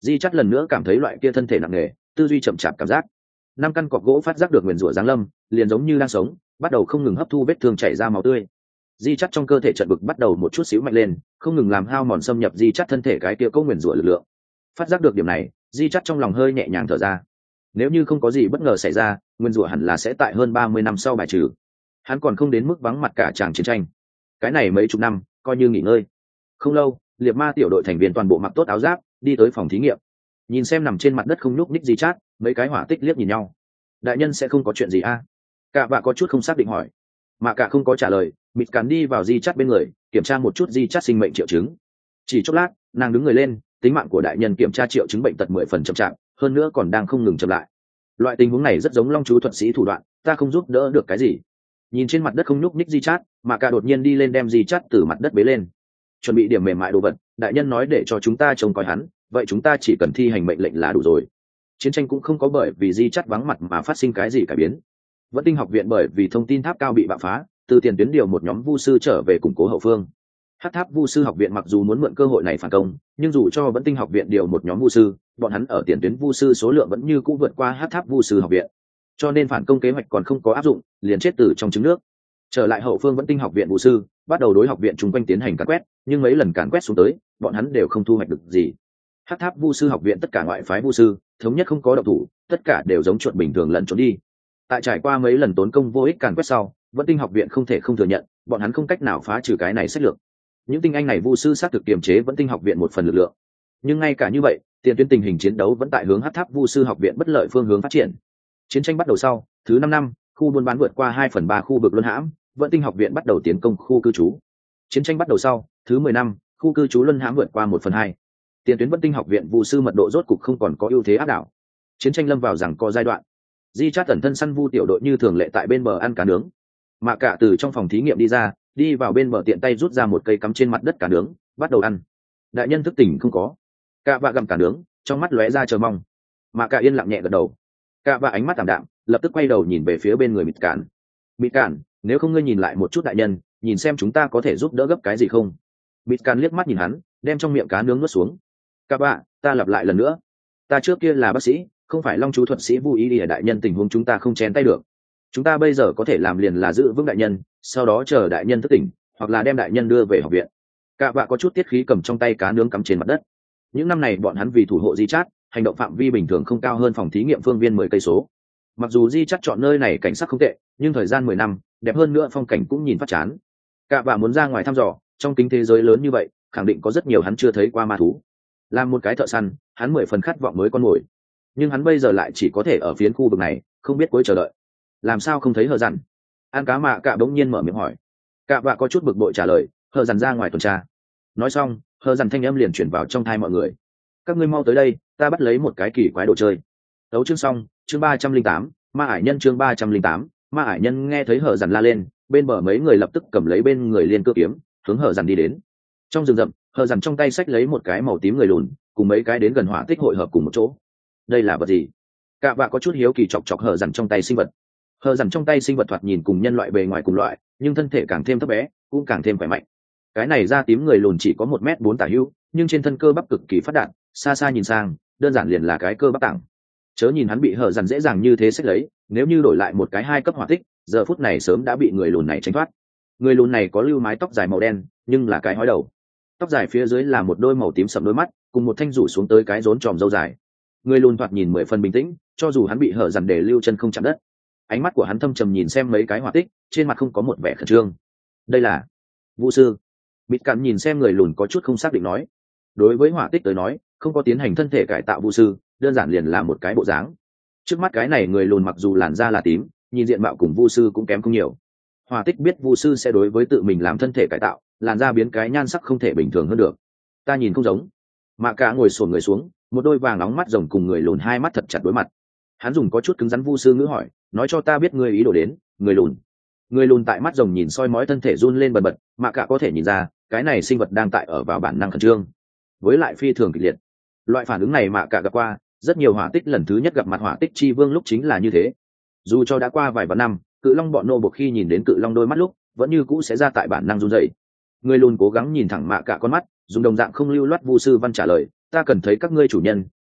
Di Chắt lần nữa cảm thấy loại kia thân thể nặng nề, tư duy chậm chạp cảm giác. 5 căn cọc gỗ phát giác được nguyền rủa giáng lâm, liền giống như đang sống, bắt đầu không ngừng hấp thu vết thương chảy ra máu tươi. Di Chắt trong cơ thể trận bực bắt đầu một chút xíu mạnh lên, không ngừng làm hao mòn xâm nhập Di Chắt thân thể cái kia câu nguyền rủa lực lượng. Phát giác được điểm này, Di Chắt trong lòng hơi nhẹ nhàng thở ra. Nếu như không có gì bất ngờ xảy ra, nguyên rủa hẳn là sẽ tại hơn 30 năm sau bài trừ. Hắn còn không đến mức vắng mặt cả tràng chiến tranh. Cái này mấy chục năm, coi như nghỉ ngơi. Không lâu, liệt ma tiểu đội thành viên toàn bộ mặc tốt áo giáp, đi tới phòng thí nghiệm. Nhìn xem nằm trên mặt đất không nhúc nhích Di Chắt, mấy cái hỏa tích liếc nhìn nhau. Đại nhân sẽ không có chuyện gì a? Cả vạ có chút không xác định hỏi. Mà cả không có trả lời, mịt cắn đi vào Di Chắt bên người, kiểm tra một chút Di Chắt sinh mệnh triệu chứng. Chỉ chốc lát, nàng đứng người lên, tính mạng của đại nhân kiểm tra triệu chứng bệnh tật 10% chậm chạp, hơn nữa còn đang không ngừng chậm lại. Loại tình huống này rất giống long chú thuật sĩ thủ đoạn, ta không giúp đỡ được cái gì. Nhìn trên mặt đất không nhúc nhích Di Chát, mà cả đột nhiên đi lên đem Di Chát từ mặt đất bế lên, chuẩn bị điểm mềm mại đồ vật. Đại nhân nói để cho chúng ta trông coi hắn, vậy chúng ta chỉ cần thi hành mệnh lệnh là đủ rồi. Chiến tranh cũng không có bởi vì Di Chát vắng mặt mà phát sinh cái gì cải biến. Vẫn Tinh học viện bởi vì thông tin tháp cao bị bạo phá, từ tiền tuyến điều một nhóm vu sư trở về củng cố hậu phương. Hắc Tháp Vu sư học viện mặc dù muốn mượn cơ hội này phản công, nhưng dù cho Vẫn Tinh học viện điều một nhóm vu sư, bọn hắn ở tiền tuyến vu sư số lượng vẫn như cũ vượt qua Hắc Tháp Vu sư học viện, cho nên phản công kế hoạch còn không có áp dụng, liền chết từ trong trứng nước. Trở lại hậu phương Vẫn Tinh học viện vu sư, bắt đầu đối học viện chung quanh tiến hành càn quét, nhưng mấy lần càn quét xuống tới, bọn hắn đều không thu hoạch được gì. Hắc Tháp Vu sư học viện tất cả ngoại phái vu sư, thống nhất không có động thủ, tất cả đều giống chuột bình thường lẩn trốn đi. Tại trải qua mấy lần tốn công vô ích càn quét sau, Vẫn Tinh học viện không thể không thừa nhận, bọn hắn không cách nào phá trừ cái này sách lược. Những tinh anh này vu sư xác thực kiềm chế Vẫn Tinh học viện một phần lực lượng, nhưng ngay cả như vậy, tiền tuyến tình hình chiến đấu vẫn tại hướng Hắc Tháp Vu sư học viện bất lợi phương hướng phát triển. Chiến tranh bắt đầu sau thứ 5 năm, khu buôn bán vượt qua 2/3 khu vực luân hãm, Vẫn Tinh học viện bắt đầu tiến công khu cư trú. Chiến tranh bắt đầu sau thứ 10 năm, khu cư trú luân hãm vượt qua 1/2. Tiền tuyến Vẫn Tinh học viện vu sư mật độ rốt cục không còn có ưu thế áp đảo. Chiến tranh lâm vào giằng co giai đoạn. Di Chát tẩn thân săn vu tiểu đội như thường lệ tại bên bờ ăn cá nướng. Mà cả từ trong phòng thí nghiệm đi ra, đi vào bên bờ tiện tay rút ra một cây cắm trên mặt đất cá nướng, bắt đầu ăn. Đại nhân thức tỉnh không có? Cả vạ gặm cá nướng, trong mắt lóe ra chờ mong. Mà cả yên lặng nhẹ gật đầu. Cả vạ ánh mắt tạm đạm, lập tức quay đầu nhìn về phía bên người Mịt Cản. Mịt Cản, nếu không ngươi nhìn lại một chút đại nhân, nhìn xem chúng ta có thể giúp đỡ gấp cái gì không? Mịt Cản liếc mắt nhìn hắn, đem trong miệng cá nướng nuốt xuống. Cả vạ, ta lặp lại lần nữa, ta trước kia là bác sĩ, không phải long chú thuật sĩ Vu Ý Đi. Đại nhân tình huống chúng ta không chén tay được. Chúng ta bây giờ có thể làm liền là giữ vững đại nhân, sau đó chờ đại nhân thức tỉnh, hoặc là đem đại nhân đưa về học viện. Cả vạ có chút tiết khí cầm trong tay cá nướng cắm trên mặt đất. Những năm này bọn hắn vì thủ hộ Di Chát, hành động phạm vi bình thường không cao hơn phòng thí nghiệm phương viên 10 cây số. Mặc dù Di Chát chọn nơi này cảnh sắc không tệ, nhưng thời gian 10 năm, đẹp hơn nữa phong cảnh cũng nhìn phát chán. Cả vạ muốn ra ngoài thăm dò, trong kính thế giới lớn như vậy, khẳng định có rất nhiều hắn chưa thấy qua ma thú. Làm một cái thợ săn, hắn 10 phần khát vọng mới con mồi. Nhưng hắn bây giờ lại chỉ có thể ở phiến khu vực này, không biết cuối chờ đợi. Làm sao không thấy Hờ Dằn? An cá mạ cạ bỗng nhiên mở miệng hỏi. Cạ vạ có chút bực bội trả lời, Hờ Dằn ra ngoài tuần tra. Nói xong, Hờ Dằn thanh âm liền chuyển vào trong tai mọi người. Các ngươi mau tới đây, ta bắt lấy một cái kỳ quái đồ chơi. Tấu chương xong, chương 308, ma ải nhân chương 308, ma ải nhân. Nghe thấy Hờ Dằn la lên, bên bờ mấy người lập tức cầm lấy bên người liên cơ kiếm, hướng Hờ Dằn đi đến. Trong rừng rậm, Hờ Dằn trong tay xách lấy một cái màu tím người lùn, cùng mấy cái đến gần hỏa tích hội hợp cùng một chỗ. Đây là vật gì? Cạ vạ có chút hiếu kỳ chọc chọc Hờ Dằn trong tay sinh vật. Hờ Dằn trong tay sinh vật thoạt nhìn cùng nhân loại bề ngoài cùng loại, nhưng thân thể càng thêm thấp bé, cũng càng thêm khỏe mạnh. Cái này da tím người lùn chỉ có 1m4 tả hữu, nhưng trên thân cơ bắp cực kỳ phát đạt, xa xa nhìn sang, đơn giản liền là cái cơ bắp tảng. Chớ nhìn hắn bị Hờ Dằn dễ dàng như thế xách lấy, nếu như đổi lại một cái 2 cấp hỏa tích, giờ phút này sớm đã bị người lùn này tránh thoát. Người lùn này có lưu mái tóc dài màu đen, nhưng là cái hói đầu. Tóc dài phía dưới là một đôi màu tím sẫm đôi mắt, cùng một thanh rủ xuống tới cái rốn tròm râu dài. Người lùn thoạt nhìn 10 phần bình tĩnh, cho dù hắn bị Hờ Dằn để lưu chân không chạm đất. Ánh mắt của hắn thâm trầm nhìn xem mấy cái hỏa tích, trên mặt không có một vẻ khẩn trương. Đây là vu sư. Mịt Cản nhìn xem người lùn có chút không xác định nói. Đối với hỏa tích tới nói, không có tiến hành thân thể cải tạo vu sư, đơn giản liền là một cái bộ dáng. Trước mắt cái này người lùn mặc dù làn da là tím, nhìn diện mạo cùng vu sư cũng kém không nhiều. Hỏa tích biết vu sư sẽ đối với tự mình làm thân thể cải tạo, làn da biến cái nhan sắc không thể bình thường hơn được. Ta nhìn không giống. Mạ Cả ngồi xổm người xuống, một đôi vàng nóng mắt rồng cùng người lùn hai mắt thật chặt đối mặt. Hắn dùng có chút cứng rắn vu sư ngữ hỏi, nói cho ta biết ngươi ý đồ đến. Người lùn. Người lùn tại mắt rồng nhìn soi mói thân thể run lên bần bật, Mạ Cả có thể nhìn ra cái này sinh vật đang tại ở vào bản năng khẩn trương, với lại phi thường kịch liệt. Loại phản ứng này Mạ Cả gặp qua, rất nhiều hỏa tích lần thứ nhất gặp mặt hỏa tích chi vương lúc chính là như thế. Dù cho đã qua vài vạn năm, cự long bọn nô buộc khi nhìn đến cự long đôi mắt lúc vẫn như cũ sẽ ra tại bản năng run rẩy. Người lùn cố gắng nhìn thẳng Mạ Cả con mắt, dùng đồng dạng không lưu loát vu sư văn trả lời, ta cần thấy các ngươi chủ nhân,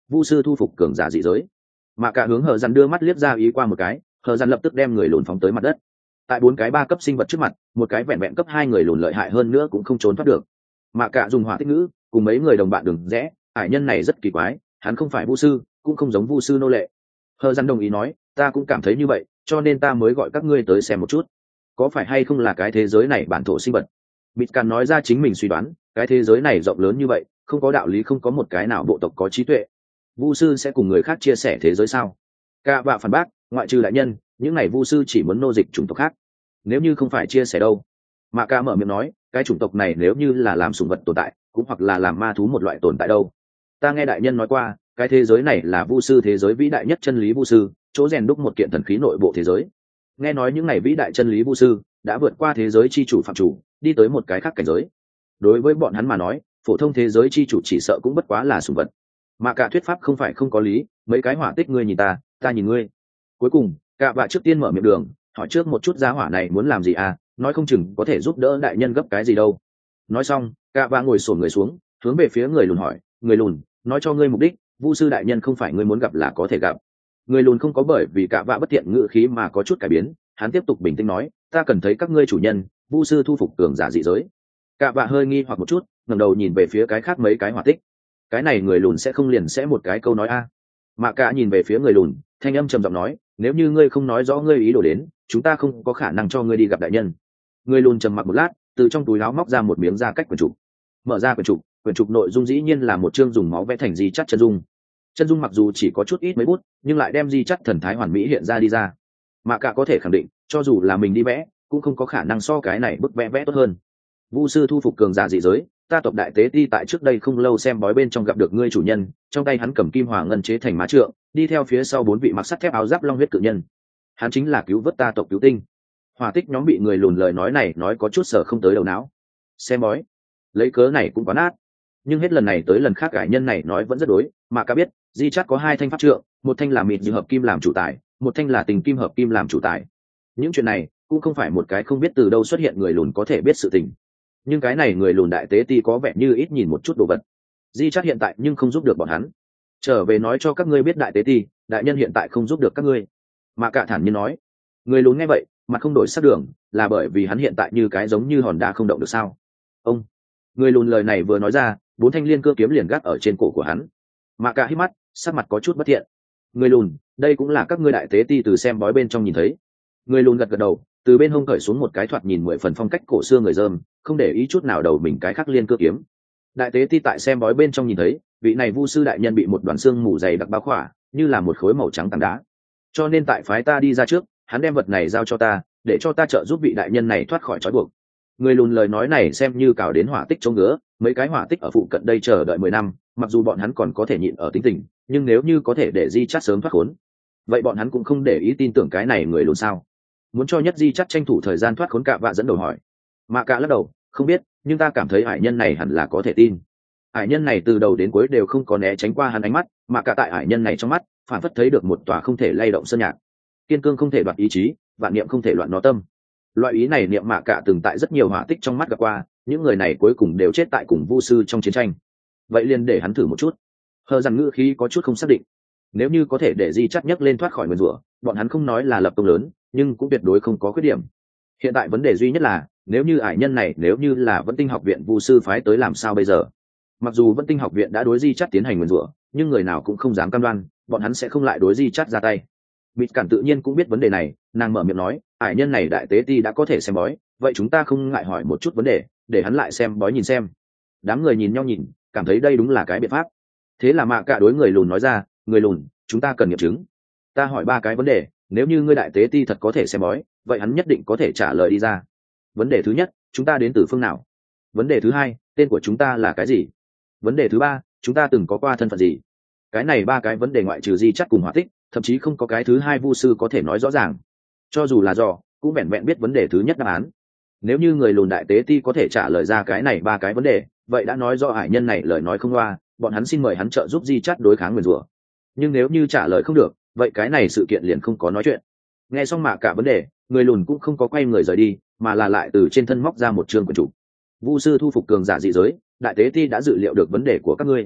vu sư thu phục cường giả dị giới. Mạ cả hướng hờ dằn đưa mắt liếc ra ý qua một cái, hờ dằn lập tức đem người lùn phóng tới mặt đất. Tại 4 cái 3 cấp sinh vật trước mặt, một cái vẹn vẹn cấp 2 người lùn lợi hại hơn nữa cũng không trốn thoát được. Mạ cả dùng hỏa tích ngữ cùng mấy người đồng bạn đừng rẽ, ải nhân này rất kỳ quái, hắn không phải vu sư, cũng không giống vu sư nô lệ. Hờ dằn đồng ý nói, ta cũng cảm thấy như vậy, cho nên ta mới gọi các ngươi tới xem một chút, có phải hay không là cái thế giới này bản thổ sinh vật. Bịt Càn nói ra chính mình suy đoán, cái thế giới này rộng lớn như vậy, không có đạo lý không có một cái nào bộ tộc có trí tuệ. Vu sư sẽ cùng người khác chia sẻ thế giới sao? Cả vạ phản bác, ngoại trừ đại nhân, những này vu sư chỉ muốn nô dịch chủng tộc khác. Nếu như không phải chia sẻ đâu? Mạ Ca mở miệng nói, cái chủng tộc này nếu như là làm sủng vật tồn tại, cũng hoặc là làm ma thú một loại tồn tại đâu. Ta nghe đại nhân nói qua, cái thế giới này là vu sư thế giới vĩ đại nhất chân lý vu sư, chỗ rèn đúc một kiện thần khí nội bộ thế giới. Nghe nói những này vĩ đại chân lý vu sư đã vượt qua thế giới chi chủ phạm chủ, đi tới một cái khác cảnh giới. Đối với bọn hắn mà nói, phổ thông thế giới chi chủ chỉ sợ cũng bất quá là sủng vật. Mà cả thuyết pháp không phải không có lý, mấy cái hỏa tích ngươi nhìn ta, ta nhìn ngươi. Cuối cùng, cả vạ trước tiên mở miệng đường, hỏi trước một chút giá hỏa này muốn làm gì à, nói không chừng có thể giúp đỡ đại nhân gấp cái gì đâu. Nói xong, cả vạ ngồi xổm người xuống, hướng về phía người lùn hỏi, người lùn, nói cho ngươi mục đích, vu sư đại nhân không phải ngươi muốn gặp là có thể gặp. Người lùn không có bởi vì cả vạ bất tiện ngữ khí mà có chút cải biến, hắn tiếp tục bình tĩnh nói, ta cần thấy các ngươi chủ nhân, vu sư thu phục cường giả dị giới. Cả vạ hơi nghi hoặc một chút, ngẩng đầu nhìn về phía cái khác mấy cái hỏa tích. Cái này người lùn sẽ không liền sẽ một cái câu nói a. Mạ cả nhìn về phía người lùn, thanh âm trầm giọng nói, nếu như ngươi không nói rõ ngươi ý đồ đến, chúng ta không có khả năng cho ngươi đi gặp đại nhân. Người lùn trầm mặc một lát, từ trong túi áo móc ra một miếng da cách quyển trục. Mở ra quyển trục nội dung dĩ nhiên là một chương dùng máu vẽ thành di chắt chân dung. Chân dung mặc dù chỉ có chút ít mấy bút, nhưng lại đem di chắt thần thái hoàn mỹ hiện ra đi ra. Mạ cả có thể khẳng định, cho dù là mình đi vẽ, cũng không có khả năng so cái này bức vẽ tốt hơn. Vu sư thu phục cường giả dị giới, ta tộc đại tế ti tại trước đây không lâu xem bói bên trong gặp được ngươi chủ nhân, trong tay hắn cầm kim hỏa ngân chế thành má trượng, đi theo phía sau 4 vị mặc sắt thép áo giáp long huyết cự nhân. Hắn chính là cứu vớt ta tộc cứu tinh. Hỏa tích nhóm bị người lùn lời nói này nói có chút sở không tới đầu não. Xem bói, lấy cớ này cũng quá nát. Nhưng hết lần này tới lần khác cải nhân này nói vẫn rất đối, mà cả biết, di chắt có 2 thanh pháp trượng, một thanh là mịt như hợp kim làm chủ tài, một thanh là tình kim hợp kim làm chủ tài. Những chuyện này cũng không phải một cái không biết từ đâu xuất hiện người lùn có thể biết sự tình. Nhưng cái này người lùn đại tế ti có vẻ như ít nhìn một chút đồ vật. Di chắt hiện tại nhưng không giúp được bọn hắn. Trở về nói cho các ngươi biết đại tế ti, đại nhân hiện tại không giúp được các ngươi. Mà cả thản nhiên nói. Người lùn nghe vậy, mặt không đổi sắc đường, là bởi vì hắn hiện tại như cái giống như hòn đá không động được sao? Ông. Người lùn lời này vừa nói ra, 4 thanh liên cưa kiếm liền gác ở trên cổ của hắn. Mà cả hít mắt, sắc mặt có chút bất thiện. Người lùn, đây cũng là các ngươi đại tế ti từ xem bói bên trong nhìn thấy. Người lùn gật gật đầu, từ bên hông cởi xuống một cái thoạt nhìn 10 phần phong cách cổ xưa người dơm, không để ý chút nào đầu mình cái khắc liên cưa kiếm. Đại tế ti tại xem bói bên trong nhìn thấy, vị này vu sư đại nhân bị một đoàn xương mù dày đặc bao khỏa, như là một khối màu trắng tảng đá. Cho nên tại phái ta đi ra trước, hắn đem vật này giao cho ta, để cho ta trợ giúp vị đại nhân này thoát khỏi trói buộc. Người lùn lời nói này xem như cào đến hỏa tích chống ngứa, mấy cái hỏa tích ở phụ cận đây chờ đợi 10 năm, mặc dù bọn hắn còn có thể nhịn ở tính tình, nhưng nếu như có thể để di chắt sớm thoát khốn, vậy bọn hắn cũng không để ý tin tưởng cái này người lùn sao? Muốn cho nhất di chắt tranh thủ thời gian thoát khốn. Cạ vạ dẫn đầu hỏi. Mà cả lắc đầu, không biết, nhưng ta cảm thấy hải nhân này hẳn là có thể tin. Hải nhân này từ đầu đến cuối đều không có né tránh qua hắn ánh mắt, mà cả tại hải nhân này trong mắt phản phất thấy được một tòa không thể lay động sơn nhạc. Kiên cương không thể đoạt ý chí, vạn niệm không thể loạn nó tâm. Loại ý này niệm mạ cả từng tại rất nhiều hỏa tích trong mắt gặp qua, những người này cuối cùng đều chết tại cùng vu sư trong chiến tranh. Vậy liền để hắn thử một chút. Hờ rằng ngữ khí có chút không xác định. Nếu như có thể để di chắt nhấc lên thoát khỏi nguyền rủa, bọn hắn không nói là lập công lớn, nhưng cũng tuyệt đối không có khuyết điểm. Hiện tại vấn đề duy nhất là, nếu như ải nhân này nếu như là Vẫn Tinh học viện vu sư phái tới làm sao bây giờ? Mặc dù Vẫn Tinh học viện đã đối di chắt tiến hành nguyền rủa, nhưng người nào cũng không dám cam đoan bọn hắn sẽ không lại đối di chắt ra tay. Bịt Cản tự nhiên cũng biết vấn đề này, nàng mở miệng nói, ải nhân này đại tế ti đã có thể xem bói, vậy chúng ta không ngại hỏi một chút vấn đề, để hắn lại xem bói nhìn xem. Đám người nhìn nhau nhìn, cảm thấy đây đúng là cái biện pháp. Thế là Mạ Cả đối người lùn nói ra, người lùn, chúng ta cần nghiệm chứng. Ta hỏi 3 cái vấn đề, nếu như ngươi đại tế ti thật có thể xem bói, vậy hắn nhất định có thể trả lời đi ra. Vấn đề thứ nhất, chúng ta đến từ phương nào? Vấn đề thứ 2, tên của chúng ta là cái gì? Vấn đề thứ 3, chúng ta từng có qua thân phận gì? Cái này 3 cái vấn đề ngoại trừ di chắt cùng hỏa tích, thậm chí không có cái thứ 2 vu sư có thể nói rõ ràng. Cho dù là do, cũng vẹn vẹn biết vấn đề thứ nhất đáp án. Nếu như người lùn đại tế ti có thể trả lời ra cái này 3 cái vấn đề, vậy đã nói rõ hải nhân này lời nói không loa, bọn hắn xin mời hắn trợ giúp di chắt đối kháng nguyền rủa. Nhưng nếu như trả lời không được, vậy cái này sự kiện liền không có nói chuyện. Nghe xong Mạ Cả vấn đề, người lùn cũng không có quay người rời đi, mà là lại từ trên thân móc ra một chương quyển trục. Vu sư thu phục cường giả dị giới, đại tế ti đã dự liệu được vấn đề của các ngươi.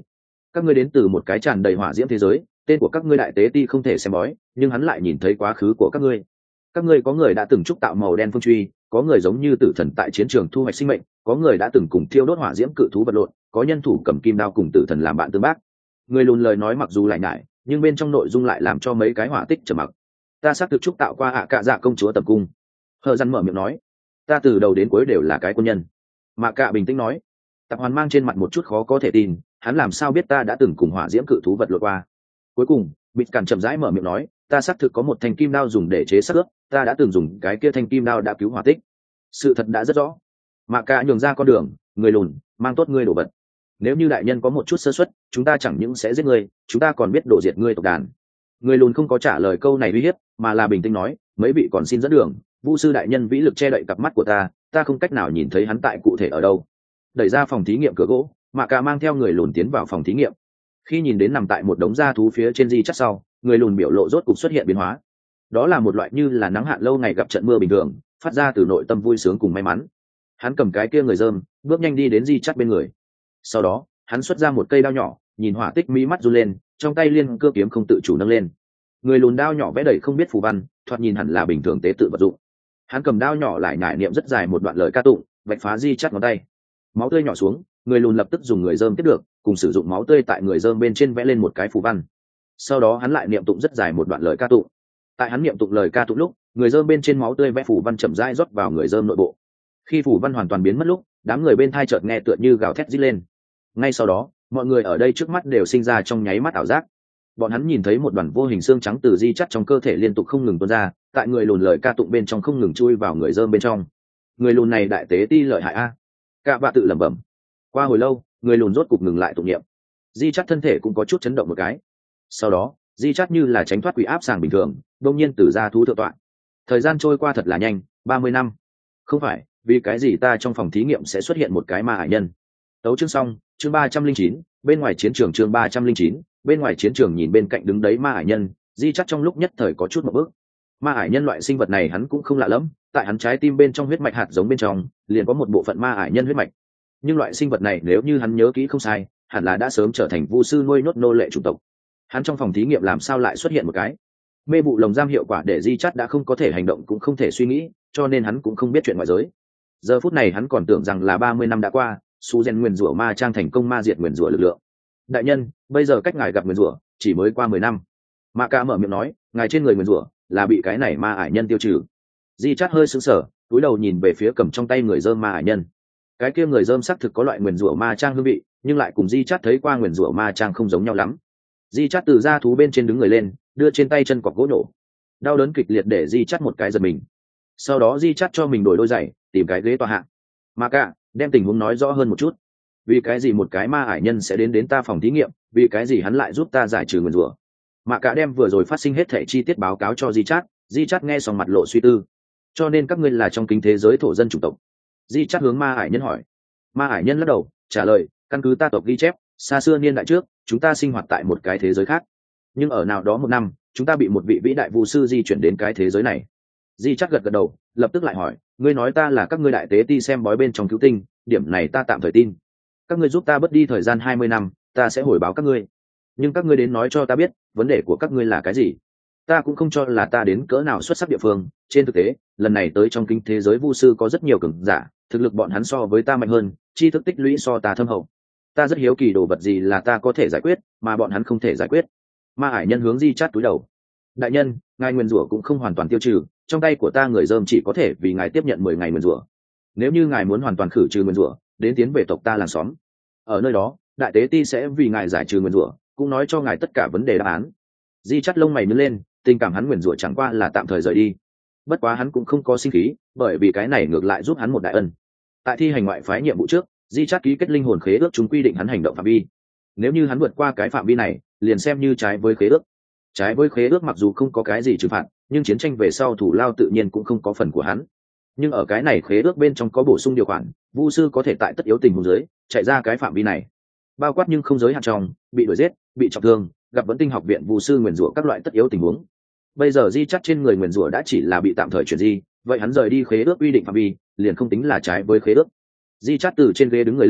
các ngươi đến từ một cái tràn đầy hỏa diễm thế giới, tên của các ngươi đại tế ti không thể xem bói, nhưng hắn lại nhìn thấy quá khứ của các ngươi. Các ngươi có người đã từng trúc tạo màu đen phương truy, có người giống như tử thần tại chiến trường thu hoạch sinh mệnh, có người đã từng cùng thiêu đốt hỏa diễm cự thú vật lộn, có nhân thủ cầm kim đao cùng tử thần làm bạn tương bác. Người lùn lời nói mặc dù lại ngại, nhưng bên trong nội dung lại làm cho mấy cái hỏa tích trầm mặc. Ta xác thực trúc tạo qua ạ cạ dạ công chúa tập cung. Hờ Dăn mở miệng nói, ta từ đầu đến cuối đều là cái quân nhân. Mạ Cạ bình tĩnh nói. Tạp Hoàn mang trên mặt một chút khó có thể tin, hắn làm sao biết ta đã từng cùng hỏa diễm cự thú vật lộn qua. Cuối cùng Bịt Cản chậm rãi mở miệng nói, ta xác thực có một thanh kim đao dùng để chế xác ướp, ta đã từng dùng cái kia thanh kim đao đã cứu hỏa tích. Sự thật đã rất rõ. Mạ Cạ nhường ra con đường, người lùn, mang tốt ngươi đổ vật. Nếu như đại nhân có một chút sơ suất, chúng ta chẳng những sẽ giết ngươi, chúng ta còn biết đổ diệt ngươi tộc đàn. Người lùn không có trả lời câu này uy hiếp, mà là bình tĩnh nói, mấy vị còn xin dẫn đường, Vu sư đại nhân vĩ lực che đậy cặp mắt của ta không cách nào nhìn thấy hắn tại cụ thể ở đâu. Đẩy ra phòng thí nghiệm cửa gỗ, Mạ Cạ mang theo người lùn tiến vào phòng thí nghiệm. Khi nhìn đến nằm tại một đống da thú phía trên di chắt sau, người lùn biểu lộ rốt cục xuất hiện biến hóa. Đó là một loại như là nắng hạn lâu ngày gặp trận mưa bình thường, phát ra từ nội tâm vui sướng cùng may mắn. Hắn cầm cái kia người dơm, bước nhanh đi đến di chắt bên người. Sau đó hắn xuất ra một cây đao nhỏ, nhìn hỏa tích mí mắt run lên, trong tay liên cơ kiếm không tự chủ nâng lên. Người lùn đao nhỏ vẽ đầy không biết phù văn, thoạt nhìn hẳn là bình thường tế tự vật dụng. Hắn cầm đao nhỏ lại nhải niệm rất dài một đoạn lời ca tụng, vạch phá di chắt ngón tay. Máu tươi nhỏ xuống, người lùn lập tức dùng người dơm tiếp được, cùng sử dụng máu tươi tại người dơm bên trên vẽ lên một cái phù văn. Sau đó hắn lại niệm tụng rất dài một đoạn lời ca tụng. Tại hắn niệm tụng lời ca tụng lúc, người dơm bên trên máu tươi vẽ phù văn chậm rãi rót vào người dơm nội bộ. Khi phù văn hoàn toàn biến mất lúc, đám người bên thai chợt nghe tựa như gào thét rít lên. Ngay sau đó, mọi người ở đây trước mắt đều sinh ra trong nháy mắt ảo giác. Bọn hắn nhìn thấy một đoàn vô hình xương trắng từ di chắt trong cơ thể liên tục không ngừng tuôn ra, tại người lùn lời ca tụng bên trong không ngừng chui vào người dơm bên trong. Người lùn này đại tế ti lợi hại a. Cả bạ tự lẩm bẩm. Qua hồi lâu, người lùn rốt cục ngừng lại tụng niệm. Di chắt thân thể cũng có chút chấn động một cái. Sau đó, di chắt như là tránh thoát quỷ áp sàng bình thường, đột nhiên từ ra thú thượng tọa. Thời gian trôi qua thật là nhanh, 30 năm. Không phải, vì cái gì ta trong phòng thí nghiệm sẽ xuất hiện một cái ma ải nhân. Tấu chương xong, chương 309, bên ngoài chiến trường chương 309, bên ngoài chiến trường nhìn bên cạnh đứng đấy ma ải nhân, di chắt trong lúc nhất thời có chút một bước. Ma ải nhân loại sinh vật này hắn cũng không lạ lắm, tại hắn trái tim bên trong huyết mạch hạt giống bên trong, liền có một bộ phận ma ải nhân huyết mạch. Nhưng loại sinh vật này nếu như hắn nhớ kỹ không sai, hẳn là đã sớm trở thành vu sư nuôi nhốt nô lệ chủng tộc. Hắn trong phòng thí nghiệm làm sao lại xuất hiện một cái mê vụ lồng giam hiệu quả để di chắt đã không có thể hành động cũng không thể suy nghĩ, cho nên hắn cũng không biết chuyện ngoại giới. Giờ phút này hắn còn tưởng rằng là 30 năm đã qua, su gen nguyền rủa ma trang thành công ma diệt nguyền rủa lực lượng. Đại nhân, bây giờ cách ngài gặp nguyền rủa chỉ mới qua 10 năm. Mạ Cạ mở miệng nói, ngài trên người nguyền rủa là bị cái này ma ải nhân tiêu trừ. Di chắt hơi sững sờ, cúi đầu nhìn về phía cầm trong tay người dơm ma ải nhân. Cái kia người dơm xác thực có loại nguyền rủa ma trang hương vị, nhưng lại cùng di chắt thấy qua nguyền rủa ma trang không giống nhau lắm. Di chắt từ da thú bên trên đứng người lên, đưa trên tay chân cọc gỗ nổ. Đau đớn kịch liệt để di chắt một cái giật mình. Sau đó di chắt cho mình đổi đôi giày, tìm cái ghế tọa hạ. Mạ Cạ đem tình huống nói rõ hơn một chút. Vì cái gì một cái ma ải nhân sẽ đến ta phòng thí nghiệm, vì cái gì hắn lại giúp ta giải trừ nguyền rủa. Mạ Cạ đem vừa rồi phát sinh hết thảy chi tiết báo cáo cho di chắt nghe xong mặt lộ suy tư. Cho nên các ngươi là trong kính thế giới thổ dân chủng tộc? Di chắt hướng ma ải nhân hỏi. Ma ải nhân lắc đầu trả lời, căn cứ ta tộc ghi chép, xa xưa niên đại trước chúng ta sinh hoạt tại một cái thế giới khác, nhưng ở nào đó một năm chúng ta bị một vị vĩ đại vu sư di chuyển đến cái thế giới này. Di chắt gật gật đầu, lập tức lại hỏi, ngươi nói ta là các ngươi đại tế ti xem bói bên trong cứu tinh, điểm này ta tạm thời tin. Các ngươi giúp ta bớt đi thời gian 20 năm, ta sẽ hồi báo các ngươi. Nhưng các ngươi đến nói cho ta biết, vấn đề của các ngươi là cái gì? Ta cũng không cho là ta đến cỡ nào xuất sắc địa phương. Trên thực tế, lần này tới trong kinh thế giới vu sư có rất nhiều cường giả, thực lực bọn hắn so với ta mạnh hơn, tri thức tích lũy so ta thâm hậu. Ta rất hiếu kỳ đồ vật gì là ta có thể giải quyết, mà bọn hắn không thể giải quyết. Ma ải nhân hướng di chát túi đầu. Đại nhân, ngài nguyền rủa cũng không hoàn toàn tiêu trừ, trong tay của ta người dơm chỉ có thể vì ngài tiếp nhận 10 ngày nguyền rủa. Nếu như ngài muốn hoàn toàn khử trừ nguyền rủa, đến tiến về tộc ta làng xóm. Ở nơi đó, đại tế ti sẽ vì ngài giải trừ nguyền rủa, cũng nói cho ngài tất cả vấn đề đáp án. Di chắt lông mày nhướng lên, tình cảm hắn nguyền rủa chẳng qua là tạm thời rời đi. Bất quá hắn cũng không có sinh khí, bởi vì cái này ngược lại giúp hắn một đại ân. Tại thi hành ngoại phái nhiệm vụ trước, di chắt ký kết linh hồn khế ước chúng quy định hắn hành động phạm vi. Nếu như hắn vượt qua cái phạm vi này, liền xem như trái với khế ước. Trái với khế ước mặc dù không có cái gì trừng phạt, nhưng chiến tranh về sau thủ lao tự nhiên cũng không có phần của hắn. Nhưng ở cái này khế ước bên trong có bổ sung điều khoản, vu sư có thể tại tất yếu tình huống dưới chạy ra cái phạm vi này, bao quát nhưng không giới hạn trong bị đuổi giết, bị trọng thương, gặp vấn tinh học viện vu sư nguyền rủa các loại tất yếu tình huống. Bây giờ di chắt trên người nguyền rủa đã chỉ là bị tạm thời chuyển di, vậy hắn rời đi khế ước quy định phạm vi liền không tính là trái với khế ước. Di chắt từ trên ghế đứng người lên,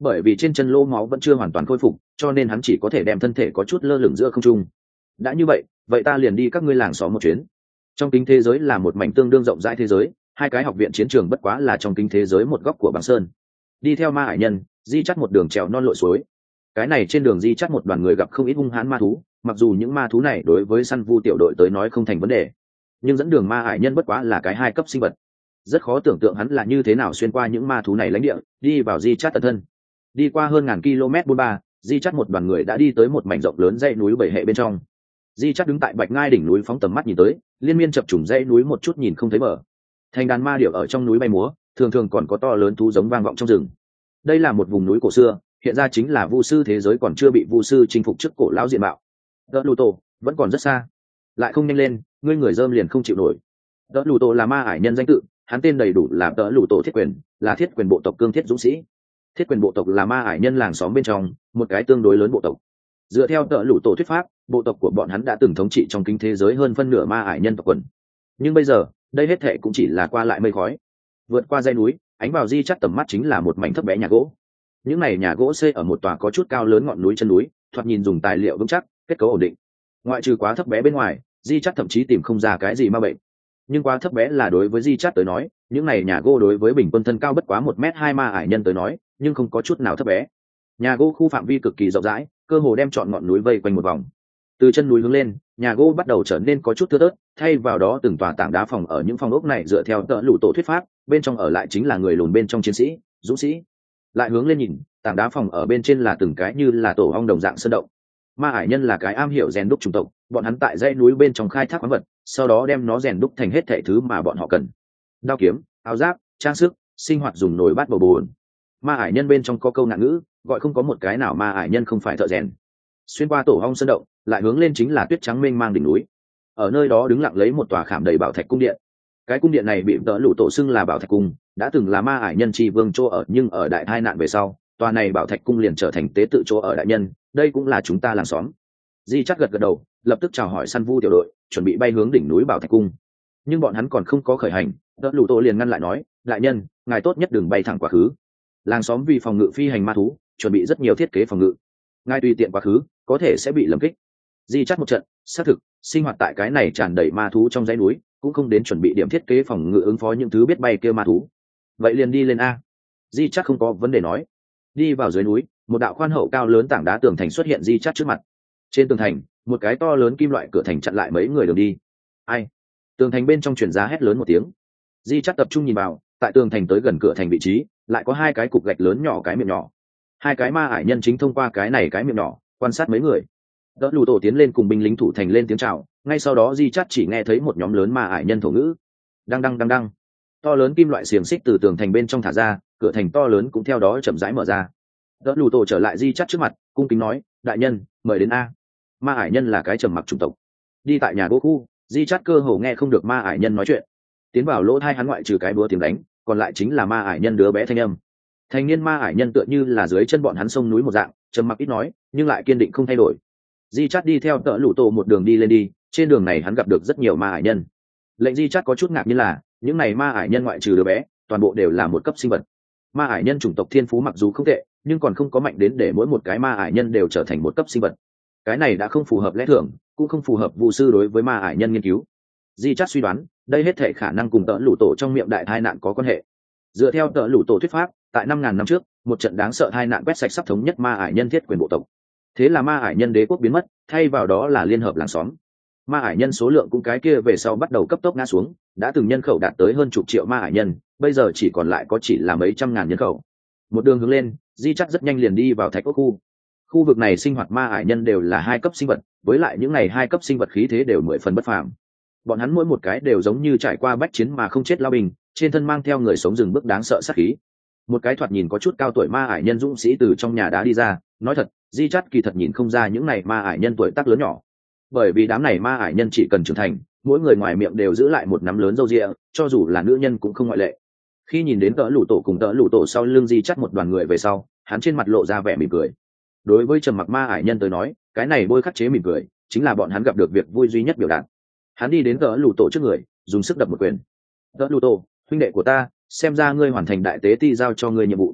bởi vì trên chân lỗ máu vẫn chưa hoàn toàn khôi phục cho nên hắn chỉ có thể đem thân thể có chút lơ lửng giữa không trung. Đã như vậy ta liền đi các ngươi làng xóm một chuyến. Trong kính thế giới là một mảnh tương đương rộng rãi thế giới, hai cái học viện chiến trường bất quá là trong kính thế giới một góc của băng sơn. Đi theo ma hải nhân di chắt một đường trèo non lội suối. Cái này trên đường di chắt một đoàn người gặp không ít hung hãn ma thú, mặc dù những ma thú này đối với săn vu tiểu đội tới nói không thành vấn đề, nhưng dẫn đường ma hải nhân bất quá là cái 2 cấp sinh vật, rất khó tưởng tượng hắn là như thế nào xuyên qua những ma thú này lãnh địa đi vào di chắt tận thân. Đi qua hơn ngàn km buôn ba, di chắt một đoàn người đã đi tới một mảnh rộng lớn dãy núi bảy hệ bên trong. Di chắt đứng tại bạch ngai đỉnh núi phóng tầm mắt nhìn tới, liên miên chập trùng dãy núi một chút nhìn không thấy bờ. Thành đàn ma điểu ở trong núi bay múa, thường thường còn có to lớn thú giống vang vọng trong rừng. Đây là một vùng núi cổ xưa, hiện ra chính là vu sư thế giới còn chưa bị vu sư chinh phục trước cổ lão diện mạo. Đỡ lù tổ vẫn còn rất xa, lại không nhanh lên, ngươi người dơm liền không chịu nổi. Đỡ lù tổ là ma ải nhân danh tự, hắn tên đầy đủ là Đỡ lù tổ thiết quyền, là thiết quyền bộ tộc cương thiết dũng sĩ. Thiết quyền bộ tộc là ma ải nhân làng xóm bên trong một cái tương đối lớn bộ tộc. Dựa theo Đỡ lù tổ thuyết pháp, bộ tộc của bọn hắn đã từng thống trị trong kinh thế giới hơn phân nửa ma ải nhân tộc quần. Nhưng bây giờ đây hết thệ cũng chỉ là qua lại mây khói. Vượt qua dãy núi, ánh vào di chắt tầm mắt chính là một mảnh thấp bé nhà gỗ. Những này nhà gỗ xây ở một tòa có chút cao lớn ngọn núi chân núi, thoạt nhìn dùng tài liệu vững chắc, kết cấu ổn định. Ngoại trừ quá thấp bé bên ngoài, di chắt thậm chí tìm không ra cái gì ma bệnh. Nhưng quá thấp bé là đối với di chắt tới nói, những này nhà gỗ đối với bình quân thân cao bất quá 1m2 ma ải nhân tới nói, nhưng không có chút nào thấp bé. Nhà gỗ khu phạm vi cực kỳ rộng rãi, cơ hồ đem trọn ngọn núi vây quanh một vòng. Từ chân núi hướng lên, nhà gỗ bắt đầu trở nên có chút thưa thớt, thay vào đó từng tòa tảng đá phòng ở những phòng ốc này dựa theo Đỡ lù tổ thuyết pháp, bên trong ở lại chính là người lùn bên trong chiến sĩ, dũng sĩ. Lại hướng lên nhìn, tảng đá phòng ở bên trên là từng cái như là tổ ong đồng dạng sơn động. Ma ải nhân là cái am hiểu rèn đúc chủng tộc, bọn hắn tại dãy núi bên trong khai thác khoáng vật, sau đó đem nó rèn đúc thành hết thảy thứ mà bọn họ cần: đao kiếm, áo giáp, trang sức, sinh hoạt dùng nồi bát bầu bồn. Ma ải nhân bên trong có câu ngạn ngữ gọi không có một cái nào ma ải nhân không phải thợ rèn. Xuyên qua tổ ong sơn động, lại hướng lên chính là tuyết trắng mênh mang đỉnh núi. Ở nơi đó đứng lặng lấy một tòa khảm đầy bảo thạch cung điện. Cái cung điện này bị Đỡ lù tổ xưng là bảo thạch cung, đã từng là ma ải nhân tri vương chỗ ở, nhưng ở đại tai nạn về sau, tòa này bảo thạch cung liền trở thành tế tự chỗ ở đại nhân. Đây cũng là chúng ta làng xóm. Di chắc gật gật đầu, lập tức chào hỏi săn vu tiểu đội, chuẩn bị bay hướng đỉnh núi bảo thạch cung. Nhưng bọn hắn còn không có khởi hành, Đỡ lù tổ liền ngăn lại nói: đại nhân, ngài tốt nhất đừng bay thẳng quá khứ. Làng xóm vì phòng ngự phi hành ma thú, chuẩn bị rất nhiều thiết kế phòng ngự. Ngài tùy tiện quá khứ, có thể sẽ bị lầm kích. Di chắc một trận, xác thực, sinh hoạt tại cái này tràn đầy ma thú trong dãy núi, cũng không đến chuẩn bị điểm thiết kế phòng ngự ứng phó những thứ biết bay kia ma thú. Vậy liền đi lên a. Di chắc không có vấn đề nói. Đi vào dưới núi, một đạo khoan hậu cao lớn tảng đá tường thành xuất hiện Di chắc trước mặt. Trên tường thành, một cái to lớn kim loại cửa thành chặn lại mấy người đường đi. Ai? Tường thành bên trong truyền ra hét lớn một tiếng. Di chắc tập trung nhìn vào, tại tường thành tới gần cửa thành vị trí, lại có 2 cái cục gạch lớn nhỏ cái miệng nhỏ. 2 cái ma ải nhân chính thông qua cái này cái miệng nhỏ quan sát mấy người. Đỡ lù tổ tiến lên cùng binh lính thủ thành lên tiếng chào, ngay sau đó Di chắt chỉ nghe thấy một nhóm lớn ma ải nhân thổ ngữ. Đăng đăng đăng đăng. To lớn kim loại xiềng xích từ tường thành bên trong thả ra, cửa thành to lớn cũng theo đó chậm rãi mở ra. Đỡ lù tổ trở lại Di chắt trước mặt, cung kính nói: đại nhân, mời đến a. Ma ải nhân là cái trầm mặc chủng tộc. Đi tại nhà gỗ khu, Di chắt cơ hồ nghe không được ma ải nhân nói chuyện. Tiến vào lỗ tai hắn ngoại trừ cái búa tiếng đánh, còn lại chính là ma ải nhân đứa bé thanh âm. Thành niên ma ải nhân tựa như là dưới chân bọn hắn sông núi một dạng, trầm mặc ít nói, nhưng lại kiên định không thay đổi. Di chắt đi theo Đỡ lù tổ một đường đi lên đi, trên đường này hắn gặp được rất nhiều ma ải nhân. Lệnh Di chắt có chút ngạc nhiên là, những này ma ải nhân ngoại trừ đứa bé, toàn bộ đều là một cấp sinh vật. Ma ải nhân chủng tộc thiên phú mặc dù không tệ, nhưng còn không có mạnh đến để mỗi một cái ma ải nhân đều trở thành một cấp sinh vật. Cái này đã không phù hợp lẽ thường, cũng không phù hợp vu sư đối với ma ải nhân nghiên cứu. Di chắt suy đoán, đây hết thể khả năng cùng Đỡ lù tổ trong miệng đại tai nạn có quan hệ. Dựa theo Đỡ lù tổ thuyết pháp, tại 5.000 năm trước, một trận đáng sợ tai nạn quét sạch sắp thống nhất ma ải nhân thiết quyền bộ tộc. Thế là ma ải nhân đế quốc biến mất, thay vào đó là liên hợp làng xóm. Ma ải nhân số lượng cũng cái kia về sau bắt đầu cấp tốc ngã xuống, đã từng nhân khẩu đạt tới hơn chục triệu ma ải nhân, bây giờ chỉ còn lại có chỉ là mấy trăm ngàn nhân khẩu. Một đường hướng lên, Di chắc rất nhanh liền đi vào thạch ốc khu. Khu vực này sinh hoạt ma ải nhân đều là 2 cấp sinh vật, với lại những này 2 cấp sinh vật khí thế đều 10 phần bất phàm. Bọn hắn mỗi một cái đều giống như trải qua bách chiến mà không chết lao bình, trên thân mang theo người sống rừng bước đáng sợ sát khí. Một cái thoạt nhìn có chút cao tuổi ma ải nhân dũng sĩ từ trong nhà đá đi ra, nói thật, Di chắt kỳ thật nhìn không ra những này ma ải nhân tuổi tác lớn nhỏ, bởi vì đám này ma ải nhân chỉ cần trưởng thành, mỗi người ngoài miệng đều giữ lại một nắm lớn râu ria, cho dù là nữ nhân cũng không ngoại lệ. Khi nhìn đến Đỡ lù tổ cùng Đỡ lù tổ sau lưng Di chắt một đoàn người về sau, hắn trên mặt lộ ra vẻ mỉm cười. Đối với trầm mặc ma ải nhân tới nói, cái này bôi khắc chế mỉm cười chính là bọn hắn gặp được việc vui duy nhất biểu đạt. Hắn đi đến Đỡ lù tổ trước người, dùng sức đập một quyền. Đỡ lù tổ, huynh đệ của ta, xem ra ngươi hoàn thành đại tế ti giao cho ngươi nhiệm vụ.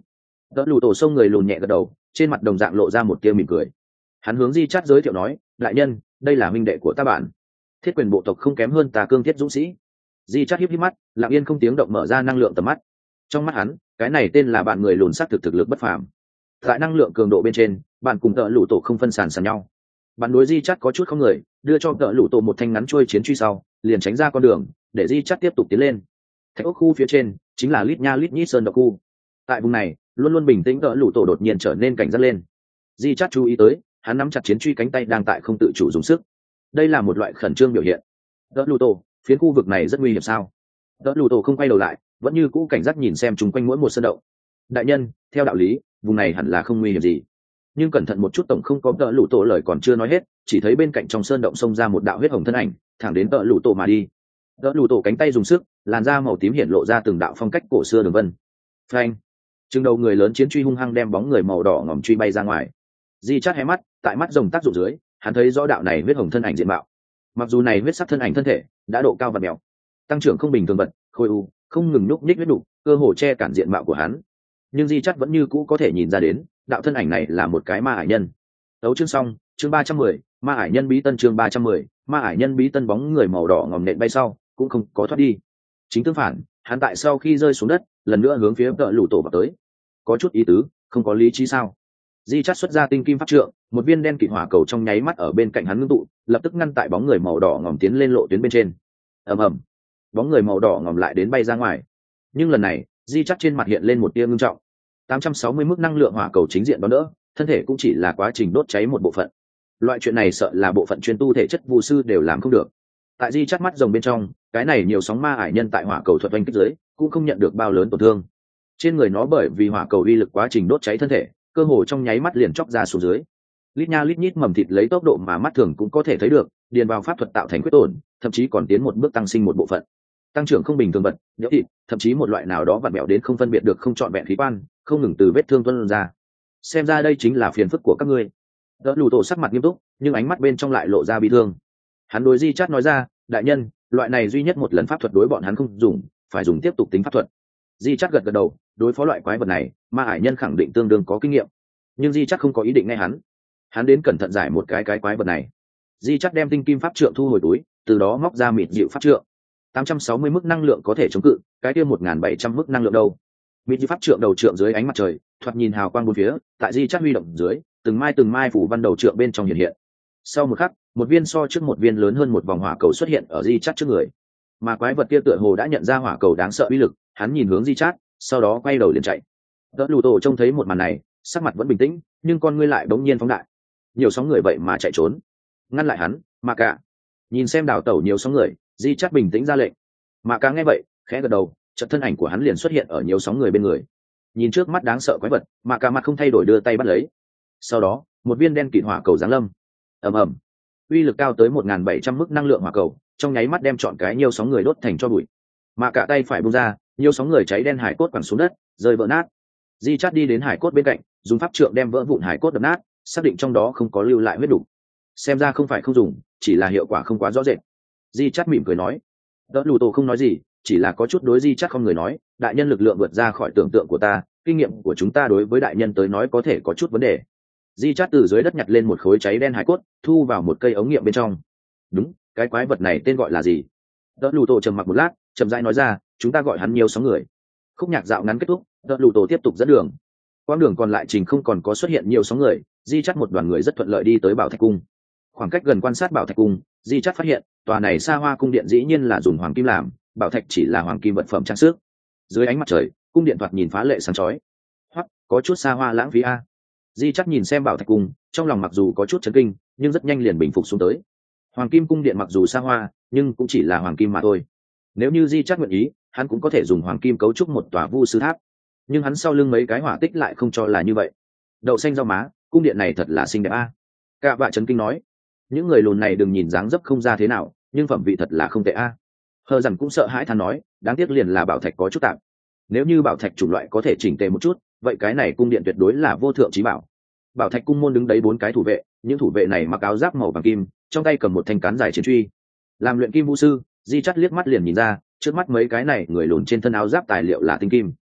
Đỡ lù tổ sông người lùn nhẹ gật đầu, trên mặt đồng dạng lộ ra một tia mỉm cười. Hắn hướng Di Chát giới thiệu nói, đại nhân, đây là huynh đệ của ta bạn, thiết quyền bộ tộc không kém hơn ta cương thiết dũng sĩ. Di Chát híp híp mắt, lặng yên không tiếng động mở ra năng lượng tầm mắt. Trong mắt hắn, cái này tên là bạn người lùn sắc thực lực bất phàm. Tại năng lượng cường độ bên trên, bạn cùng Đỡ lù tổ không phân sàn nhau. Bạn đối Di Chát có chút không người, đưa cho Đỡ lù tổ một thanh ngắn chuôi chiến truy sau, liền tránh ra con đường, để Di Chát tiếp tục tiến lên. Thạch ốc khu phía trên chính là lít nha lít nhít sơn độc khu. Tại vùng này, luôn luôn bình tĩnh Đỡ lù tổ đột nhiên trở nên cảnh giác lên. Di Chát chú ý tới, hắn nắm chặt chiến truy cánh tay đang tại không tự chủ dùng sức. Đây là một loại khẩn trương biểu hiện. Đỡ lù tổ, phiến khu vực này rất nguy hiểm sao? Đỡ lù tổ không quay đầu lại, vẫn như cũ cảnh giác nhìn xem chung quanh mỗi một sơn động. Đại nhân, theo đạo lý, vùng này hẳn là không nguy hiểm gì, nhưng cẩn thận một chút tổng không có. Đỡ lù tổ lời còn chưa nói hết, chỉ thấy bên cạnh trong sơn động xông ra một đạo huyết hồng thân ảnh, thẳng đến Đỡ lù tổ mà đi. Đỡ lù tổ cánh tay dùng sức, làn da màu tím hiện lộ ra từng đạo phong cách cổ xưa đường vân. Phanh! Trừng đầu người lớn chiến truy hung hăng đem bóng người màu đỏ ngòm truy bay ra ngoài. Di Chát hé mắt, tại mắt rồng tác dụng dưới, hắn thấy rõ đạo này huyết hồng thân ảnh diện mạo. Mặc dù này huyết sắc thân ảnh thân thể đã độ cao và mèo, tăng trưởng không bình thường vật, khối u, không ngừng nhúc nhích huyết đủ, cơ hồ che cản diện mạo của hắn. Nhưng Di Chát vẫn như cũ có thể nhìn ra đến, đạo thân ảnh này là một cái ma ải nhân. Đấu chương xong, chương 310, ma ải nhân bí tân chương 310, ma ải nhân bí tân bóng người màu đỏ ngòm nện bay sau, cũng không có thoát đi. Chính tương phản, hắn tại sau khi rơi xuống đất, lần nữa hướng phía Đỡ lù tổ vào tới. Có chút ý tứ, không có lý trí sao? Di Chát xuất ra tinh kim pháp trượng, một viên đen kịt hỏa cầu trong nháy mắt ở bên cạnh hắn ngưng tụ, lập tức ngăn tại bóng người màu đỏ ngòm tiến lên lộ tuyến bên trên. Ầm ầm, bóng người màu đỏ ngòm lại đến bay ra ngoài. Nhưng lần này, Di Chát trên mặt hiện lên một tia ngưng trọng. 860 mức năng lượng hỏa cầu chính diện đón đỡ, thân thể cũng chỉ là quá trình đốt cháy một bộ phận. Loại chuyện này sợ là bộ phận chuyên tu thể chất vu sư đều làm không được. Tại Di Chát mắt rồng bên trong, cái này nhiều sóng ma ải nhân tại hỏa cầu thuật oanh kích dưới, cũng không nhận được bao lớn tổn thương. Trên người nó bởi vì hỏa cầu uy lực quá trình đốt cháy thân thể, cơ hồ trong nháy mắt liền chóc ra xuống dưới. Lít nha lít nhít mầm thịt lấy tốc độ mà mắt thường cũng có thể thấy được, điền vào pháp thuật tạo thành quyết tổn, thậm chí còn tiến một bước tăng sinh một bộ phận. Tăng trưởng không bình thường vật, nhỡ thịt, thậm chí một loại nào đó vặn bẹo đến không phân biệt được không trọn vẹn khí quan, không ngừng từ vết thương tuôn ra. Xem ra đây chính là phiền phức của các ngươi. Đỡ lù tổ sắc mặt nghiêm túc, nhưng ánh mắt bên trong lại lộ ra bi thương. Hắn đối Di Chát nói ra, đại nhân, loại này duy nhất một lần pháp thuật đối bọn hắn không dùng, phải dùng tiếp tục tính pháp thuật. Di Chát gật gật đầu, đối phó loại quái vật này, ma ải nhân khẳng định tương đương có kinh nghiệm. Nhưng Di Chát không có ý định nghe hắn đến cẩn thận giải một cái quái vật này. Di Chát đem tinh kim pháp trượng thu hồi túi, từ đó móc ra mịt dịu pháp trượng. 860 mức năng lượng có thể chống cự, cái kia 1700 mức năng lượng đâu? Mịt dịu pháp trượng đầu trượng dưới ánh mặt trời, thoạt nhìn hào quang bốn phía, tại Di Chát huy động dưới, từng mai phủ văn đầu trượng bên trong hiện hiện. Sau một khắc, một viên so trước một viên lớn hơn một vòng hỏa cầu xuất hiện ở Di Chát trước người. Mà quái vật kia tựa hồ đã nhận ra hỏa cầu đáng sợ uy lực, hắn nhìn hướng Di Chát, sau đó quay đầu liền chạy. Đỡ lù tổ trông thấy một màn này, sắc mặt vẫn bình tĩnh, nhưng con ngươi lại bỗng nhiên phóng đại. Nhiều sóng người vậy mà chạy trốn, ngăn lại hắn. Mà cả nhìn xem đảo tẩu nhiều sóng người, Di Chát bình tĩnh ra lệnh. Mà cả nghe vậy, khẽ gật đầu, chợt thân ảnh của hắn liền xuất hiện ở nhiều sóng người bên người. Nhìn trước mắt đáng sợ quái vật, mà cả mặt không thay đổi đưa tay bắt lấy. Sau đó, một viên đen kịt hỏa cầu giáng lâm. Ầm ầm, uy lực cao tới 1700 mức năng lượng hỏa cầu, trong nháy mắt đem trọn cái nhiều sóng người đốt thành tro bụi. Mà cả tay phải buông ra, nhiều sóng người cháy đen hải cốt quẳng xuống đất, rơi vỡ nát. Di Chát đi đến hải cốt bên cạnh, dùng pháp trượng đem vỡ vụn hải cốt đập nát, xác định trong đó không có lưu lại huyết đủ. Xem ra không phải không dùng, chỉ là hiệu quả không quá rõ rệt. Di Chát mỉm cười nói. Đỡ lù tổ không nói gì, chỉ là có chút đối Di Chát không người nói, đại nhân lực lượng vượt ra khỏi tưởng tượng của ta, kinh nghiệm của chúng ta đối với đại nhân tới nói có thể có chút vấn đề. Di Chát từ dưới đất nhặt lên một khối cháy đen hải cốt, thu vào một cây ống nghiệm bên trong. Đúng, cái quái vật này tên gọi là gì? Đỡ lù tổ trầm mặc một lát, chậm rãi nói ra, chúng ta gọi hắn nhiều sóng người. Khúc nhạc dạo ngắn kết thúc, Đỡ lù tổ tiếp tục dẫn đường. Quãng đường còn lại trình không còn có xuất hiện nhiều sóng người, Di Chát một đoàn người rất thuận lợi đi tới Bảo Thạch cung. Khoảng cách gần quan sát Bảo Thạch cung, Di Chát phát hiện tòa này xa hoa cung điện dĩ nhiên là dùng hoàng kim làm, bảo thạch chỉ là hoàng kim vật phẩm trang sức. Dưới ánh mặt trời, cung điện thoạt nhìn phá lệ sáng chói. Hoặc có chút xa hoa lãng phí a. Di Chát nhìn xem Bảo Thạch cung, trong lòng mặc dù có chút chấn kinh, nhưng rất nhanh liền bình phục xuống tới. Hoàng kim cung điện mặc dù xa hoa, nhưng cũng chỉ là hoàng kim mà thôi. Nếu như Di Chát nguyện ý, hắn cũng có thể dùng hoàng kim cấu trúc một tòa vu sư tháp. Nhưng hắn sau lưng mấy cái hỏa tích lại không cho là như vậy. Đậu xanh rau má, cung điện này thật là xinh đẹp a. Cả vạ chấn kinh nói. Những người lùn này đừng nhìn dáng dấp không ra thế nào, nhưng phẩm vị thật là không tệ a. Hờ Dằn cũng sợ hãi than nói, đáng tiếc liền là bảo thạch có chút tạm. Nếu như bảo thạch chủng loại có thể chỉnh tề một chút, vậy cái này cung điện tuyệt đối là vô thượng chí bảo. Bảo thạch cung môn đứng đấy 4 cái thủ vệ, những thủ vệ này mặc áo giáp màu vàng kim, trong tay cầm một thanh cán dài chiến truy. Làm luyện kim vũ sư, Di Chát liếc mắt liền nhìn ra, trước mắt mấy cái này người lùn trên thân áo giáp tài liệu là tinh kim.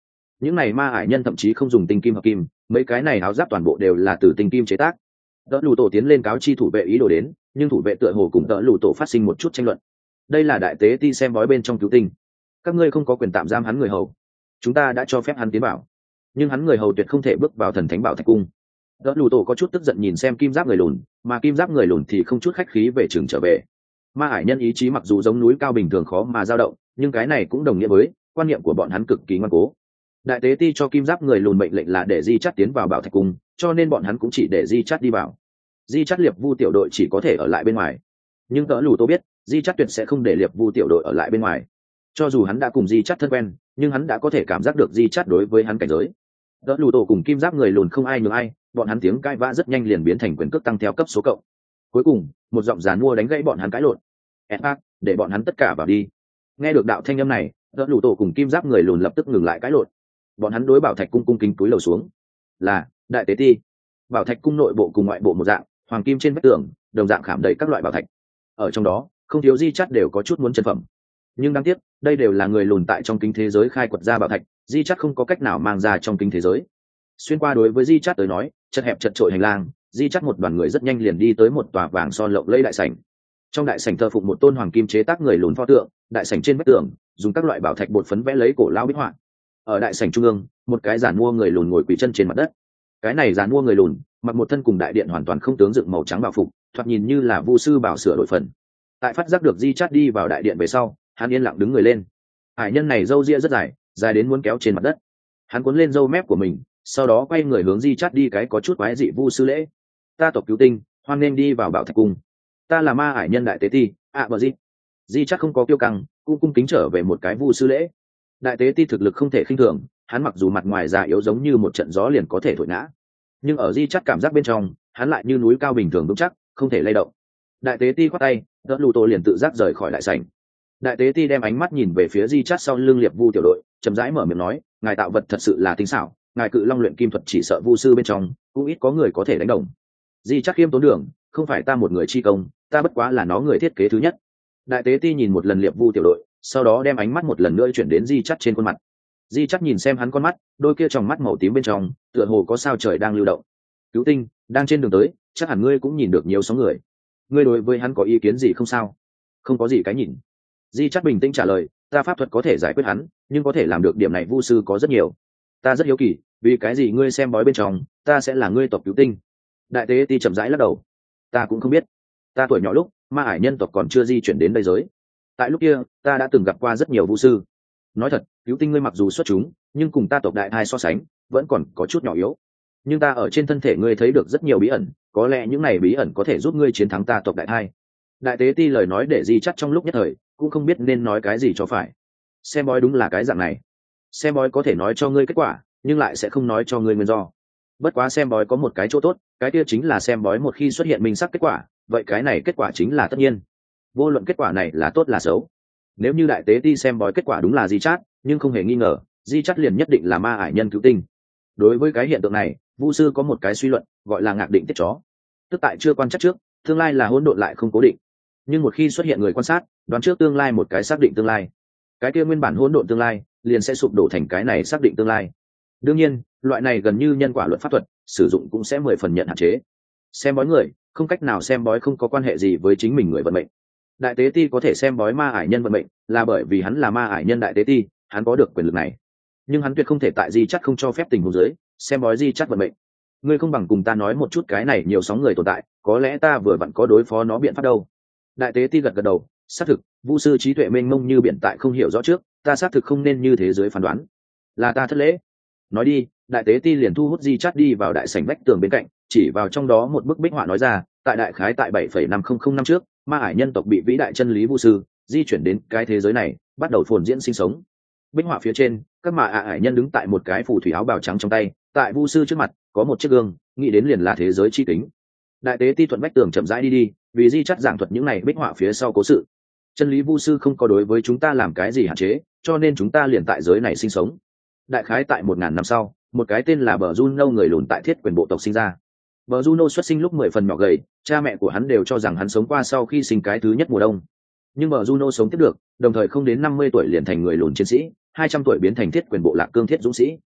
những này ma ải nhân thậm chí không dùng tinh kim hợp kim, mấy cái này áo giáp toàn bộ đều là từ tinh kim chế tác. Đỡ lù tổ tiến lên cáo chi thủ vệ ý đồ đến, nhưng thủ vệ tựa hồ cùng đỡ lù tổ phát sinh một chút tranh luận. Đây là đại tế ti xem bói bên trong cứu tinh, các ngươi không có quyền tạm giam hắn người hầu, chúng ta đã cho phép hắn tiến vào, nhưng hắn người hầu tuyệt không thể bước vào thần thánh bảo thạch cung. Đỡ lù tổ có chút tức giận nhìn xem kim giáp người lùn, mà kim giáp người lùn thì không chút khách khí về trường trở về. Ma ải nhân ý chí mặc dù giống núi cao bình thường khó mà dao động, nhưng cái này cũng đồng nghĩa với quan niệm của bọn hắn cực kỳ ngoan cố. Đại tế ti cho kim giáp người lùn mệnh lệnh là để di chắt tiến vào bảo thạch cung, cho nên bọn hắn cũng chỉ để di chắt đi vào. Di chắt liệp vu tiểu đội chỉ có thể ở lại bên ngoài, nhưng Đỡ lù tổ biết di chắt tuyệt sẽ không để liệp vu tiểu đội ở lại bên ngoài. Cho dù hắn đã cùng di chắt thân quen, nhưng hắn đã có thể cảm giác được di chắt đối với hắn cảnh giới. Đỡ lù tổ cùng kim giáp người lùn không ai nhường ai, bọn hắn tiếng cãi vã rất nhanh liền biến thành quyền cước tăng theo cấp số cộng. Cuối cùng một giọng giàn mua đánh gãy bọn hắn cãi lộn. Edward, để bọn hắn tất cả vào đi. Nghe được đạo thanh âm này, Đỡ lù tổ cùng kim giáp người lùn lập tức ngừng lại cãi lộn. Bọn hắn đối bảo thạch cung cung kính cúi lầu xuống. Là đại tế ti. Bảo thạch cung nội bộ cùng ngoại bộ một dạng, hoàng kim trên vách tường đồng dạng khảm đầy các loại bảo thạch. Ở trong đó không thiếu di chắt đều có chút muốn chân phẩm, nhưng đáng tiếc đây đều là người lùn tại trong kính thế giới khai quật ra bảo thạch, di chắt không có cách nào mang ra trong kính thế giới. Xuyên qua đối với di chắt tới nói chật hẹp chật trội hành lang, di chắt một đoàn người rất nhanh liền đi tới một tòa vàng son lộng lẫy đại sảnh. Trong đại sảnh thờ phụng một tôn hoàng kim chế tác người lùn pho tượng, đại sảnh trên vách tường dùng các loại bảo thạch bột phấn vẽ lấy cổ lao bích họa. Ở đại sảnh trung ương, một cái giàn mua người lùn ngồi quỳ chân trên mặt đất. Cái này giàn mua người lùn mặc một thân cùng đại điện hoàn toàn không tướng dựng màu trắng bảo phục, thoạt nhìn như là vu sư bảo sửa đổi phần. Tại phát giác được di chắt đi vào đại điện về sau, hắn yên lặng đứng người lên. Hải nhân này râu ria rất dài, dài đến muốn kéo trên mặt đất. Hắn cuốn lên râu mép của mình, sau đó quay người hướng di chắt đi cái có chút quái dị vu sư lễ. Ta tộc cứu tinh, hoan nên đi vào bảo thạch cung. Ta là ma hải nhân đại tế ti, bờ di chắt không có kiêu căng, cũng cung kính trở về một cái vu sư lễ. Đại tế ti thực lực không thể khinh thường, hắn mặc dù mặt ngoài già yếu giống như một trận gió liền có thể thổi ngã, nhưng ở di chắt cảm giác bên trong hắn lại như núi cao bình thường vững chắc, không thể lay động. Đại tế ti khoát tay, Đỡ lù tổ liền tự giác rời khỏi đại sảnh. Đại tế ti đem ánh mắt nhìn về phía di chắt sau lưng liệp vu tiểu đội, chậm rãi mở miệng nói, ngài tạo vật thật sự là tinh xảo, ngài cự long luyện kim thuật chỉ sợ vu sư bên trong cũng ít có người có thể đánh đồng. Di chắt khiêm tốn đường, không phải ta một người chi công, ta bất quá là nó người thiết kế thứ nhất. Đại tế ti nhìn một lần liệp vu tiểu đội, sau đó đem ánh mắt một lần nữa chuyển đến di chắt trên khuôn mặt. Di chắt nhìn xem hắn con mắt, đôi kia tròng mắt màu tím bên trong tựa hồ có sao trời đang lưu động. Cứu tinh đang trên đường tới, chắc hẳn ngươi cũng nhìn được nhiều sóng người, ngươi đối với hắn có ý kiến gì không? Sao không có gì cái nhìn. Di chắt bình tĩnh trả lời, ta pháp thuật có thể giải quyết hắn, nhưng có thể làm được điểm này vu sư có rất nhiều. Ta rất hiếu kỳ, vì cái gì ngươi xem bói bên trong ta sẽ là ngươi tộc cứu tinh? Đại tế ti chậm rãi lắc đầu, ta cũng không biết. Ta tuổi nhỏ lúc ma ải nhân tộc còn chưa di chuyển đến đây giới, tại lúc kia ta đã từng gặp qua rất nhiều vu sư. Nói thật, cứu tinh ngươi mặc dù xuất chúng, nhưng cùng ta tộc đại thai so sánh vẫn còn có chút nhỏ yếu. Nhưng ta ở trên thân thể ngươi thấy được rất nhiều bí ẩn, có lẽ những này bí ẩn có thể giúp ngươi chiến thắng ta tộc đại thai. Đại tế ti lời nói để di chắt trong lúc nhất thời cũng không biết nên nói cái gì cho phải. Xem bói đúng là cái dạng này, xem bói có thể nói cho ngươi kết quả nhưng lại sẽ không nói cho ngươi nguyên do. Bất quá xem bói có một cái chỗ tốt, cái kia chính là xem bói một khi xuất hiện minh sắc kết quả, vậy cái này kết quả chính là tất nhiên, vô luận kết quả này là tốt là xấu. Nếu như đại tế ti xem bói kết quả đúng là di chắt, nhưng không hề nghi ngờ di chắt liền nhất định là ma ải nhân cứu tinh. Đối với cái hiện tượng này, vu sư có một cái suy luận gọi là ngạc định tiết chó, tức tại chưa quan chắc trước tương lai là hỗn độn lại không cố định, nhưng một khi xuất hiện người quan sát đoán trước tương lai một cái xác định tương lai, cái kia nguyên bản hỗn độn tương lai liền sẽ sụp đổ thành cái này xác định tương lai. Đương nhiên loại này gần như nhân quả luật pháp thuật sử dụng cũng sẽ 10 phần nhận hạn chế. Xem bói người không cách nào xem bói không có quan hệ gì với chính mình người vận mệnh. Đại tế ti có thể xem bói ma ải nhân vận mệnh là bởi vì hắn là ma ải nhân đại tế ti, hắn có được quyền lực này, nhưng hắn tuyệt không thể tại di chắt không cho phép tình huống dưới xem bói di chắt vận mệnh. Ngươi không bằng cùng ta nói một chút cái này nhiều sóng người tồn tại, có lẽ ta vừa vặn có đối phó nó biện pháp đâu. Đại tế ti gật gật đầu, xác thực vu sư trí tuệ mênh mông như biển tại không hiểu rõ trước, ta xác thực không nên như thế giới phán đoán, là ta thất lễ. Nói đi, đại tế ti liền thu hút di chắt đi vào đại sảnh vách tường bên cạnh, chỉ vào trong đó một bức bích họa nói ra, tại đại khái tại 7,500 năm trước, ma ải nhân tộc bị vĩ đại chân lý vu sư di chuyển đến cái thế giới này, bắt đầu phồn diễn sinh sống. Bích họa phía trên, các ma ải nhân đứng tại một cái phù thủy áo bào trắng trong tay, tại vu sư trước mặt có một chiếc gương, nghĩ đến liền là thế giới chi kính. Đại tế ti thuận vách tường chậm rãi đi, vì di chắt giảng thuật những này bích họa phía sau cố sự. Chân lý vu sư không có đối với chúng ta làm cái gì hạn chế, cho nên chúng ta liền tại giới này sinh sống. Đại khái tại 1000 năm sau, một cái tên là Bờ Juno người lùn tại thiết quyền bộ tộc sinh ra. Bờ Juno xuất sinh lúc 10 phần nhỏ gầy, cha mẹ của hắn đều cho rằng hắn sống qua sau khi sinh cái thứ nhất mùa đông. Nhưng Bờ Juno sống tiếp được, đồng thời không đến 50 tuổi liền thành người lùn chiến sĩ, 200 tuổi biến thành thiết quyền bộ lạc cương thiết dũng sĩ.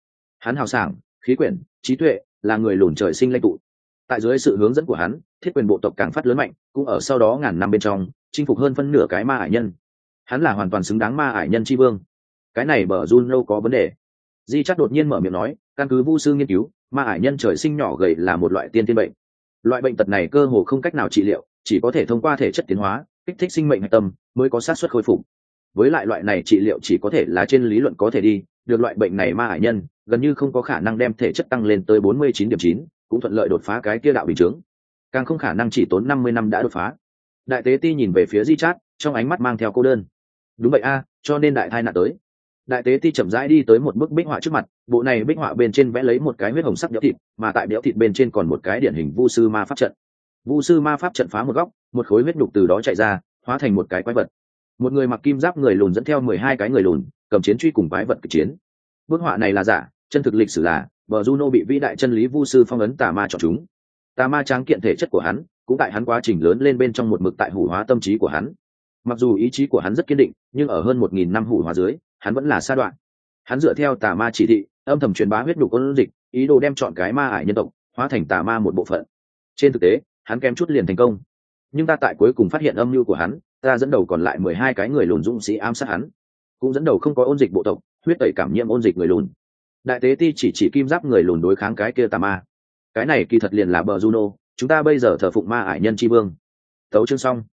Hắn hào sảng, khí quyển, trí tuệ, là người lùn trời sinh lãnh tụ. Tại dưới sự hướng dẫn của hắn, thiết quyền bộ tộc càng phát lớn mạnh, cũng ở sau đó ngàn năm bên trong chinh phục hơn phân nửa cái ma ải nhân. Hắn là hoàn toàn xứng đáng ma ải nhân tri vương. Cái này bờ Juno có vấn đề. Di chắc đột nhiên mở miệng nói, căn cứ vu sư nghiên cứu, ma ải nhân trời sinh nhỏ gầy là một loại tiên tiên bệnh. Loại bệnh tật này cơ hồ không cách nào trị liệu, chỉ có thể thông qua thể chất tiến hóa, kích thích sinh mệnh hạch tâm mới có xác suất khôi phục. Với lại loại này trị liệu chỉ có thể là trên lý luận có thể đi được, loại bệnh này ma ải nhân gần như không có khả năng đem thể chất tăng lên tới 49.9, cũng thuận lợi đột phá cái kia đạo bình chướng, càng không khả năng chỉ tốn 50 năm đã đột phá. Đại tế ti nhìn về phía Di Chát, trong ánh mắt mang theo cô đơn. Đúng vậy a, cho nên đại thai nạn tới. Đại tế ti chậm rãi đi tới một bức bích họa trước mặt, bộ này bích họa bên trên vẽ lấy một cái huyết hồng sắc đẽo thịt, mà tại đẽo thịt bên trên còn một cái điển hình vu sư ma pháp trận. Vu sư ma pháp trận phá một góc, một khối huyết nhục từ đó chạy ra, hóa thành một cái quái vật. Một người mặc kim giáp người lùn dẫn theo 12 cái người lùn, cầm chiến truy cùng quái vật kịch chiến. Bức họa này là giả, chân thực lịch sử là bờ Juno bị vĩ đại chân lý vu sư phong ấn tà ma chọn chúng. Tà ma tráng kiện thể chất của hắn, cũng tại hắn quá trình lớn lên bên trong một mực tại hủ hóa tâm trí của hắn. Mặc dù ý chí của hắn rất kiên định, nhưng ở hơn 1000 năm hủ hóa dưới, hắn vẫn là sa đoạn. Hắn dựa theo tà ma chỉ thị, âm thầm truyền bá huyết nhục ôn dịch, ý đồ đem chọn cái ma ải nhân tộc hóa thành tà ma một bộ phận. Trên thực tế, hắn kém chút liền thành công. Nhưng ta tại cuối cùng phát hiện âm mưu của hắn, ta dẫn đầu còn lại 12 cái người lùn dũng sĩ ám sát hắn, cũng dẫn đầu không có ôn dịch bộ tộc, huyết tẩy cảm nhiễm ôn dịch người lùn. Đại tế ti chỉ kim giáp người lùn đối kháng cái kia tà ma. Cái này kỳ thật liền là bờ Juno, chúng ta bây giờ thờ phụng ma ải nhân tri vương. Tấu chương xong.